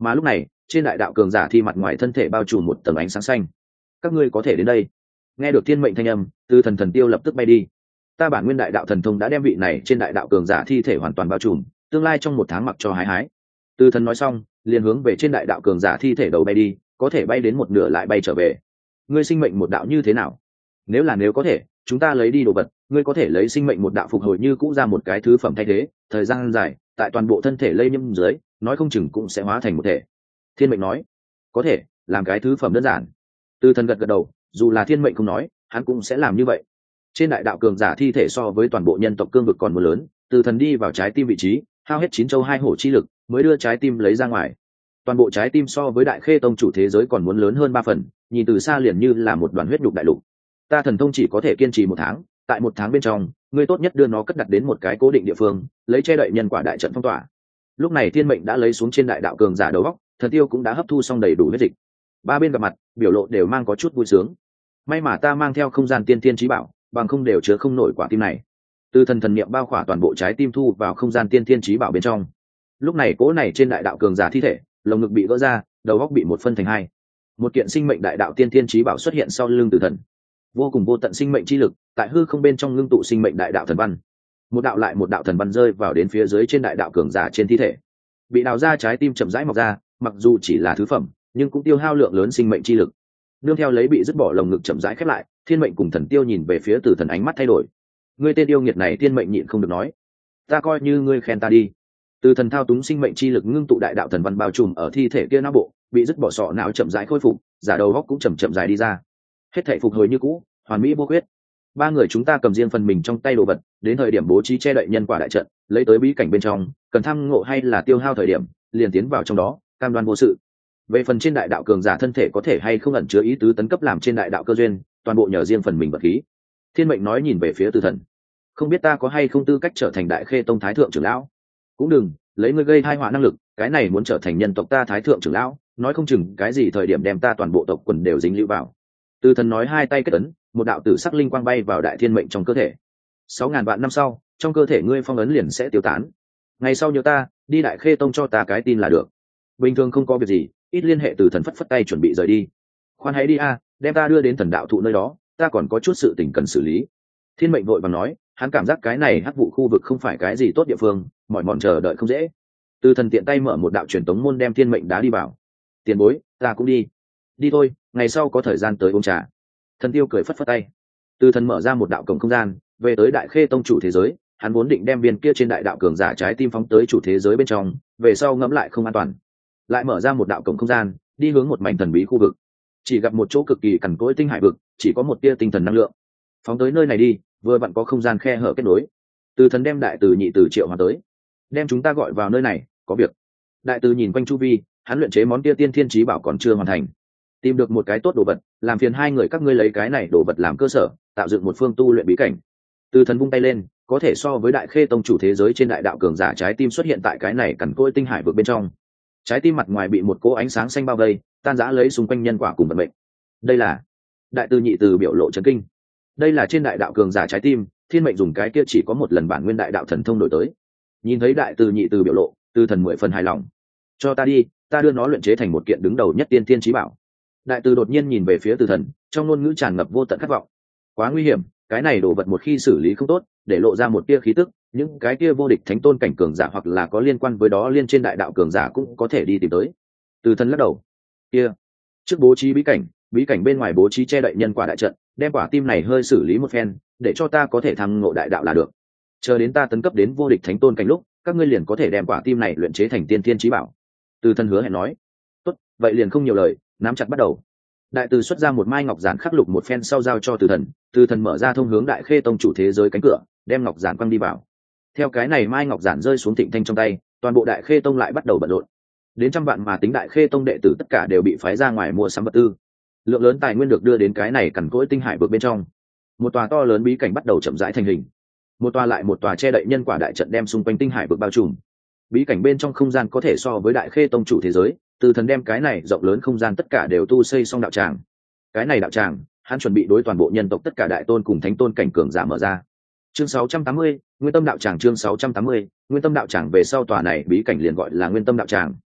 Mà lúc này trên đại đạo cường giả thi mặt ngoài thân thể bao trùm một tầng ánh sáng xanh. Các ngươi có thể đến đây. Nghe được thiên mệnh thanh âm, từ thần tiêu lập tức bay đi. Ta bản nguyên đại đạo thần thông đã đem vị này trên đại đạo cường giả thi thể hoàn toàn bao trùm, tương lai trong 1 tháng mặc cho hái hái. Từ thần nói xong liền hướng về trên đại đạo cường giả thi thể đầu bay đi, có thể bay đến một nửa lại bay trở về. Ngươi sinh mệnh một đạo như thế nào? Nếu có thể chúng ta lấy đi đồ vật, ngươi có thể lấy sinh mệnh một đạo phục hồi như cũ ra một cái thứ phẩm thay thế, thời gian dài tại toàn bộ thân thể lây nhiễm dưới, nói không chừng cũng sẽ hóa thành một thể. Thiên mệnh nói có thể làm cái thứ phẩm đơn giản. Từ thần gật đầu, dù là thiên mệnh không nói hắn cũng sẽ làm như vậy. Trên đại đạo cường giả thi thể so với toàn bộ nhân tộc cương vực còn muốn lớn, từ thần đi vào trái tim vị trí, hao hết 9 châu 2 hổ chi lực mới đưa trái tim lấy ra ngoài. Toàn bộ trái tim so với đại khê tông chủ thế giới còn muốn lớn hơn 3 phần, nhìn từ xa liền như là một đoàn huyết nhục đại lục. Ta thần thông chỉ có thể kiên trì 1 tháng, tại 1 tháng bên trong ngươi tốt nhất đưa nó cất đặt đến một cái cố định địa phương, lấy che đậy nhân quả đại trận phong tỏa. Lúc này thiên mệnh đã lấy xuống trên đại đạo cường giả đầu góc, thần tiêu cũng đã hấp thu xong đầy đủ huyết dịch. Ba bên gặp mặt biểu lộ đều mang có chút vui sướng. May mà ta mang theo không gian tiên thiên trí bảo, bằng không đều chứa không nổi quả tim này. Từ thần niệm bao khỏa toàn bộ trái tim thu vào không gian tiên thiên trí bảo bên trong. Lúc này cỗ này trên đại đạo cường giả thi thể, lồng ngực bị vỡ ra, đầu góc bị một phân thành hai. Một kiện sinh mệnh đại đạo tiên thiên trí bảo xuất hiện sau lưng từ thần. Vô cùng vô tận sinh mệnh chi lực tại hư không bên trong ngưng tụ sinh mệnh đại đạo thần văn. Một đạo lại một đạo thần văn rơi vào đến phía dưới trên đại đạo cường giả trên thi thể. Bị đào ra trái tim chậm rãi mọc ra, mặc dù chỉ là thứ phẩm, nhưng cũng tiêu hao lượng lớn sinh mệnh chi lực. Nương theo lấy bị dứt bỏ lồng ngực chậm rãi khép lại, thiên mệnh cùng thần tiêu nhìn về phía từ thần, ánh mắt thay đổi. Ngươi tên yêu nghiệt này, thiên mệnh nhịn không được nói, ta coi như ngươi khen ta đi. Từ thần thao túng sinh mệnh chi lực ngưng tụ đại đạo thần văn bao trùm ở thi thể kia não bộ, bị dứt bỏ sọ não chậm rãi khôi phục, giả đầu góc cũng chậm dài đi ra. Hết thảy phục hồi như cũ, hoàn mỹ vô khuyết. Ba người chúng ta cầm riêng phần mình trong tay đồ vật, đến thời điểm bố trí che đậy nhân quả đại trận, lấy tới bí cảnh bên trong, cần tham ngộ hay là tiêu hao thời điểm, liền tiến vào trong đó, cam đoan vô sự. Về phần trên đại đạo cường giả thân thể có thể hay không ẩn chứa ý tứ tấn cấp làm trên đại đạo cơ duyên, toàn bộ nhờ riêng phần mình vật khí. Thiên mệnh nói nhìn về phía từ thần, không biết ta có hay không tư cách trở thành đại khê tông thái thượng trưởng lão. Cũng đừng lấy ngươi gây tai họa năng lực, cái này muốn trở thành nhân tộc ta thái thượng trưởng lão, nói không chừng cái gì thời điểm đem ta toàn bộ tộc quần đều dính lưu vào. Từ thần nói, hai tay kết ấn, một đạo tử sắc linh quang bay vào đại thiên mệnh trong cơ thể. 6.000 vạn năm sau, trong cơ thể ngươi phong ấn liền sẽ tiêu tán. Ngày sau nhớ ta, đi đại khê tông cho ta cái tin là được. Bình thường không có việc gì, ít liên hệ. Từ thần phất tay chuẩn bị rời đi. Khoan hãy đi a, đem ta đưa đến thần đạo thụ nơi đó, ta còn có chút sự tình cần xử lý. Thiên mệnh vội vàng nói, hắn cảm giác cái này hắc vụ khu vực không phải cái gì tốt địa phương, mỏi mòn chờ đợi không dễ. Từ thần tiện tay mở một đạo truyền tống môn đem thiên mệnh đá đi vào. Tiền bối, ta cũng đi. Đi thôi, ngày sau có thời gian tới uống trà. Thần tiêu cười phất phất tay. Từ thần mở ra một đạo cổng không gian, về tới đại khê tông chủ thế giới. Hắn vốn định đem viên kia trên đại đạo cường giả trái tim phóng tới chủ thế giới bên trong, về sau ngẫm lại không an toàn, lại mở ra một đạo cổng không gian, đi hướng một mảnh thần bí khu vực. Chỉ gặp một chỗ cực kỳ cằn cỗi tinh hải vực, chỉ có một tia tinh thần năng lượng. Phóng tới nơi này đi, vừa vặn có không gian khe hở kết nối. Từ thần đem đại từ nhị từ triệu hoàn tới, đem chúng ta gọi vào nơi này, có việc. Đại từ nhìn quanh chu vi, hắn luyện chế món kia tiên thiên chí bảo còn chưa hoàn thành, tìm được một cái tốt đồ vật, làm phiền hai người các ngươi lấy cái này đồ vật làm cơ sở, tạo dựng một phương tu luyện bí cảnh. Từ thần vung tay lên, có thể so với đại khê tông chủ thế giới trên đại đạo cường giả trái tim xuất hiện tại cái này cằn cỗi tinh hải vực bên trong. Trái tim mặt ngoài bị một cỗ ánh sáng xanh bao vây, tan rã lấy xung quanh nhân quả cùng vận mệnh. Đây là đại từ nhị từ biểu lộ chấn kinh. Đây là trên đại đạo cường giả trái tim, thiên mệnh dùng cái kia chỉ có một lần bản nguyên đại đạo thần thông đổi tới. Nhìn thấy đại từ nhị từ biểu lộ, từ thần 10 phần hài lòng. Cho ta đi, ta đưa nó luyện chế thành một kiện đứng đầu nhất tiên thiên chí bảo. Đại từ đột nhiên nhìn về phía từ thần, trong ngôn ngữ tràn ngập vô tận khát vọng. Quá nguy hiểm, cái này đồ vật một khi xử lý không tốt, để lộ ra một tia khí tức, những cái kia vô địch thánh tôn cảnh cường giả hoặc là có liên quan với đó liên trên đại đạo cường giả cũng có thể đi tìm tới. Từ thần lắc đầu, kia trước bố trí bí cảnh bên ngoài bố trí che đậy nhân quả đại trận, đem quả tim này hơi xử lý một phen, để cho ta có thể tham ngộ đại đạo là được. Chờ đến ta tấn cấp đến vô địch thánh tôn cảnh lúc, các ngươi liền có thể đem quả tim này luyện chế thành tiên thiên chí bảo. Từ thần hứa hẹn nói, tốt, vậy liền không nhiều lời, nắm chặt bắt đầu. Đại từ xuất ra một mai ngọc giản khắc lục một phen sau giao cho từ thần, từ thần mở ra thông hướng đại khê tông chủ thế giới cánh cửa, đem ngọc giản quăng đi vào. Theo cái này mai ngọc giản rơi xuống Thịnh Thanh trong tay, toàn bộ đại khê tông lại bắt đầu bận rộn. Đến trăm vạn mà tính đại khê tông đệ tử tất cả đều bị phái ra ngoài mua sắm vật tư. Lượng lớn tài nguyên được đưa đến cái này cằn cỗi tinh hải vực bên trong. Một tòa to lớn bí cảnh bắt đầu chậm rãi thành hình. Một tòa lại một tòa che đậy nhân quả đại trận đem xung quanh tinh hải vực bao trùm. Bí cảnh bên trong không gian có thể so với đại khê tông chủ thế giới, từ thần đem cái này rộng lớn không gian tất cả đều tu xây xong đạo tràng. Cái này đạo tràng, hắn chuẩn bị đối toàn bộ nhân tộc tất cả đại tôn cùng thánh tôn cảnh cường giả mở ra. Chương 680, Nguyên Tâm đạo tràng. Chương 680, Nguyên Tâm đạo tràng. Về sau tòa này bí cảnh liền gọi là Nguyên Tâm đạo tràng.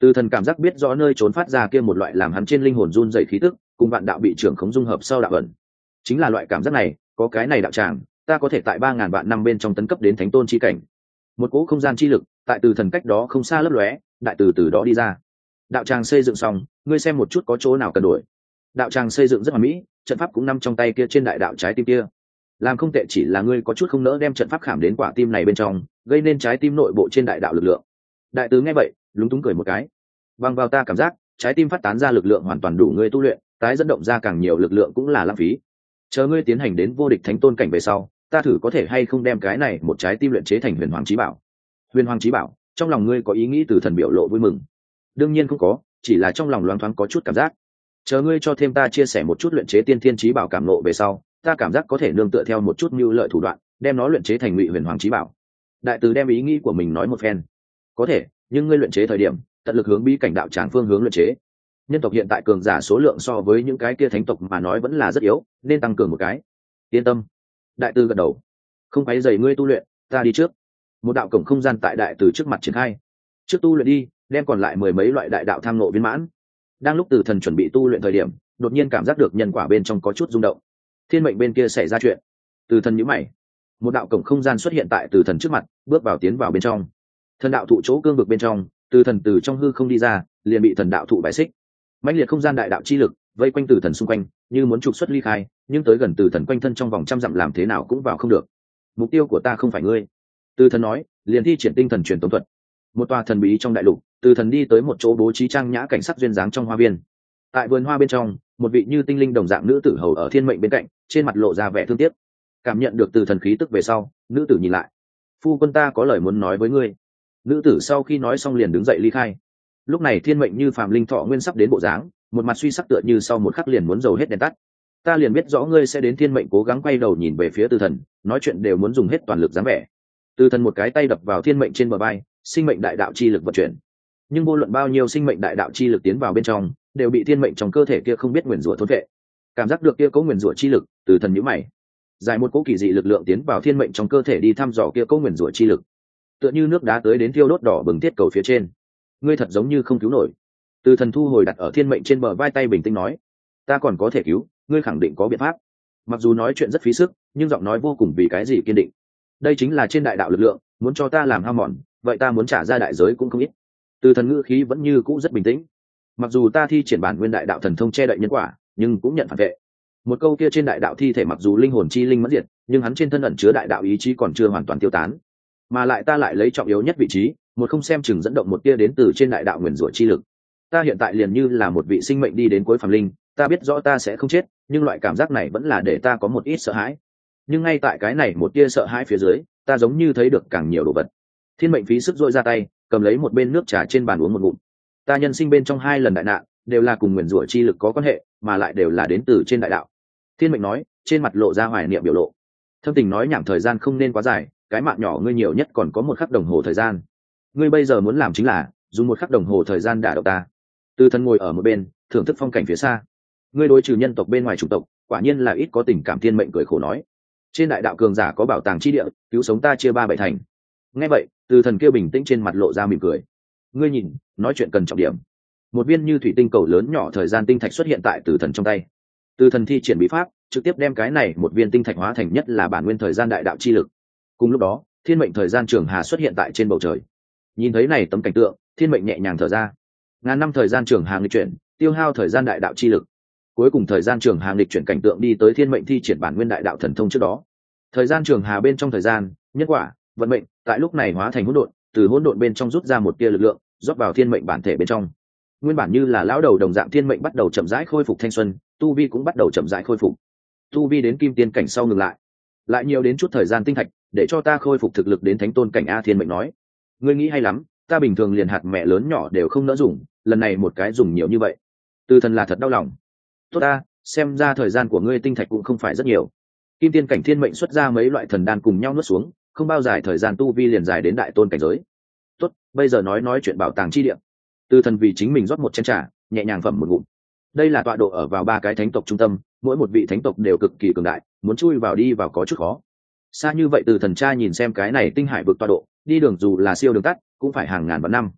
Từ thần cảm giác biết rõ nơi trốn phát ra kia một loại làm hắn trên linh hồn run dày khí tức, cùng vạn đạo bị trưởng khống dung hợp sau đạo ẩn. Chính là loại cảm giác này, có cái này đạo tràng, ta có thể tại 3000 vạn năm bên trong tấn cấp đến thánh tôn chi cảnh. Một cỗ không gian chi lực, tại từ thần cách đó không xa lấp lóe, đại từ đó đi ra. Đạo tràng xây dựng xong, ngươi xem một chút có chỗ nào cần đổi. Đạo tràng xây dựng rất hoàn mỹ, trận pháp cũng nằm trong tay kia trên đại đạo trái tim kia. Làm không tệ, chỉ là ngươi có chút không nỡ đem trận pháp khảm đến quả tim này bên trong, gây nên trái tim nội bộ trên đại đạo lực lượng. Đại tứ nghe vậy, lúng túng cười một cái. Bằng vào ta cảm giác, trái tim phát tán ra lực lượng hoàn toàn đủ ngươi tu luyện, tái dẫn động ra càng nhiều lực lượng cũng là lãng phí. Chờ ngươi tiến hành đến vô địch thánh tôn cảnh về sau, ta thử có thể hay không đem cái này một trái tim luyện chế thành huyền hoàng chí bảo. Huyền hoàng chí bảo, trong lòng ngươi có ý nghĩ từ thần biểu lộ vui mừng. Đương nhiên không có, chỉ là trong lòng loáng thoáng có chút cảm giác. Chờ ngươi cho thêm ta chia sẻ một chút luyện chế tiên thiên chí bảo cảm nộ về sau, ta cảm giác có thể nương tựa theo một chút mưu lợi thủ đoạn, đem nó luyện chế thành ngụy huyền hoàng chí bảo. Đại từ đem ý nghĩ của mình nói một phen. Có thể, nhưng ngươi luyện chế thời điểm, tận lực hướng bí cảnh đạo tràng phương hướng luyện chế. Nhân tộc hiện tại cường giả số lượng so với những cái kia thánh tộc mà nói vẫn là rất yếu, nên tăng cường một cái. Yên tâm. Đại từ gật đầu. Không phải dày ngươi tu luyện, ta đi trước. Một đạo cổng không gian tại đại từ trước mặt triển khai. Trước tu luyện đi, đem còn lại mười mấy loại đại đạo tham ngộ viên mãn. Đang lúc từ thần chuẩn bị tu luyện thời điểm, đột nhiên cảm giác được nhân quả bên trong có chút rung động. Thiên mệnh bên kia xảy ra chuyện. Từ thần nhíu mày. Một đạo cổng không gian xuất hiện tại từ thần trước mặt, bước vào tiến vào bên trong. Thần đạo thụ chỗ cương vực bên trong, từ thần từ trong hư không đi ra, liền bị thần đạo thụ bãi xích. Mãnh liệt không gian đại đạo chi lực vây quanh từ thần xung quanh, như muốn trục xuất ly khai, nhưng tới gần từ thần quanh thân trong vòng 100 dặm làm thế nào cũng vào không được. Mục tiêu của ta không phải ngươi, từ thần nói, liền thi triển tinh thần truyền tống thuật. Một tòa thần bí trong đại lục, từ thần đi tới một chỗ bố trí trang nhã cảnh sắc duyên dáng trong hoa viên. Tại vườn hoa bên trong, một vị như tinh linh đồng dạng nữ tử hầu ở thiên mệnh bên cạnh, trên mặt lộ ra vẻ thương tiếc. Cảm nhận được từ thần khí tức về sau, nữ tử nhìn lại. Phu quân, ta có lời muốn nói với ngươi. Nữ tử sau khi nói xong liền đứng dậy ly khai. Lúc này thiên mệnh như phàm linh thọ nguyên sắp đến bộ dáng, một mặt suy sắc tựa như sau một khắc liền muốn dầu hết đèn tắt. Ta liền biết rõ ngươi sẽ đến. Thiên mệnh cố gắng quay đầu nhìn về phía từ thần, nói chuyện đều muốn dùng hết toàn lực dáng vẻ. Từ thần một cái tay đập vào thiên mệnh trên bờ vai, sinh mệnh đại đạo chi lực vận chuyển. Nhưng vô luận bao nhiêu sinh mệnh đại đạo chi lực tiến vào bên trong, đều bị thiên mệnh trong cơ thể kia không biết nguyền rủa thôn vệ. Cảm giác được kia cố nguyền rủa chi lực, từ thần nhíu mày. Giải một cố kỳ dị lực lượng tiến vào thiên mệnh trong cơ thể đi thăm dò kia cố nguyền rủa chi lực, tựa như nước đá tới đến thiêu đốt đỏ bừng thiết cầu phía trên. Ngươi thật giống như không cứu nổi. Từ thần thu hồi đặt ở thiên mệnh trên bờ vai tay bình tĩnh nói, ta còn có thể cứu, ngươi khẳng định có biện pháp. Mặc dù nói chuyện rất phí sức, nhưng giọng nói vô cùng vì cái gì kiên định. Đây chính là trên đại đạo lực lượng, muốn cho ta làm hao mòn, vậy ta muốn trả ra đại giới cũng không ít. Từ thần ngữ khí vẫn như cũ rất bình tĩnh. Mặc dù ta thi triển bản nguyên đại đạo thần thông che đậy nhân quả, nhưng cũng nhận phản vệ. Một câu kia trên đại đạo thi thể mặc dù linh hồn chi linh mất diệt, nhưng hắn trên thân ẩn chứa đại đạo ý chí còn chưa hoàn toàn tiêu tán. Mà lại ta lại lấy trọng yếu nhất vị trí, một không xem chừng dẫn động một tia đến từ trên đại đạo nguyền rủa chi lực. Ta hiện tại liền như là một vị sinh mệnh đi đến cuối phàm linh, ta biết rõ ta sẽ không chết, nhưng loại cảm giác này vẫn là để ta có một ít sợ hãi. Nhưng ngay tại cái này một tia sợ hãi phía dưới, ta giống như thấy được càng nhiều đồ vật. Thiên mệnh phí sức dội ra tay, cầm lấy một bên nước trà trên bàn uống một ngụm. Ta nhân sinh bên trong 2 lần đại nạn, đều là cùng nguyền rủa chi lực có quan hệ, mà lại đều là đến từ trên đại đạo. Thiên mệnh nói, trên mặt lộ ra hoài niệm biểu lộ. Thâm tình nói, nhảm thời gian không nên quá dài, cái mạng nhỏ ngươi nhiều nhất còn có 1 khắc đồng hồ thời gian. Ngươi bây giờ muốn làm chính là dùng 1 khắc đồng hồ thời gian đả động ta. Từ thần ngồi ở một bên, thưởng thức phong cảnh phía xa. Ngươi đối trừ nhân tộc bên ngoài chủng tộc, quả nhiên là ít có tình cảm. Thiên mệnh cười khổ nói, trên đại đạo cường giả có bảo tàng chi địa, cứu sống ta chia 3/7 thành. Nghe vậy, từ thần kia bình tĩnh trên mặt lộ ra mỉm cười. Ngươi nhìn, nói chuyện cần trọng điểm. Một viên như thủy tinh cầu lớn nhỏ thời gian tinh thạch xuất hiện tại từ thần trong tay. Từ thần thi triển bí pháp, trực tiếp đem cái này một viên tinh thạch hóa thành nhất là bản nguyên thời gian đại đạo chi lực. Cùng lúc đó, thiên mệnh thời gian trường hà xuất hiện tại trên bầu trời. Nhìn thấy này tấm cảnh tượng, thiên mệnh nhẹ nhàng thở ra. Ngàn năm thời gian trường hà nghịch chuyển, tiêu hao thời gian đại đạo chi lực. Cuối cùng thời gian trường hà nghịch chuyển cảnh tượng đi tới thiên mệnh thi triển bản nguyên đại đạo thần thông trước đó. Thời gian trường hà bên trong thời gian, nhân quả, vận mệnh, tại lúc này hóa thành hỗn độn, từ hỗn độn bên trong rút ra một tia lực lượng, rót vào thiên mệnh bản thể bên trong. Nguyên bản như là lão đầu đồng dạng, thiên mệnh bắt đầu chậm rãi khôi phục thanh xuân, tu vi cũng bắt đầu chậm rãi khôi phục. Tu vi đến kim tiên cảnh sau ngừng lại nhiều đến chút thời gian tinh thạch, để cho ta khôi phục thực lực đến thánh tôn cảnh. A, thiên mệnh nói, ngươi nghĩ hay lắm, ta bình thường liền hạt mẹ lớn nhỏ đều không nỡ dùng, lần này một cái dùng nhiều như vậy. Từ thần là thật đau lòng. Tốt ta, xem ra thời gian của ngươi tinh thạch cũng không phải rất nhiều. Kim tiên cảnh thiên mệnh xuất ra mấy loại thần đan cùng nhau nuốt xuống, không bao dài thời gian tu vi liền dài đến đại tôn cảnh giới. Tốt, bây giờ nói chuyện bảo tàng chi địa. Từ thần vì chính mình rót một chén trà, nhẹ nhàng phẩm một ngụm. Đây là tọa độ ở vào 3 cái thánh tộc trung tâm, mỗi một vị thánh tộc đều cực kỳ cường đại, muốn chui vào đi vào có chút khó. Xa như vậy, từ thần tra nhìn xem cái này tinh hải vực tọa độ, đi đường dù là siêu đường tắt cũng phải hàng ngàn vạn năm.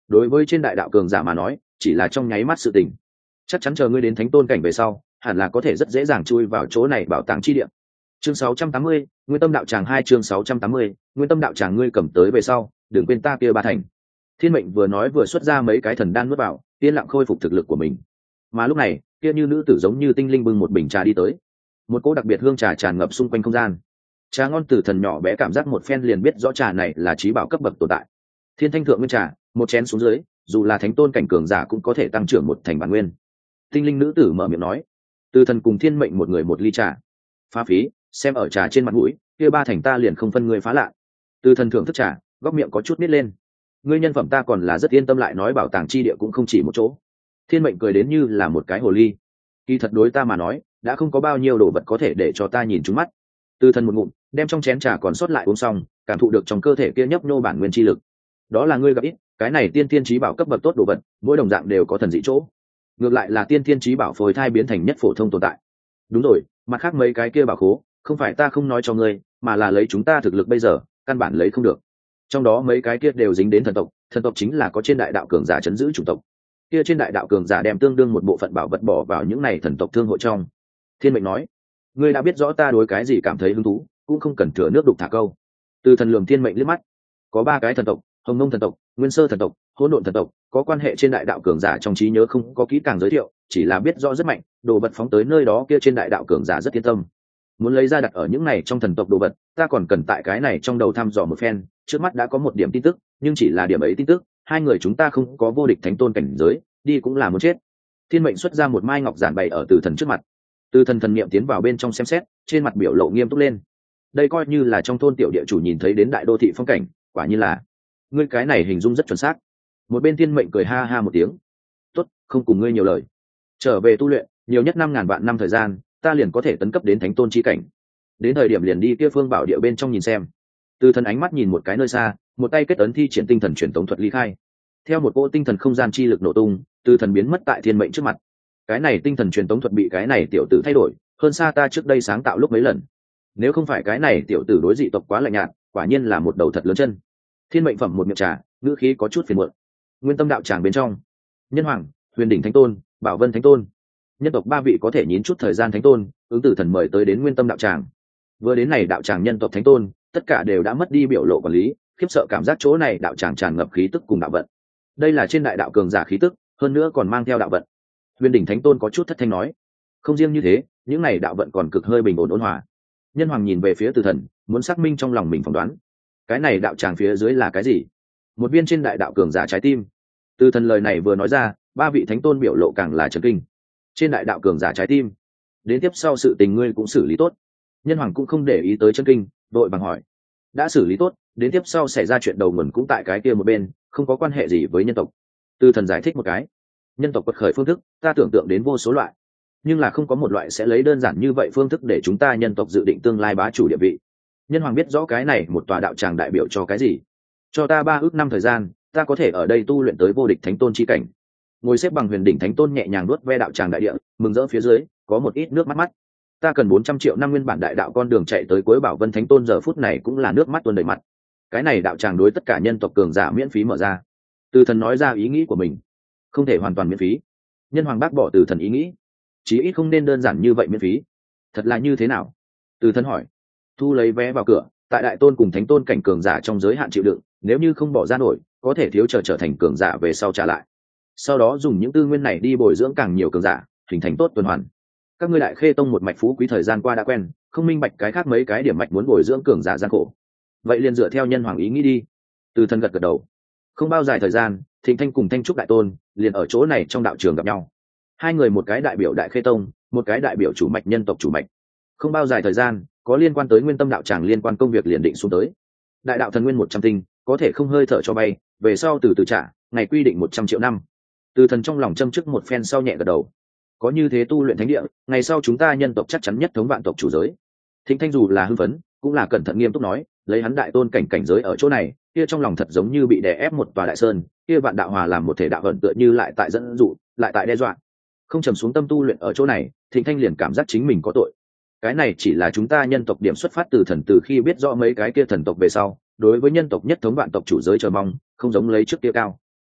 đối với trên đại đạo cường giả mà nói chỉ là trong nháy mắt sự tình. Chắc chắn chờ ngươi đến thánh tôn cảnh về sau hẳn là có thể rất dễ dàng chui vào chỗ này bảo tàng chi địa. Chương 680, Nguyên Tâm Đạo Tràng 2 chương 680, Nguyên Tâm Đạo Tràng ngươi cầm tới về sau đừng quên ta kia ba thành. Thiên mệnh vừa nói vừa xuất ra mấy cái thần đan nuốt vào, yên lặng khôi phục thực lực của mình. Mà lúc này kia như nữ tử giống như tinh linh bưng một bình trà đi tới, một cỗ đặc biệt hương trà tràn ngập xung quanh không gian. Trà ngon từ thần nhỏ bé cảm giác một phen liền biết rõ trà này là trí bảo cấp bậc tồn tại. Thiên thanh thượng nguyên trà, một chén xuống dưới dù là thánh tôn cảnh cường giả cũng có thể tăng trưởng một thành bản nguyên. Tinh linh nữ tử mở miệng nói. Từ thần cùng thiên mệnh một người một ly trà. Phá phí, xem ở trà trên mặt mũi kia ba thành ta liền không phân người phá lạ. Từ thần thưởng thức trà, góc miệng có chút nít lên. Ngươi nhân phẩm ta còn là rất yên tâm, lại nói bảo tàng chi địa cũng không chỉ một chỗ. Thiên mệnh cười đến như là một cái hồ ly. Kỳ thật đối ta mà nói đã không có bao nhiêu đồ vật có thể để cho ta nhìn trúng mắt. Từ thần một ngụm đem trong chén trà còn sót lại uống xong, cảm thụ được trong cơ thể kia nhấp nhô bản nguyên chi lực. Đó là ngươi gặp ít, cái này tiên thiên chí bảo cấp bậc tốt đồ vật mỗi đồng dạng đều có thần dị chỗ, ngược lại là tiên thiên chí bảo phôi thai biến thành nhất phổ thông tồn tại. Đúng rồi, mặt khác mấy cái kia bảo khố không phải ta không nói cho ngươi, mà là lấy chúng ta thực lực bây giờ căn bản lấy không được. Trong đó mấy cái kia đều dính đến thần tộc chính là có trên đại đạo cường giả chấn giữ chủng tộc, kia trên đại đạo cường giả đem tương đương một bộ phận bảo vật bỏ vào những này thần tộc thương hội trong. Thiên mệnh nói, ngươi đã biết rõ ta đối cái gì cảm thấy hứng thú, cũng không cần thừa nước đục thả câu. Từ thần lườm thiên mệnh liếc mắt, có ba cái thần tộc, hồng nông thần tộc, nguyên sơ thần tộc, hỗn độn thần tộc, có quan hệ trên đại đạo cường giả trong trí nhớ không có kỹ càng giới thiệu, chỉ là biết rõ rất mạnh, đồ vật phóng tới nơi đó kia trên đại đạo cường giả rất yên tâm. Muốn lấy ra đặt ở những này trong thần tộc đồ vật, ta còn cần tại cái này trong đầu thăm dò một phen. Trước mắt đã có một điểm tin tức, nhưng chỉ là điểm ấy tin tức, hai người chúng ta không có vô địch thánh tôn cảnh giới, đi cũng là muốn chết. Thiên mệnh xuất ra một mai ngọc giản bày ở Từ thần trước mặt. Từ thần thần niệm tiến vào bên trong xem xét, trên mặt biểu lộ nghiêm túc lên. Đây coi như là trong thôn tiểu địa chủ nhìn thấy đến đại đô thị phong cảnh, quả nhiên là. Ngươi cái này hình dung rất chuẩn xác. Một bên thiên mệnh cười ha ha một tiếng. Tốt, không cùng ngươi nhiều lời. Trở về tu luyện, nhiều nhất 5.000 vạn năm thời gian, ta liền có thể tấn cấp đến thánh tôn chi cảnh. Đến thời điểm liền đi kia phương bảo địa bên trong nhìn xem. Từ thần ánh mắt nhìn một cái nơi xa, một tay kết ấn thi triển tinh thần truyền tống thuật ly khai. Theo một cỗ tinh thần không gian chi lực nổ tung, từ thần biến mất tại thiên mệnh trước mặt. Cái này tinh thần truyền tống thuật bị cái này tiểu tử thay đổi, hơn xa ta trước đây sáng tạo lúc mấy lần. Nếu không phải cái này tiểu tử đối dị tộc quá lạnh nhạt, quả nhiên là một đầu thật lớn chân. Thiên mệnh phẩm một miệng trà, ngữ khí có chút phiền muộn. Nguyên Tâm Đạo Tràng bên trong, Nhân Hoàng, Huyền Đỉnh Thánh Tôn, Bảo Vân Thánh Tôn, nhân tộc ba vị có thể nhịn chút thời gian thánh tôn, ứng tử thần mời tới đến Nguyên Tâm Đạo Tràng. Vừa đến này đạo tràng nhân tộc thánh tôn, tất cả đều đã mất đi biểu lộ quản lý, khiếp sợ cảm giác chỗ này đạo tràng tràn ngập khí tức cùng đạo vận. Đây là trên đại đạo cường giả khí tức, hơn nữa còn mang theo đạo vận. Huyền Đỉnh Thánh Tôn có chút thất thanh nói, không riêng như thế, những này đạo vận còn cực hơi bình ổn ôn hòa. Nhân Hoàng nhìn về phía Tử Thần, muốn xác minh trong lòng mình phỏng đoán. Cái này đạo tràng phía dưới là cái gì? Một viên trên đại đạo cường giả trái tim. Tử Thần lời này vừa nói ra, ba vị thánh tôn biểu lộ càng là chấn kinh. Trên đại đạo cường giả trái tim, đến tiếp sau sự tình ngươi cũng xử lý tốt. Nhân Hoàng cũng không để ý tới chấn kinh, đội bằng hỏi, đã xử lý tốt, đến tiếp sau xảy ra chuyện đầu nguồn cũng tại cái kia một bên, không có quan hệ gì với nhân tộc. Tử Thần giải thích một cái, nhân tộc quật khởi phương thức ta tưởng tượng đến vô số loại, nhưng là không có một loại sẽ lấy đơn giản như vậy phương thức để chúng ta nhân tộc dự định tương lai bá chủ địa vị. Nhân Hoàng biết rõ cái này một tòa đạo tràng đại biểu cho cái gì. Cho ta 3 ước năm thời gian, ta có thể ở đây tu luyện tới vô địch thánh tôn chi cảnh. Ngồi xếp bằng Huyền Đỉnh Thánh Tôn nhẹ nhàng nuốt ve đạo tràng đại địa, mừng rỡ phía dưới có một ít nước mắt mắt. Ta cần 400 triệu năm nguyên bản đại đạo con đường chạy tới cuối Bảo Vân Thánh Tôn giờ phút này cũng là nước mắt tuôn đầy mặt. Cái này đạo tràng đối tất cả nhân tộc cường giả miễn phí mở ra. Từ Thần nói ra ý nghĩ của mình, không thể hoàn toàn miễn phí. Nhân Hoàng bác bỏ Từ Thần ý nghĩ, chí ít không nên đơn giản như vậy miễn phí. Thật là như thế nào? Từ Thần hỏi. Thu lấy vé vào cửa, tại đại tôn cùng thánh tôn cảnh cường giả trong giới hạn chịu đựng, nếu như không bỏ ra nổi, có thể thiếu trở thành cường giả về sau trả lại. Sau đó dùng những tư nguyên này đi bồi dưỡng càng nhiều cường giả, hình thành tốt tuần hoàn. Các ngươi Đại Khê Tông một mạch phú quý thời gian qua đã quen, không minh bạch cái khác mấy cái điểm mạch muốn bồi dưỡng cường giả gian khổ. Vậy liền dựa theo Nhân Hoàng ý nghĩ đi. Từ Thần gật gật đầu. Không bao dài thời gian, Thịnh Thanh cùng Thanh Trúc đại tôn liền ở chỗ này trong đạo trường gặp nhau. Hai người một cái đại biểu Đại Khê Tông, một cái đại biểu chủ mạch nhân tộc chủ mạch. Không bao dài thời gian, có liên quan tới Nguyên Tâm đạo tràng liên quan công việc liền định xuống tới. Đại đạo thần nguyên 100 tinh, có thể không hơi thở cho bay, về sau từ từ trả, ngày quy định 100 triệu năm. Từ Thần trong lòng châm chức một phen sau nhẹ gật đầu. Có như thế tu luyện thánh địa, ngày sau chúng ta nhân tộc chắc chắn nhất thống vạn tộc chủ giới. Thịnh Thanh dù là hưng phấn, cũng là cẩn thận nghiêm túc nói, lấy hắn đại tôn cảnh giới ở chỗ này, kia trong lòng thật giống như bị đè ép một tòa đại sơn, kia vạn đạo hòa làm một thể đạo vận tựa như lại tại dẫn dụ, lại tại đe dọa. Không trầm xuống tâm tu luyện ở chỗ này, Thịnh Thanh liền cảm giác chính mình có tội. Cái này chỉ là chúng ta nhân tộc điểm xuất phát từ thần, từ khi biết rõ mấy cái kia thần tộc về sau, đối với nhân tộc nhất thống vạn tộc chủ giới chờ mong, không giống lấy trước kia cao.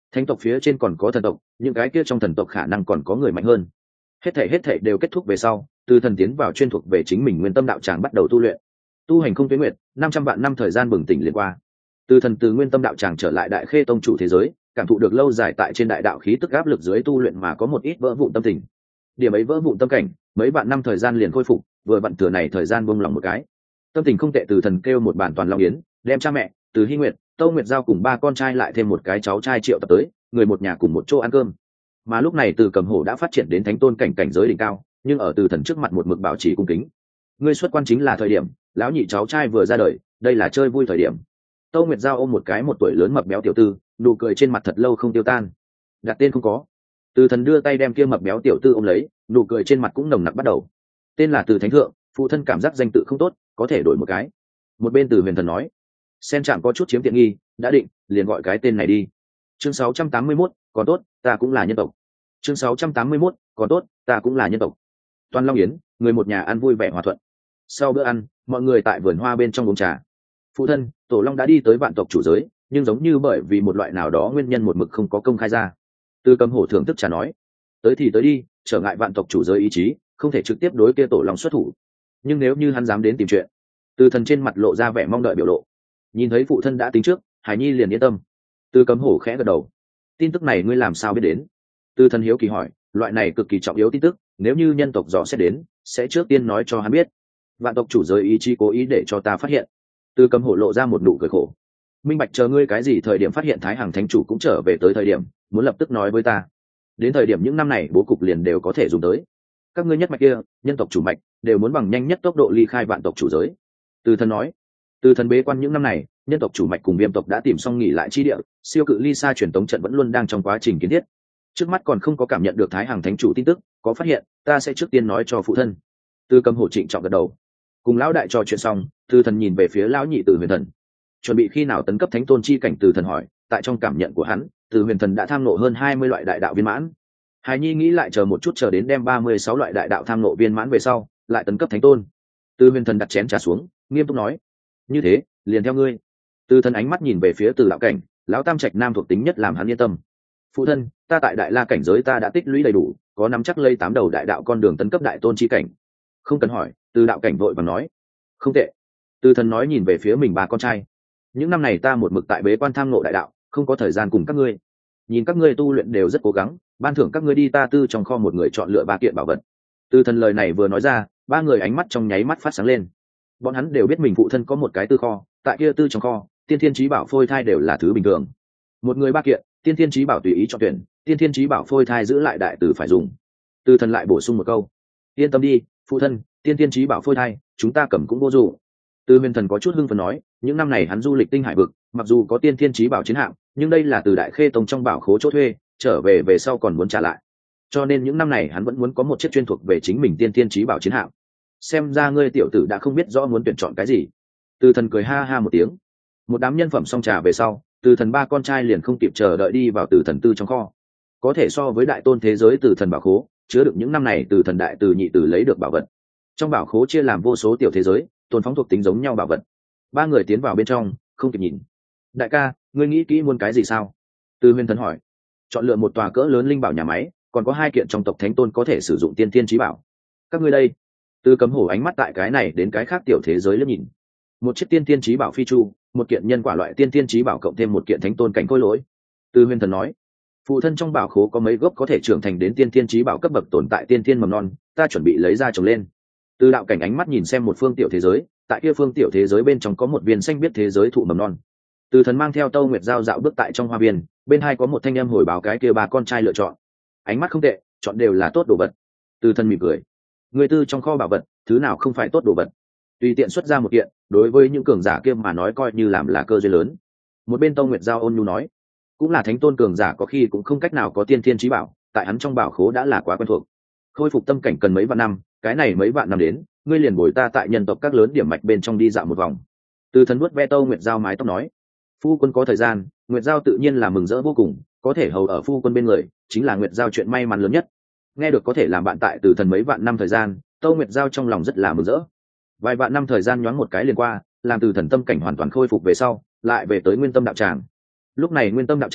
thánh tộc phía trên còn có thần tộc, những cái kia trong thần tộc khả năng còn có người mạnh hơn. Hết thảy đều kết thúc về sau, từ thần tiến vào chuyên thuộc về chính mình nguyên tâm đạo tràng bắt đầu tu luyện. Tu hành không tuyến nguyện, 500 vạn năm thời gian bừng tỉnh liên qua. Từ thần từ nguyên tâm đạo tràng trở lại đại khê tông chủ thế giới, cảm thụ được lâu dài tại trên đại đạo khí tức áp lực dưới tu luyện mà có một ít vỡ vụn tâm tình. Điểm ấy vỡ vụn tâm cảnh, mấy vạn năm thời gian liền khôi phục, vừa vặn thừa này thời gian buông lòng một cái. Tâm tình không tệ, từ thần kêu một bản toàn long yến, đem cha mẹ, Từ Hy Nguyệt, Tâu Nguyệt Giao cùng 3 con trai lại thêm một cái cháu trai Triệu tập tới, người một nhà cùng một chỗ ăn cơm. Mà lúc này Từ Cầm Hổ đã phát triển đến thánh tôn cảnh giới đỉnh cao, nhưng ở Từ thần trước mặt một mực bảo trì cung kính. Ngươi xuất quan chính là thời điểm, lão nhị cháu trai vừa ra đời, đây là chơi vui thời điểm. Tâu Nguyệt Giao ôm một cái 1 tuổi lớn mập béo tiểu tư, nụ cười trên mặt thật lâu không tiêu tan. Đặt tên không có. Từ thần đưa tay đem kia mập béo tiểu tư ôm lấy, nụ cười trên mặt cũng nồng nặc bắt đầu. Tên là Từ Thánh Thượng, phụ thân cảm giác danh tự không tốt, có thể đổi một cái. Một bên Từ Huyền Thần nói, sen chạm có chút chiếm tiện nghi, đã định, liền gọi cái tên này đi. Chương 681, còn tốt, ta cũng là nhân tộc. Chương 681, còn tốt, ta cũng là nhân tộc. Toàn Long Yến, người một nhà ăn vui vẻ hòa thuận. Sau bữa ăn, mọi người tại vườn hoa bên trong uống trà. Phụ thân, Tổ Long đã đi tới vạn tộc chủ giới, nhưng giống như bởi vì một loại nào đó nguyên nhân một mực không có công khai ra. Từ Cầm Hổ thưởng thức trà nói, tới thì tới đi, trở ngại vạn tộc chủ giới ý chí, không thể trực tiếp đối kia Tổ Long xuất thủ. Nhưng nếu như hắn dám đến tìm chuyện, Từ thần trên mặt lộ ra vẻ mong đợi biểu lộ. Nhìn thấy phụ thân đã tính trước, Hải Nhi liền yên tâm. Từ Cầm Hổ khẽ gật đầu. Tin tức này ngươi làm sao biết đến? Từ thần hiếu kỳ hỏi, loại này cực kỳ trọng yếu tin tức, nếu như nhân tộc dò xét đến, sẽ trước tiên nói cho hắn biết. Vạn tộc chủ giới ý chí cố ý để cho ta phát hiện. Từ Cầm Hổ lộ ra một nụ cười khổ. Minh bạch, chờ ngươi cái gì thời điểm phát hiện Thái Hằng Thánh chủ cũng trở về tới thời điểm, muốn lập tức nói với ta. Đến thời điểm những năm này bố cục liền đều có thể dùng tới. Các ngươi nhất mạch kia, nhân tộc chủ mạch, đều muốn bằng nhanh nhất tốc độ ly khai vạn tộc chủ giới. Từ thần nói. Từ thần bế quan những năm này, nhân tộc chủ mạch cùng viêm tộc đã tìm xong nghỉ lại chi địa, siêu cự ly xa truyền tống trận vẫn luôn đang trong quá trình kiến thiết. Trước mắt còn không có cảm nhận được Thái Hằng Thánh chủ tin tức, có phát hiện, ta sẽ trước tiên nói cho phụ thân. Từ Cầm Hổ trịnh trọng gật đầu. Cùng lão đại trò chuyện xong, Từ thần nhìn về phía lão nhị Từ Huyền Thần. Chuẩn bị khi nào tấn cấp thánh tôn chi cảnh? Từ thần hỏi. Tại trong cảm nhận của hắn, Từ Huyền Thần đã tham ngộ hơn 20 loại đại đạo viên mãn. Hải Nhi nghĩ lại chờ một chút, chờ đến đem 36 loại đại đạo tham ngộ viên mãn về sau, lại tấn cấp thánh tôn. Từ Huyền Thần đặt chén trà xuống, nghiêm túc nói, như thế liền theo ngươi. Từ thần ánh mắt nhìn về phía Từ lão cảnh, lão tam trạch nam thuộc tính nhất làm hắn yên tâm. Phụ thân, ta tại đại la cảnh giới ta đã tích lũy đầy đủ, có nắm chắc lây 8 đầu đại đạo con đường tấn cấp đại tôn chi cảnh. Không cần hỏi. Từ đạo cảnh vội vàng nói. Không tệ. Từ thần nói nhìn về phía mình 3 con trai. Những năm này ta một mực tại bế quan tham ngộ đại đạo, không có thời gian cùng các ngươi. Nhìn các ngươi tu luyện đều rất cố gắng, ban thưởng các ngươi đi ta tư trong kho một người chọn lựa 3 kiện bảo vật. Từ thần lời này vừa nói ra, 3 người ánh mắt trong nháy mắt phát sáng lên. Bọn hắn đều biết mình phụ thân có một cái tư kho, tại kia tư trong kho, tiên thiên chí bảo phôi thai đều là thứ bình thường. Một người 3 kiện, tiên thiên chí bảo tùy ý chọn tuyển, tiên thiên chí bảo phôi thai giữ lại đại tử phải dùng. Từ thần lại bổ sung một câu, yên tâm đi, phụ thân, tiên thiên chí bảo phôi thai, chúng ta cầm cũng vô dụng. Từ Huyền Thần có chút hưng phấn nói, những năm này hắn du lịch tinh hải vực, mặc dù có tiên thiên chí bảo chiến hạm, nhưng đây là từ đại khê tông trong bảo khố chỗ thuê, trở về sau còn muốn trả lại. Cho nên những năm này hắn vẫn muốn có một chiếc chuyên thuộc về chính mình tiên thiên chí bảo chiến hạm. Xem ra ngươi tiểu tử đã không biết rõ muốn tuyển chọn cái gì. Từ thần cười ha ha một tiếng. Một đám nhân phẩm xong trà về sau, Từ thần 3 con trai liền không kịp chờ đợi đi vào Từ thần tư trong kho. Có thể so với đại tôn thế giới Từ thần bảo khố, chứa đựng những năm này Từ thần đại từ nhị từ lấy được bảo vật. Trong bảo khố chia làm vô số tiểu thế giới, tôn phóng thuộc tính giống nhau bảo vật. 3 người tiến vào bên trong, không kịp nhìn. Đại ca, ngươi nghĩ kỹ muốn cái gì sao? Từ Huyền Thần hỏi. Chọn lựa một tòa cỡ lớn linh bảo nhà máy, còn có 2 kiện trong tộc thánh tôn có thể sử dụng tiên thiên chí bảo. Các ngươi đây? Từ Cấm Hổ ánh mắt tại cái này đến cái khác tiểu thế giới liếc nhìn. Một chiếc tiên thiên chí bảo phi chu, một kiện nhân quả loại tiên thiên chí bảo cộng thêm một kiện thánh tôn cảnh khôi lỗi. Từ Huyền Thần nói, phụ thân trong bảo khố có mấy gốc có thể trưởng thành đến tiên thiên chí bảo cấp bậc tồn tại tiên thiên mầm non, ta chuẩn bị lấy ra trồng lên. Từ đạo cảnh ánh mắt nhìn xem một phương tiểu thế giới, tại kia phương tiểu thế giới bên trong có một viên xanh biết thế giới thụ mầm non. Từ thần mang theo Tâu Nguyệt Giao dạo bước tại trong hoa viên, bên hai có một thanh âm hồi báo cái kia 3 con trai lựa chọn. Ánh mắt không tệ, chọn đều là tốt đồ vật. Từ thần mỉm cười, người tư trong kho bảo vật, thứ nào không phải tốt đồ vật. Tùy tiện xuất ra một kiện, đối với những cường giả kia mà nói coi như làm là cơ duyên lớn. Một bên Tâu Nguyệt Giao ôn nhu nói, cũng là thánh tôn cường giả có khi cũng không cách nào có tiên thiên chí bảo, tại hắn trong bảo khố đã là quá quen thuộc. Khôi phục tâm cảnh cần mấy vạn năm, cái này mấy vạn năm đến, ngươi liền bồi ta tại nhân tộc các lớn điểm mạch bên trong đi dạo một vòng. Từ thần vuốt ve Tâu Nguyệt Giao mái tóc nói, phu quân có thời gian, Nguyệt Giao tự nhiên là mừng rỡ vô cùng, có thể hầu ở phu quân bên người, chính là Nguyệt Giao chuyện may mắn lớn nhất. Nghe được có thể làm bạn tại Từ thần mấy vạn năm thời gian, Tâu Nguyệt Giao trong lòng rất là mừng rỡ. Vài vạn năm thời gian nhoáng một cái liền qua, làm Từ thần tâm cảnh hoàn toàn khôi phục về sau, lại về tới Nguyên Tâm đạo tràng. Lúc này Nguyên Tâm đạo tràng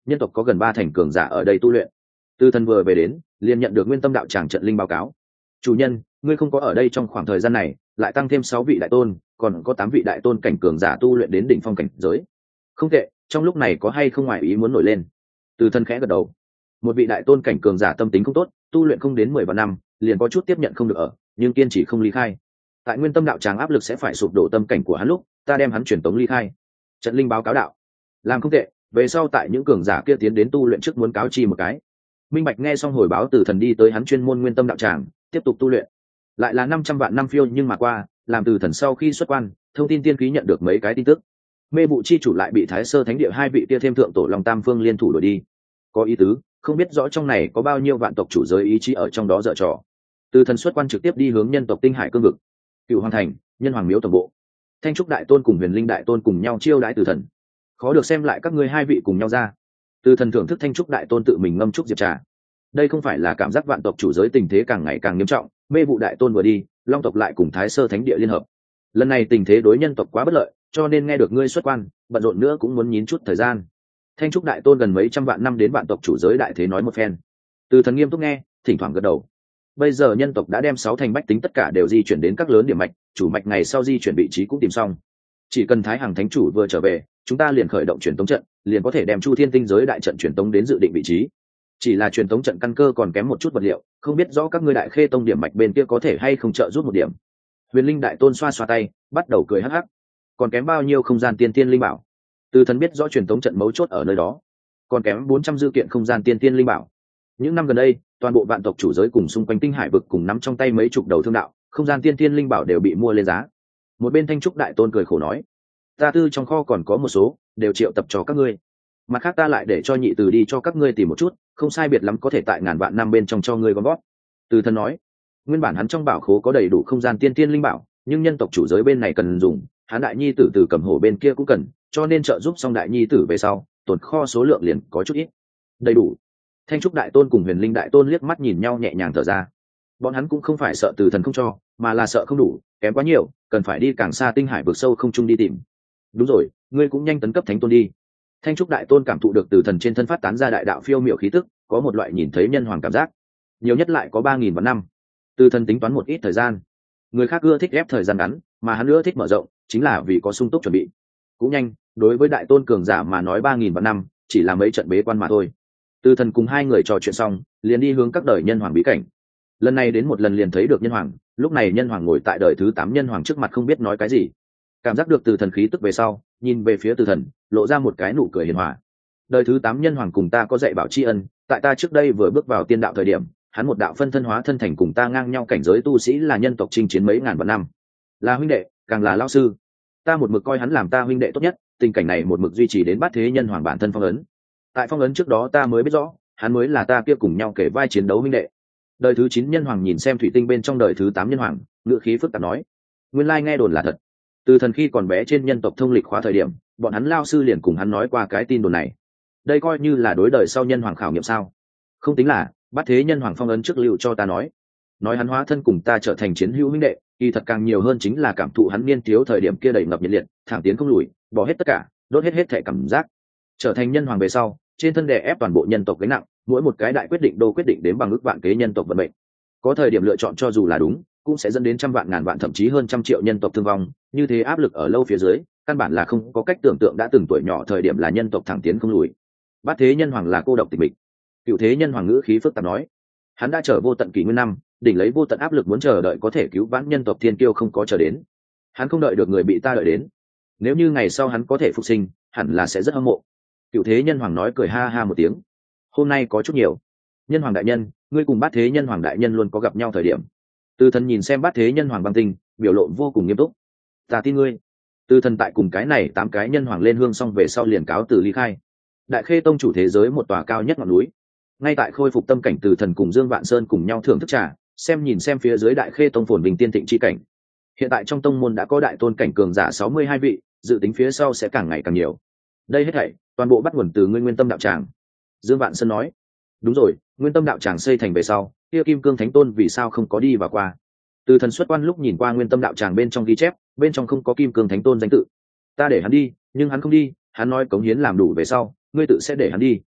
nhân tộc có gần 3 thành cường giả ở đây tu luyện. Từ thần vừa về đến liền nhận được Nguyên Tâm đạo tràng trận linh báo cáo. Chủ nhân, ngươi không có ở đây trong khoảng thời gian này, lại tăng thêm 6 vị đại tôn, còn có 8 vị đại tôn cảnh cường giả tu luyện đến đỉnh phong cảnh giới. Không tệ, trong lúc này có hay không ngoài ý muốn nổi lên? Từ thần khẽ gật đầu. Một vị đại tôn cảnh cường giả tâm tính không tốt, tu luyện không đến 10 vạn năm, liền có chút tiếp nhận không được ở, nhưng kiên trì không ly khai. Tại Nguyên Tâm đạo tràng áp lực sẽ phải sụp đổ tâm cảnh của hắn lúc, ta đem hắn truyền tống ly khai. Trận linh báo cáo đạo. Làm không tệ, về sau tại những cường giả kia tiến đến tu luyện trước muốn cáo chi một cái. Minh Bạch nghe xong hồi báo từ thần đi tới hắn chuyên môn Nguyên Tâm đạo tràng, tiếp tục tu luyện. Lại là 500 vạn năm phiêu nhưng mà qua, làm từ thần sau khi xuất quan, thông tin tiên khí nhận được mấy cái tin tức. Mê vụ chi chủ lại bị Thái Sơ Thánh Địa 2 vị kia thêm thượng tổ Long Tam Phương liên thủ đuổi đi. Có ý tứ, không biết rõ trong này có bao nhiêu vạn tộc chủ giới ý chí ở trong đó dở trò. Từ thần xuất quan trực tiếp đi hướng nhân tộc Tinh Hải cương vực. Cựu Hoàng thành, Nhân Hoàng miếu tổng bộ. Thanh trúc đại tôn cùng Huyền Linh đại tôn cùng nhau chiêu đãi từ thần. Khó được xem lại các ngươi 2 vị cùng nhau ra. Từ thần thưởng thức Thanh trúc đại tôn tự mình ngâm trúc diệp trà. Đây không phải là cảm giác vạn tộc chủ giới tình thế càng ngày càng nghiêm trọng, mê vụ đại tôn vừa đi, Long tộc lại cùng Thái Sơ Thánh Địa liên hợp. Lần này tình thế đối nhân tộc quá bất lợi, cho nên nghe được ngươi xuất quan, bận rộn nữa cũng muốn nhín chút thời gian. Thanh trúc đại tôn gần mấy trăm vạn năm đến vạn tộc chủ giới đại thế nói một phen. Từ thần nghiêm túc nghe, thỉnh thoảng gật đầu. Bây giờ nhân tộc đã đem 6 thành bách tính tất cả đều di chuyển đến các lớn điểm mạch, chủ mạch ngày sau di chuyển vị trí cũng tìm xong. Chỉ cần Thái Hằng thánh chủ vừa trở về, chúng ta liền khởi động truyền tống trận, liền có thể đem Chu Thiên tinh giới đại trận truyền tống đến dự định vị trí. Chỉ là truyền tống trận căn cơ còn kém một chút vật liệu, không biết rõ các ngươi Đại Khê tông điểm mạch bên kia có thể hay không trợ giúp một điểm. Huyền Linh đại tôn xoa xoa tay, bắt đầu cười hắc hắc. Còn kém bao nhiêu không gian tiên tiên linh bảo? Từ thần biết rõ truyền tống trận mấu chốt ở nơi đó. Còn kém 400 dư kiện không gian tiên tiên linh bảo. Những năm gần đây, toàn bộ vạn tộc chủ giới cùng xung quanh Tinh Hải vực cùng nắm trong tay mấy chục đầu thương đạo, không gian tiên tiên linh bảo đều bị mua lên giá. Một bên Thanh trúc đại tôn cười khổ nói, ta tư trong kho còn có một số, đều triệu tập cho các ngươi. Mặt khác ta lại để cho nhị từ đi cho các ngươi tìm một chút, không sai biệt lắm có thể tại ngàn vạn năm bên trong cho ngươi gom gót. Từ thần nói, nguyên bản hắn trong bảo khố có đầy đủ không gian tiên tiên linh bảo, nhưng nhân tộc chủ giới bên này cần dùng, hắn đại nhi tử từ Cầm Hổ bên kia cũng cần, cho nên trợ giúp xong đại nhi tử về sau, tồn kho số lượng liền có chút ít. Đầy đủ. Thanh trúc đại tôn cùng Huyền Linh đại tôn liếc mắt nhìn nhau nhẹ nhàng thở ra. Bọn hắn cũng không phải sợ từ thần không cho, mà là sợ không đủ, kém quá nhiều, cần phải đi càng xa Tinh Hải vực sâu không trung đi tìm. Đúng rồi, ngươi cũng nhanh tấn cấp thánh tôn đi. Thanh trúc đại tôn cảm thụ được từ thần trên thân phát tán ra đại đạo phiêu miểu khí tức, có một loại nhìn thấy nhân hoàng cảm giác. Nhiều nhất lại có 3000 vạn năm. Từ thần tính toán một ít thời gian. Người khác ưa thích ép thời gian ngắn, mà hắn ưa thích mở rộng, chính là vì có sung túc chuẩn bị. Cũng nhanh, đối với đại tôn cường giả mà nói 3000 vạn năm, chỉ là mấy trận bế quan mà thôi. Từ thần cùng 2 người trò chuyện xong, liền đi hướng các đời nhân hoàng bí cảnh. Lần này đến một lần liền thấy được nhân hoàng, lúc này nhân hoàng ngồi tại đời thứ 8 nhân hoàng trước mặt không biết nói cái gì. Cảm giác được từ thần khí tức về sau, nhìn về phía từ thần, lộ ra một cái nụ cười hiền hòa. Đời thứ 8 nhân hoàng cùng ta có dạy bảo tri ân, tại ta trước đây vừa bước vào tiên đạo thời điểm, hắn một đạo phân thân hóa thân thành cùng ta ngang nhau cảnh giới tu sĩ, là nhân tộc chinh chiến mấy ngàn vạn năm, là huynh đệ, càng là lão sư. Ta một mực coi hắn làm ta huynh đệ tốt nhất, tình cảnh này một mực duy trì đến bát thế nhân hoàng bản thân phong ấn. Tại phong ấn trước đó ta mới biết rõ, hắn mới là ta kia cùng nhau kể vai chiến đấu huynh đệ. Đời thứ 9 nhân hoàng nhìn xem thủy tinh bên trong đời thứ 8 nhân hoàng, ngữ khí phức tạp nói, nguyên lai nghe đồn là thật. Từ thần khi còn bé trên nhân tộc thông lịch khóa thời điểm, bọn hắn lao sư liền cùng hắn nói qua cái tin đồn này. Đây coi như là đối đời sau nhân hoàng khảo nghiệm sao? Không tính là, bát thế nhân hoàng phong ấn trước lưu cho ta nói hắn hóa thân cùng ta trở thành chiến hữu huynh đệ, kỳ thật càng nhiều hơn chính là cảm thụ hắn niên thiếu thời điểm kia đầy ngập nhiệt liệt, thẳng tiến không lùi, bỏ hết tất cả, đốt hết thể cảm giác. Trở thành nhân hoàng về sau, trên thân đè ép toàn bộ nhân tộc gánh nặng, mỗi một cái đại quyết định đô quyết định đến bằng ước vạn kế nhân tộc vận mệnh. Có thời điểm lựa chọn cho dù là đúng, cũng sẽ dẫn đến trăm vạn ngàn vạn thậm chí hơn trăm triệu nhân tộc thương vong, như thế áp lực ở lâu phía dưới, căn bản là không có cách tưởng tượng đã từng tuổi nhỏ thời điểm là nhân tộc thẳng tiến không lùi. Bát thế nhân hoàng là cô độc tịch mịch. Cựu thế nhân hoàng ngữ khí phức tạp nói, hắn đã chờ vô tận kỷ nguyên năm, đỉnh lấy vô tận áp lực muốn chờ đợi có thể cứu vãn nhân tộc thiên kiêu không có chờ đến. Hắn không đợi được người bị ta đợi đến. Nếu như ngày sau hắn có thể phục sinh, hẳn là sẽ rất hâm mộ. Cựu thế nhân hoàng nói cười ha ha một tiếng. Hôm nay có chút nhiều. Nhân hoàng đại nhân, ngươi cùng bát thế nhân hoàng đại nhân luôn có gặp nhau thời điểm. Từ thần nhìn xem bát thế nhân hoàng băng tinh, biểu lộ vô cùng nghiêm túc. Ta tin ngươi. Từ thần tại cùng cái này 8 cái nhân hoàng lên hương xong về sau liền cáo từ ly khai. Đại Khê tông chủ thế giới một tòa cao nhất ngọn núi. Ngay tại khôi phục tâm cảnh, Từ thần cùng Dương Vạn Sơn cùng nhau thưởng thức trà, nhìn xem phía dưới Đại Khê tông phồn bình tiên thịnh chi cảnh. Hiện tại trong tông môn đã có đại tôn cảnh cường giả 62 vị, dự tính phía sau sẽ càng ngày càng nhiều. Đây hết thảy toàn bộ bắt nguồn từ ngươi Nguyên Tâm đạo tràng. Dương Vạn Sơn nói, đúng rồi, Nguyên Tâm đạo tràng xây thành về sau, kia Kim Cương Thánh Tôn vì sao không có đi vào qua? Từ thần xuất quan lúc nhìn qua Nguyên Tâm đạo tràng bên trong ghi chép, bên trong không có Kim Cương Thánh Tôn danh tự. Ta để hắn đi, nhưng hắn không đi, hắn nói cống hiến làm đủ về sau, ngươi tự sẽ để hắn đi.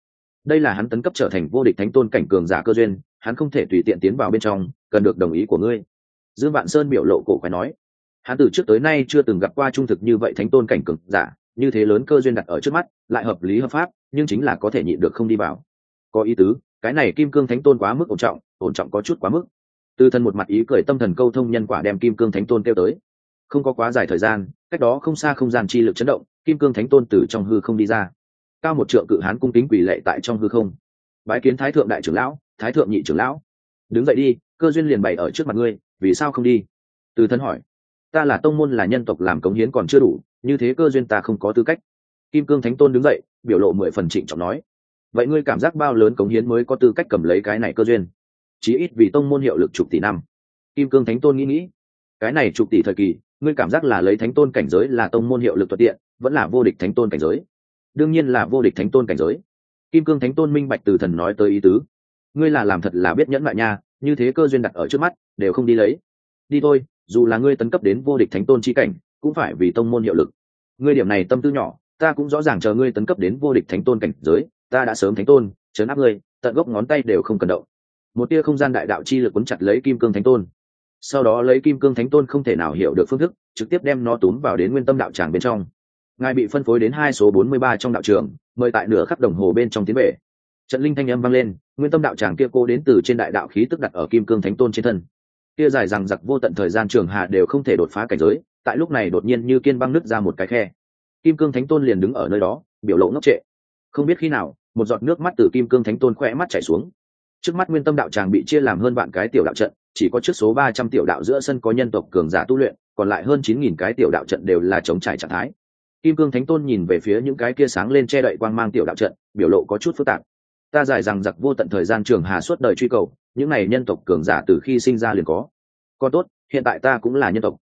đây là hắn tấn cấp trở thành vô địch thánh tôn cảnh cường giả cơ duyên, hắn không thể tùy tiện tiến vào bên trong, cần được đồng ý của ngươi. Dương Vạn Sơn biểu lộ cổ quái nói, hắn từ trước tới nay chưa từng gặp qua trung thực như vậy thánh tôn cảnh cường giả, như thế lớn cơ duyên đặt ở trước mắt, lại hợp lý hợp pháp, nhưng chính là có thể nhịn được không đi vào. Có ý tứ, cái này kim cương thánh tôn quá mức ổn trọng có chút quá mức. Từ Thần một mặt ý cười tâm thần câu thông nhân quả đem kim cương thánh tôn kêu tới. Không có quá dài thời gian, cách đó không xa không gian chi lực chấn động, kim cương thánh tôn từ trong hư không đi ra. Cao một trượng cự hán cung kính quỳ lệ tại trong hư không. Bái kiến thái thượng đại trưởng lão, thái thượng nhị trưởng lão. Đứng dậy đi, cơ duyên liền bày ở trước mặt ngươi, vì sao không đi? Từ Thần hỏi. Ta là tông môn là nhân tộc làm cống hiến còn chưa đủ, như thế cơ duyên ta không có tư cách. Kim cương thánh tôn đứng dậy, biểu lộ 10 phần trịnh trọng nói. Vậy ngươi cảm giác bao lớn cống hiến mới có tư cách cầm lấy cái này cơ duyên? Chí ít vì tông môn hiệu lực chục tỷ năm. Kim cương thánh tôn nghĩ, cái này chục tỷ thời kỳ, ngươi cảm giác là lấy thánh tôn cảnh giới là tông môn hiệu lực thuận tiện, vẫn là vô địch thánh tôn cảnh giới? Đương nhiên là vô địch thánh tôn cảnh giới. Kim cương thánh tôn minh bạch Từ Thần nói tới ý tứ. Ngươi là làm thật là biết nhẫn nại nha, như thế cơ duyên đặt ở trước mắt, đều không đi lấy. Đi thôi, dù là ngươi tấn cấp đến vô địch thánh tôn chi cảnh, cũng phải vì tông môn hiệu lực. Ngươi điểm này tâm tư nhỏ, ta cũng rõ ràng, chờ ngươi tấn cấp đến vô địch thánh tôn cảnh giới, ta đã sớm thánh tôn, trấn áp ngươi, tận gốc ngón tay đều không cần động. Một tia không gian đại đạo chi lực cuốn chặt lấy kim cương thánh tôn. Sau đó lấy kim cương thánh tôn không thể nào hiểu được phương thức, trực tiếp đem nó túm vào đến nguyên tâm đạo tràng bên trong. Ngài bị phân phối đến 2 số 43 trong đạo trường, mời tại nửa khắc đồng hồ bên trong tiến về. Trận linh thanh âm vang lên, nguyên tâm đạo tràng kia cô đến từ trên đại đạo khí tức đặt ở kim cương thánh tôn trên thân. Kia dài rằng giặc vô tận thời gian trường hà đều không thể đột phá cảnh giới, tại lúc này đột nhiên như kiên băng nứt ra một cái khe. Kim cương thánh tôn liền đứng ở nơi đó, biểu lộ ngốc trệ. Không biết khi nào, một giọt nước mắt từ kim cương thánh tôn khỏe mắt chảy xuống. Trước mắt nguyên tâm đạo tràng bị chia làm hơn vạn cái tiểu đạo trận, chỉ có trước số 300 tiểu đạo giữa sân có nhân tộc cường giả tu luyện, còn lại hơn 9000 cái tiểu đạo trận đều là chống trải trạng thái. Kim cương thánh tôn nhìn về phía những cái kia sáng lên che đậy quang mang tiểu đạo trận, biểu lộ có chút phức tạp. Ta giải rằng giặc vô tận thời gian trường hà suốt đời truy cầu, những này nhân tộc cường giả từ khi sinh ra liền có. Còn tốt, hiện tại ta cũng là nhân tộc,